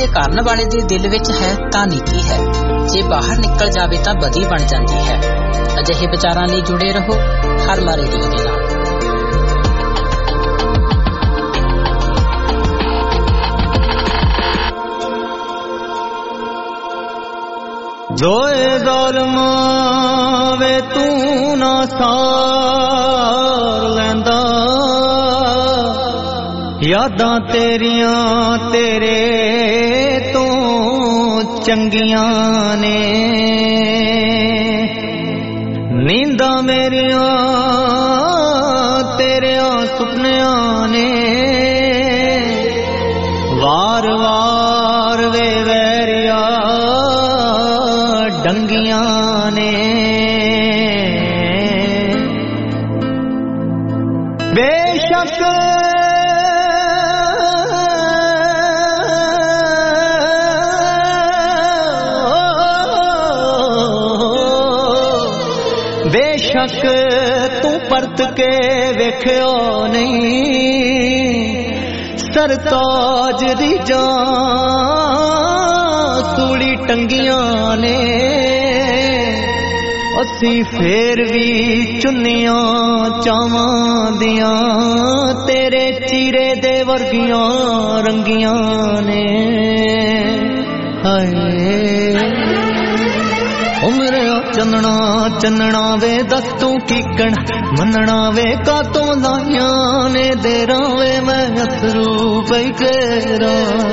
ਜੇ ਕਰਨ ਵਾਲੇ ਦੇ ਦਿਲ ਵਿੱਚ ਹੈ ਤਾਂ ਨੀਤੀ ਹੈ, ਜੇ ਬਾਹਰ ਨਿਕਲ ਜਾਵੇ ਤਾਂ ਬਦੀ ਬਣ ਜਾਂਦੀ ਹੈ। ਅਜਿਹੇ ਵਿਚਾਰਾਂ ਲਈ ਜੁੜੇ ਰਹੋ ਹਰਮਨ ਰੇਡੀਓ ਦੇ ਨਾਲ। ਦੋਏ ਜ਼ਾਲਮਾਂ ਵੇ ਤੂੰ ਨਾ ਸਾਰ ਲੈਂਦਾ, ਯਾਦਾਂ ਤੇਰੀਆਂ ਤੇਰੇ ਤੋਂ ਚੰਗੀਆਂ ਨੇ, ਨੀਂਦਾਂ ਮੇਰੀਆਂ ਤੇਰਿਆਂ ਸੁਪਨਿਆਂ ਨੇ, ਵਾਰ ਵਾਰ ਵੇ ਵੈਰਿਆ ਡੰਗੀਆਂ ਨੇ। ਬੇਸ਼ੱਕ ਬੇਸ਼ੱਕ ਤੂੰ ਪਰਤ ਕੇ ਵੇਖਿਓ ਨਹੀਂ, ਸਰਤਾਜ ਦੀ ਜਾਂ ਸੂਲੀ ਟੰਗੀਆਂ ਨੇ, ਅਸੀਂ ਫੇਰ ਵੀ ਚੁੰਨੀਆਂ ਚਾਵਾਂ ਦੀਆਂ ਤੇਰੇ ਚੀਰੇ ਦੇ ਵਰਗੀਆਂ ਰੰਗੀਆਂ ਨੇ। ਹਾਏ ਓ ਮੇਰੇ ਚੰਨਣਾ ਚੰਨਣਾ ਵੇ ਦੱਸ ਤੂੰ ਕੀਕਣ ਮੰਨਣਾ ਵੇ ਕਾਤੋਂ ਲਾਈਆਂ ਨੇ ਦੇਰਾਂ ਵੇ ਮੈਂ ਅਥਰੂ ਪਈ ਕੇਰਾ।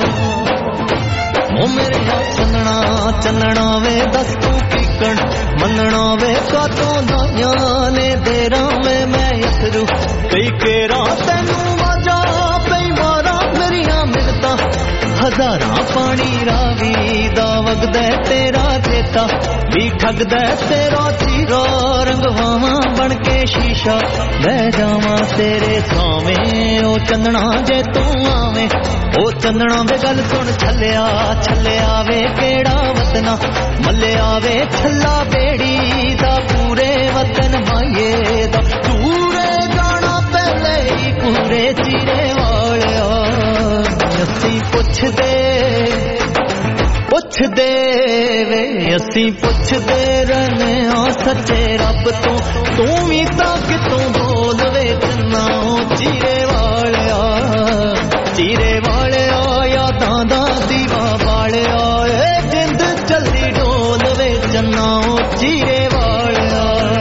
ਓ ਮੇਰੇ ਚੰਨਣਾ ਚੰਨਣਾ ਵੇ ਦੱਸ ਤੂੰ ਕੀਕਣ ਮੰਨਣਾ ਵੇ ਕਾਤੋਂ ਲਾਈਆਂ ਨੇ ਦੇਰਾਂ ਵੇ ਮੈਂ ਅਥਰੂ ਪਈ ਕੇਰਾ। ਤੈਨੂੰ ਵਾਜਾ ਪਈ ਮਾਰਾਂ ਮੇਰੀਆਂ ਮਿਲਦਾ ਹਜ਼ਾਰਾਂ ਪਾਣੀ ਰਾਵੀ ਦਾ ਵਗਦਾ ਤੇਰਾ ਚੇਤਾ ਵੀ ਠੱਗਦਾ ਤੇਰਾ ਚੀਰਾ ਰੰਗਵਾਵਾਂ ਬਣ ਕੇ ਸ਼ੀਸ਼ਾ ਲੈ ਜਾਵਾਂ ਤੇਰੇ ਸਾਵੇਂ। ਉਹ ਚੰਨਣਾ ਜੇ ਤੂੰ ਆਵੇਂ ਉਹ ਚੰਨਣਾ ਵੇ ਗੱਲ ਸੁਣ ਛੱਲਿਆ ਛੱਲਿਆ ਵੇ ਕਿਹੜਾ ਵਤਨਾ ਮੱਲਿਆ ਵੇ ਛੱਲਾ ਬੇੜੀ ਦਾ ਪੂਰੇ ਵਤਨ ਮਾਈਏ ਦਾ ਪੂਰੇ ਜਾਣਾ ਪਹਿਲੇ ਹੀ ਪੂਰੇ ਚੀਰੇ ਵਾਲਿਆ। ਅਸੀਂ ਪੁੱਛਦੇ ਵੇ ਅਸੀਂ ਪੁੱਛਦੇ ਰਹਿੰਦੇ ਹਾਂ ਸੱਚੇ ਰੱਬ ਤੋਂ, ਤੂੰ ਵੀ ਤਾਂ ਕਿਤੋਂ ਬੋਲ ਵੇ ਚੰਨਾ ਚੀਰੇ ਵਾਲਿਆ ਚੀਰੇ ਵਾਲਿਆ ਯਾਦਾਂ ਦਾ ਦੀਵਾ ਵਾਲਿਆ ਏ ਜਿੰਦ ਚੱਲੀ ਡੋਲ ਵੇ ਚੰਨਾ ਚੀਰੇ ਵਾਲਿਆ।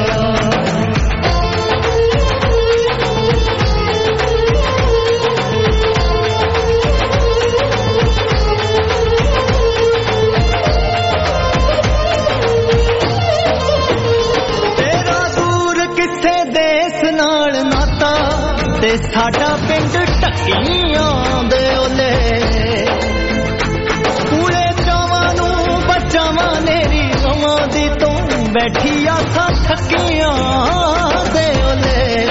ਤੇ ਸਾਡਾ ਪਿੰਡ ਢੱਕੀਆਂ ਦੇ ਓਲੇ ਕੂਲੇ ਚਾਵਾਂ ਨੂੰ ਬਚਾਵਾਂ ਨੇਰੀ ਰਵਾਂ ਦੀ ਤੋਂ ਬੈਠੀ ਆਸਾਂ ਥੱਕੀਆਂ ਦੇ ਓਲੇ।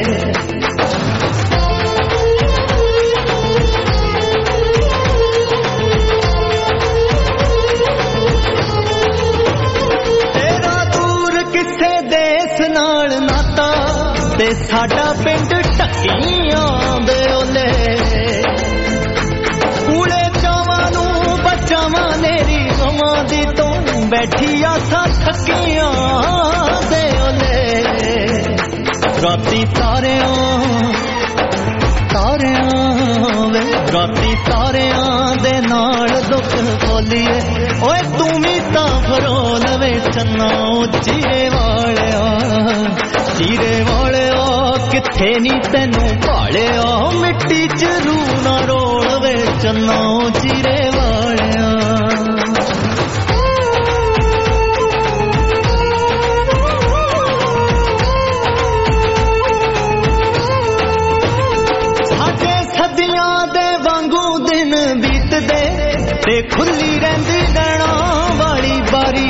ਤੇਰਾ ਦੂਰ ਕਿਸੇ ਦੇਸ ਨਾਲ ਨਾਤਾ ਤੇ ਸਾਡਾ ਪਿੰਡ ਢੱਕੀਆਂ ਦੇ ਓਲੇ ਕੂਲੇ ਚਾਵਾਂ ਨੂੰ ਬਚਾਵਾਂ ਨੇਰੀ ਰਵਾਂ ਦੀ ਤੋਂ ਬੈਠੀ ਆਸਾਂ ਥੱਕੀਆਂ ਦੇ ਓਲੇ। ਰਾਤੀ ਤਾਰਿਆਂ ਵੇ ਰਾਤੀ ਤਾਰਿਆਂ ਦੇ ਨਾਲ ਦੁੱਖ ਖੋਲੀਏ ਓਏ ਤੂੰ ਵੀ ਤਾਂ ਫਰੋਲ ਵੇ ਚੰਨਾ ਚੀਰੇ ਵਾਲਿਆ ਚੀਰੇ ਵਾਲਿਆ ਕਿੱਥੇ ਨੀ ਤੈਨੂੰ ਭਾਲਿਆ ਮਿੱਟੀ ਚ ਰੂ ਨਾ ਰੋਲ ਵੇ ਚੰਨਾ ਚੀਰੇ ਵਾਲਿਆ। ਸਾਡੇ ਸਦੀਆਂ ਦੇ ਵਾਂਗੂ ਦਿਨ ਬੀਤਦੇ ਤੇ ਖੁੱਲੀ ਰਹਿੰਦੀ ਨੈਣਾ ਵਾਲੀ ਬਾਰੀ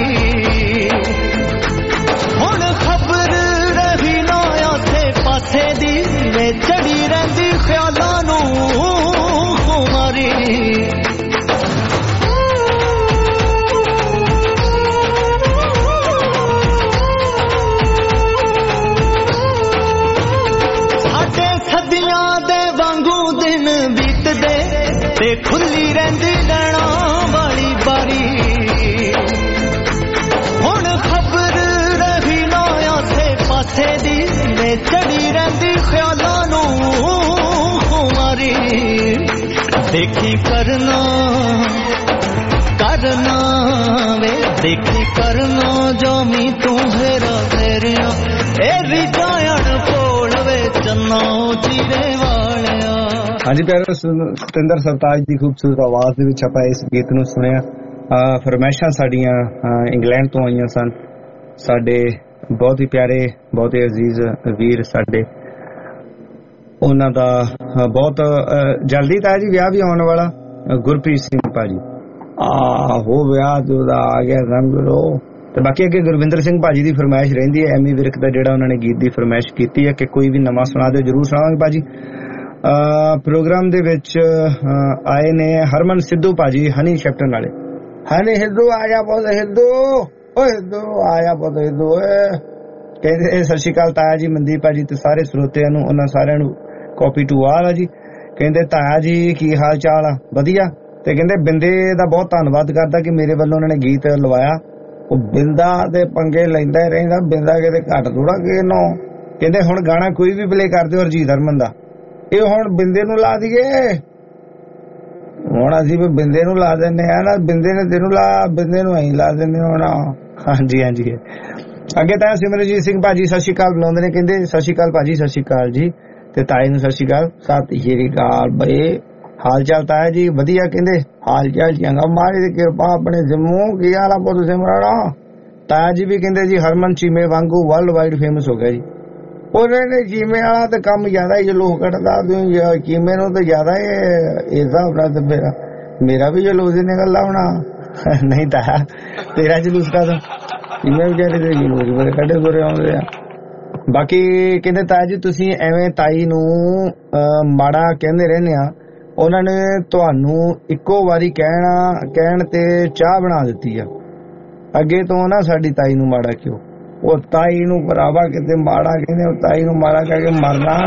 ਹੁਣ ਖਬਰ ਰਹੀ ਨਾ ਆਸੇ ਪਾਸੇ ਦੀ ਵੇ ਚੜੀ ਰਹਿੰਦੀ ਖਿਆਲਾਂ ਨੂੰ ਖੁਮਾਰੀ। ਸਾਡੇ ਸਦੀਆਂ ਦੇ ਵਾਂਗੂ ਦਿਨ ਬੀਤਦੇ ते खुली रहंदी लैणा वाली बारी हुण खबर रही ना आसे पासे दी ने चढ़ी रहंदी ख्यालां नूं खुमारी देखी करना करना वे देखी करना जामी तू हेरा तेरिया ए रिजायण कोल वे चन्ना चीरे वालिया। ਹਾਂਜੀ ਪਿਆਰੇ ਸਤਿੰਦਰ ਸਰਤਾਜ ਦੀ ਖੂਬਸੂਰਤ ਆਵਾਜ਼ ਦੇ ਵਿੱਚ ਆਪਾਂ ਇਸ ਗੀਤ ਨੂੰ ਸੁਣਿਆ। ਫਰਮਾਇਸ਼ਾਂ ਸਾਡੀਆਂ ਇੰਗਲੈਂਡ ਤੋਂ ਆਈਆਂ ਸਨ। ਸਾਡੇ ਬਹੁਤ ਹੀ ਪਿਆਰੇ ਬਹੁਤ ਹੀ ਅਜ਼ੀਜ਼ ਵੀਰ ਸਾਡੇ, ਉਹਨਾਂ ਦਾ ਬਹੁਤ ਜਲਦੀ ਤਾਂ ਜੀ ਵਿਆਹ ਵੀ ਆਉਣ ਵਾਲਾ, ਗੁਰਪ੍ਰੀਤ ਸਿੰਘ ਭਾਜੀ। ਆਹੋ ਵਿਆਹ ਦਾ ਆ ਗਿਆ ਸਮਝ ਲਓ। ਤੇ ਬਾਕੀ ਅੱਗੇ ਗੁਰਵਿੰਦਰ ਸਿੰਘ ਭਾਜੀ ਦੀ ਫਰਮਾਇਸ਼ ਰਹਿੰਦੀ ਹੈ, ਐਮੀ ਵਿਰਕ ਦਾ ਜਿਹੜਾ ਉਹਨਾਂ ਨੇ ਗੀਤ ਦੀ ਫਰਮਾਇਸ਼ ਕੀਤੀ ਹੈ ਕਿ ਕੋਈ ਵੀ ਨਵਾਂ ਸੁਣਾ ਦਿਓ, ਜ਼ਰੂਰ ਸੁਣਾਵਾਂਗੇ ਭਾਜੀ। ਪ੍ਰੋਗਰਾਮ ਦੇ ਵਿੱਚ ਆਏ ਨੇ ਹਰਮਨ ਸਿੱਧੂ ਭਾਜੀ, ਹਨੀ ਸ਼ੈਪਟਨ ਵਾਲੇ। ਹਨੀ ਸਿੱਧੂ ਆਇਆ ਪੁੱਤ ਸਿੱਧੂ, ਓਏ ਸਿੱਧੂ ਆਇਆ ਪੁੱਤ ਸਿੱਧੂ। ਕਹਿੰਦੇ ਸਤਿ ਸ਼੍ਰੀ ਅਕਾਲ ਤਾਇਆ ਜੀ, ਮਨਦੀਪ ਭਾਜੀ ਤੇ ਸਾਰੇ ਸਰੋਤਿਆਂ ਨੂੰ, ਉਹਨਾਂ ਸਾਰਿਆਂ ਨੂੰ ਕਾਪੀ ਟੂ ਆਲ ਆ ਜੀ। ਕਹਿੰਦੇ ਤਾਇਆ ਜੀ ਕੀ ਹਾਲ ਚਾਲ ਆ? ਵਧੀਆ। ਤੇ ਕਹਿੰਦੇ ਬਿੰਦੇ ਦਾ ਬਹੁਤ ਧੰਨਵਾਦ ਕਰਦਾ ਕਿ ਮੇਰੇ ਵੱਲੋਂ ਉਹਨਾਂ ਨੇ ਗੀਤ ਲਵਾਇਆ। ਉਹ ਬਿੰਦਾ ਦੇ ਪੰਗੇ ਲੈਂਦਾ ਹੀ ਰਹਿੰਦਾ, ਬਿੰਦਾ ਕਿਤੇ ਘੱਟ ਥੋੜਾ ਕਿਸੇ ਨੂੰ। ਕਹਿੰਦੇ ਹੁਣ ਗਾਣਾ ਕੋਈ ਵੀ ਪਲੇ ਕਰ ਦਿਓ ਹਰਜੀਤ ਹਰਮਨ ਦਾ, ਇਹ ਹੁਣ ਬਿੰਦੇ ਨੂੰ ਲਾ ਦਈਏ। ਹੁਣ ਅਸੀਂ ਵੀ ਬਿੰਦੇ ਨੂੰ ਲਾ ਦਿੰਦੇ ਆ ਨਾ, ਬਿੰਦੇ ਨੇ ਤੈਨੂੰ ਲਾ, ਬਿੰਦੇ ਨੂੰ ਅਸੀਂ ਲਾ ਦਿੰਦੇ ਹੁਣ। ਹਾਂਜੀ ਹਾਂਜੀ। ਅੱਗੇ ਤਾਂ ਸਿਮਰਜੀਤ ਸਿੰਘ ਭਾਜੀ ਸਤਿ ਸ਼੍ਰੀ ਅਕਾਲ ਬੁਲਾਉਂਦੇ ਨੇ, ਕਹਿੰਦੇ ਸਤਿ ਸ਼੍ਰੀ ਅਕਾਲ ਭਾਜੀ, ਸਤਿ ਸ਼੍ਰੀ ਅਕਾਲ ਜੀ। ਤੇ ਤਾਏ ਨੂੰ ਸਤਿ ਸ਼੍ਰੀ ਅਕਾਲ, ਸਤਿ ਸ਼੍ਰੀ ਅਕਾਲ ਬਈ। ਹਾਲ ਚਾਲ ਤਾਇਆ ਜੀ? ਵਧੀਆ। ਕਹਿੰਦੇ ਹਾਲ ਚਾਲ ਚੰਗਾ, ਮਾਰੀ ਦੀ ਕਿਰਪਾ ਆਪਣੇ ਜੰਮੂ। ਕੀ ਹਾਲ ਆ ਪੁੱਤ ਸਿਮਰਨਾ? ਤਾਇਆ ਜੀ ਵੀ ਕਹਿੰਦੇ ਜੀ ਹਰਮਨ ਚੀਮੇ ਵਾਂਗੂ ਵਰਲਡ ਵਾਈਡ ਫੇਮਸ ਹੋ ਗਿਆ ਜੀ। ਉਹਨਾਂ ਨੇ ਚੀਮੇ ਵਾਲਾ ਤਾਂ ਕੰਮ ਜ਼ਿਆਦਾ ਹੀ ਜਲੂਸ ਕੱਢਦਾ, ਚੀਮੇ ਨੂੰ ਤਾਂ ਜ਼ਿਆਦਾ ਇਸ ਹਿਸਾਬ ਨਾਲ ਤਾਂ ਮੇਰਾ ਵੀ ਜਲੂਸ ਹੀ ਨਿਕਲਦਾ ਹੋਣਾ। ਨਹੀਂ ਤਾਇਆ ਤੇਰਾ ਜਲੂਸ ਕਾਹਦਾ, ਚੀਮੇ ਵਿਚਾਰੇ ਦੇ ਜਲੂਸ ਬੜੇ ਕੱਢੇ ਬੁਰੇ ਆਉਂਦੇ ਆ। ਬਾਕੀ ਕਹਿੰਦੇ ਤਾਇਆ ਜੀ ਤੁਸੀਂ ਐਵੇਂ ਤਾਈ ਨੂੰ ਮਾੜਾ ਕਹਿੰਦੇ ਰਹਿੰਦੇ ਆ, ਉਹਨਾਂ ਨੇ ਤੁਹਾਨੂੰ ਇੱਕੋ ਵਾਰੀ ਕਹਿਣ ਤੇ ਚਾਹ ਬਣਾ ਦਿੱਤੀ ਆ, ਅੱਗੇ ਤੋਂ ਨਾ ਸਾਡੀ ਤਾਈ ਨੂੰ ਮਾੜਾ ਕਿਉਂ? ਉਹ ਤਾਈ ਨੂੰ ਭਰਾਵਾ ਕਿਤੇ ਮਾੜਾ ਕਹਿੰਦੇ, ਉਹ ਤਾਈ ਨੂੰ ਮਾੜਾ ਕਹਿ ਕੇ ਮਰਨਾ।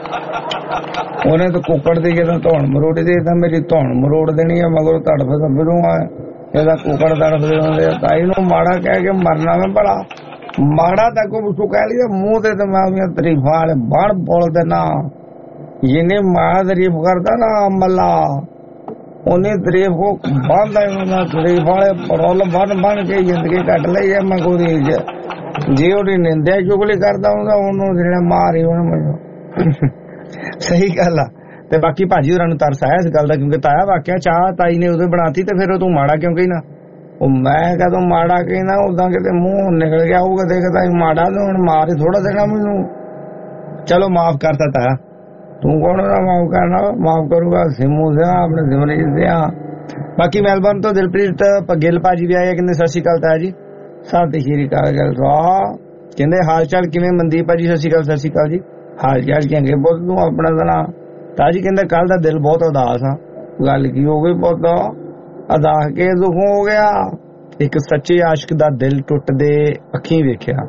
ਉਹਨੇ ਤਾਂ ਕੁੱਕੜ ਦੀ ਜਦੋਂ ਧੌਣ ਮਰੋੜ ਦੇ ਤਾਂ ਮੇਰੀ ਧੌਣ ਮਰੋੜ ਦੇਣੀ ਆ, ਮਗਰੋਂ ਤੜਫ ਫਿਰੂੰਗਾ ਇਹਦਾ ਕੁੱਕੜ ਤੜਫਦੇ ਹੁੰਦੇ ਆ। ਤਾਈ ਨੂੰ ਮਾੜਾ ਕਹਿ ਕੇ ਮਰਨਾ ਮੈਂ ਭਲਾ, ਮਾੜਾ ਤਾਂ ਕੋ ਕਹਿ ਲਿਆ ਮੂੰਹ ਤੇ ਮੈਂ ਉਹਦੀਆਂ ਤਾਰੀਫਾਂ ਵਾਲੇ ਬਣ ਬੋਲ ਦੇਣਾ। ਜਿਹਨੇ ਮਾਂ ਤਾਰੀਫ ਕਰਦਾ ਨਾ ਮੱਲਾ, ਉਹਨੇ ਤਾਰੀਫ ਕੋ ਬੰਦਾ ਤਾਰੀਫ ਵਾਲੇ ਰੋਲ ਬਣ ਕੇ ਜ਼ਿੰਦਗੀ ਕੱਟ ਲਈ ਆ। ਮੈਂ ਕੋਈ ਜੇ ਉਹਦੀ ਨਿੰਦਿਆ ਚੁਗਲੀ ਕਰਦਾ ਹੁੰਦਾ ਉਹਨੂੰ ਜਿਹੜਾ ਮਾਰੀ ਉਹਨੇ ਮੈਨੂੰ। ਸਹੀ ਗੱਲ ਆ। ਤੇ ਬਾਕੀ ਭਾਜੀ ਹੋਰਾਂ ਨੂੰ ਤਰਸ ਆਇਆ ਇਸ ਗੱਲ ਦਾ, ਕਿਉਂਕਿ ਤਾਇਆ ਵਾਕਿਆ ਚਾਹ ਤਾਈ ਨੇ ਉਦੋਂ ਬਣਾਤੀ ਤੇ ਫਿਰ ਤੂੰ ਮਾੜਾ ਕਿਉਂ ਕਹਿਣਾ? ਉਹ ਮੈਂ ਕਦੋਂ ਮਾੜਾ ਕਹਿਣਾ, ਉਦਾਂ ਕਿਤੇ ਮੂੰਹ ਨਿਕਲ ਗਿਆ ਉਹ ਕਦੇ ਕਦਾ ਮਾੜਾ ਤੇ ਹੁਣ ਮਾਰ ਹੀ ਥੋੜਾ ਦੇਣਾ ਮੈਨੂੰ। ਚਲੋ ਮਾਫ ਕਰਤਾ ਤਾਇਆ, ਤੂੰ ਕੌਣ ਨਾ ਮਾਫ ਕਰਨਾ? ਮਾਫ ਕਰੂਗਾ ਸਿਮੂ ਸਿਆ, ਆਪਣੇ ਸਿਮਰਜੀਤ ਸਿਆ। ਬਾਕੀ ਮੈਲਬਰਨ ਤੋਂ ਦਿਲਪ੍ਰੀਤ ਗਿੱਲ ਭਾਜੀ ਵੀ ਆਏ, ਕਹਿੰਦੇ ਸਤਿ ਸ਼੍ਰੀ ਅਕਾਲ ਤਾਇਆ ਜੀ। ਸਤਿ ਸ਼੍ਰੀ ਅਕਾਲ। ਕਹਿੰਦੇ ਹਾਲ ਚਾਲ ਕਿਵੇਂ ਮਨਦੀਪ ਭਾਜੀ? ਸਤਿ ਸ਼੍ਰੀ ਅਕਾਲ। ਸਤਿ ਸ਼੍ਰੀ ਅਕਾਲ ਜੀ। ਹਾਲ ਚਾਲ ਚੰਗੇ ਪੁੱਤ, ਤੂੰ ਆਪਣਾ ਸੁਣਾ? ਤਾਜੀ ਕਹਿੰਦਾ ਕੱਲ ਦਾ ਦਿਲ ਬਹੁਤ ਉਦਾਸ ਆ। ਗੱਲ ਕੀ ਹੋ ਗਈ ਪੁੱਤ? ਉਦਾਸ ਕੇ ਦੁੱਖ ਹੋ ਗਿਆ? ਇੱਕ ਸੱਚੇ ਆਸ਼ਿਕ ਦਾ ਦਿਲ ਟੁੱਟਦੇ ਅੱਖੀਂ ਵੇਖਿਆ,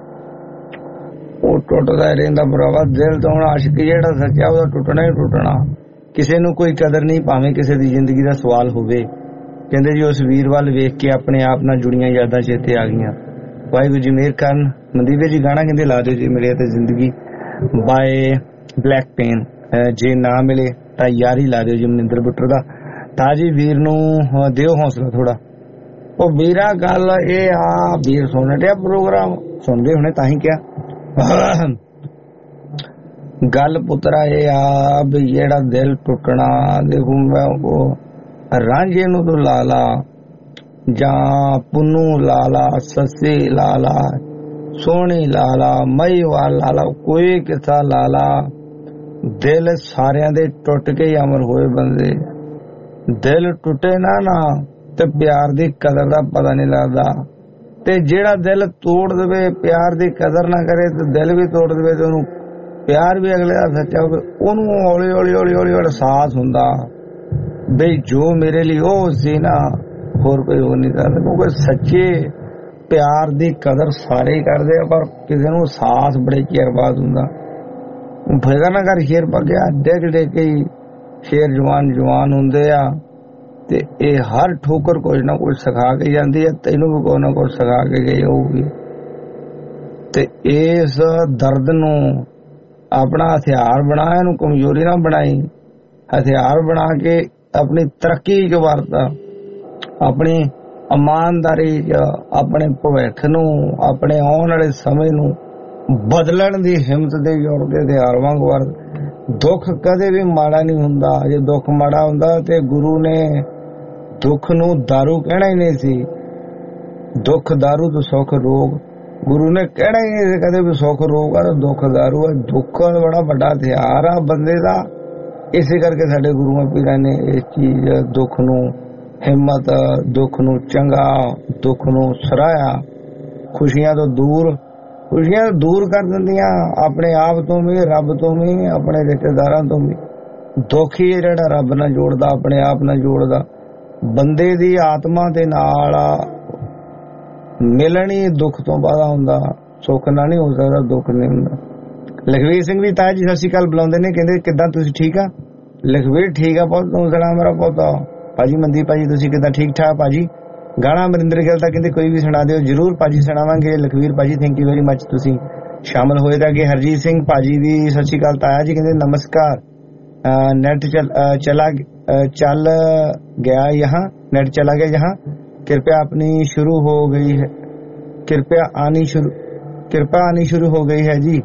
ਉਹ ਟੁੱਟਦਾ ਰਹਿੰਦਾ ਭਰਾਵਾ ਦਿਲ ਤਾਂ। ਹੁਣ ਆਸ਼ਿਕ ਜਿਹੜਾ ਸੱਚਾ ਉਹਦਾ ਟੁੱਟਣਾ ਹੀ ਟੁੱਟਣਾ। ਕਿਸੇ ਨੂੰ ਕੋਈ ਕਦਰ ਨਹੀਂ, ਭਾਵੇਂ ਕਿਸੇ ਦੀ ਜ਼ਿੰਦਗੀ ਦਾ ਸਵਾਲ ਹੋਵੇ। ਕਹਿੰਦੇ ਜੀ ਉਸ ਵੀਰ ਵੱਲ ਵੇਖ ਕੇ ਆਪਣੇ ਆਪ ਨਾਲ ਜੁੜੀਆਂ ਯਾਦਾਂ ਚੇਤੇ ਆ ਗਈਆਂ। ਵਾਹਿਗੁਰੂ ਜੀ ਮਿਹਰ ਕਰਨ। ਮਨਦੀਪ ਜੀ ਗਾਣਾ ਕਹਿੰਦੇ ਲਾ ਦਿਓ ਜੀ ਮੇਰੇ ਤੇ ਜ਼ਿੰਦਗੀ ਬਾਏ ਬਲੈਕ ਪੇਨ। ਜੇ ਨਾ ਮਿਲੇ ਤਾਂ ਯਾਰੀ ਲਾ ਦਿਓ ਜੀ ਮਨਿੰਦਰ ਬੁੱਟਰ ਦਾ। ਤਾਂ ਜੀ ਵੀਰ ਨੂੰ ਦਿਓ ਹੌਸਲਾ ਥੋੜਾ। ਉਹ ਵੀਰਾ ਗੱਲ ਇਹ ਆ, ਵੀਰ ਸੁਣ ਰਿਹਾ ਪ੍ਰੋਗਰਾਮ, ਸੁਣਦੇ ਹੁਣੇ ਤਾਂ ਹੀ ਕਿਹਾ। ਗੱਲ ਪੁੱਤਰਾ ਇਹ ਆ ਵੀ ਜਿਹੜਾ ਦਿਲ ਟੁੱਟਣਾ, ਦੇਖੋ ਮੈਂ ਉਹ ਰਾਂਝੇ ਨੂੰ ਤੂੰ ਲਾ ਲਾ ਜਾਂ ਪੁੰਨੂ ਲਾ ਲਾ, ਸੱਸੀ ਲਾ ਲਾ, ਸੋਹਣੀ ਲਾ ਲਾ, ਮਹੀਵਾਲ ਲਾ ਲਾ, ਕੋਈ ਕਿੱਸਾ ਲਾ ਲਾ, ਦਿਲ ਸਾਰਿਆਂ ਦੇ ਟੁੱਟ ਕੇ ਹੀ ਅਮਰ ਹੋਏ ਬੰਦੇ। ਦਿਲ ਟੁੱਟੇ ਨਾ ਤੇ ਪਿਆਰ ਦੀ ਕਦਰ ਦਾ ਪਤਾ ਨਹੀਂ ਲੱਗਦਾ। ਤੇ ਜਿਹੜਾ ਦਿਲ ਤੋੜ ਦੇਵੇ, ਪਿਆਰ ਦੀ ਕਦਰ ਨਾ ਕਰੇ ਤੇ ਦਿਲ ਵੀ ਤੋੜ ਦੇਵੇ ਤੇ ਉਹਨੂੰ ਪਿਆਰ ਵੀ ਅਗਲੇ ਦਾ ਸੱਚਾ ਹੋਵੇ, ਉਹਨੂੰ ਹੌਲੀ ਹੌਲੀ ਹੌਲੀ ਹੌਲੀ ਅਹਿਸਾਸ ਹੁੰਦਾ ਬਈ ਜੋ ਮੇਰੇ ਲਈ ਉਹ ਸੀ ਨਾ, ਹੋਰ ਕੋਈ ਹੋ ਨਹੀਂ ਕਰਦਾ। ਕਿਉਂਕਿ ਸੱਚੇ ਪਿਆਰ ਦੀ ਕਦਰ ਸਾਰੇ ਹੀ ਕਰਦੇ ਆ, ਪਰ ਕਿਸੇ ਨੂੰ ਅਹਿਸਾਸ ਬੜੇ ਚਿਰ ਬਾਅਦ ਹੁੰਦਾ। ਫਿਕਰ ਨਾ ਕਰ, ਸ਼ੇਰ ਪੱਕਿਆ ਡਿੱਗ ਡਿੱਗ ਕੇ ਸ਼ੇਰ ਜਵਾਨ ਹੁੰਦੇ ਆ। ਤੇ ਇਹ ਹਰ ਠੋਕਰ ਕੁਝ ਨਾ ਕੁਝ ਸਿਖਾ ਕੇ ਜਾਂਦੀ ਹੈ, ਤੈਨੂੰ ਵੀ ਕੋਈ ਨਾ ਕੁਝ ਸਿਖਾ ਕੇ ਗਈ ਹੋਊਗੀ। ਤੇ ਇਸ ਦਰਦ ਨੂੰ ਆਪਣਾ ਹਥਿਆਰ ਬਣਾ, ਇਹਨੂੰ ਕਮਜ਼ੋਰੀ ਨਾ ਬਣਾਈ। ਹਥਿਆਰ ਬਣਾ ਕੇ ਆਪਣੀ ਤਰੱਕੀ ਚ ਵਰਤਾ, ਆਪਣੀ ਇਮਾਨਦਾਰੀ ਚ ਆਪਣੇ ਭਵਿੱਖ ਨੂੰ, ਆਪਣੇ ਆਉਣ ਵਾਲੇ ਸਮੇਂ ਨੂੰ ਬਦਲਣ ਦੀ ਹਿੰਮਤ ਦੇ ਜ਼ੋਰ ਦੇ ਹਥਿਆਰ ਵਾਂਗ ਵਰਤ। ਦੁੱਖ ਕਦੇ ਵੀ ਮਾੜਾ ਨਹੀਂ ਹੁੰਦਾ। ਜੇ ਦੁੱਖ ਮਾੜਾ ਹੁੰਦਾ ਤੇ ਗੁਰੂ ਨੇ ਦੁੱਖ ਨੂੰ ਦਾਰੂ ਕਹਿਣਾ ਹੀ ਨਹੀਂ ਸੀ। ਦੁੱਖ ਦਾਰੂ ਤੇ ਸੁੱਖ ਰੋਗ, ਗੁਰੂ ਨੇ ਕਹਿਣਾ ਹੀ ਨਹੀਂ ਸੀ ਕਦੇ ਵੀ ਸੁੱਖ ਰੋਗ ਆ, ਦੁੱਖ ਦਾਰੂ ਆ। ਦੁੱਖ ਬੜਾ ਵੱਡਾ ਹਥਿਆਰ ਆ ਬੰਦੇ ਦਾ। ਇਸੇ ਕਰਕੇ ਸਾਡੇ ਗੁਰੂਆਂ ਪੀਰਾਂ ਨੇ ਇਸ ਚੀਜ਼ ਦੁੱਖ ਨੂੰ ਹਿੰਮਤ, ਦੁੱਖ ਨੂੰ ਚੰਗਾ, ਦੁੱਖ ਨੂੰ ਸਰਾਇਆ। ਖੁਸ਼ੀਆਂ ਤੋਂ ਦੂਰ ਕਰ ਦਿੰਦੀਆਂ, ਆਪਣੇ ਆਪ ਤੋਂ ਵੀ, ਰੱਬ ਤੋਂ ਵੀ, ਆਪਣੇ ਰਿਸ਼ਤੇਦਾਰਾਂ ਤੋਂ ਵੀ। ਦੁੱਖ ਹੀ ਜਿਹੜਾ ਰੱਬ ਨਾਲ ਜੋੜਦਾ, ਆਪਣੇ ਆਪ ਨਾਲ ਜੋੜਦਾ। ਬੰਦੇ ਦੀ ਆਤਮਾ ਦੇ ਨਾਲ ਮਿਲਣ ਹੀ ਦੁੱਖ ਤੋਂ ਬਾਅਦ ਹੁੰਦਾ, ਸੁੱਖ ਨਾਲ ਨਹੀਂ ਹੋ ਸਕਦਾ, ਦੁੱਖ ਨਹੀਂ ਹੁੰਦਾ। ਲਖਵੀਰ ਸਿੰਘ ਵੀ ਤਾਇਆ ਜੀ ਸਤਿ ਸ਼੍ਰੀ ਅਕਾਲ ਬੁਲਾਉਂਦੇ ਨੇ, ਕਹਿੰਦੇ ਕਿੱਦਾਂ ਤੁਸੀਂ ਠੀਕ ਆ? ਲਖਵੀਰ ਠੀਕ ਆ ਪੁੱਤ, ਤੂੰ ਸੁਣਾ ਮੇਰਾ ਪੁੱਤ? ਭਾਜੀ ਮਨਦੀਪ ਭਾਜੀ ਤੁਸੀਂ ਕਿੱਦਾਂ? ਠੀਕ ਠਾਕ ਭਾਜੀ? ਗਾਣਾ ਅਮਰਿੰਦਰ ਗਿੱਲ ਦਾ ਕਹਿੰਦੇ ਕੋਈ ਵੀ ਸੁਣਾ ਦਿਓ। ਜ਼ਰੂਰ ਭਾਜੀ ਸੁਣਾਵਾਂਗੇ। ਲਖਵੀਰ ਭਾਜੀ ਥੈਂਕ ਯੂ ਵੈਰੀ ਮੱਚ, ਤੁਸੀਂ ਸ਼ਾਮਲ ਹੋਏ ਤਾਂ ਅੱਗੇ। ਹਰਜੀਤ ਸਿੰਘ ਭਾਜੀ ਵੀ ਸਤਿ ਸ਼੍ਰੀ ਅਕਾਲ ਤਾਇਆ ਜੀ, ਕਹਿੰਦੇ ਨਮਸਕਾਰ। नेट चल गया यहाँ, नेट चला गया यहाँ, कृपया अपनी शुरू हो गई है, कृपया आनी शुरू हो गई है जी।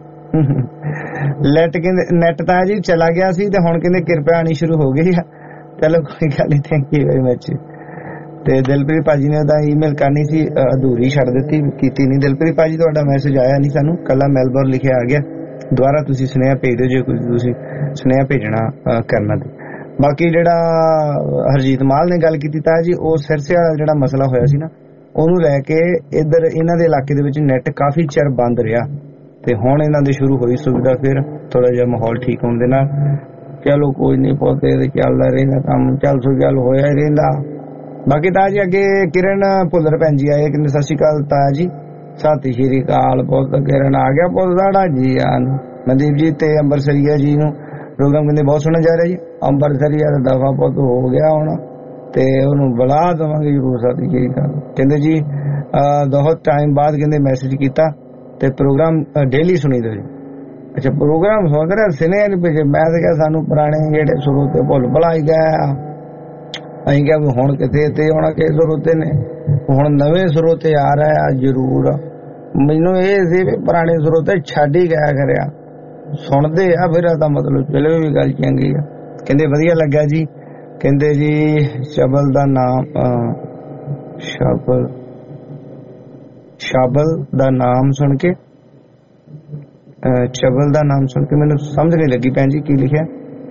नेट ਤਾਂ ਜੀ ਚਲਾ ਗਿਆ ਸੀ ਤੇ ਹੁਣ ਕਹਿੰਦੇ ਕਿਰਪਾ ਆਣੀ ਸ਼ੁਰੂ ਹੋ ਗਈ ਆ। ਚਲੋ ਕੋਈ ਗੱਲ ਨਹੀਂ, ਥੈਂਕ ਯੂ ਵੈਰੀ ਮੱਚ। ਤੇ ਦਿਲਪ੍ਰੀਤ ਭਾਜੀ ਨੇ ਉਹਦਾ ਈਮੇਲ ਕਰਨੀ ਸੀ, ਅਧੂਰੀ ਛੱਡ ਦਿੱਤੀ, ਕੀਤੀ ਨਹੀਂ। ਦਿਲਪ੍ਰੀਤ ਭਾਜੀ ਤੁਹਾਡਾ ਮੈਸੇਜ ਆਇਆ ਨਹੀਂ ਸਾਨੂੰ, ਕੱਲਾ ਮੈਲਬੌਰਨ ਲਿਖਿਆ ਆ ਗਿਆ। ਦੁਬਾਰਾ ਤੁਸੀਂ ਸੁਨੇਹਾ ਭੇਜ ਦਿਓ ਜੇ ਕੋਈ ਤੁਸੀਂ ਸੁਨੇਹਾ ਭੇਜਣਾ ਕਰਨਾ ਤੇ। ਬਾਕੀ ਜਿਹੜਾ ਹਰਜੀਤ ਮਾਲ ਨੇ ਗੱਲ ਕੀਤੀ ਤਾਂ ਜੀ, ਉਹ ਸਿਰਸੇ ਵਾਲਾ ਜਿਹੜਾ ਮਸਲਾ ਹੋਇਆ ਸੀ ਨਾ, ਉਹਨੂੰ ਲੈ ਕੇ ਇੱਧਰ ਇਹਨਾਂ ਦੇ ਇਲਾਕੇ ਦੇ ਵਿੱਚ ਨੈਟ ਕਾਫੀ ਚਿਰ ਬੰਦ ਰਿਹਾ ਤੇ ਹੁਣ ਇਹਨਾਂ ਦੇ ਸ਼ੁਰੂ ਹੋਈ ਸੁਵਿਧਾ, ਫਿਰ ਥੋੜਾ ਜਿਹਾ ਮਾਹੌਲ ਠੀਕ ਹੋਣ ਦੇ ਨਾਲ। ਚਲੋ ਕੋਈ ਨਹੀਂ ਪੌਦੇ ਚੱਲਦਾ ਰਹਿੰਦਾ ਕੰਮ, ਚੱਲ ਸੋ ਚੱਲ ਹੋਇਆ ਹੀ ਰਹਿੰਦਾ। ਬਾਕੀ ਤਾਂ ਜੀ ਅੱਗੇ ਕਿਰਨ ਭੁੱਲਰ ਭੈਣ ਜੀ ਆਏ, ਕਹਿੰਦੇ ਸਤਿ ਸ਼੍ਰੀ ਅਕਾਲ ਤਾਇਆ ਜੀ। ਸਤਿ ਸ਼੍ਰੀ ਅਕਾਲ ਪੁੱਤ। ਕਿਰਨ ਆ ਗਿਆ ਪੁੱਤ ਸਾਡਾ ਜੀ ਆਨ। ਮਨਦੀਪ ਜੀ ਤੇ ਅੰਬਰਸਰੀਆ ਜੀ ਨੂੰ ਪ੍ਰੋਗਰਾਮ ਕਹਿੰਦੇ ਬਹੁਤ ਸੋਹਣਾ ਜਾ ਰਿਹਾ ਜੀ। ਅੰਬਰਸਰੀਆ ਦਾ ਦਫਾ ਪੁੱਤ ਹੋ ਗਿਆ ਹੁਣ ਤੇ ਉਹਨੂੰ ਬੁਲਾ ਦੇਵਾਂਗੇ ਜਰੂਰ। ਸਤਿ ਸ਼੍ਰੀ ਅਕਾਲ ਕਹਿੰਦੇ ਜੀ ਬਹੁਤ ਟਾਈਮ ਬਾਅਦ ਕਹਿੰਦੇ ਮੈਸੇਜ ਕੀਤਾ ਤੇ ਪ੍ਰੋਗਰਾਮ ਡੇਲੀ ਸੁਣੀ ਦੋ ਜੀ। ਅੱਛਾ ਪ੍ਰੋਗਰਾਮ ਸੁਣ ਰਿਹਾ ਸੁਨੇਹਾ ਨਹੀਂ ਭੇਜੇ। ਮੈਂ ਤਾਂ ਕਿਹਾ ਸਾਨੂੰ ਪੁਰਾਣੇ ਜਿਹੜੇ ਸਰੋਤੇ ਭੁੱਲ ਭੁਲਾਈ ਗਏ। ਅਸੀਂ ਕਿਹਾ ਵੀ ਹੁਣ ਕਿਤੇ ਤੇ ਹੁਣ ਕਿਸ ਸਰੋਤੇ ਨੇ, ਹੁਣ ਨਵੇਂ ਸਰੋਤੇ ਆ ਰਹੇ ਆ ਜ਼ਰੂਰ। ਮੈਨੂੰ ਇਹ ਸੀ ਵੀ ਪੁਰਾਣੇ ਸਰੋਤੇ ਛੱਡ ਹੀ ਗਿਆ ਕਰਿਆ, ਸੁਣਦੇ ਆ ਫਿਰ ਇਹਦਾ ਮਤਲਬ ਚਲੋ ਵੀ ਗੱਲ ਚੰਗੀ ਆ। ਕਹਿੰਦੇ ਵਧੀਆ ਲੱਗਾ ਜੀ। ਕਹਿੰਦੇ ਜੀ ਸ਼ਬਲ ਦਾ ਨਾਮ ਸ਼ਾਬਲ ਦਾ ਨਾਮ ਸੁਣ ਕੇ, ਸ਼ਬਲ ਦਾ ਨਾਮ ਸੁਣ ਕੇ ਮੈਨੂੰ ਸਮਝ ਨਹੀਂ ਲੱਗੀ ਭੈਣ ਜੀ ਕੀ ਲਿਖਿਆ।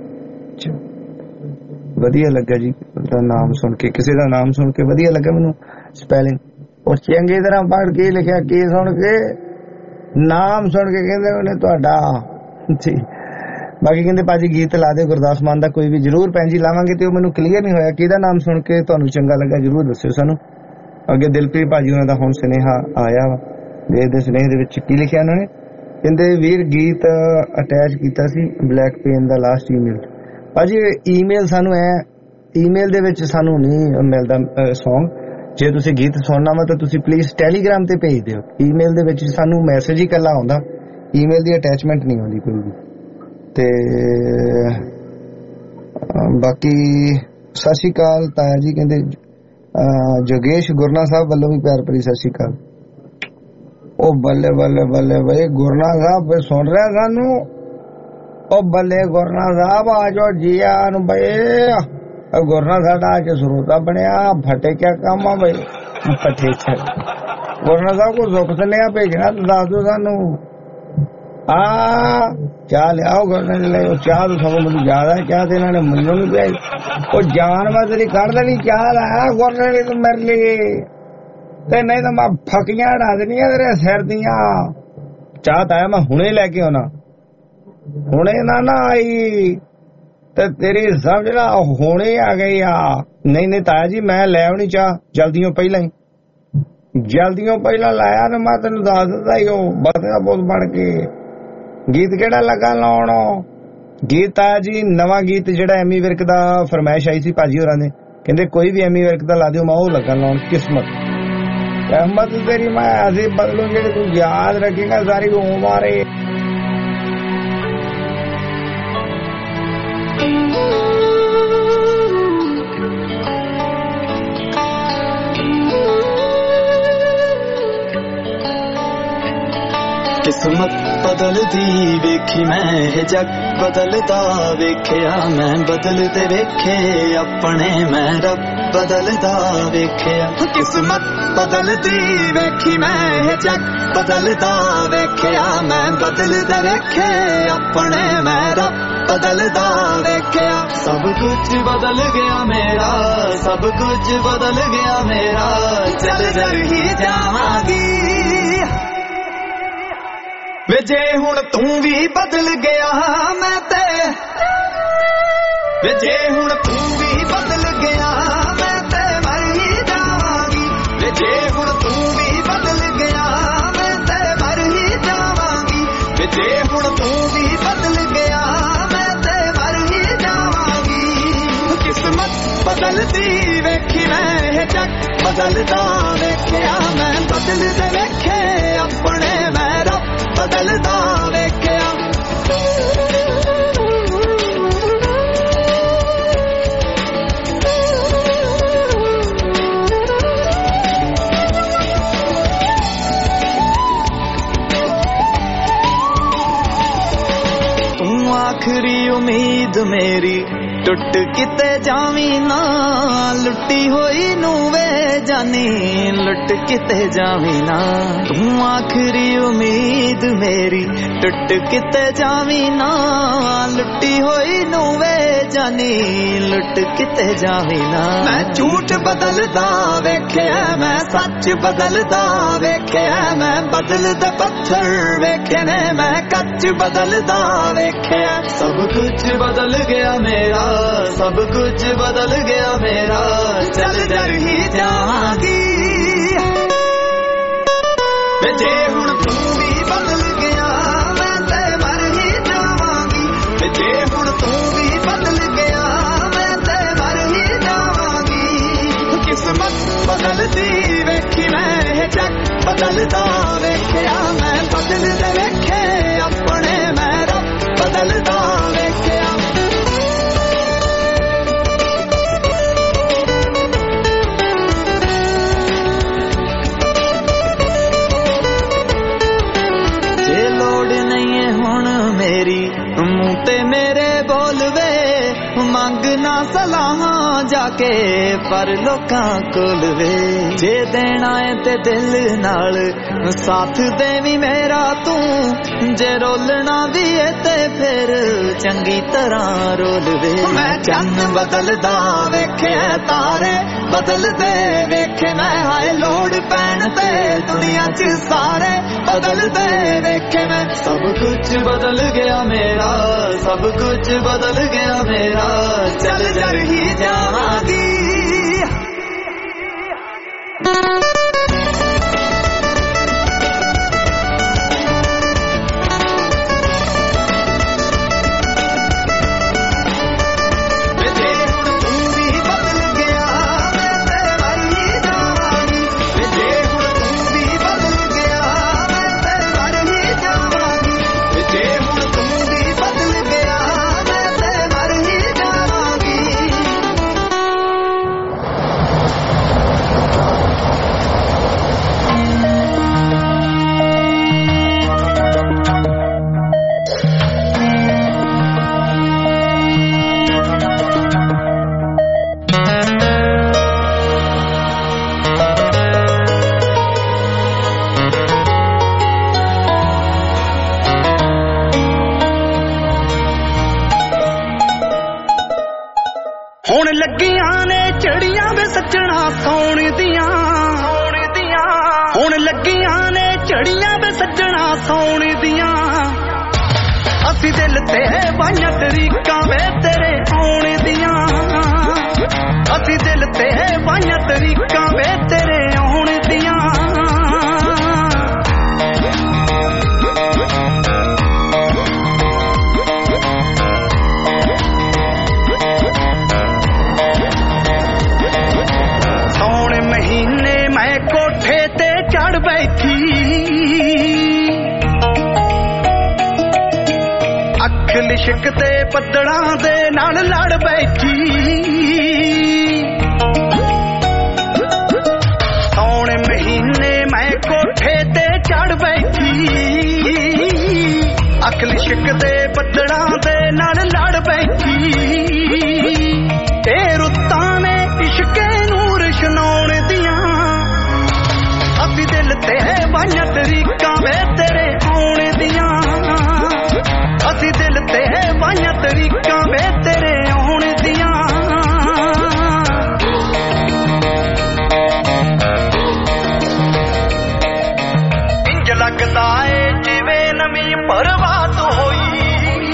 ਵਧੀਆ ਲੱਗਾ ਜੀ ਦਾ ਨਾਮ ਸੁਣ ਕੇ, ਕਿਸੇ ਦਾ ਨਾਮ ਸੁਣ ਕੇ ਵਧੀਆ ਲੱਗਾ ਮੈਨੂੰ ਸਪੈਲਿੰਗ। ਉਹ ਚੰਗੀ ਤਰ੍ਹਾਂ ਪੜ੍ਹ ਕੇ ਲਿਖਿਆ, ਕੀ ਸੁਣ ਕੇ? ਨਾਮ ਸੁਣ ਕੇ ਕਹਿੰਦੇ ਉਹਨੇ ਤੁਹਾਡਾ ਜੀ। ਬਾਕੀ ਕਹਿੰਦੇ ਭਾਜੀ ਗੀਤ ਲਾ ਦਿਓ ਗੁਰਦਾਸ ਮਾਨ ਦਾ ਕੋਈ ਵੀ। ਜ਼ਰੂਰ ਭੈਣ ਜੀ ਲਾਵਾਂਗੇ। ਤੇ ਉਹ ਮੈਨੂੰ ਕਲੀਅਰ ਨਹੀਂ ਹੋਇਆ ਕਿਹਦਾ ਨਾਮ ਸੁਣ ਕੇ ਤੁਹਾਨੂੰ ਚੰਗਾ ਲੱਗਾ, ਜ਼ਰੂਰ ਦੱਸਿਓ ਸਾਨੂੰ। ਅੱਗੇ ਦਿਲਪ੍ਰੀਤ ਭਾਜੀ ਉਹਨਾਂ ਦਾ ਹੁਣ ਸੁਨੇਹਾ ਆਇਆ ਵਾ, ਦੇਖਦੇ ਸੁਨੇਹੇ ਦੇ ਵਿੱਚ ਕੀ ਲਿਖਿਆ ਉਹਨਾਂ ਨੇ। ਕਹਿੰਦੇ ਵੀਰ ਗੀਤ ਅਟੈਚ ਕੀਤਾ ਸੀ ਬਲੈਕ ਪੇਨ ਦਾ ਲਾਸਟ ਈਮੇਲ। ਭਾਜੀ ਈਮੇਲ ਸਾਨੂੰ ਈਮੇਲ ਦੇ ਵਿੱਚ ਸਾਨੂੰ ਨਹੀਂ ਮਿਲਦਾ ਸੌਂਗ। ਜੇ ਤੁਸੀਂ ਗੀਤ ਸੁਣਨਾ ਵਾ ਤਾਂ ਤੁਸੀਂ ਪਲੀਜ਼ ਟੈਲੀਗ੍ਰਾਮ ਤੇ ਭੇਜ ਦਿਓ। ਈਮੇਲ ਦੇ ਵਿੱਚ ਸਾਨੂੰ ਮੈਸੇਜ ਹੀ ਇਕੱਲਾ ਆਉਂਦਾ, ਈਮੇਲ ਦੀ ਅਟੈਚਮੈਂਟ ਨਹੀਂ ਆਉਂਦੀ ਕੋਈ ਵੀ। ਤੇ ਬਾਕੀ ਸਤਿ ਸ਼੍ਰੀ ਅਕਾਲ ਤਾਇਆ ਜੀ। ਕਹਿੰਦੇ ਜੋਗੇਸ਼ ਗੁਰਨਾ ਸਾਹਿਬ ਵੱਲੋਂ ਵੀ ਪਿਆਰ ਭਰੀ ਸਤਿ ਸ਼੍ਰੀ ਅਕਾਲ। ਉਹ ਬੱਲੇ ਬੱਲੇ ਬੱਲੇ ਬਈ ਗੁਰਨਾ ਸਾਹਿਬ ਸੁਣ ਰਿਹਾ ਸਾਨੂੰ। ਉਹ ਬੱਲੇ ਗੁਰਨਾ ਸਾਹਿਬ ਆ ਜਾਓ ਜੀ ਆਨ ਬਈ। ਗੁਰਨਾ ਸਾਡਾ ਅੱਜ ਸਰੋਤਾ ਬਣਿਆ। ਫਟੇ ਕਿਆ ਕੰਮ ਆ ਬਈ ਫਟੇ ਚ। ਗੁਰਨਾ ਸਾਹਿਬ ਕੋ ਸੁੱਖ ਸੁਨੇਹਾ ਭੇਜਣਾ ਤਾਂ ਦੱਸ ਦਿਓ ਸਾਨੂੰ। ਚਾਹ ਲਿਆਓ ਗੁਰਨੇ ਦੇ ਲਈ। ਉਹ ਚਾਹ ਤਾਂ ਸਗੋਂ ਮੈਨੂੰ ਯਾਦ ਹੈ, ਚਾਹ ਤੇ ਇਹਨਾਂ ਨੇ ਮੈਨੂੰ ਨਹੀਂ ਪਿਆਈ। ਉਹ ਜਾਨ ਮੈਂ ਤੇਰੀ ਕੱਢ ਦੇਣੀ ਚਾਹ ਲਾਇਆ ਗੁਰਨੇ ਲਈ ਤੂੰ ਮੇਰੇ ਲਈ, ਤੇ ਨਹੀਂ ਤਾਂ ਮੈਂ ਫੱਕੀਆਂ ਢਾ ਦੇਣੀਆਂ ਤੇਰੇ ਸਿਰ ਦੀਆਂ। ਚਾਹ ਤਾਂ ਆਇਆ ਮੈਂ ਹੁਣੇ ਲੈ ਕੇ ਆਉਣਾ, ਹੁਣੇ ਨਾ ਆਈ ਤੇ ਤੇਰੀ ਸਮਝ ਲਾ ਹੁਣੇ ਆ ਗਈ ਆ। ਨਹੀਂ ਤਾਇਆ ਜੀ ਮੈਂ ਲੈ ਆਉਣੀ ਚਾਹ ਜਲਦੀਓ ਪਹਿਲਾਂ ਹੀ, ਜਲਦੀਓ ਪਹਿਲਾਂ ਲਾਇਆ ਤੇ ਮੈਂ ਤੈਨੂੰ ਦੱਸ ਦਿੱਤਾ ਹੀ। ਉਹ ਬਦਗਾ ਪੁੱਤ ਬਣ ਕੇ ਗੀਤ ਕਿਹੜਾ ਲੱਗਾ ਲਾਉਣ? ਗੀਤ ਤਾਇਆ ਜੀ ਨਵਾਂ ਗੀਤ ਜਿਹੜਾ ਐਮੀ ਵਿਰਕ ਦਾ ਫਰਮਾਇਸ਼ ਆਈ ਸੀ ਭਾਜੀ ਹੋਰਾਂ ਨੇ, ਕਹਿੰਦੇ ਕੋਈ ਵੀ ਐਮੀ ਵਰਕ ਦਾ ਲਾ ਦਿਓ ਮੈਂ ਉਹ ਲੱਗਾ ਲਾਉਣ ਕਿਸਮਤ ਰਹਿਮਤ ਤੇਰੀ ਮੈਂ ਅਸੀਂ ਬਦਲੂ ਜਿਹੜੇ ਤੂੰ ਯਾਦ ਰੱਖੇਗਾ ਸਾਰੀ ਉਮਰ ਹੈ किस्मत बदलदी वेखी मैं जग बदलदा वेखिया मैं बदलदे वेखे अपने मैं रब बदलदा वेखिया किस्मत बदलदी वेखी मैं जग बदलदा वेखिया मैं बदलदे वेखे अपने मैं रब बदलदा वेखिया सब कुछ बदल गया मेरा सब कुछ बदल गया मेरा चल जर ही जावांगी वे जे हुण तू भी बदल गया मैं ते वे जे हुण तू भी बदल गया मैं ते मर ही जावांगी वे जे हुण तू भी बदल गया मैं ते मर ही जावांगी वे जे हुण तू भी बदल गया मैं ते मर ही जावांगी किस्मत बदलदी वेखी मैं जग बदलदा वेखिया मैं बदलदे वेखे अपने मैं रब बदलदा वेखिया तू आखरी उम्मीद मेरी टुट किते जावी ना लुटी होई नू वे जानी लुट किते जावी ना तू आखरी उम्मीद मेरी टुट किते जावी ना लुटी होई नू वे जानी लुट किते जावी ना मैं झूठ बदलदा वेखिया मैं सच बदलदा वेखिया मैं बदलदा पत्थर वेखे ने मैं कच बदलदा वेखिया सब कुछ बदल गया मेरा सब कुछ बदल गया मेरा चल जर ही जावांगी वे जे हुण तू भी बदल गया मैं ते मर ही जावांगी वे जे हुण तू भी बदल गया मैं ते मर ही जावांगी किस्मत बदलदी वेखी मैं जग बदलदा वेखिया मैं बदलदे वेखे अपने मैं रब बदलदा वेखिया मेरी मुंह ते मेरे बोलवे मंग ना सलाहां जाके पर लोकां कोल वे जे देना है ते दिल नाल साथ देवी मेरा तू जे रोलना भी है ते फिर चंगी तरह रोल वे मैं चन्न बदलदा वेखे तारे बदल दे वेखे मैं हाय लोड़ पैन ते दुनिया च सारे बदल दे वेखे मैं सब कुछ बदल गया मेरा सब कुछ बदल गया मेरा चल जर ही जावांगी ਹੁਣ ਲੱਗੀਆਂ ਨੇ ਚੜੀਆਂ ਵੇ ਸੱਜਣਾ ਸੌਣ ਦੀਆਂ ਹੁਣ ਲੱਗੀਆਂ ਨੇ ਚੜੀਆਂ ਵੇ ਸੱਜਣਾ ਸੌਣ ਦੀਆਂ ਅਸੀਂ ਦਿਲ ਤੇ ਬਾਈਆਂ ਤਰੀਕਾਂ ਵੇ ਤੇਰੇ ਆਉਣ ਦੀਆਂ ਅਸੀਂ ਦਿਲ ਤੇ ਬਾਈਆਂ ਤਰੀਕਾਂ ਵੇ ਤੇਰੇ ਆਉਣ ਦੀਆਂ ਅਕਲ ਸ਼ਿਕ ਤੇ ਬੱਦਲਾਂ ਦੇ ਨਾਲ ਲੜ ਬੈਠੀ ਸੌਣ ਮਹੀਨੇ ਮੈਂ ਕੋਠੇ ਤੇ ਚੜ ਬੈਠੀ ਅਕਲ ਸ਼ਿਕ ਤੇ ਬੱਦਲਾਂ ਦੇ ਨਾਲ ਲੜ ਬੈਠੀ ਇਹ ਰੁੱਤਾਂ ਨੇ ਇਸ਼ਕੇ ਨੂੰ ਰਸ਼ਨਾਉਣ ਦੀਆਂ ਅਸੀਂ ਦਿਲ ਤੇ ਬਾਈਆਂ ਤਰੀਕਾਂ ਵੇ ਤੇਰੇ ਆਉਣ ਦੀਆਂ ਅਸੀਂ ਦਿਲ ਤੇ ਬਾਈਆਂ ਤਰੀਕਾਂ ਵੇ ਤੇਰੇ ਆਉਣ ਦੀਆਂ ਇੰਜ ਲੱਗਦਾ ਏ ਜਿਵੇਂ ਨਵੀਂ ਪਰਵਾਤ ਹੋਈ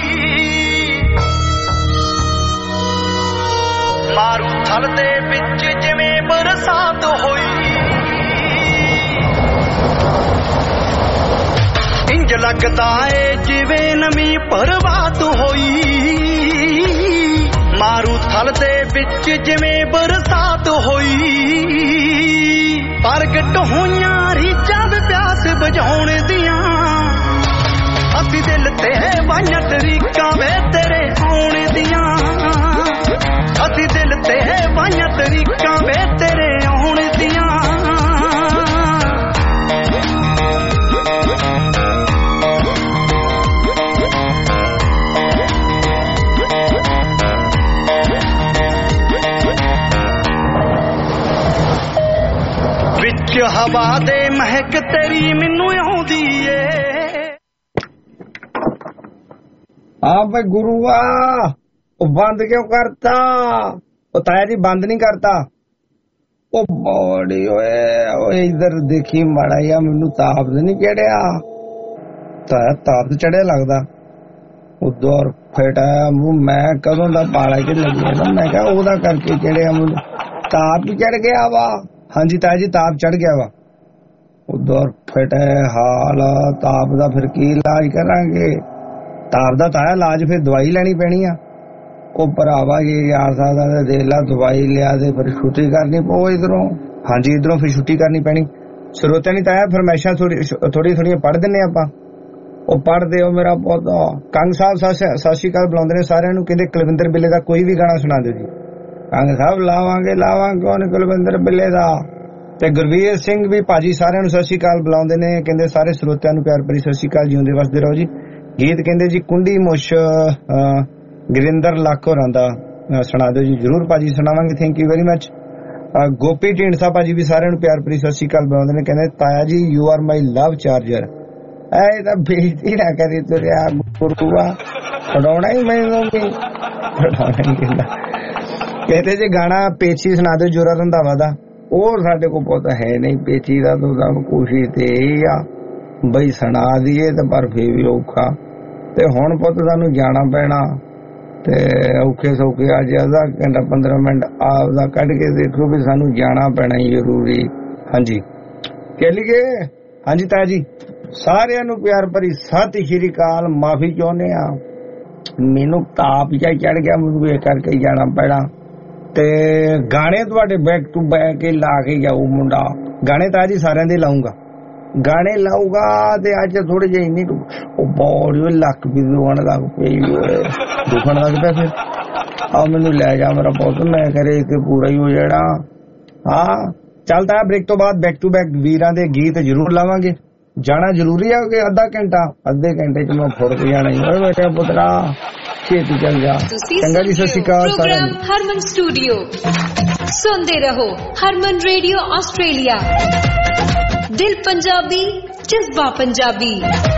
ਮਾਰੂ ਥਲ ਦੇ ਵਿੱਚ ਜਿਵੇਂ ਬਰਸਾਤ ਹੋਈ ਇੰਜ ਲੱਗਦਾ ਏ ਜਿਵੇਂ ਨਵੀਂ ਪਰਵਾਤ ਹੋਈ ਮਾਰੂ ਥਲ ਦੇ ਵਿੱਚ ਜਿਵੇਂ ਬਰਸਾਤ ਹੋਈ ਪ੍ਰਗਟ ਹੋਈਆਂ ਰੀਝਾਂ ਦੇ ਪਿਆਸ ਬੁਝਾਉਣ ਦੀਆਂ ਅਸੀਂ ਦਿਲ ਤੇ ਬਾਈਆਂ ਤਰੀਕਾਂ ਵੇ ਤੇਰੇ ਆਉਣ ਦੀਆਂ ਅਸੀਂ ਦਿਲ ਤੇ ਬਾਈਆਂ ਤਰੀਕਾਂ ਵੇ ਤੇਰੇ ਆਉਣ ਦੀਆਂ ਵਿੱਚ ਹਵਾ ਦੇ ਮਹਿਕ ਤੇਰੀ ਮੈਨੂੰ ਆਉਂਦੀ ਏ ਆ ਬਈ ਗੁਰੂਆ ਉਹ ਬੰਦ ਕਿਉਂ ਕਰਤਾ ਉਹ ਤਾਇਆ ਜੀ ਬੰਦ ਨਹੀਂ ਕਰਤਾ ਉਹ ਬੋੜੀ ਓਏ ਇਧਰ ਦੇਖੀ ਮਾੜਾ ਜਿਹਾ ਮੈਨੂੰ ਤਾਪ ਨਹੀਂ ਚੜਿਆ ਤਾਪ ਚੜਿਆ ਲੱਗਦਾ ਉਧਰ ਫੇਟਾ ਮੂੰਹ ਮੈਂ ਕਦੋਂ ਦਾ ਪਾਲਾ ਚ ਲੱਗਿਆ ਨਾ ਮੈਂ ਕਿਹਾ ਉਹਦਾ ਕਰਕੇ ਚੜਿਆ ਮੈਨੂੰ ਤਾਪ ਹੀ ਚੜ ਗਿਆ ਵਾ ਹਾਂਜੀ ਤਾਇਆ ਜੀ ਤਾਪ ਚੜ ਗਿਆ ਵਾ ਉਧਰ ਫੇਟਾ ਹਾਲ ਤਾਪ ਦਾ ਫਿਰ ਕੀ ਇਲਾਜ ਕਰਾਂਗੇ ਤਾਪ ਦਾ ਤਾਇਆ ਇਲਾਜ ਫਿਰ ਦਵਾਈ ਲੈਣੀ ਪੈਣੀ ਆ ਉਹ ਭਰਾਵਾ ਜੀ ਯਾਰ ਸਾਹਿਬ ਦੇ ਲਾ ਦਵਾਈ ਲਿਆ ਦੇ ਫਿਰ ਛੁੱਟੀ ਕਰਨੀ ਪਊ ਇਧਰੋਂ ਹਾਂਜੀ ਇਧਰੋਂ ਫਿਰ ਛੁੱਟੀ ਕਰਨੀ ਪੈਣੀ ਸਰੋਤਿਆਂ ਨਹੀਂ ਤਾਇਆ ਫਰਮਾਇਸ਼ਾਂ ਥੋੜੀਆਂ ਪੜ੍ਹ ਦਿੰਨੇ ਆਪਾਂ ਉਹ ਪੜ੍ਹਦੇ ਹੋ ਮੇਰਾ ਪੁੱਤ ਕੰਗ ਸਾਹਿਬ ਸਤਿ ਸ਼੍ਰੀ ਅਕਾਲ ਬੁਲਾਉਂਦੇ ਨੇ ਸਾਰਿਆਂ ਨੂੰ ਕਹਿੰਦੇ ਕੁਲਵਿੰਦਰ ਬਿੱਲੇ ਦਾ ਕੋਈ ਵੀ ਗਾਣਾ ਸੁਣਾ ਦਿਓ ਜੀ ਕੰਗ ਸਾਹਿਬ ਲਾਵਾਂਗੇ ਕੌਣ ਕੁਲਵਿੰਦਰ ਬਿੱਲੇ ਦਾ ਤੇ ਗੁਰਵੀਰ ਸਿੰਘ ਵੀ ਭਾਜੀ ਸਾਰਿਆਂ ਨੂੰ ਸਤਿ ਸ਼੍ਰੀ ਅਕਾਲ ਬੁਲਾਉਂਦੇ ਨੇ ਕਹਿੰਦੇ ਸਾਰੇ ਸਰੋਤਿਆਂ ਨੂੰ ਪਿਆਰ ਭਰੀ ਸਤਿ ਸ਼੍ਰੀ ਅਕਾਲ ਜਿਉਂਦੇ ਵਸਦੇ ਰਹੋ ਜੀ ਗੀਤ ਕਹਿੰਦੇ ਜੀ ਕੁੰਡੀ ਮੁਸ਼ ਗਿਰਿੰਦਰ ਲੱਖ ਹੋਰਾਂ ਦਾ ਸੁਣਾ ਦਿਓ ਜੀ ਜਰੂਰ ਭਾਜੀ ਸੁਣਾਵਾਂਗੇ thank you very much Gopi Dhindsa ਭਾਜੀ ਵੀ ਸਾਰਿਆਂ ਨੂੰ ਪਿਆਰ ਭਰੀ ਸਤਿ ਸ਼੍ਰੀ ਅਕਾਲ ਬੁਲਾਉਂਦੇ ਨੇ ਕਹਿੰਦੇ ਤਾਇਆ ਜੀ you are my love charger ਇਹ ਤਾਂ ਬੇਇੱਜ਼ਤੀ ਨਾ ਕਰੀ ਤੁਰਿਆ ਗੁਰੂਆ ਪੜਾਉਣਾ ਹੀ ਮੈਨੂੰ ਵੀ ਕਹਿੰਦੇ ਜੇ ਗਾਣਾ ਪੇਚੀ ਸੁਣਾ ਦਿਓ ਜੋਰਾ ਰੰਧਾਵਾ ਦਾ ਉਹ ਸਾਡੇ ਕੋਲ ਪਤਾ ਹੈ ਨਹੀਂ ਪੇਚੀ ਦਾ ਤਾਂ ਕੋਸ਼ਿਸ਼ ਤੇ ਇਹ ਆ ਬਈ ਸੁਣਾ ਦਈਏ ਤੇ ਪਰ ਫੇਰ ਵੀ ਔਖਾ ਤੇ ਹੁਣ ਪੁੱਤ ਸਾਨੂੰ ਜਾਣਾ ਪੈਣਾ ਤੇ ਔਖੇ ਸੌਖੇ ਅੱਜ ਅੱਧਾ ਘੰਟਾ 15 ਮਿੰਟ ਆਪਦਾ ਕੱਢ ਕੇ ਦੇਖੋ ਵੀ ਸਾਨੂੰ ਜਾਣਾ ਪੈਣਾ ਜ਼ਰੂਰੀ ਹਾਂਜੀ ਕਹਿ ਲਈਏ ਹਾਂਜੀ ਤਾਇਆ ਜੀ ਸਾਰਿਆਂ ਨੂੰ ਪਿਆਰ ਭਰੀ ਸਤਿ ਸ਼੍ਰੀ ਅਕਾਲ ਮਾਫੀ ਚਾਹੁੰਦੇ ਆ ਮੈਨੂੰ ਤਾਪ ਜਿਹਾ ਚੜ ਗਿਆ ਮੈਨੂੰ ਇਹ ਕਰਕੇ ਜਾਣਾ ਪੈਣਾ ਤੇ ਗਾਣੇ ਤੁਹਾਡੇ ਬੈਕ ਟੂ ਬੈਕ ਹੀ ਲਾ ਕੇ ਜਾਊ ਮੁੰਡਾ ਗਾਣੇ ਤਾਂ ਜੀ ਸਾਰਿਆਂ ਦੇ ਲਾਉਂਗਾ ਗਾਣੇ ਲਾਊਗਾ ਤੇ ਅੱਜ ਥੋੜੇ ਜਿਹੇ ਇੰਨੀ ਉਹ ਬੋੜੀ ਲੱਕ ਵੀ ਦੁਖਣ ਲੱਗ ਪਿਆ ਫਿਰ ਆ ਮੈਨੂੰ ਲੈ ਜਾ ਮੇਰਾ ਪੁੱਤ ਮੈਂ ਕਰੇ ਤੇ ਪੂਰਾ ਹੀ ਹੋ ਜਾਣਾ ਹਾਂ ਚੱਲਦਾ ਬ੍ਰੇਕ ਤੋਂ ਬਾਅਦ ਬੈਕ ਟੂ ਬੈਕ ਵੀਰਾਂ ਦੇ ਗੀਤ ਜ਼ਰੂਰ ਲਾਵਾਂਗੇ ਜਾਣਾ ਜ਼ਰੂਰੀ ਹੈ ਕਿ ਅੱਧੇ ਘੰਟੇ ਚ ਮੈਂ ਫੁਰ ਕੇ ਜਾਣਾ ਹੀ ਓਏ ਬੇਟਾ ਪੁੱਤਰਾ ਛੇਤੀ ਚੱਲ ਜਾ ਚੰਗਾ ਜੀ ਸਤਿ ਸ਼੍ਰੀ ਅਕਾਲ ਸਾਰਿਆਂ ਨੂੰ ਹਰਮਨ ਸਟੂਡੀਓ ਸੁਣਦੇ ਰਹੋ ਹਰਮਨ ਰੇਡੀਓ ਆਸਟ੍ਰੇਲੀਆ ਦਿਲ ਪੰਜਾਬੀ ਜਜ਼ਬਾ ਪੰਜਾਬੀ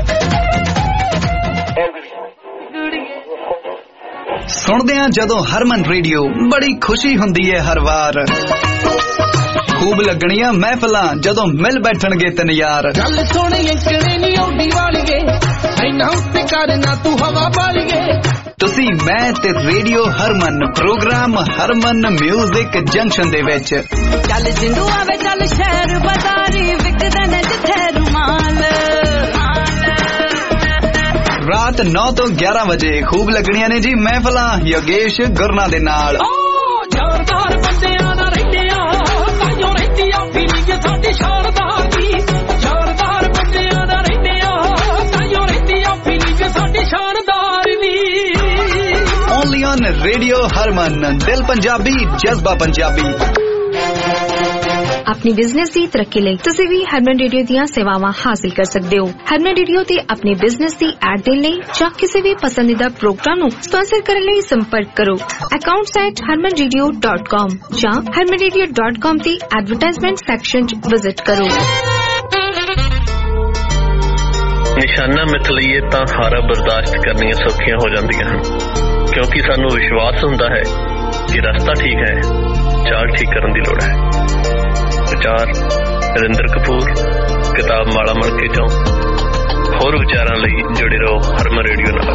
ਸੁਣਦੇ ਆ ਜਦੋਂ ਹਰਮਨ ਰੇਡੀਓ ਬੜੀ ਖੁਸ਼ੀ ਹੁੰਦੀ ਹੈ ਹਰ ਵਾਰ ਖੂਬ ਲੱਗਣੀਆਂ ਮਹਿਫਲਾਂ ਜਦੋਂ ਮਿਲ ਬੈਠਣਗੇ ਤਿੰਨ ਯਾਰ ਗੱਲ ਸੁਣ ਅੰਕੜੇ ਨਹੀਂ ਆਉਂਦੀ ਵਾਲੀਏ ਐਨਾ ਉੱਤੇ ਕਰਨਾ ਤੂੰ ਹਵਾ ਵਾਲੀਏ ਤੁਸੀਂ ਮੈਂ ਤੇ radio Harman programme Harman music junction ਦੇ ਵਿੱਚ ਚੱਲ ਜਿੰਦੂ ਆਵੇ ਚੱਲ ਸ਼ਹਿਰ ਬਾਜ਼ਾਰੀ ਵਿਕਦੇ ਨੇ ਜਿੱਥੇ ਰੁਮਾਲ ਰਾਤ 9 ਤੋਂ 11 ਵਜੇ ਖੂਬ ਲੱਗਣੀਆਂ ਨੇ ਜੀ ਮਹਿਫਲਾਂ ਯੋਗੇਸ਼ ਗੁਰਨਾ ਦੇ ਨਾਲ ਸ਼ਾਨਦਾਰ ਬੰਦਿਆਂ ਨਾਲ ਰਹਿੰਦੇ ਆ ਤਾਈਓ ਰਹਿੰਦੀ ਆ ਫੀਲਿੰਗ ਸਾਡੀ ਸ਼ਾਨਦਾਰ ਦੀ ਸ਼ਾਨਦਾਰ ਬੰਦਿਆਂ ਨਾਲ ਰਹਿੰਦੇ ਆ ਤਾਈਓ ਰਹਿੰਦੀ ਆ ਫੀਲਿੰਗ ਸਾਡੀ ਸ਼ਾਨਦਾਰ ਦੀ सुन रेडियो हरमन, दिल पंजाबी जज्बा पंजाबी। अपनी बिजनेस ਦੀ ਤਰੱਕੀ ਲਈ ਤੁਸੀਂ ਵੀ ਹਰਮਨ ਰੇਡੀਓ ਦੀਆਂ ਸੇਵਾਵਾਂ ਹਾਸਲ ਕਰ ਸਕਦੇ ਹੋ। ਹਰਮਨ ਰੇਡੀਓ ਤੇ ਆਪਣੇ ਬਿਜ਼ਨਸ ਦੀ ਐਡ ਦੇਣ ਲਈ ਜਾਂ ਕਿਸੇ ਵੀ ਪਸੰਦੀਦਾ ਪ੍ਰੋਗਰਾਮ ਨੂੰ ਸਪਾਂਸਰ ਕਰਨ ਲਈ ਸੰਪਰਕ ਕਰੋ accounts@harmanradio.com ਜਾਂ harmanradio.com ਦੀ ਐਡਵਰਟਾਈਜ਼ਮੈਂਟ ਸੈਕਸ਼ਨ 'ਚ ਵਿਜ਼ਿਟ ਕਰੋ। ਨਿਸ਼ਾਨਾ ਮਿੱਥ ਲਈਏ ਤਾਂ ਹਾਰਾਂ ਬਰਦਾਸ਼ਤ ਕਰਨੀਆਂ ਸੌਖੀਆਂ ਹੋ ਜਾਂਦੀਆਂ ਹਨ, ਕਿਉਂਕਿ ਸਾਨੂੰ ਵਿਸ਼ਵਾਸ ਹੁੰਦਾ ਹੈ ਕਿ ਰਸਤਾ ਠੀਕ ਹੈ, ਚਾਲ ਠੀਕ ਕਰਨ ਦੀ ਲੋੜ ਹੈ। ਵਿਚਾਰ ਨਰਿੰਦਰ ਕਪੂਰ, ਕਿਤਾਬ ਮਾਲਾ ਮਲਕੇ ਚੋਂ। ਹੋਰ ਵਿਚਾਰਾਂ ਲਈ ਜੁੜੇ ਰਹੋ ਹਰਮਨ ਰੇਡੀਓ ਨਾਲ।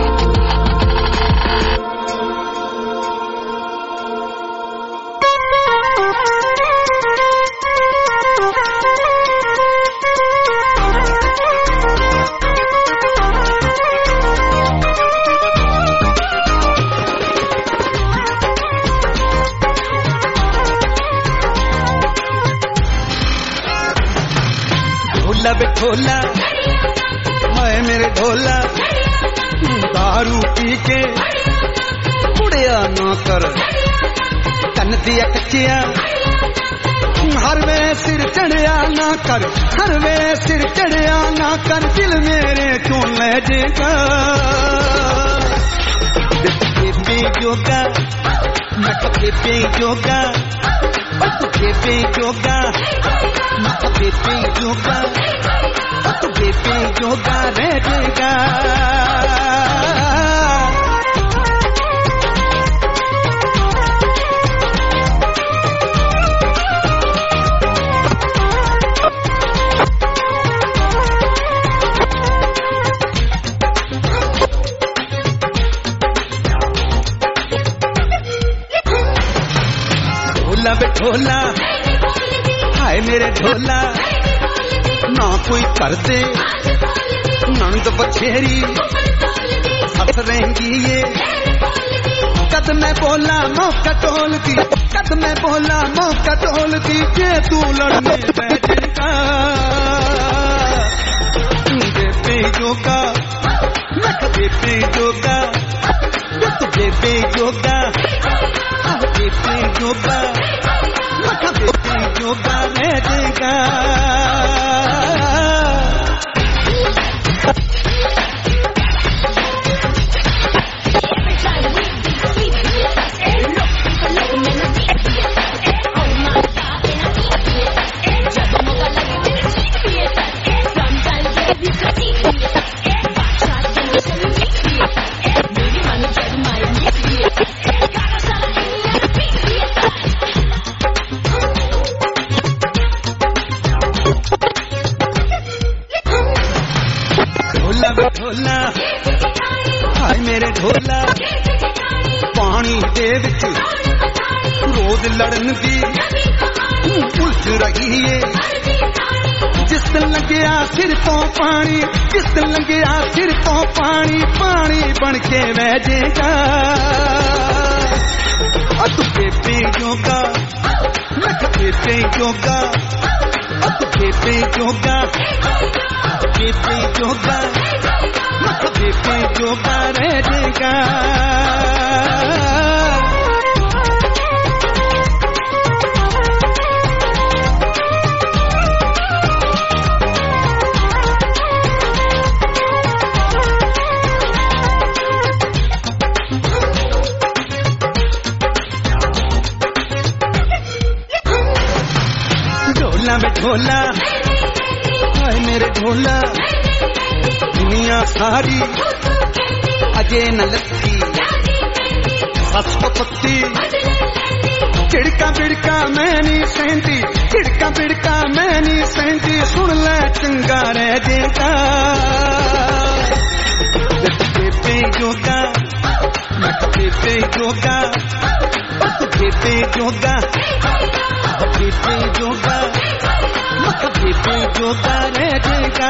ढोला हाय मेरे ढोला, दारू पी के कुड़िया ना कर, कन दिया कच्चिया हर वे सिर चढ़िया ना कर, हर वे सिर चढ़िया ना कर, दिल मेरे क्यों ले जेगा। Baby yoga baby yoga baby yoga baby yoga baby yoga रहेगा। ढोला बेठोला हाय मेरे ढोला, ना कोई करते नंद बछेरी हंस रहेंगी ये, कद मैं बोला मौका टोलती, कद मैं बोला मौका टोलती, जे तू लड़ने बैठेगा। बेबे योगा बेबे योगा बेबे योगा बेबे योगा बेबे योगा रहेगा। ढोला हाय मेरे ढोला, पानी दे विच रोज लड़न दी उलझ रही है, जिस दिन लग्या सिर तो पानी, जिस दिन लग्या सिर तो पानी, पानी बन के बह जाएगा। तू बेबे योगा बेबे योगा बेबे योगा बेबे योगा बेबे योगा रहेगा। ढोला में ढोला हाय मेरे ढोला, दुनिया सारी अजे न लत्ती सस पत्ती, चिड़का बिड़का मैं नहीं सहती, चिड़का बिड़का मैं नहीं सहती, सुन ले चंगा रह देगा। बेबे योगा बेबे योगा बेबे योगा बेबे योगा बेबे योगा रहेगा।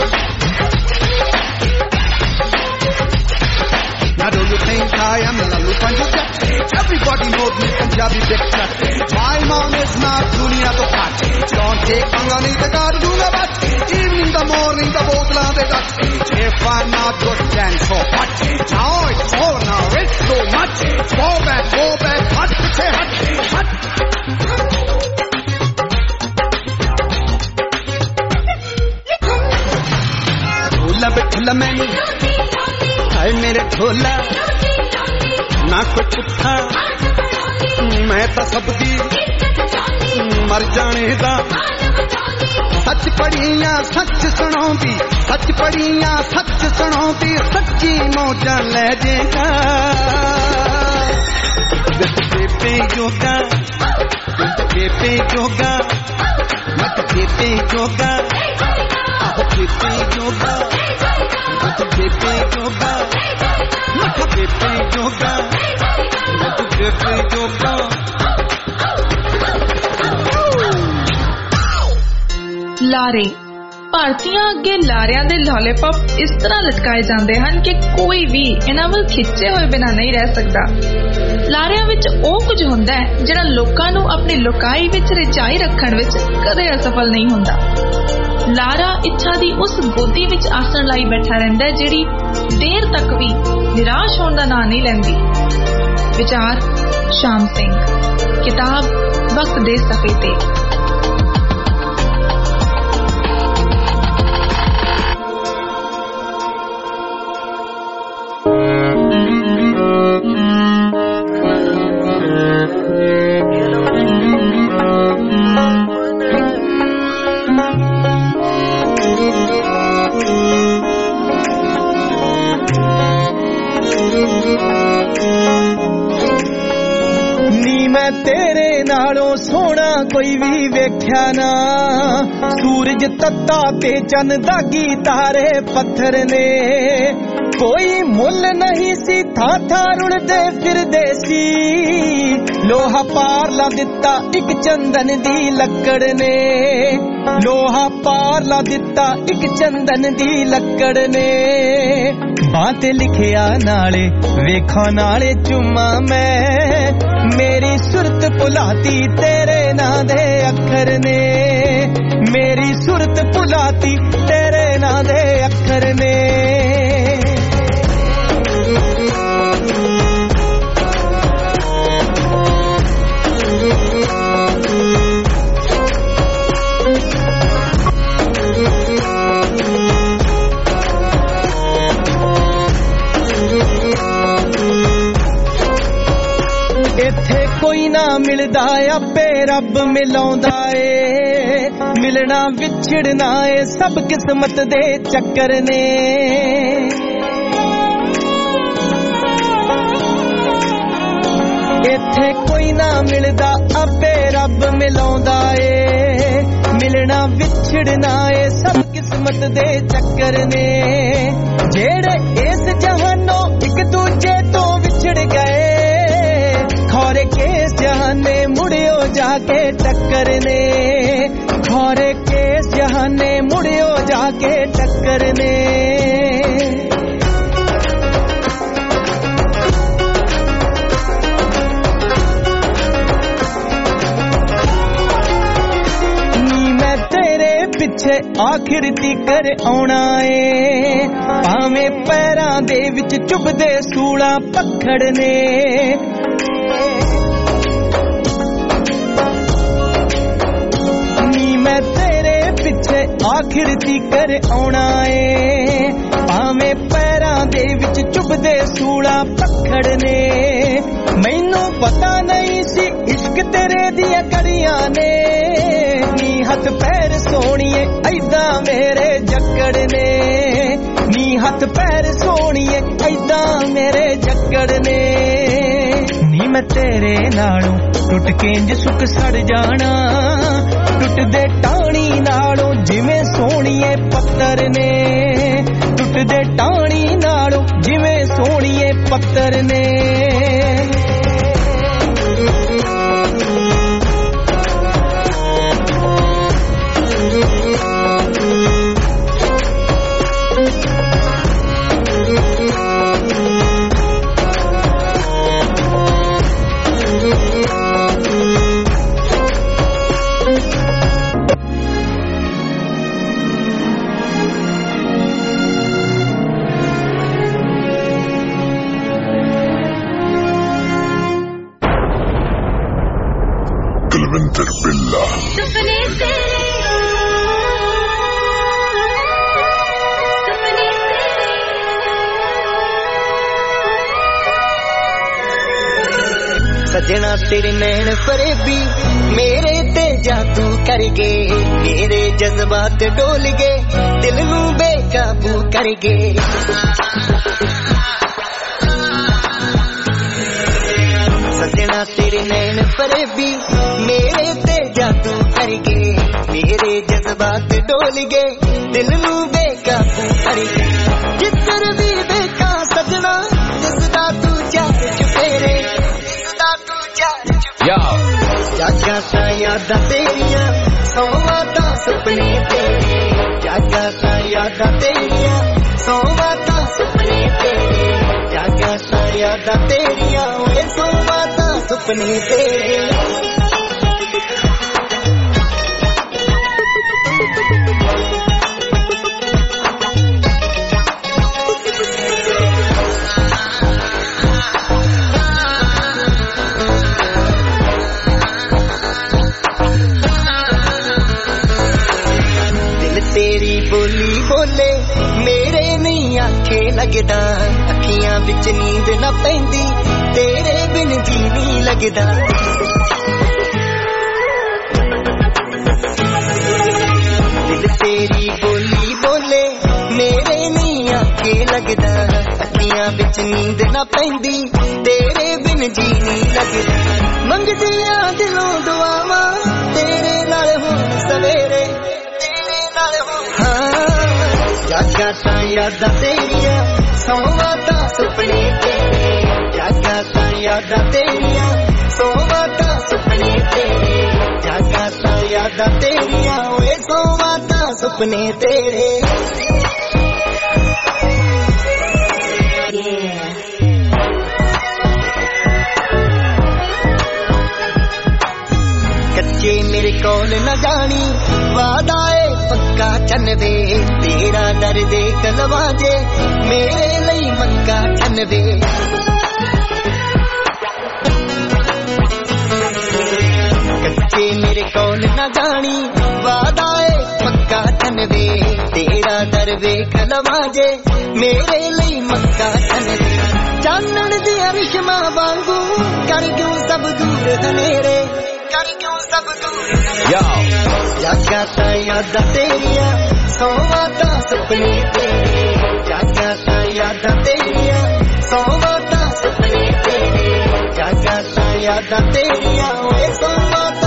Now do you think I am a Panju Jatti. Everybody knows me, Punjabi big chatti. My mom is not Dunia to Patti. Don't take Pangani the Garduna Batti. Even in the morning, the Botla the Datti. If I'm not good, then so Patti. Now it's over, now it's so much. Go back, hut, say hut, hut. ढोला बैठला मैंने हाय मेरे ढोला ना कोई पुੱਠਾ मैं तो सबदी मर जाने दा सच पढ़ियां सच सुनाउंदी सच पढ़ियां सच सुनाउंदी सच्ची मौजां ले जेगा बेबे योगा बेबे योगा मत बेबे योगा बेबे योगा मत बेबे योगा मत बेबे योगा मत बेबे योगा ਲਾਰੇ ਭਾਰਤੀਆਂ ਅੱਗੇ ਲਾਰਿਆਂ ਦੇ ਲਾਲੀਪੌਪ ਇਸ ਤਰ੍ਹਾਂ ਲਟਕਾਏ ਜਾਂਦੇ ਹਨ ਕਿ ਕੋਈ ਵੀ ਇਹਨਾਂ ਵੱਲ ਖਿੱਚੇ ਹੋਏ ਬਿਨਾਂ ਨਹੀਂ ਰਹਿ ਸਕਦਾ। ਲਾਰਿਆਂ ਵਿੱਚ ਉਹ ਕੁਝ ਹੁੰਦਾ ਹੈ ਜਿਹੜਾ ਲੋਕਾਂ ਨੂੰ ਆਪਣੀ ਲੁਕਾਈ ਵਿੱਚ ਰਚਾਈ ਰੱਖਣ ਵਿੱਚ ਕਦੇ ਅਸਫਲ ਨਹੀਂ ਹੁੰਦਾ। ਲਾਰਾ ਇੱਛਾ ਦੀ ਉਸ ਗੋਦੀ ਵਿੱਚ ਆਸਣ ਲਾਈ ਬੈਠਾ ਰਹਿੰਦਾ ਜਿਹੜੀ ਦੇਰ ਤੱਕ ਵੀ ਨਿਰਾਸ਼ ਹੋਣ ਦਾ ਨਾਂ ਨਹੀਂ ਲੈਂਦੀ। ਵਿਚਾਰ ਸ਼ਾਮ ਸਿੰਘ, ਕਿਤਾਬ ਵਕਤ ਦੇ ਸਫ਼ੇ ਤੇ। तेरे नालों सोना कोई भी वेख्या ना सूरज तत्ता ते चन दागी तारे पत्थर ने कोई मुल नहीं सी था रुड़दे फिरदे सी लोहा पार ला दिता एक चंदन दी लकड़ ने लोहा पार ला दिता एक चंदन दी लकड़ ने बात लिखिया नाले वेखा नाले चुम्मा मैं मेरी सुरत भुलाती तेरे नां दे अखर ने मेरी सुरत भुलाती तेरे नां दे अखर ने इत्थे कोई ना मिलदा आपे रब मिलाउंदा ए मिलना विछड़ना ए सब किस्मत दे चक्कर ने इत्थे कोई ना मिलदा आपे रब मिलाउंदा ए मिलना विछड़ना ए सब किस्मत दे चक्कर ने जेड़े इस जहानों एक दूजे तो विछड़ गए खौरे केस जहाने मुड़ियो जाके टक्करने खौरे केस जहाने मुड़ियो जाके टक्करने मैं तेरे पीछे आखिर तीकर आउणा ए भावें पैरां दे विच चुभदे सूला पखड़ने मैं तेरे पिछे आखिर तीकर आउणा ए भावें पैरां दे विच चुभदे सूला पखड़ने मैनू पता नहीं सी इश्क तेरे दियां कड़ियां ने नी हथ पैर सोणीए ऐदां मेरे जकड़ने नी हथ पैर सोणीए ऐदां मेरे जकड़ने नी मैं तेरे नालों टुट के इंज सुख सड़ जाना टुटदे टाणी नालों जिवें सोहणीए पत्तर ने टुटदे टाणी नालों जिवें सोहणीए पत्तर ने Ravinder Pilla. सजना तेरे नैन फरेबी मेरे ते जादू कर गए, मेरे जज्बात डोल गए, दिल नू बेकाबू कर गए। सजना तेरे नैन फरेबी मेरे ते जादू कर गए, मेरे जज्बात डोल गए, दिल नू बेकाबू कर गए। जिधर भी देखा सजना जिसदा तू जात चुफेरे, जागा सा यादा तेरिया सोवा दा सुपने तेरे, जागा सा यादा तेरिया सोवा दा सुपने तेरे, जागा सा यादा तेरिया ओए सोवा दा सुपने तेरे। तेरी बोली बोले मेरे नहीं आखे लगदा, अखियां विच नींद न पैंदी तेरे बिन जी नहीं लगदा। दिल तेरी बोली बोले मेरे नहीं आखे लगदा, अखियां विच नींद न पैंदी तेरे बिन जी नहीं लगदा। मंगदियां दिलों दुआवां तेरे नाल हुण सवेरे, जागा सा यादा तेरिया सोवा दा सुपने तेरे, जागा सा यादा तेरिया सोवा दा सुपने तेरे, जागा सा यादा तेरिया ओए सोवा दा सुपने तेरे। कच्चे मेरे कोल न जानी वादा पक्का चन्वे, तेरा दर देख लवाजे मेरे लिए मक्का चन्वे। कच्चे मेरे कौन न जानी वादा पक्का चन्वे, तेरा दर देख लवाजे मेरे लिए मक्का चन्वे। चानन दिया रिश्मा वांगू कर क्यों सब दूर धनेरे, कर क्यों सब दूर जागा सा यादा तेरिया सोवा दा सुपने तेरे, जागा सा यादा तेरिया सोवा दा सुपने तेरे, जागा सा यादा तेरिया ओए सोवा दा।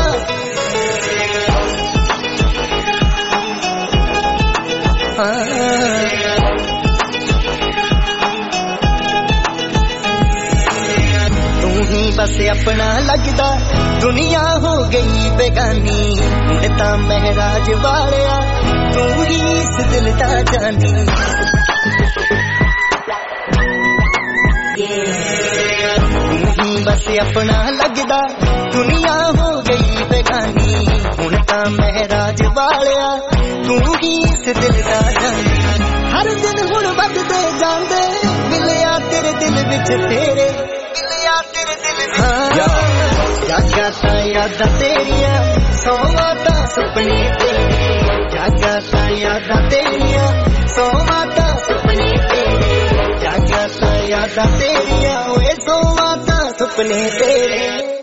तू ही बस अपना लगदा दुनिया हो गई बेगानी, हुण तां महराज वालिया तू ही इस दिल दा जानी। तू ही बस अपना लगदा दुनिया हो गई बेगानी, हुण तां महराज वालिया तू ही इस दिल दा जानी। हर दिन हुण वधदे जांदे मिलिया तेरे दिल विच तेरे, मिलिया तेरे दिल विच। जागा सा यादा तेरिया सोवा दा सुपने तेरे, जागा सा यादा तेरिया सोवा दा सुपने तेरे, जागा सा यादा तेरिया ओए सोवा दा सुपने तेरे।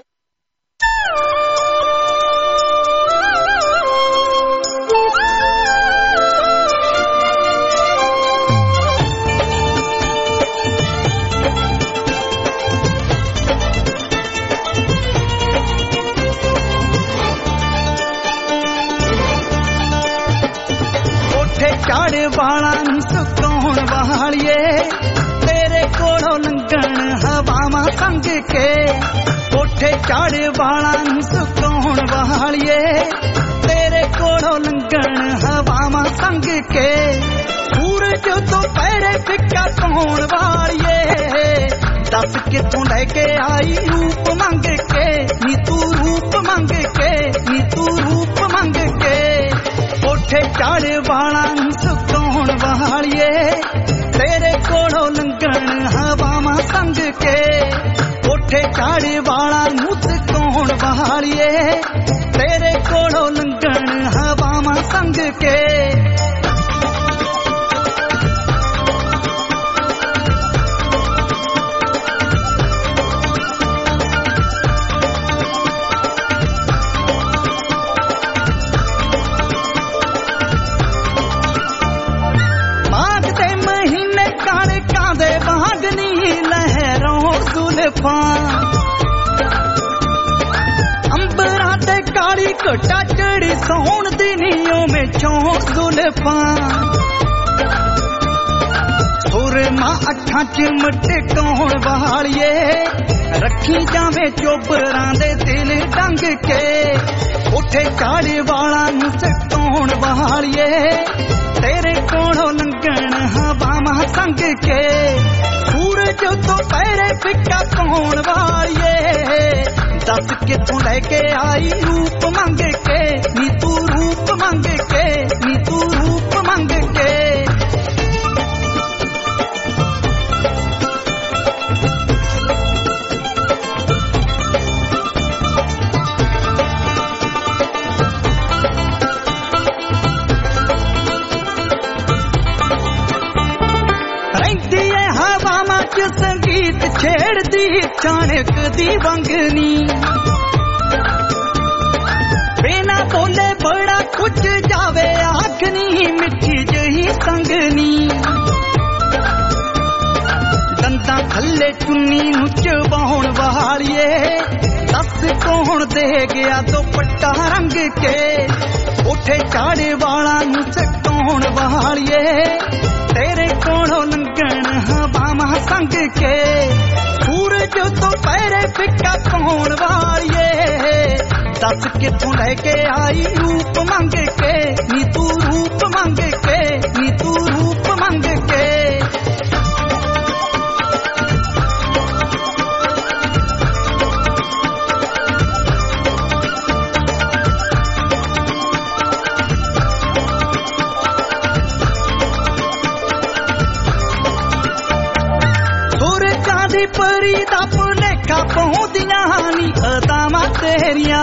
चाड़ वाला सुकौन वालिए तेरे कोलों लंघण हवावां संग के, कोठे चाड़ वाला सुकौन वालिए तेरे कोलों लंघण हवावां संग के। सूरज तो पैरे फिक्का कौन वालिए दस किथों लैके आई रूप मंग के, नी तू रूप मंग के, नी तू रूप मंग के। कोठे चाड़ वाला सुकौन वालिए तेरे कोलों लंघण हवावां संग के, कोठे चाड़ वाला सुकौन वालिए तेरे कोलों लंघण हवावां संग के अंबरा ते काली घटा चढ़ी सोन दिनियों में चौं जुल्फा सुरमा अखा च मटकाउण वालिए रखी जावे चोबरां दे दिल डंग के उठे चाड़े वाला नूं सताउण वालिए तेरे कोलों लंघण हवावां संग के सूरज तो पैरे फिक्का पाउण वालिए दस किथों लैके आई रूप मंग के नी तू रूप मंग के नी तू रूप मंग के संगीत छेड़ दी चाणक दी वंगनी बिना बोले बड़ा कुछ जावे आखनी मिठी जही संगनी दंदा थल्ले चुन्नी नूं चबाउण वालिए दस कौन दे गया दुपट्टा रंग के उठे चाड़े वाला नूं सताउण वालिए तेरे कोलों लंघण हवावां संग के सूरज तो पैरे फिक्का पाउण वालिए दस किथों लैके आई रूप मंग के नी तू रूप मंग के नी तू रूप मंग के परी दा भुलेखा पौंदियां नी अदावां तेरियां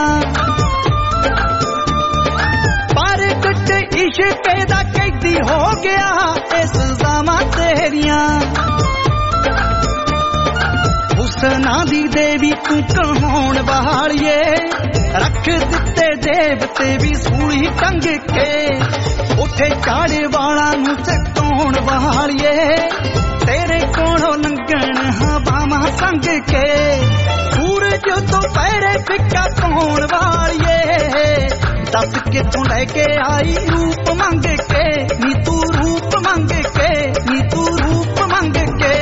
पर कट इश्क दा कैदी हो गया इस सज़ावां तेरियां हुस्ना दी देवी तू कहाउण वालिए रख दिते देवते भी सूली टंग के उठे चाड़े वाला नूं सताउण वालिए तेरे कोलों लंघण हवावां संग के सूरज तो पैरे फिक्का पाउण वालिए दस किथों लैके आई रूप मंग के नी तू रूप मंग के नी तू रूप मंग के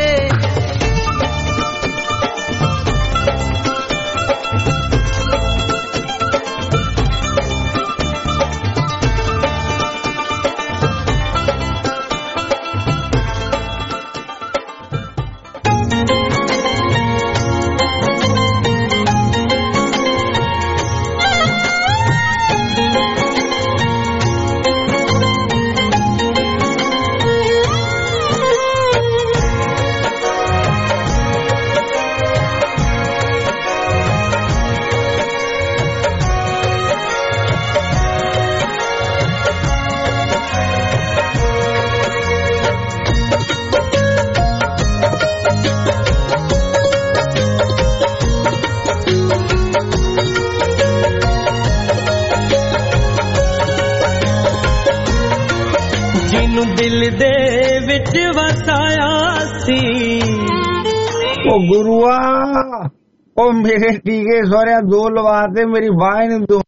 दिल दे विच वसाया सी ओ गुरुआ ओ मेरे टीके सोरिया दो लवाते मेरी बाई दो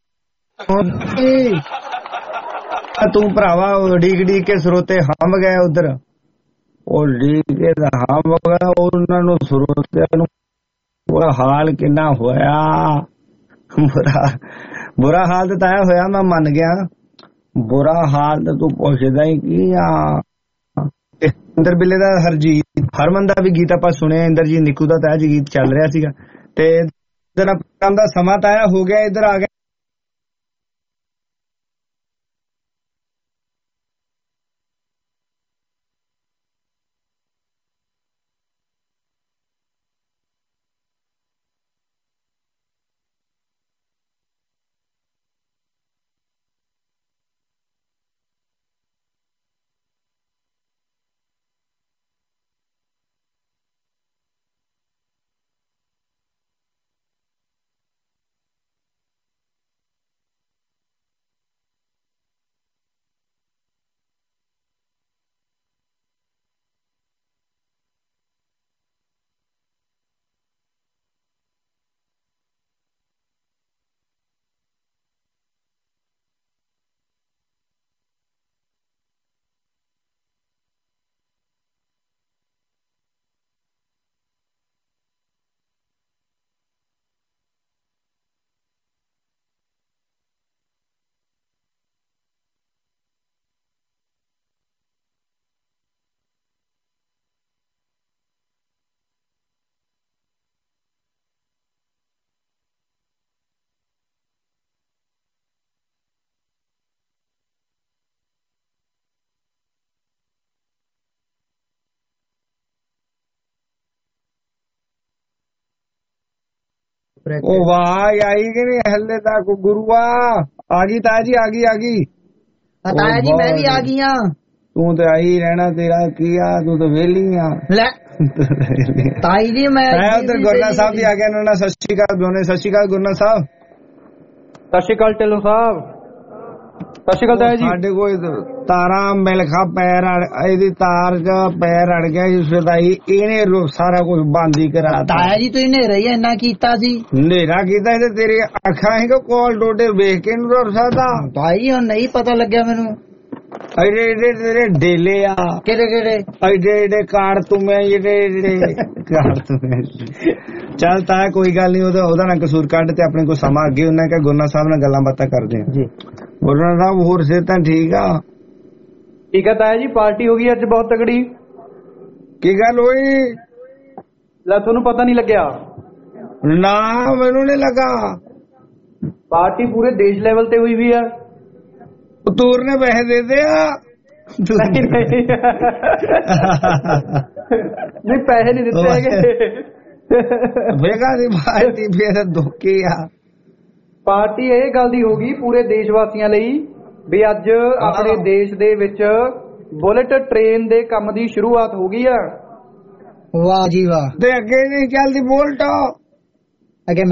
तू भरावा ਡੀਕ ਡੀਕ के ਸਰੋਤੇ ਹੰਭ गए उधर ਉਹ ਡੀਕ ਕੇ ਹੰਭ गए ਉਹਨਾਂ ਨੂੰ ਸਰੋਤਿਆਂ ਨੂੰ ਬੁਰਾ ਹਾਲ ਕਿੰਨਾ ਹੋਇਆ ਬੁਰਾ ਹਾਲ ਤਾਂ ਆਇਆ ਹੋਇਆ ਮੈਂ ਮੰਨ ਗਿਆ बुरा हाल तो तू पुछदा ही की इंदर बिल्ले दा हरजीत हरमन दा भी गीत आपां सुने इंदरजीत निक्कू दा तां गीत चल रहा सीगा ते जरा काम दा समा ताया हो गया इधर आ गया ਉਹ ਆਵਾਜ਼ ਆਈ ਕਿ ਨਹੀਂ ਹਲੇ ਤੱਕ? ਗੁਰੂਆ ਆ ਗਈ ਤਾਇਆ ਜੀ, ਆ ਗਈ ਤਾਇਆ ਜੀ ਮੈਂ ਵੀ ਆ ਗਈ ਆ। ਤੂੰ ਤੇ ਆਈ ਰਹਿਣਾ, ਤੇਰਾ ਕੀ ਆ, ਤੂੰ ਤਾਂ ਵਿਹਲੀ ਆ ਲੈ ਤਾਈ ਜੀ। ਮੈਂ ਉਧਰ ਗੁਰਨਾ ਸਾਹਿਬ ਵੀ ਆ ਗਿਆ ਨਾ। ਸਤਿ ਸ਼੍ਰੀ ਅਕਾਲ ਬੋਨੇ। ਸਤਿ ਸ਼੍ਰੀ ਅਕਾਲ ਗੁਰਨਾ ਸਾਹਿਬ। ਸਤਿ ਸ਼੍ਰੀ ਅਕਾਲ ਢਿੱਲੋਂ ਸਾਹਿਬ। ਸਤਿ ਸ਼੍ਰੀ ਅਕਾਲ ਤਾਇਆ ਜੀ। ਸਾਡੇ ਕੋਲ ਤਾਰਾਂ ਮਿਲਖਾ ਪੈਰ ਇਹਦੀ ਤਾਰ ਚ ਪੈਰ ਅੜ ਗਿਆ ਜੀ ਸਦਾਈ, ਇਹਨੇ ਸਾਰਾ ਕੁਝ ਬੰਦ ਹੀ ਕਰਾ ਦਿੱਤਾ। ਤਾਇਆ ਜੀ ਤੁਸੀਂ ਹਨੇਰਾ ਹੀ ਇੰਨਾ ਕੀਤਾ ਸੀ। ਹਨੇਰਾ ਕੀਤਾ ਤੇ ਤੇਰੀ ਅੱਖਾਂ ਹੀ ਕੋਲ ਡੋਡੇ ਵੇਖ ਕੇ ਨੀ ਰੁੜ ਸਕਦਾ। ਤਾਈ ਹੁਣ ਨਹੀਂ ਪਤਾ ਲੱਗਿਆ ਮੈਨੂੰ। ਐਡੇ ਤੇਰੇ ਡੇਲੇ ਆ। ਕਿਹੜੇ ਐਡੇ ਕਾਰਤੂਮੇ ਜਿਹੜੇ ਕਾਰਤੂਮੇ। ਚੱਲ ਤਾਂ ਕੋਈ ਗੱਲ ਨੀ, ਉਹਦਾ ਨਾ ਕਸੂਰ ਕੱਢ ਤੇ ਆਪਣੇ ਕੋਲ ਸਮਾਂ ਅੱਗੇ ਉਹਨਾਂ ਕਿ ਗੁਰਨਾ ਸਾਹਿਬ ਨਾਲ ਗੱਲਾਂ ਬਾਤਾਂ ਕਰਦੇ ਆ ਜੀ। ਗੁਰਨਾ ਸਾਹਿਬ ਹੋਰ ਸਿਹਤਾਂ ਠੀਕ ਆ? ਠੀਕ ਹੈ ਤਾਇਆ ਜੀ। ਪਾਰਟੀ ਹੋ ਗਈ ਅੱਜ ਬਹੁਤ ਤਗੜੀ। ਕੀ ਗੱਲ ਹੋਈ? ਲੈ ਤੁਹਾਨੂੰ ਪਤਾ ਨਹੀਂ ਲੱਗਿਆ? ਨਾ ਮੈਨੂੰ ਨਹੀਂ ਲੱਗਾ। ਪਾਰਟੀ ਪੂਰੇ ਦੇਸ਼ ਲੈਵਲ ਤੇ ਹੋਈ ਵੀ ਆ। ਤੂਰ ਨੇ ਪੈਸੇ ਦੇ ਦੇ ਆ? ਨਹੀਂ ਪੈਸੇ ਨਹੀਂ ਦਿੱਤੇ ਹੈਗੇ। ਵੇਗਾ ਦੀ ਪਾਰਟੀ ਫੇਰ ਧੋਖੀ ਆ। ਪਾਰਟੀ ਇਹ ਗੱਲ ਦੀ ਹੋ ਗਈ ਪੂਰੇ ਦੇਸ਼ ਵਾਸੀਆਂ ਲਈ ਵੀ ਅੱਜ ਆਪਣੇ ਦੇਸ਼ ਦੇ ਵਿੱਚ ਬੁਲਟ ਟ੍ਰੇਨ ਦੇ ਕੰਮ ਦੀ ਸ਼ੁਰੂਆਤ ਹੋ ਗਈ ਆ। ਵਾਹ ਜੀ ਵਾਹ। ਤੇ ਅੱਗੇ ਨਹੀਂ ਚੱਲਦੀ ਬੁਲਟ? ਅੱਗੇ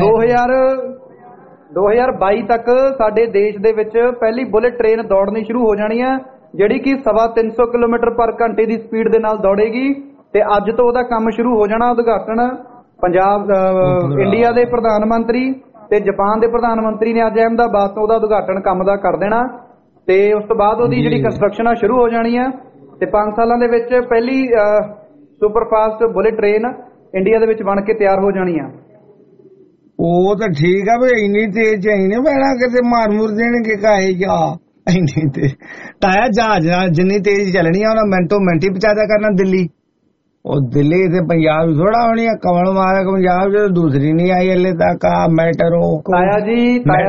2022 ਤੱਕ ਸਾਡੇ ਦੇਸ਼ ਦੇ ਵਿੱਚ ਪਹਿਲੀ ਬੁਲਟ ਟ੍ਰੇਨ ਦੌੜਨੀ ਸ਼ੁਰੂ ਹੋ ਜਾਣੀ ਆ, ਜਿਹੜੀ ਕਿ 350 ਕਿਲੋਮੀਟਰ ਪਰ ਘੰਟੇ ਦੀ ਸਪੀਡ ਦੇ ਨਾਲ ਦੌੜੇਗੀ। ਤੇ ਅੱਜ ਤੋਂ ਉਹਦਾ ਕੰਮ ਸ਼ੁਰੂ ਹੋ ਜਾਣਾ। ਉਦਘਾਟਨ ਪੰਜਾਬ ਇੰਡੀਆ ਦੇ ਪ੍ਰਧਾਨ ਮੰਤਰੀ ਤੇ ਜਾਪਾਨ ਦੇ ਪ੍ਰਧਾਨ ਮੰਤਰੀ ਨੇ ਅੱਜ ਅਹਿਮਦਾਬਾਦ ਤੋਂ ਉਹਦਾ ਉਦਘਾਟਨ ਕੰਮ ਦਾ ਕਰ ਦੇਣਾ। ਤੇ ਉਸ ਤੋਂ ਬਾਅਦ ਉਹਦੀ ਜਿਹੜੀ ਕੰਸਟਰਕਸ਼ਨ ਆ ਸ਼ੁਰੂ ਹੋ ਜਾਣੀ ਆ। ਤੇ 5 ਸਾਲਾਂ ਦੇ ਵਿੱਚ ਪਹਿਲੀ ਸੁਪਰਫਾਸਟ ਬੁਲਟ ਟ੍ਰੇਨ ਇੰਡੀਆ ਦੇ ਵਿੱਚ ਬਣ ਕੇ ਤਿਆਰ ਹੋ ਜਾਣੀ ਆ। ਉਹ ਤਾਂ ਠੀਕ ਆ ਵੀ ਇੰਨੀ ਤੇਜ਼ ਚਾਹੀਦੀ ਪੈਣਾ ਕਿਤੇ ਮਾਰ ਮੁਰ ਦੇਣਗੇ ਕਾਹੇ ਜਾ ਇੰਨੀ ਤੇ। ਤਾਇਆ ਜਹਾਜ਼ ਜਿੰਨੀ ਤੇਜ਼ ਚੱਲਣੀ ਆ ਉਹਨਾਂ ਮਿੰਟੋ ਮਿੰਟ ਹੀ ਪਹੁੰਚਾ ਕਰਨਾ ਦਿੱਲੀ। ਉਹ ਦਿੱਲੀ ਤੇ ਪੰਜਾਬ ਥੋੜਾ ਹੋਣੀ ਆ। ਕਮਲ ਮਾਰਕ ਪੰਜਾਬ ਚ ਦੂਸਰੀ ਨਹੀਂ ਆਈ ਹਲੇ ਤੱਕ ਆ ਮੈਟਰੋ। ਤਾਇਆ ਜੀ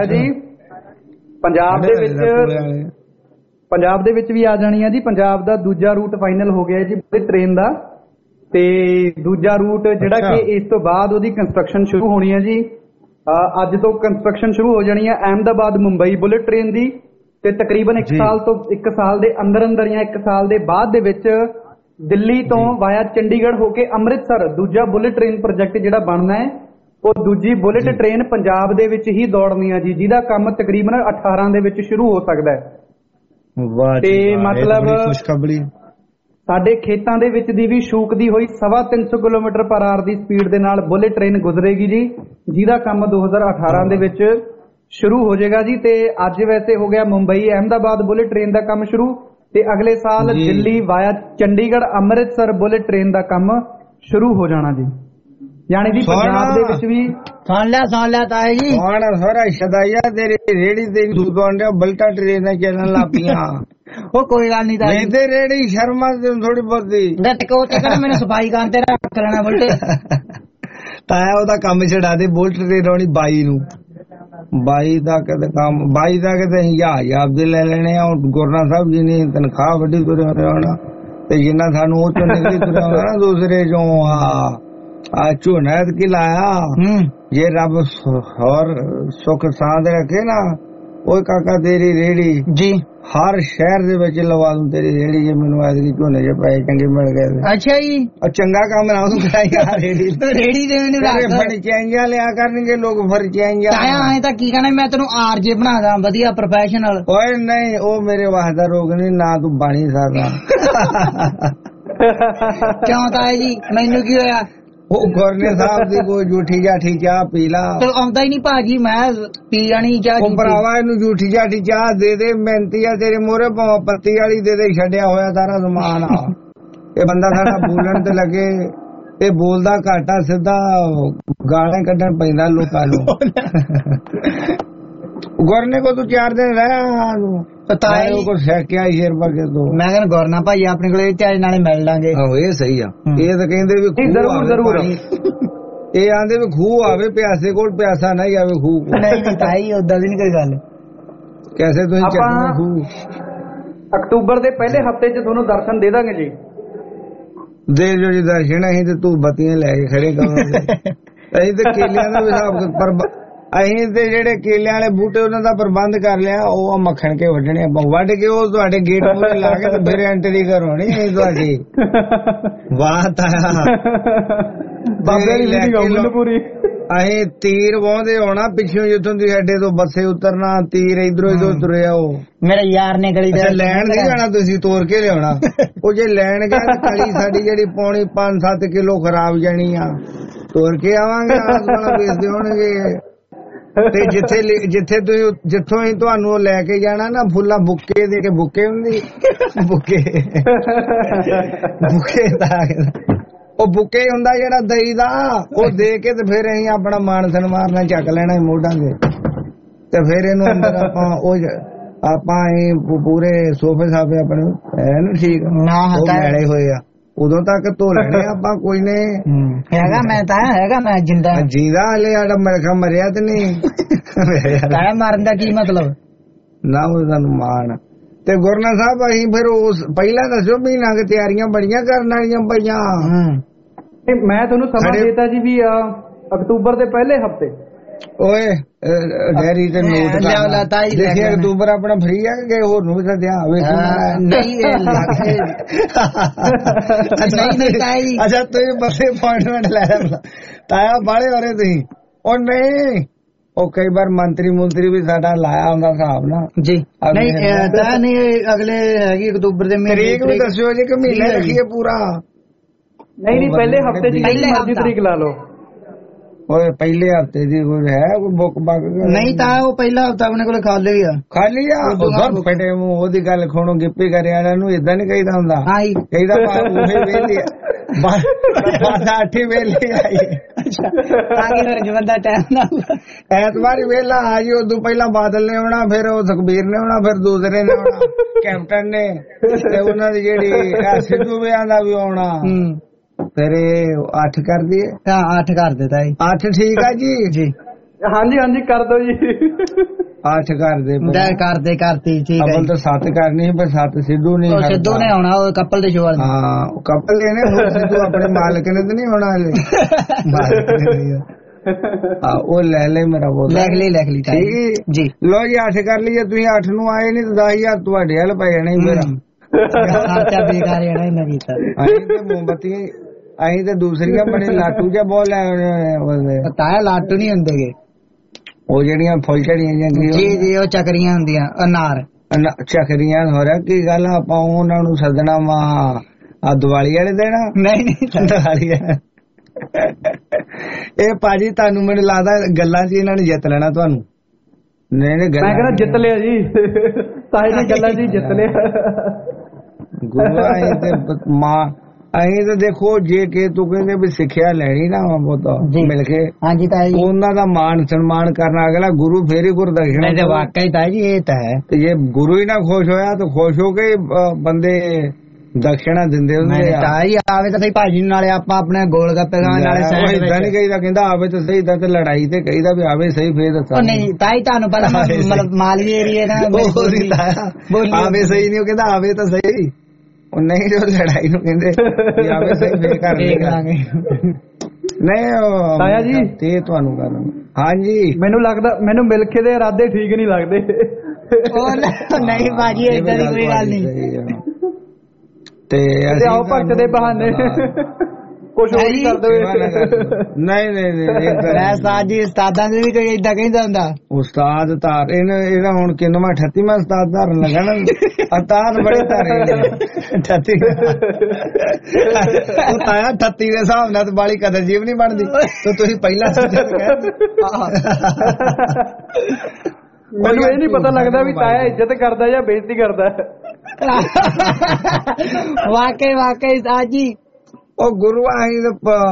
ਪੰਜਾਬ ਦੇ ਵਿੱਚ ਵੀ ਆ ਜਾਣੀ ਆ ਜੀ। ਪੰਜਾਬ ਦਾ ਦੂਜਾ ਰੂਟ ਫਾਈਨਲ ਹੋ ਗਿਆ ਜੀ ਟ੍ਰੇਨ ਦਾ। ਤੇ ਦੂਜਾ ਰੂਟ ਜਿਹੜਾ ਕਿ ਇਸ ਤੋਂ ਬਾਅਦ ਉਹਦੀ ਕੰਸਟਰਕਸ਼ਨ ਸ਼ੁਰੂ ਹੋਣੀ ਹੈ ਜੀ। ਅੱਜ ਤੋਂ ਕੰਸਟਰਕਸ਼ਨ ਸ਼ੁਰੂ ਹੋ ਜਾਣੀ ਹੈ ਅਹਿਮਦਾਬਾਦ ਮੁੰਬਈ ਬੁਲਟ ਟ੍ਰੇਨ ਦੀ। ਤੇ ਤਕਰੀਬਨ 1 ਸਾਲ ਦੇ ਅੰਦਰ ਜਾਂ 1 ਸਾਲ ਦੇ ਬਾਅਦ ਦੇ ਵਿੱਚ ਦਿੱਲੀ ਤੋਂ ਵਾਇਆ ਚੰਡੀਗੜ੍ਹ ਹੋ ਕੇ ਅੰਮ੍ਰਿਤਸਰ ਦੂਜਾ ਬੁਲਟ ਟ੍ਰੇਨ ਪ੍ਰੋਜੈਕਟ ਜਿਹੜਾ ਬਣਨਾ ਹੈ, ਉਹ ਦੂਜੀ ਬੁਲਟ ਟ੍ਰੇਨ ਪੰਜਾਬ ਦੇ ਵਿੱਚ ਹੀ ਦੌੜਨੀ ਹੈ ਜੀ, ਜਿਹਦਾ ਕੰਮ ਤਕਰੀਬਨ 18 ਦੇ ਵਿੱਚ ਸ਼ੁਰੂ ਹੋ ਸਕਦਾ ਹੈ। ਤੇ ਮਤਲਬ ਸਾਡੇ ਖੇਤਾਂ ਦੇ ਵਿੱਚ ਦੀ ਵੀ ਸ਼ੂਕਦੀ ਹੋਈ 350 ਕਿਲੋਮੀਟਰ ਪਰ ਆਰ ਦੀ ਸਪੀਡ ਦੇ ਨਾਲ ਬੁਲਟ ਟ੍ਰੇਨ ਗੁਜ਼ਰੇਗੀ ਜੀ, ਜਿਹਦਾ ਕੰਮ 2018 ਦੇ ਵਿੱਚ ਸ਼ੁਰੂ ਹੋ ਜਾਏਗਾ ਜੀ। ਤੇ ਅੱਜ ਵੈਸੇ ਹੋ ਗਿਆ ਮੁੰਬਈ ਅਹਿਮਦਾਬਾਦ ਬੁਲਟ ਟ੍ਰੇਨ ਦਾ ਕੰਮ ਸ਼ੁਰੂ। ਤੇ ਅਗਲੇ ਸਾਲ Delhi via Chandigarh Amritsar bullet train ਦਾ ਕੰਮ ਸ਼ੁਰੂ ਹੋ ਜਾਣਾ ਜੀ। ਯਾਨੀ ਦੀ ਪੰਜਾਬ ਦੇ ਵਿੱਚ ਵੀ ਸੁਣ ਲਿਆ ਤਾਏ ਜੀ। ਹੁਣ ਸਾਰਾ ਸ਼ਦਾਈਆ ਤੇਰੀ ਰੇੜੀ ਤੇ ਸੁਣਦੇ ਬਲਟਾ ਟ੍ਰੇਨ ਚੱਲਣ ਲੱਗ ਪਈਆਂ। ਉਹ ਕੋਈ ਗੱਲ ਨਹੀਂ ਤਾਏ ਤੇ ਰੇੜੀ ਸ਼ਰਮਾ ਥੋੜੀ ਬਹੁਤੀ ਟਿਕੋ ਚੱਕਰ ਮੈਨੂੰ ਸਫਾਈ ਕਰਨ ਤੇ ਰੱਖ ਲੈਣਾ ਬੁਲਟ। ਤਾਇਆ ਉਹਦਾ ਕੰਮ ਛਡਾ ਦੇ ਬੁਲਟ ਟ੍ਰੇਨ ਆਉਣੀ 22 ਨੂੰ। 22 ਤੱਕ ਦੇ ਕੰਮ 22 ਤੱਕ ਤੇ ਹਜ਼ਾਰ ਦੇ ਲੈ ਲੈਣੇ ਆ। ਗੁਰਨਾ ਸਾਹਿਬ ਜੀ ਨੇ ਤਨਖਾਹ ਵੱਡੀ ਤੁਰਿਆ ਹੋਣਾ ਤੇ ਜਿੰਨਾ ਸਾਨੂੰ ਉਹ ਚੋਂ ਨਿਕਲੀ ਤੁਰਿਆ ਹੋਣਾ ਨਾ ਦੂਸਰੇ ਚੋਂ ਆ ਝੋਨਾ ਕੀ ਲਾਇਆ। ਜੇ ਰੱਬ ਹੋਰ ਸੁੱਖ ਸਾਂਦ ਰੱਖੇ ਨਾ ਉਹ ਕਾਕਾ ਤੇਰੀ ਰੇੜੀ ਜੀ ਹਰ ਸ਼ਹਿਰ ਦੇ ਵਿੱਚ ਲਵਾ ਦੂੰ ਤੇਰੀ ਰੇੜੀ। ਜੇ ਮੈਨੂੰ ਐਤਕੀ ਝੋਨੇ ਜੇ ਪੈਸੇ ਚੰਗੇ ਮਿਲ ਗਏ। ਅੱਛਾ ਜੀ। ਚੰਗਾ ਕੰਮ ਨਾ ਉਹਨੂੰ ਕਰਾਇਆ ਰੇੜੀ ਦੇ ਮੈਨੂੰ ਫਰਚਾਈਆਂ ਲਿਆ ਕਰਨਗੇ ਲੋਕ ਫਰਚਾਈਆਂ। ਐ ਤਾਂ ਕੀ ਕਹਿਣਾ ਮੈਂ ਤੈਨੂੰ ਆਰਜੇ ਬਣਾ ਦਾਂ ਵਧੀਆ ਪ੍ਰੋਫੈਸ਼ਨਲ। ਓਏ ਨਹੀਂ ਉਹ ਮੇਰੇ ਵਾਸਤਾ ਰੋਗ ਨਹੀਂ ਨਾ ਤੂੰ ਬਣੀ ਸਕਦਾ। ਕਿਉਂ ਤਾਏ ਜੀ ਮੈਨੂੰ ਕੀ ਹੋਇਆ? ਉਹ ਗੁਰਨੇ ਸਾਹਿਬ ਦੀ ਕੋਈ ਝੂਠੀ ਜਾਠੀ ਚਾਹ ਪੀ ਲਾ। ਤੇ ਆਉਂਦਾ ਹੀ ਨਹੀਂ ਭਾਜੀ ਮੈਂ ਪੀ ਜਾਣੀ ਚਾਹ। ਉਹ ਭਰਾਵਾ ਇਹਨੂੰ ਝੂਠੀ ਜਾਠੀ ਚਾਹ ਦੇ ਦੇ ਮਿਹਨਤੀ ਆ ਤੇਰੇ ਮੋਹਰੇ ਭਾਵੇਂ ਪੱਤੀ ਵਾਲੀ ਦੇ ਦੇ ਛੱਡਿਆ ਹੋਇਆ ਸਾਰਾ ਸਮਾਨ ਆ। ਇਹ ਬੰਦਾ ਸਾਡਾ ਬੋਲਣ ਤੇ ਲੱਗੇ ਇਹ ਬੋਲਦਾ ਘਾਟਾ ਸਿੱਧਾ ਗਾਲਾਂ ਕੱਢਣ ਪੈਂਦਾ ਲੋਕਾਂ ਨੂੰ। ਗੁਰਨੇ ਕੋ ਤੂੰ 4 ਦਿਨ ਰਹਿ ਤਾਏ ਕੋ ਸੈਕਿਆ ਸ਼ੇਰ ਵਰਗੇ ਤੋਂ। ਮੈਂ ਕਹਿੰਦਾ ਗੁਰਨਾ ਭਾਈ ਆਪਣੇ ਕੋਲੇ ਤੇ ਨਾਲੇ ਮਿਲ ਲਾਂਗੇ। ਆਹੋ ਇਹ ਸਹੀ ਆ। ਇਹ ਤਾਂ ਕਹਿੰਦੇ ਵੀ ਜ਼ਰੂਰ ਇਹ ਆਂਦੇ ਵੀ ਖੂਹ ਆਵੇ ਪਿਆਸੇ ਕੋਲ ਪਿਆਸਾ ਨਹੀਂ ਆਵੇ ਖੂਹ। ਨਹੀਂ ਤਾਈ ਉਦਾਂ ਦੀ ਨਹੀਂ ਕੋਈ ਗੱਲ। ਕੈਸੇ ਤੁਸੀਂ ਚੱਕਣਾ ਖੂਹ? ਅਕਤੂਬਰ ਦੇ ਪਹਿਲੇ ਹਫਤੇ 'ਚ ਤੁਹਾਨੂੰ ਦਰਸ਼ਨ ਦੇ ਦਾਂਗੇ ਜੀ। ਦੇ ਜੋ ਜੀ ਦਰਸ਼ਨ ਅਸੀਂ ਤੇ ਤੂੰ ਬੱਤੀਆਂ ਲੈ ਕੇ ਖੜੇ ਕਰਾਂਗੇ। ਅਸੀਂ ਤੇ ਕੇਲਿਆਂ ਦਾ ਵੀ ਹਿਸਾਬ ਅਸੀਂ ਤੇ ਜਿਹੜੇ ਕੇਲਿਆਂ ਵਾਲੇ ਬੂਟੇ ਉਹਨਾਂ ਦਾ ਪ੍ਰਬੰਧ ਕਰ ਲਿਆ, ਉਹ ਮੱਖਣ ਕੇ ਵੱਢਣੇ ਵੱਢ ਕੇ ਉਹ ਤੁਹਾਡੇ ਗੇਟ ਮੂਹਰੇ ਲਾ ਕੇ ਤੇ ਫਿਰ ਐਂਟਰੀ ਕਰਵਾਉਣੀ ਤੁਹਾਡੀ। ਵਾਹ ਤਾਇਆ ਬਾਬੇ ਦੀ ਵੀਡੀਓ ਪੂਰੀ। ਅਸੀਂ ਤੀਰ ਵਾਹੁੰਦੇ ਹੋਣਾ ਪਿੱਛੋਂ, ਜਿੱਥੋਂ ਦੀ ਅੱਡੇ ਤੋਂ ਬੱਸੇ ਉਤਰਨਾ, ਤੀਰ ਇਧਰੋਂ ਇਧਰ ਤੁਰਿਆ। ਉਹ ਮੇਰੇ ਯਾਰ ਨੇ ਗਲੀ ਦੇ ਲੈਣ ਨਹੀਂ ਜਾਣਾ, ਤੁਸੀਂ ਤੋੜ ਕੇ ਲਿਆਉਣਾ। ਉਹ ਜੇ ਲੈਣ ਗਿਆ ਕਲੀ ਸਾਡੀ ਜਿਹੜੀ ਪੌਣੀ 5-7 ਕਿਲੋ ਖਰਾਬ ਜਾਣੀ ਆ, ਤੋੜ ਕੇ ਆਵਾਂਗੇ। ਆਸ ਵੇਚਦੇ ਹੋਣਗੇ ਤੇ ਜਿੱਥੇ ਤੁਸੀਂ ਜਿੱਥੋਂ ਹੀ ਤੁਹਾਨੂੰ ਲੈ ਕੇ ਜਾਣਾ ਨਾ, ਫੁੱਲਾਂ ਬੁੱਕੇ ਦੇ ਕੇ, ਬੁੱਕੇ ਹੁੰਦੀ ਬੁੱਕੇ ਉਹ ਬੁੱਕੇ ਹੁੰਦਾ ਜਿਹੜਾ ਦਹੀਂ ਦਾ, ਉਹ ਦੇ ਕੇ ਤੇ ਫਿਰ ਅਸੀਂ ਆਪਣਾ ਮਾਣ ਸਨਮਾਨ ਨਾਲ ਚੱਕ ਲੈਣਾ ਮੋਢਾਂ ਦੇ, ਤੇ ਫਿਰ ਇਹਨੂੰ ਅੰਦਰ ਆਪਾਂ ਪੂਰੇ ਸੋਫੇ ਸਾਫੇ ਆਪਣੇ ਐਨ ਠੀਕ ਮੈਲੇ ਹੋਏ ਆ, ਉਦੋਂ ਤੱਕ ਧੋ ਲੈਣੇ ਆਪਾਂ। ਕੋਈ ਨੇ ਹੈਗਾ ਮੈਂ ਤਾਂ ਹੈਗਾ ਮੈਂ ਜਿੰਦਾ ਜੀਦਾ ਹਲੇ ਸਾਡਾ ਮਰਖਾ ਮਰਿਆ ਤੇ ਨਹੀਂ ਮਾਰਨ ਦਾ ਕੀ ਮਤਲਬ ਨਾ, ਉਹ ਤੁਹਾਨੂੰ ਮਾਣ। ਤੇ ਗੁਰਨਾ ਸਾਹਿਬ ਅਸੀਂ ਫਿਰ ਉਸ ਪਹਿਲਾਂ ਦੱਸੋ ਮਹੀਨਾ ਕਿ ਤਿਆਰੀਆਂ ਬੜੀਆਂ ਕਰਨ ਵਾਲੀਆਂ ਪਈਆਂ। ਮੈਂ ਤੁਹਾਨੂੰ ਸਮਾਂ ਦੇਤਾ ਜੀ ਵੀ ਅਕਤੂਬਰ ਦੇ ਪਹਿਲੇ ਹਫਤੇ। ਓਏ ਡੈਰੀ ਤੇ ਨੋਟ ਦੇਖਿਆ ਅਕਤੂਬਰ ਆਪਣਾ ਫਰੀ ਆ ਕਿ ਹੋਰ ਨੂੰ ਵੀ ਸੱਦਿਆ ਅੱਛਾ ਤੁਸੀਂ ਬੱਸੇ ਅਪਾਇੰਟਮੈਂਟ ਲੈ ਤਾਇਆ ਬਾਲੇ ਹੋ ਰਹੇ ਤੁਸੀਂ। ਉਹ ਨਹੀਂ, ਉਹ ਕਈ ਵਾਰ ਮੰਤਰੀ ਵੀ ਸਾਡਾ ਲਾਇਆ ਹੁੰਦਾ ਹਿਸਾਬ ਨਾ ਜੀ। ਨਹੀਂ ਅਗਲੇ ਹੈਗੀ ਅਕਤੂਬਰ ਦੇ ਮਹੀਨੇ ਤਰੀਕ ਵੀ ਦੱਸਿਓ ਜੀ ਕਿ ਮਹੀਨਾ ਰੱਖੀਏ ਪੂਰਾ। ਨਹੀਂ ਪਹਿਲੇ ਹਫਤੇ ਦੀ ਮਰਜ਼ੀ ਤਰੀਕ ਲਾ ਲਓ। ਓਏ ਪਹਿਲੇ ਹਫਤੇ ਦੀ ਕੋਈ ਹੈ ਕੋਈ ਬੁੱਕ ਬੱਕ ਨਹੀਂ ਤਾਂ ਉਹ ਪਹਿਲਾ ਹਫਤਾ ਆਪਣੇ ਕੋਲ ਖਾਲੀ ਆ ਫਟੇ ਮੂੰਹ ਉਹਦੀ ਗੱਲ ਖੋਣੋ ਗਿੱਪੀ ਕਰਿਆ ਨੂੰ ਏਦਾਂ ਨੀ ਕਹੀਦਾ ਹੁੰਦਾ, ਕਹੀਦਾ ਉਹੀ ਵੇਲੀ ਬਸ 8 ਵੇਲੇ ਆਈ ਬੰਦਾ ਟਾਈਮ ਨਾਲ ਐਤਵਾਰ ਵੇਲਾ ਆ ਜੀ। ਉਦੋਂ ਪਹਿਲਾਂ ਬਾਦਲ ਨੇ ਆਉਣਾ, ਫਿਰ ਉਹ ਸੁਖਬੀਰ ਨੇ ਆਉਣਾ, ਫਿਰ ਦੂਸਰੇ ਨੇ ਆਉਣਾ ਕੈਪਟਨ ਨੇ, ਤੇ ਉਹਨਾਂ ਦੀ ਜਿਹੜੀ ਸਿੱਧੂ ਵਿਆਹ ਦਾ ਵੀ ਆਉਣਾ। ਫਿਰ 8 ਕਰ ਦਈਏ? 8 ਕਰ ਦਿੱਤਾ ਜੀ। 8 ਠੀਕ ਆ ਜੀ। ਜੀ ਹਾਂਜੀ ਕਰ ਦੋ ਜੀ। 8 ਕਰ ਦੇ ਕਰਤੀ ਠੀਕ ਹੈ। ਤਾਂ 7 ਕਰਨੀ ਪਰ 7 ਸਿੱਧੂ ਨੇ ਆਉਣਾ, ਉਹ ਕਪਲ ਦੇ ਸ਼ੋਅ। ਹਾਂ ਕਪਲ ਨੇ ਸਿੱਧੂ ਆਪਣੇ ਮਾਲਕ ਨੇ ਤਾਂ ਨਹੀਂ ਆਉਣਾ ਹਲੇ। ਉਹ ਲੈ ਲੈ ਮੇਰਾ ਬੋਲ ਲਿਖ ਲਈ ਜੀ। ਲੋ ਜੀ 8 ਕਰ ਲਈਏ। ਤੁਸੀਂ 8 ਨੂੰ ਆਏ ਨਹੀਂ ਤਾਂ 10,000 ਤੁਹਾਡੇ ਹਲ ਪੈ ਜਾਣਾ ਮੇਰਾ ਖਰਚਾ ਬੇਕਾਰ ਜਾਣਾ ਇਹਨਾਂ ਕੀਤਾ। ਅਸੀਂ ਤੇ ਮੋਮਬੱਤੀ ਅਸੀਂ ਤੇ ਦੂਸਰੀਆਂ ਬੜੇ ਲਾਟੂ ਜਿਹਾ ਬਹੁਤ ਲੈ ਤਾਇਆ ਲਾਟੂ ਨਹੀਂ ਹੁੰਦੇਗੇ, ਉਹ ਜਿਹੜੀਆਂ ਫੁੱਲ ਝੜੀਆਂ ਜੀ ਉਹ ਚੱਕਰੀਆਂ ਹੁੰਦੀਆਂ ਅਨਾਰ ਚੱਕਰੀਆਂ। ਹੋ ਰਿਹਾ ਕੀ ਗੱਲ ਆਪਾਂ ਉਹਨਾਂ ਨੂੰ ਸੱਦਣਾ ਵਾ ਦੀਵਾਲੀ ਵਾਲੇ ਦਿਨ? ਨਹੀਂ ਦੀਵਾਲੀ ਇਹ ਭਾਜੀ ਤੁਹਾਨੂੰ ਮੈਨੂੰ ਲੱਗਦਾ ਗੱਲਾਂ 'ਚ ਇਹਨਾਂ ਨੇ ਜਿੱਤ ਲੈਣਾ ਤੁਹਾਨੂੰ। ਨਹੀਂ ਮੈਂ ਕਹਿੰਦਾ ਜਿੱਤ ਲਿਆ ਜੀ, ਤਾਏ ਨੇ ਗੱਲਾਂ 'ਚ ਜਿੱਤ ਲਿਆ। ਗੁਰੂ ਅਸੀਂ ਤੇ ਦੇਖੋ ਜੇ ਕਿ ਤੂੰ ਕਹਿੰਦੇ ਵੀ ਸਿੱਖਿਆ ਲੈਣੀ ਨਾ ਮਿਲ ਕੇ ਉਹਨਾਂ ਦਾ ਮਾਣ ਸਨਮਾਨ ਕਰਨਾ ਅਗਲਾ ਗੁਰੂ ਫੇਰ ਹੀ ਗੁਰਦਕਸ਼ਣਾ। ਵਾਕਈ ਤਾਂ ਜੀ ਇਹ ਤਾਂ ਹੈ। ਤੇ ਜੇ ਗੁਰੂ ਹੀ ਨਾ ਖੁਸ਼ ਹੋਇਆ ਤਾਂ ਖੁਸ਼ ਹੋ ਕੇ ਬੰਦੇ ਦਕਸ਼ਣਾ ਦਿੰਦੇ ਹੁੰਦੇ ਆਵੇ ਤਾਂ ਸਹੀ ਭਾਜੀ ਨਾਲੇ ਆਪਾਂ ਆਪਣੇ ਗੋਲ ਗੱਪੇ ਨਾਲੇ ਏਦਾਂ ਨੀ ਕਹੀਦਾ, ਕਹਿੰਦਾ ਆਵੇ ਤਾਂ ਸਹੀ। ਤਾਂ ਲੜਾਈ ਤੇ ਕਹੀਦਾ ਵੀ ਆਵੇ ਸਹੀ ਫੇਰ ਦੱਸਾਂ। ਨਹੀਂ ਤਾਂ ਹੀ ਤੁਹਾਨੂੰ ਪਤਾ ਮਤਲਬ ਮਾਲੀ ਏਰੀਏ ਨਾ ਆਵੇ ਸਹੀ ਨਹੀਂ, ਉਹ ਕਹਿੰਦਾ ਆਵੇ ਤਾਂ ਸਹੀ। ਉਹ ਨਹੀਂ ਜੋ ਲੜਾਈ ਨੂੰ ਕਹਿੰਦੇ ਆਵੇ ਸਹੀ ਫੇਰ ਕਰ ਲਾਂਗੇ। ਨਹੀਂ ਤਾਇਆ ਜੀ ਤੇ ਤੁਹਾਨੂੰ ਕਰ ਹਾਂਜੀ ਮੈਨੂੰ ਲੱਗਦਾ ਮੈਨੂੰ ਮਿਲਕੇ ਦੇ ਇਰਾਦੇ ਠੀਕ ਨਹੀਂ ਲੱਗਦੇ। ਨਹੀਂ ਭਾਜੀ ਏਦਾਂ ਦੀ ਕੋਈ ਗੱਲ ਨਹੀਂ। ਤੇ ਆਓ ਭਗਤ ਦੇ ਬਹਾਨੇ ਕੁਛ ਹੋਰ ਹੀ ਕਰ ਦੇਵੇ। ਨਹੀਂ ਉਸਤਾਦ ਜੀ ਉਸਤਾਦਾਂ ਦੇ ਵੀ ਕੋਈ ਏਦਾਂ ਕਹਿੰਦਾ ਹੁੰਦਾ ਉਸਤਾਦ ਧਾਰ ਇਹਦਾ ਹੁਣ ਕਿੰਨਵਾਂ 38ਵਾਂ ਉਸਤਾਦ ਧਾਰਨ ਲੱਗਾ ਨਾ। ਉਸਤਾਦ ਬੜੇ ਧਾਰੇ 38 ਉਹ ਤਾਇਆ 38 ਦੇ ਹਿਸਾਬ ਨਾਲ ਤਾਂ ਬਾਲੀ ਕਦਰ ਜੀਵ ਨਹੀਂ ਬਣਦੀ। ਤੇ ਤੁਸੀਂ ਪਹਿਲਾਂ ਮੈਨੂੰ ਇਹ ਨਹੀਂ ਪਤਾ ਲੱਗਦਾ ਵੀ ਤਾਇਆ ਇੱਜ਼ਤ ਕਰਦਾ ਜਾਂ ਬੇਇੱਜ਼ਤੀ ਕਰਦਾ। ਵਾਕਈ ਸਾਜੀ ਉਹ ਗੁਰੂ ਆਹੀ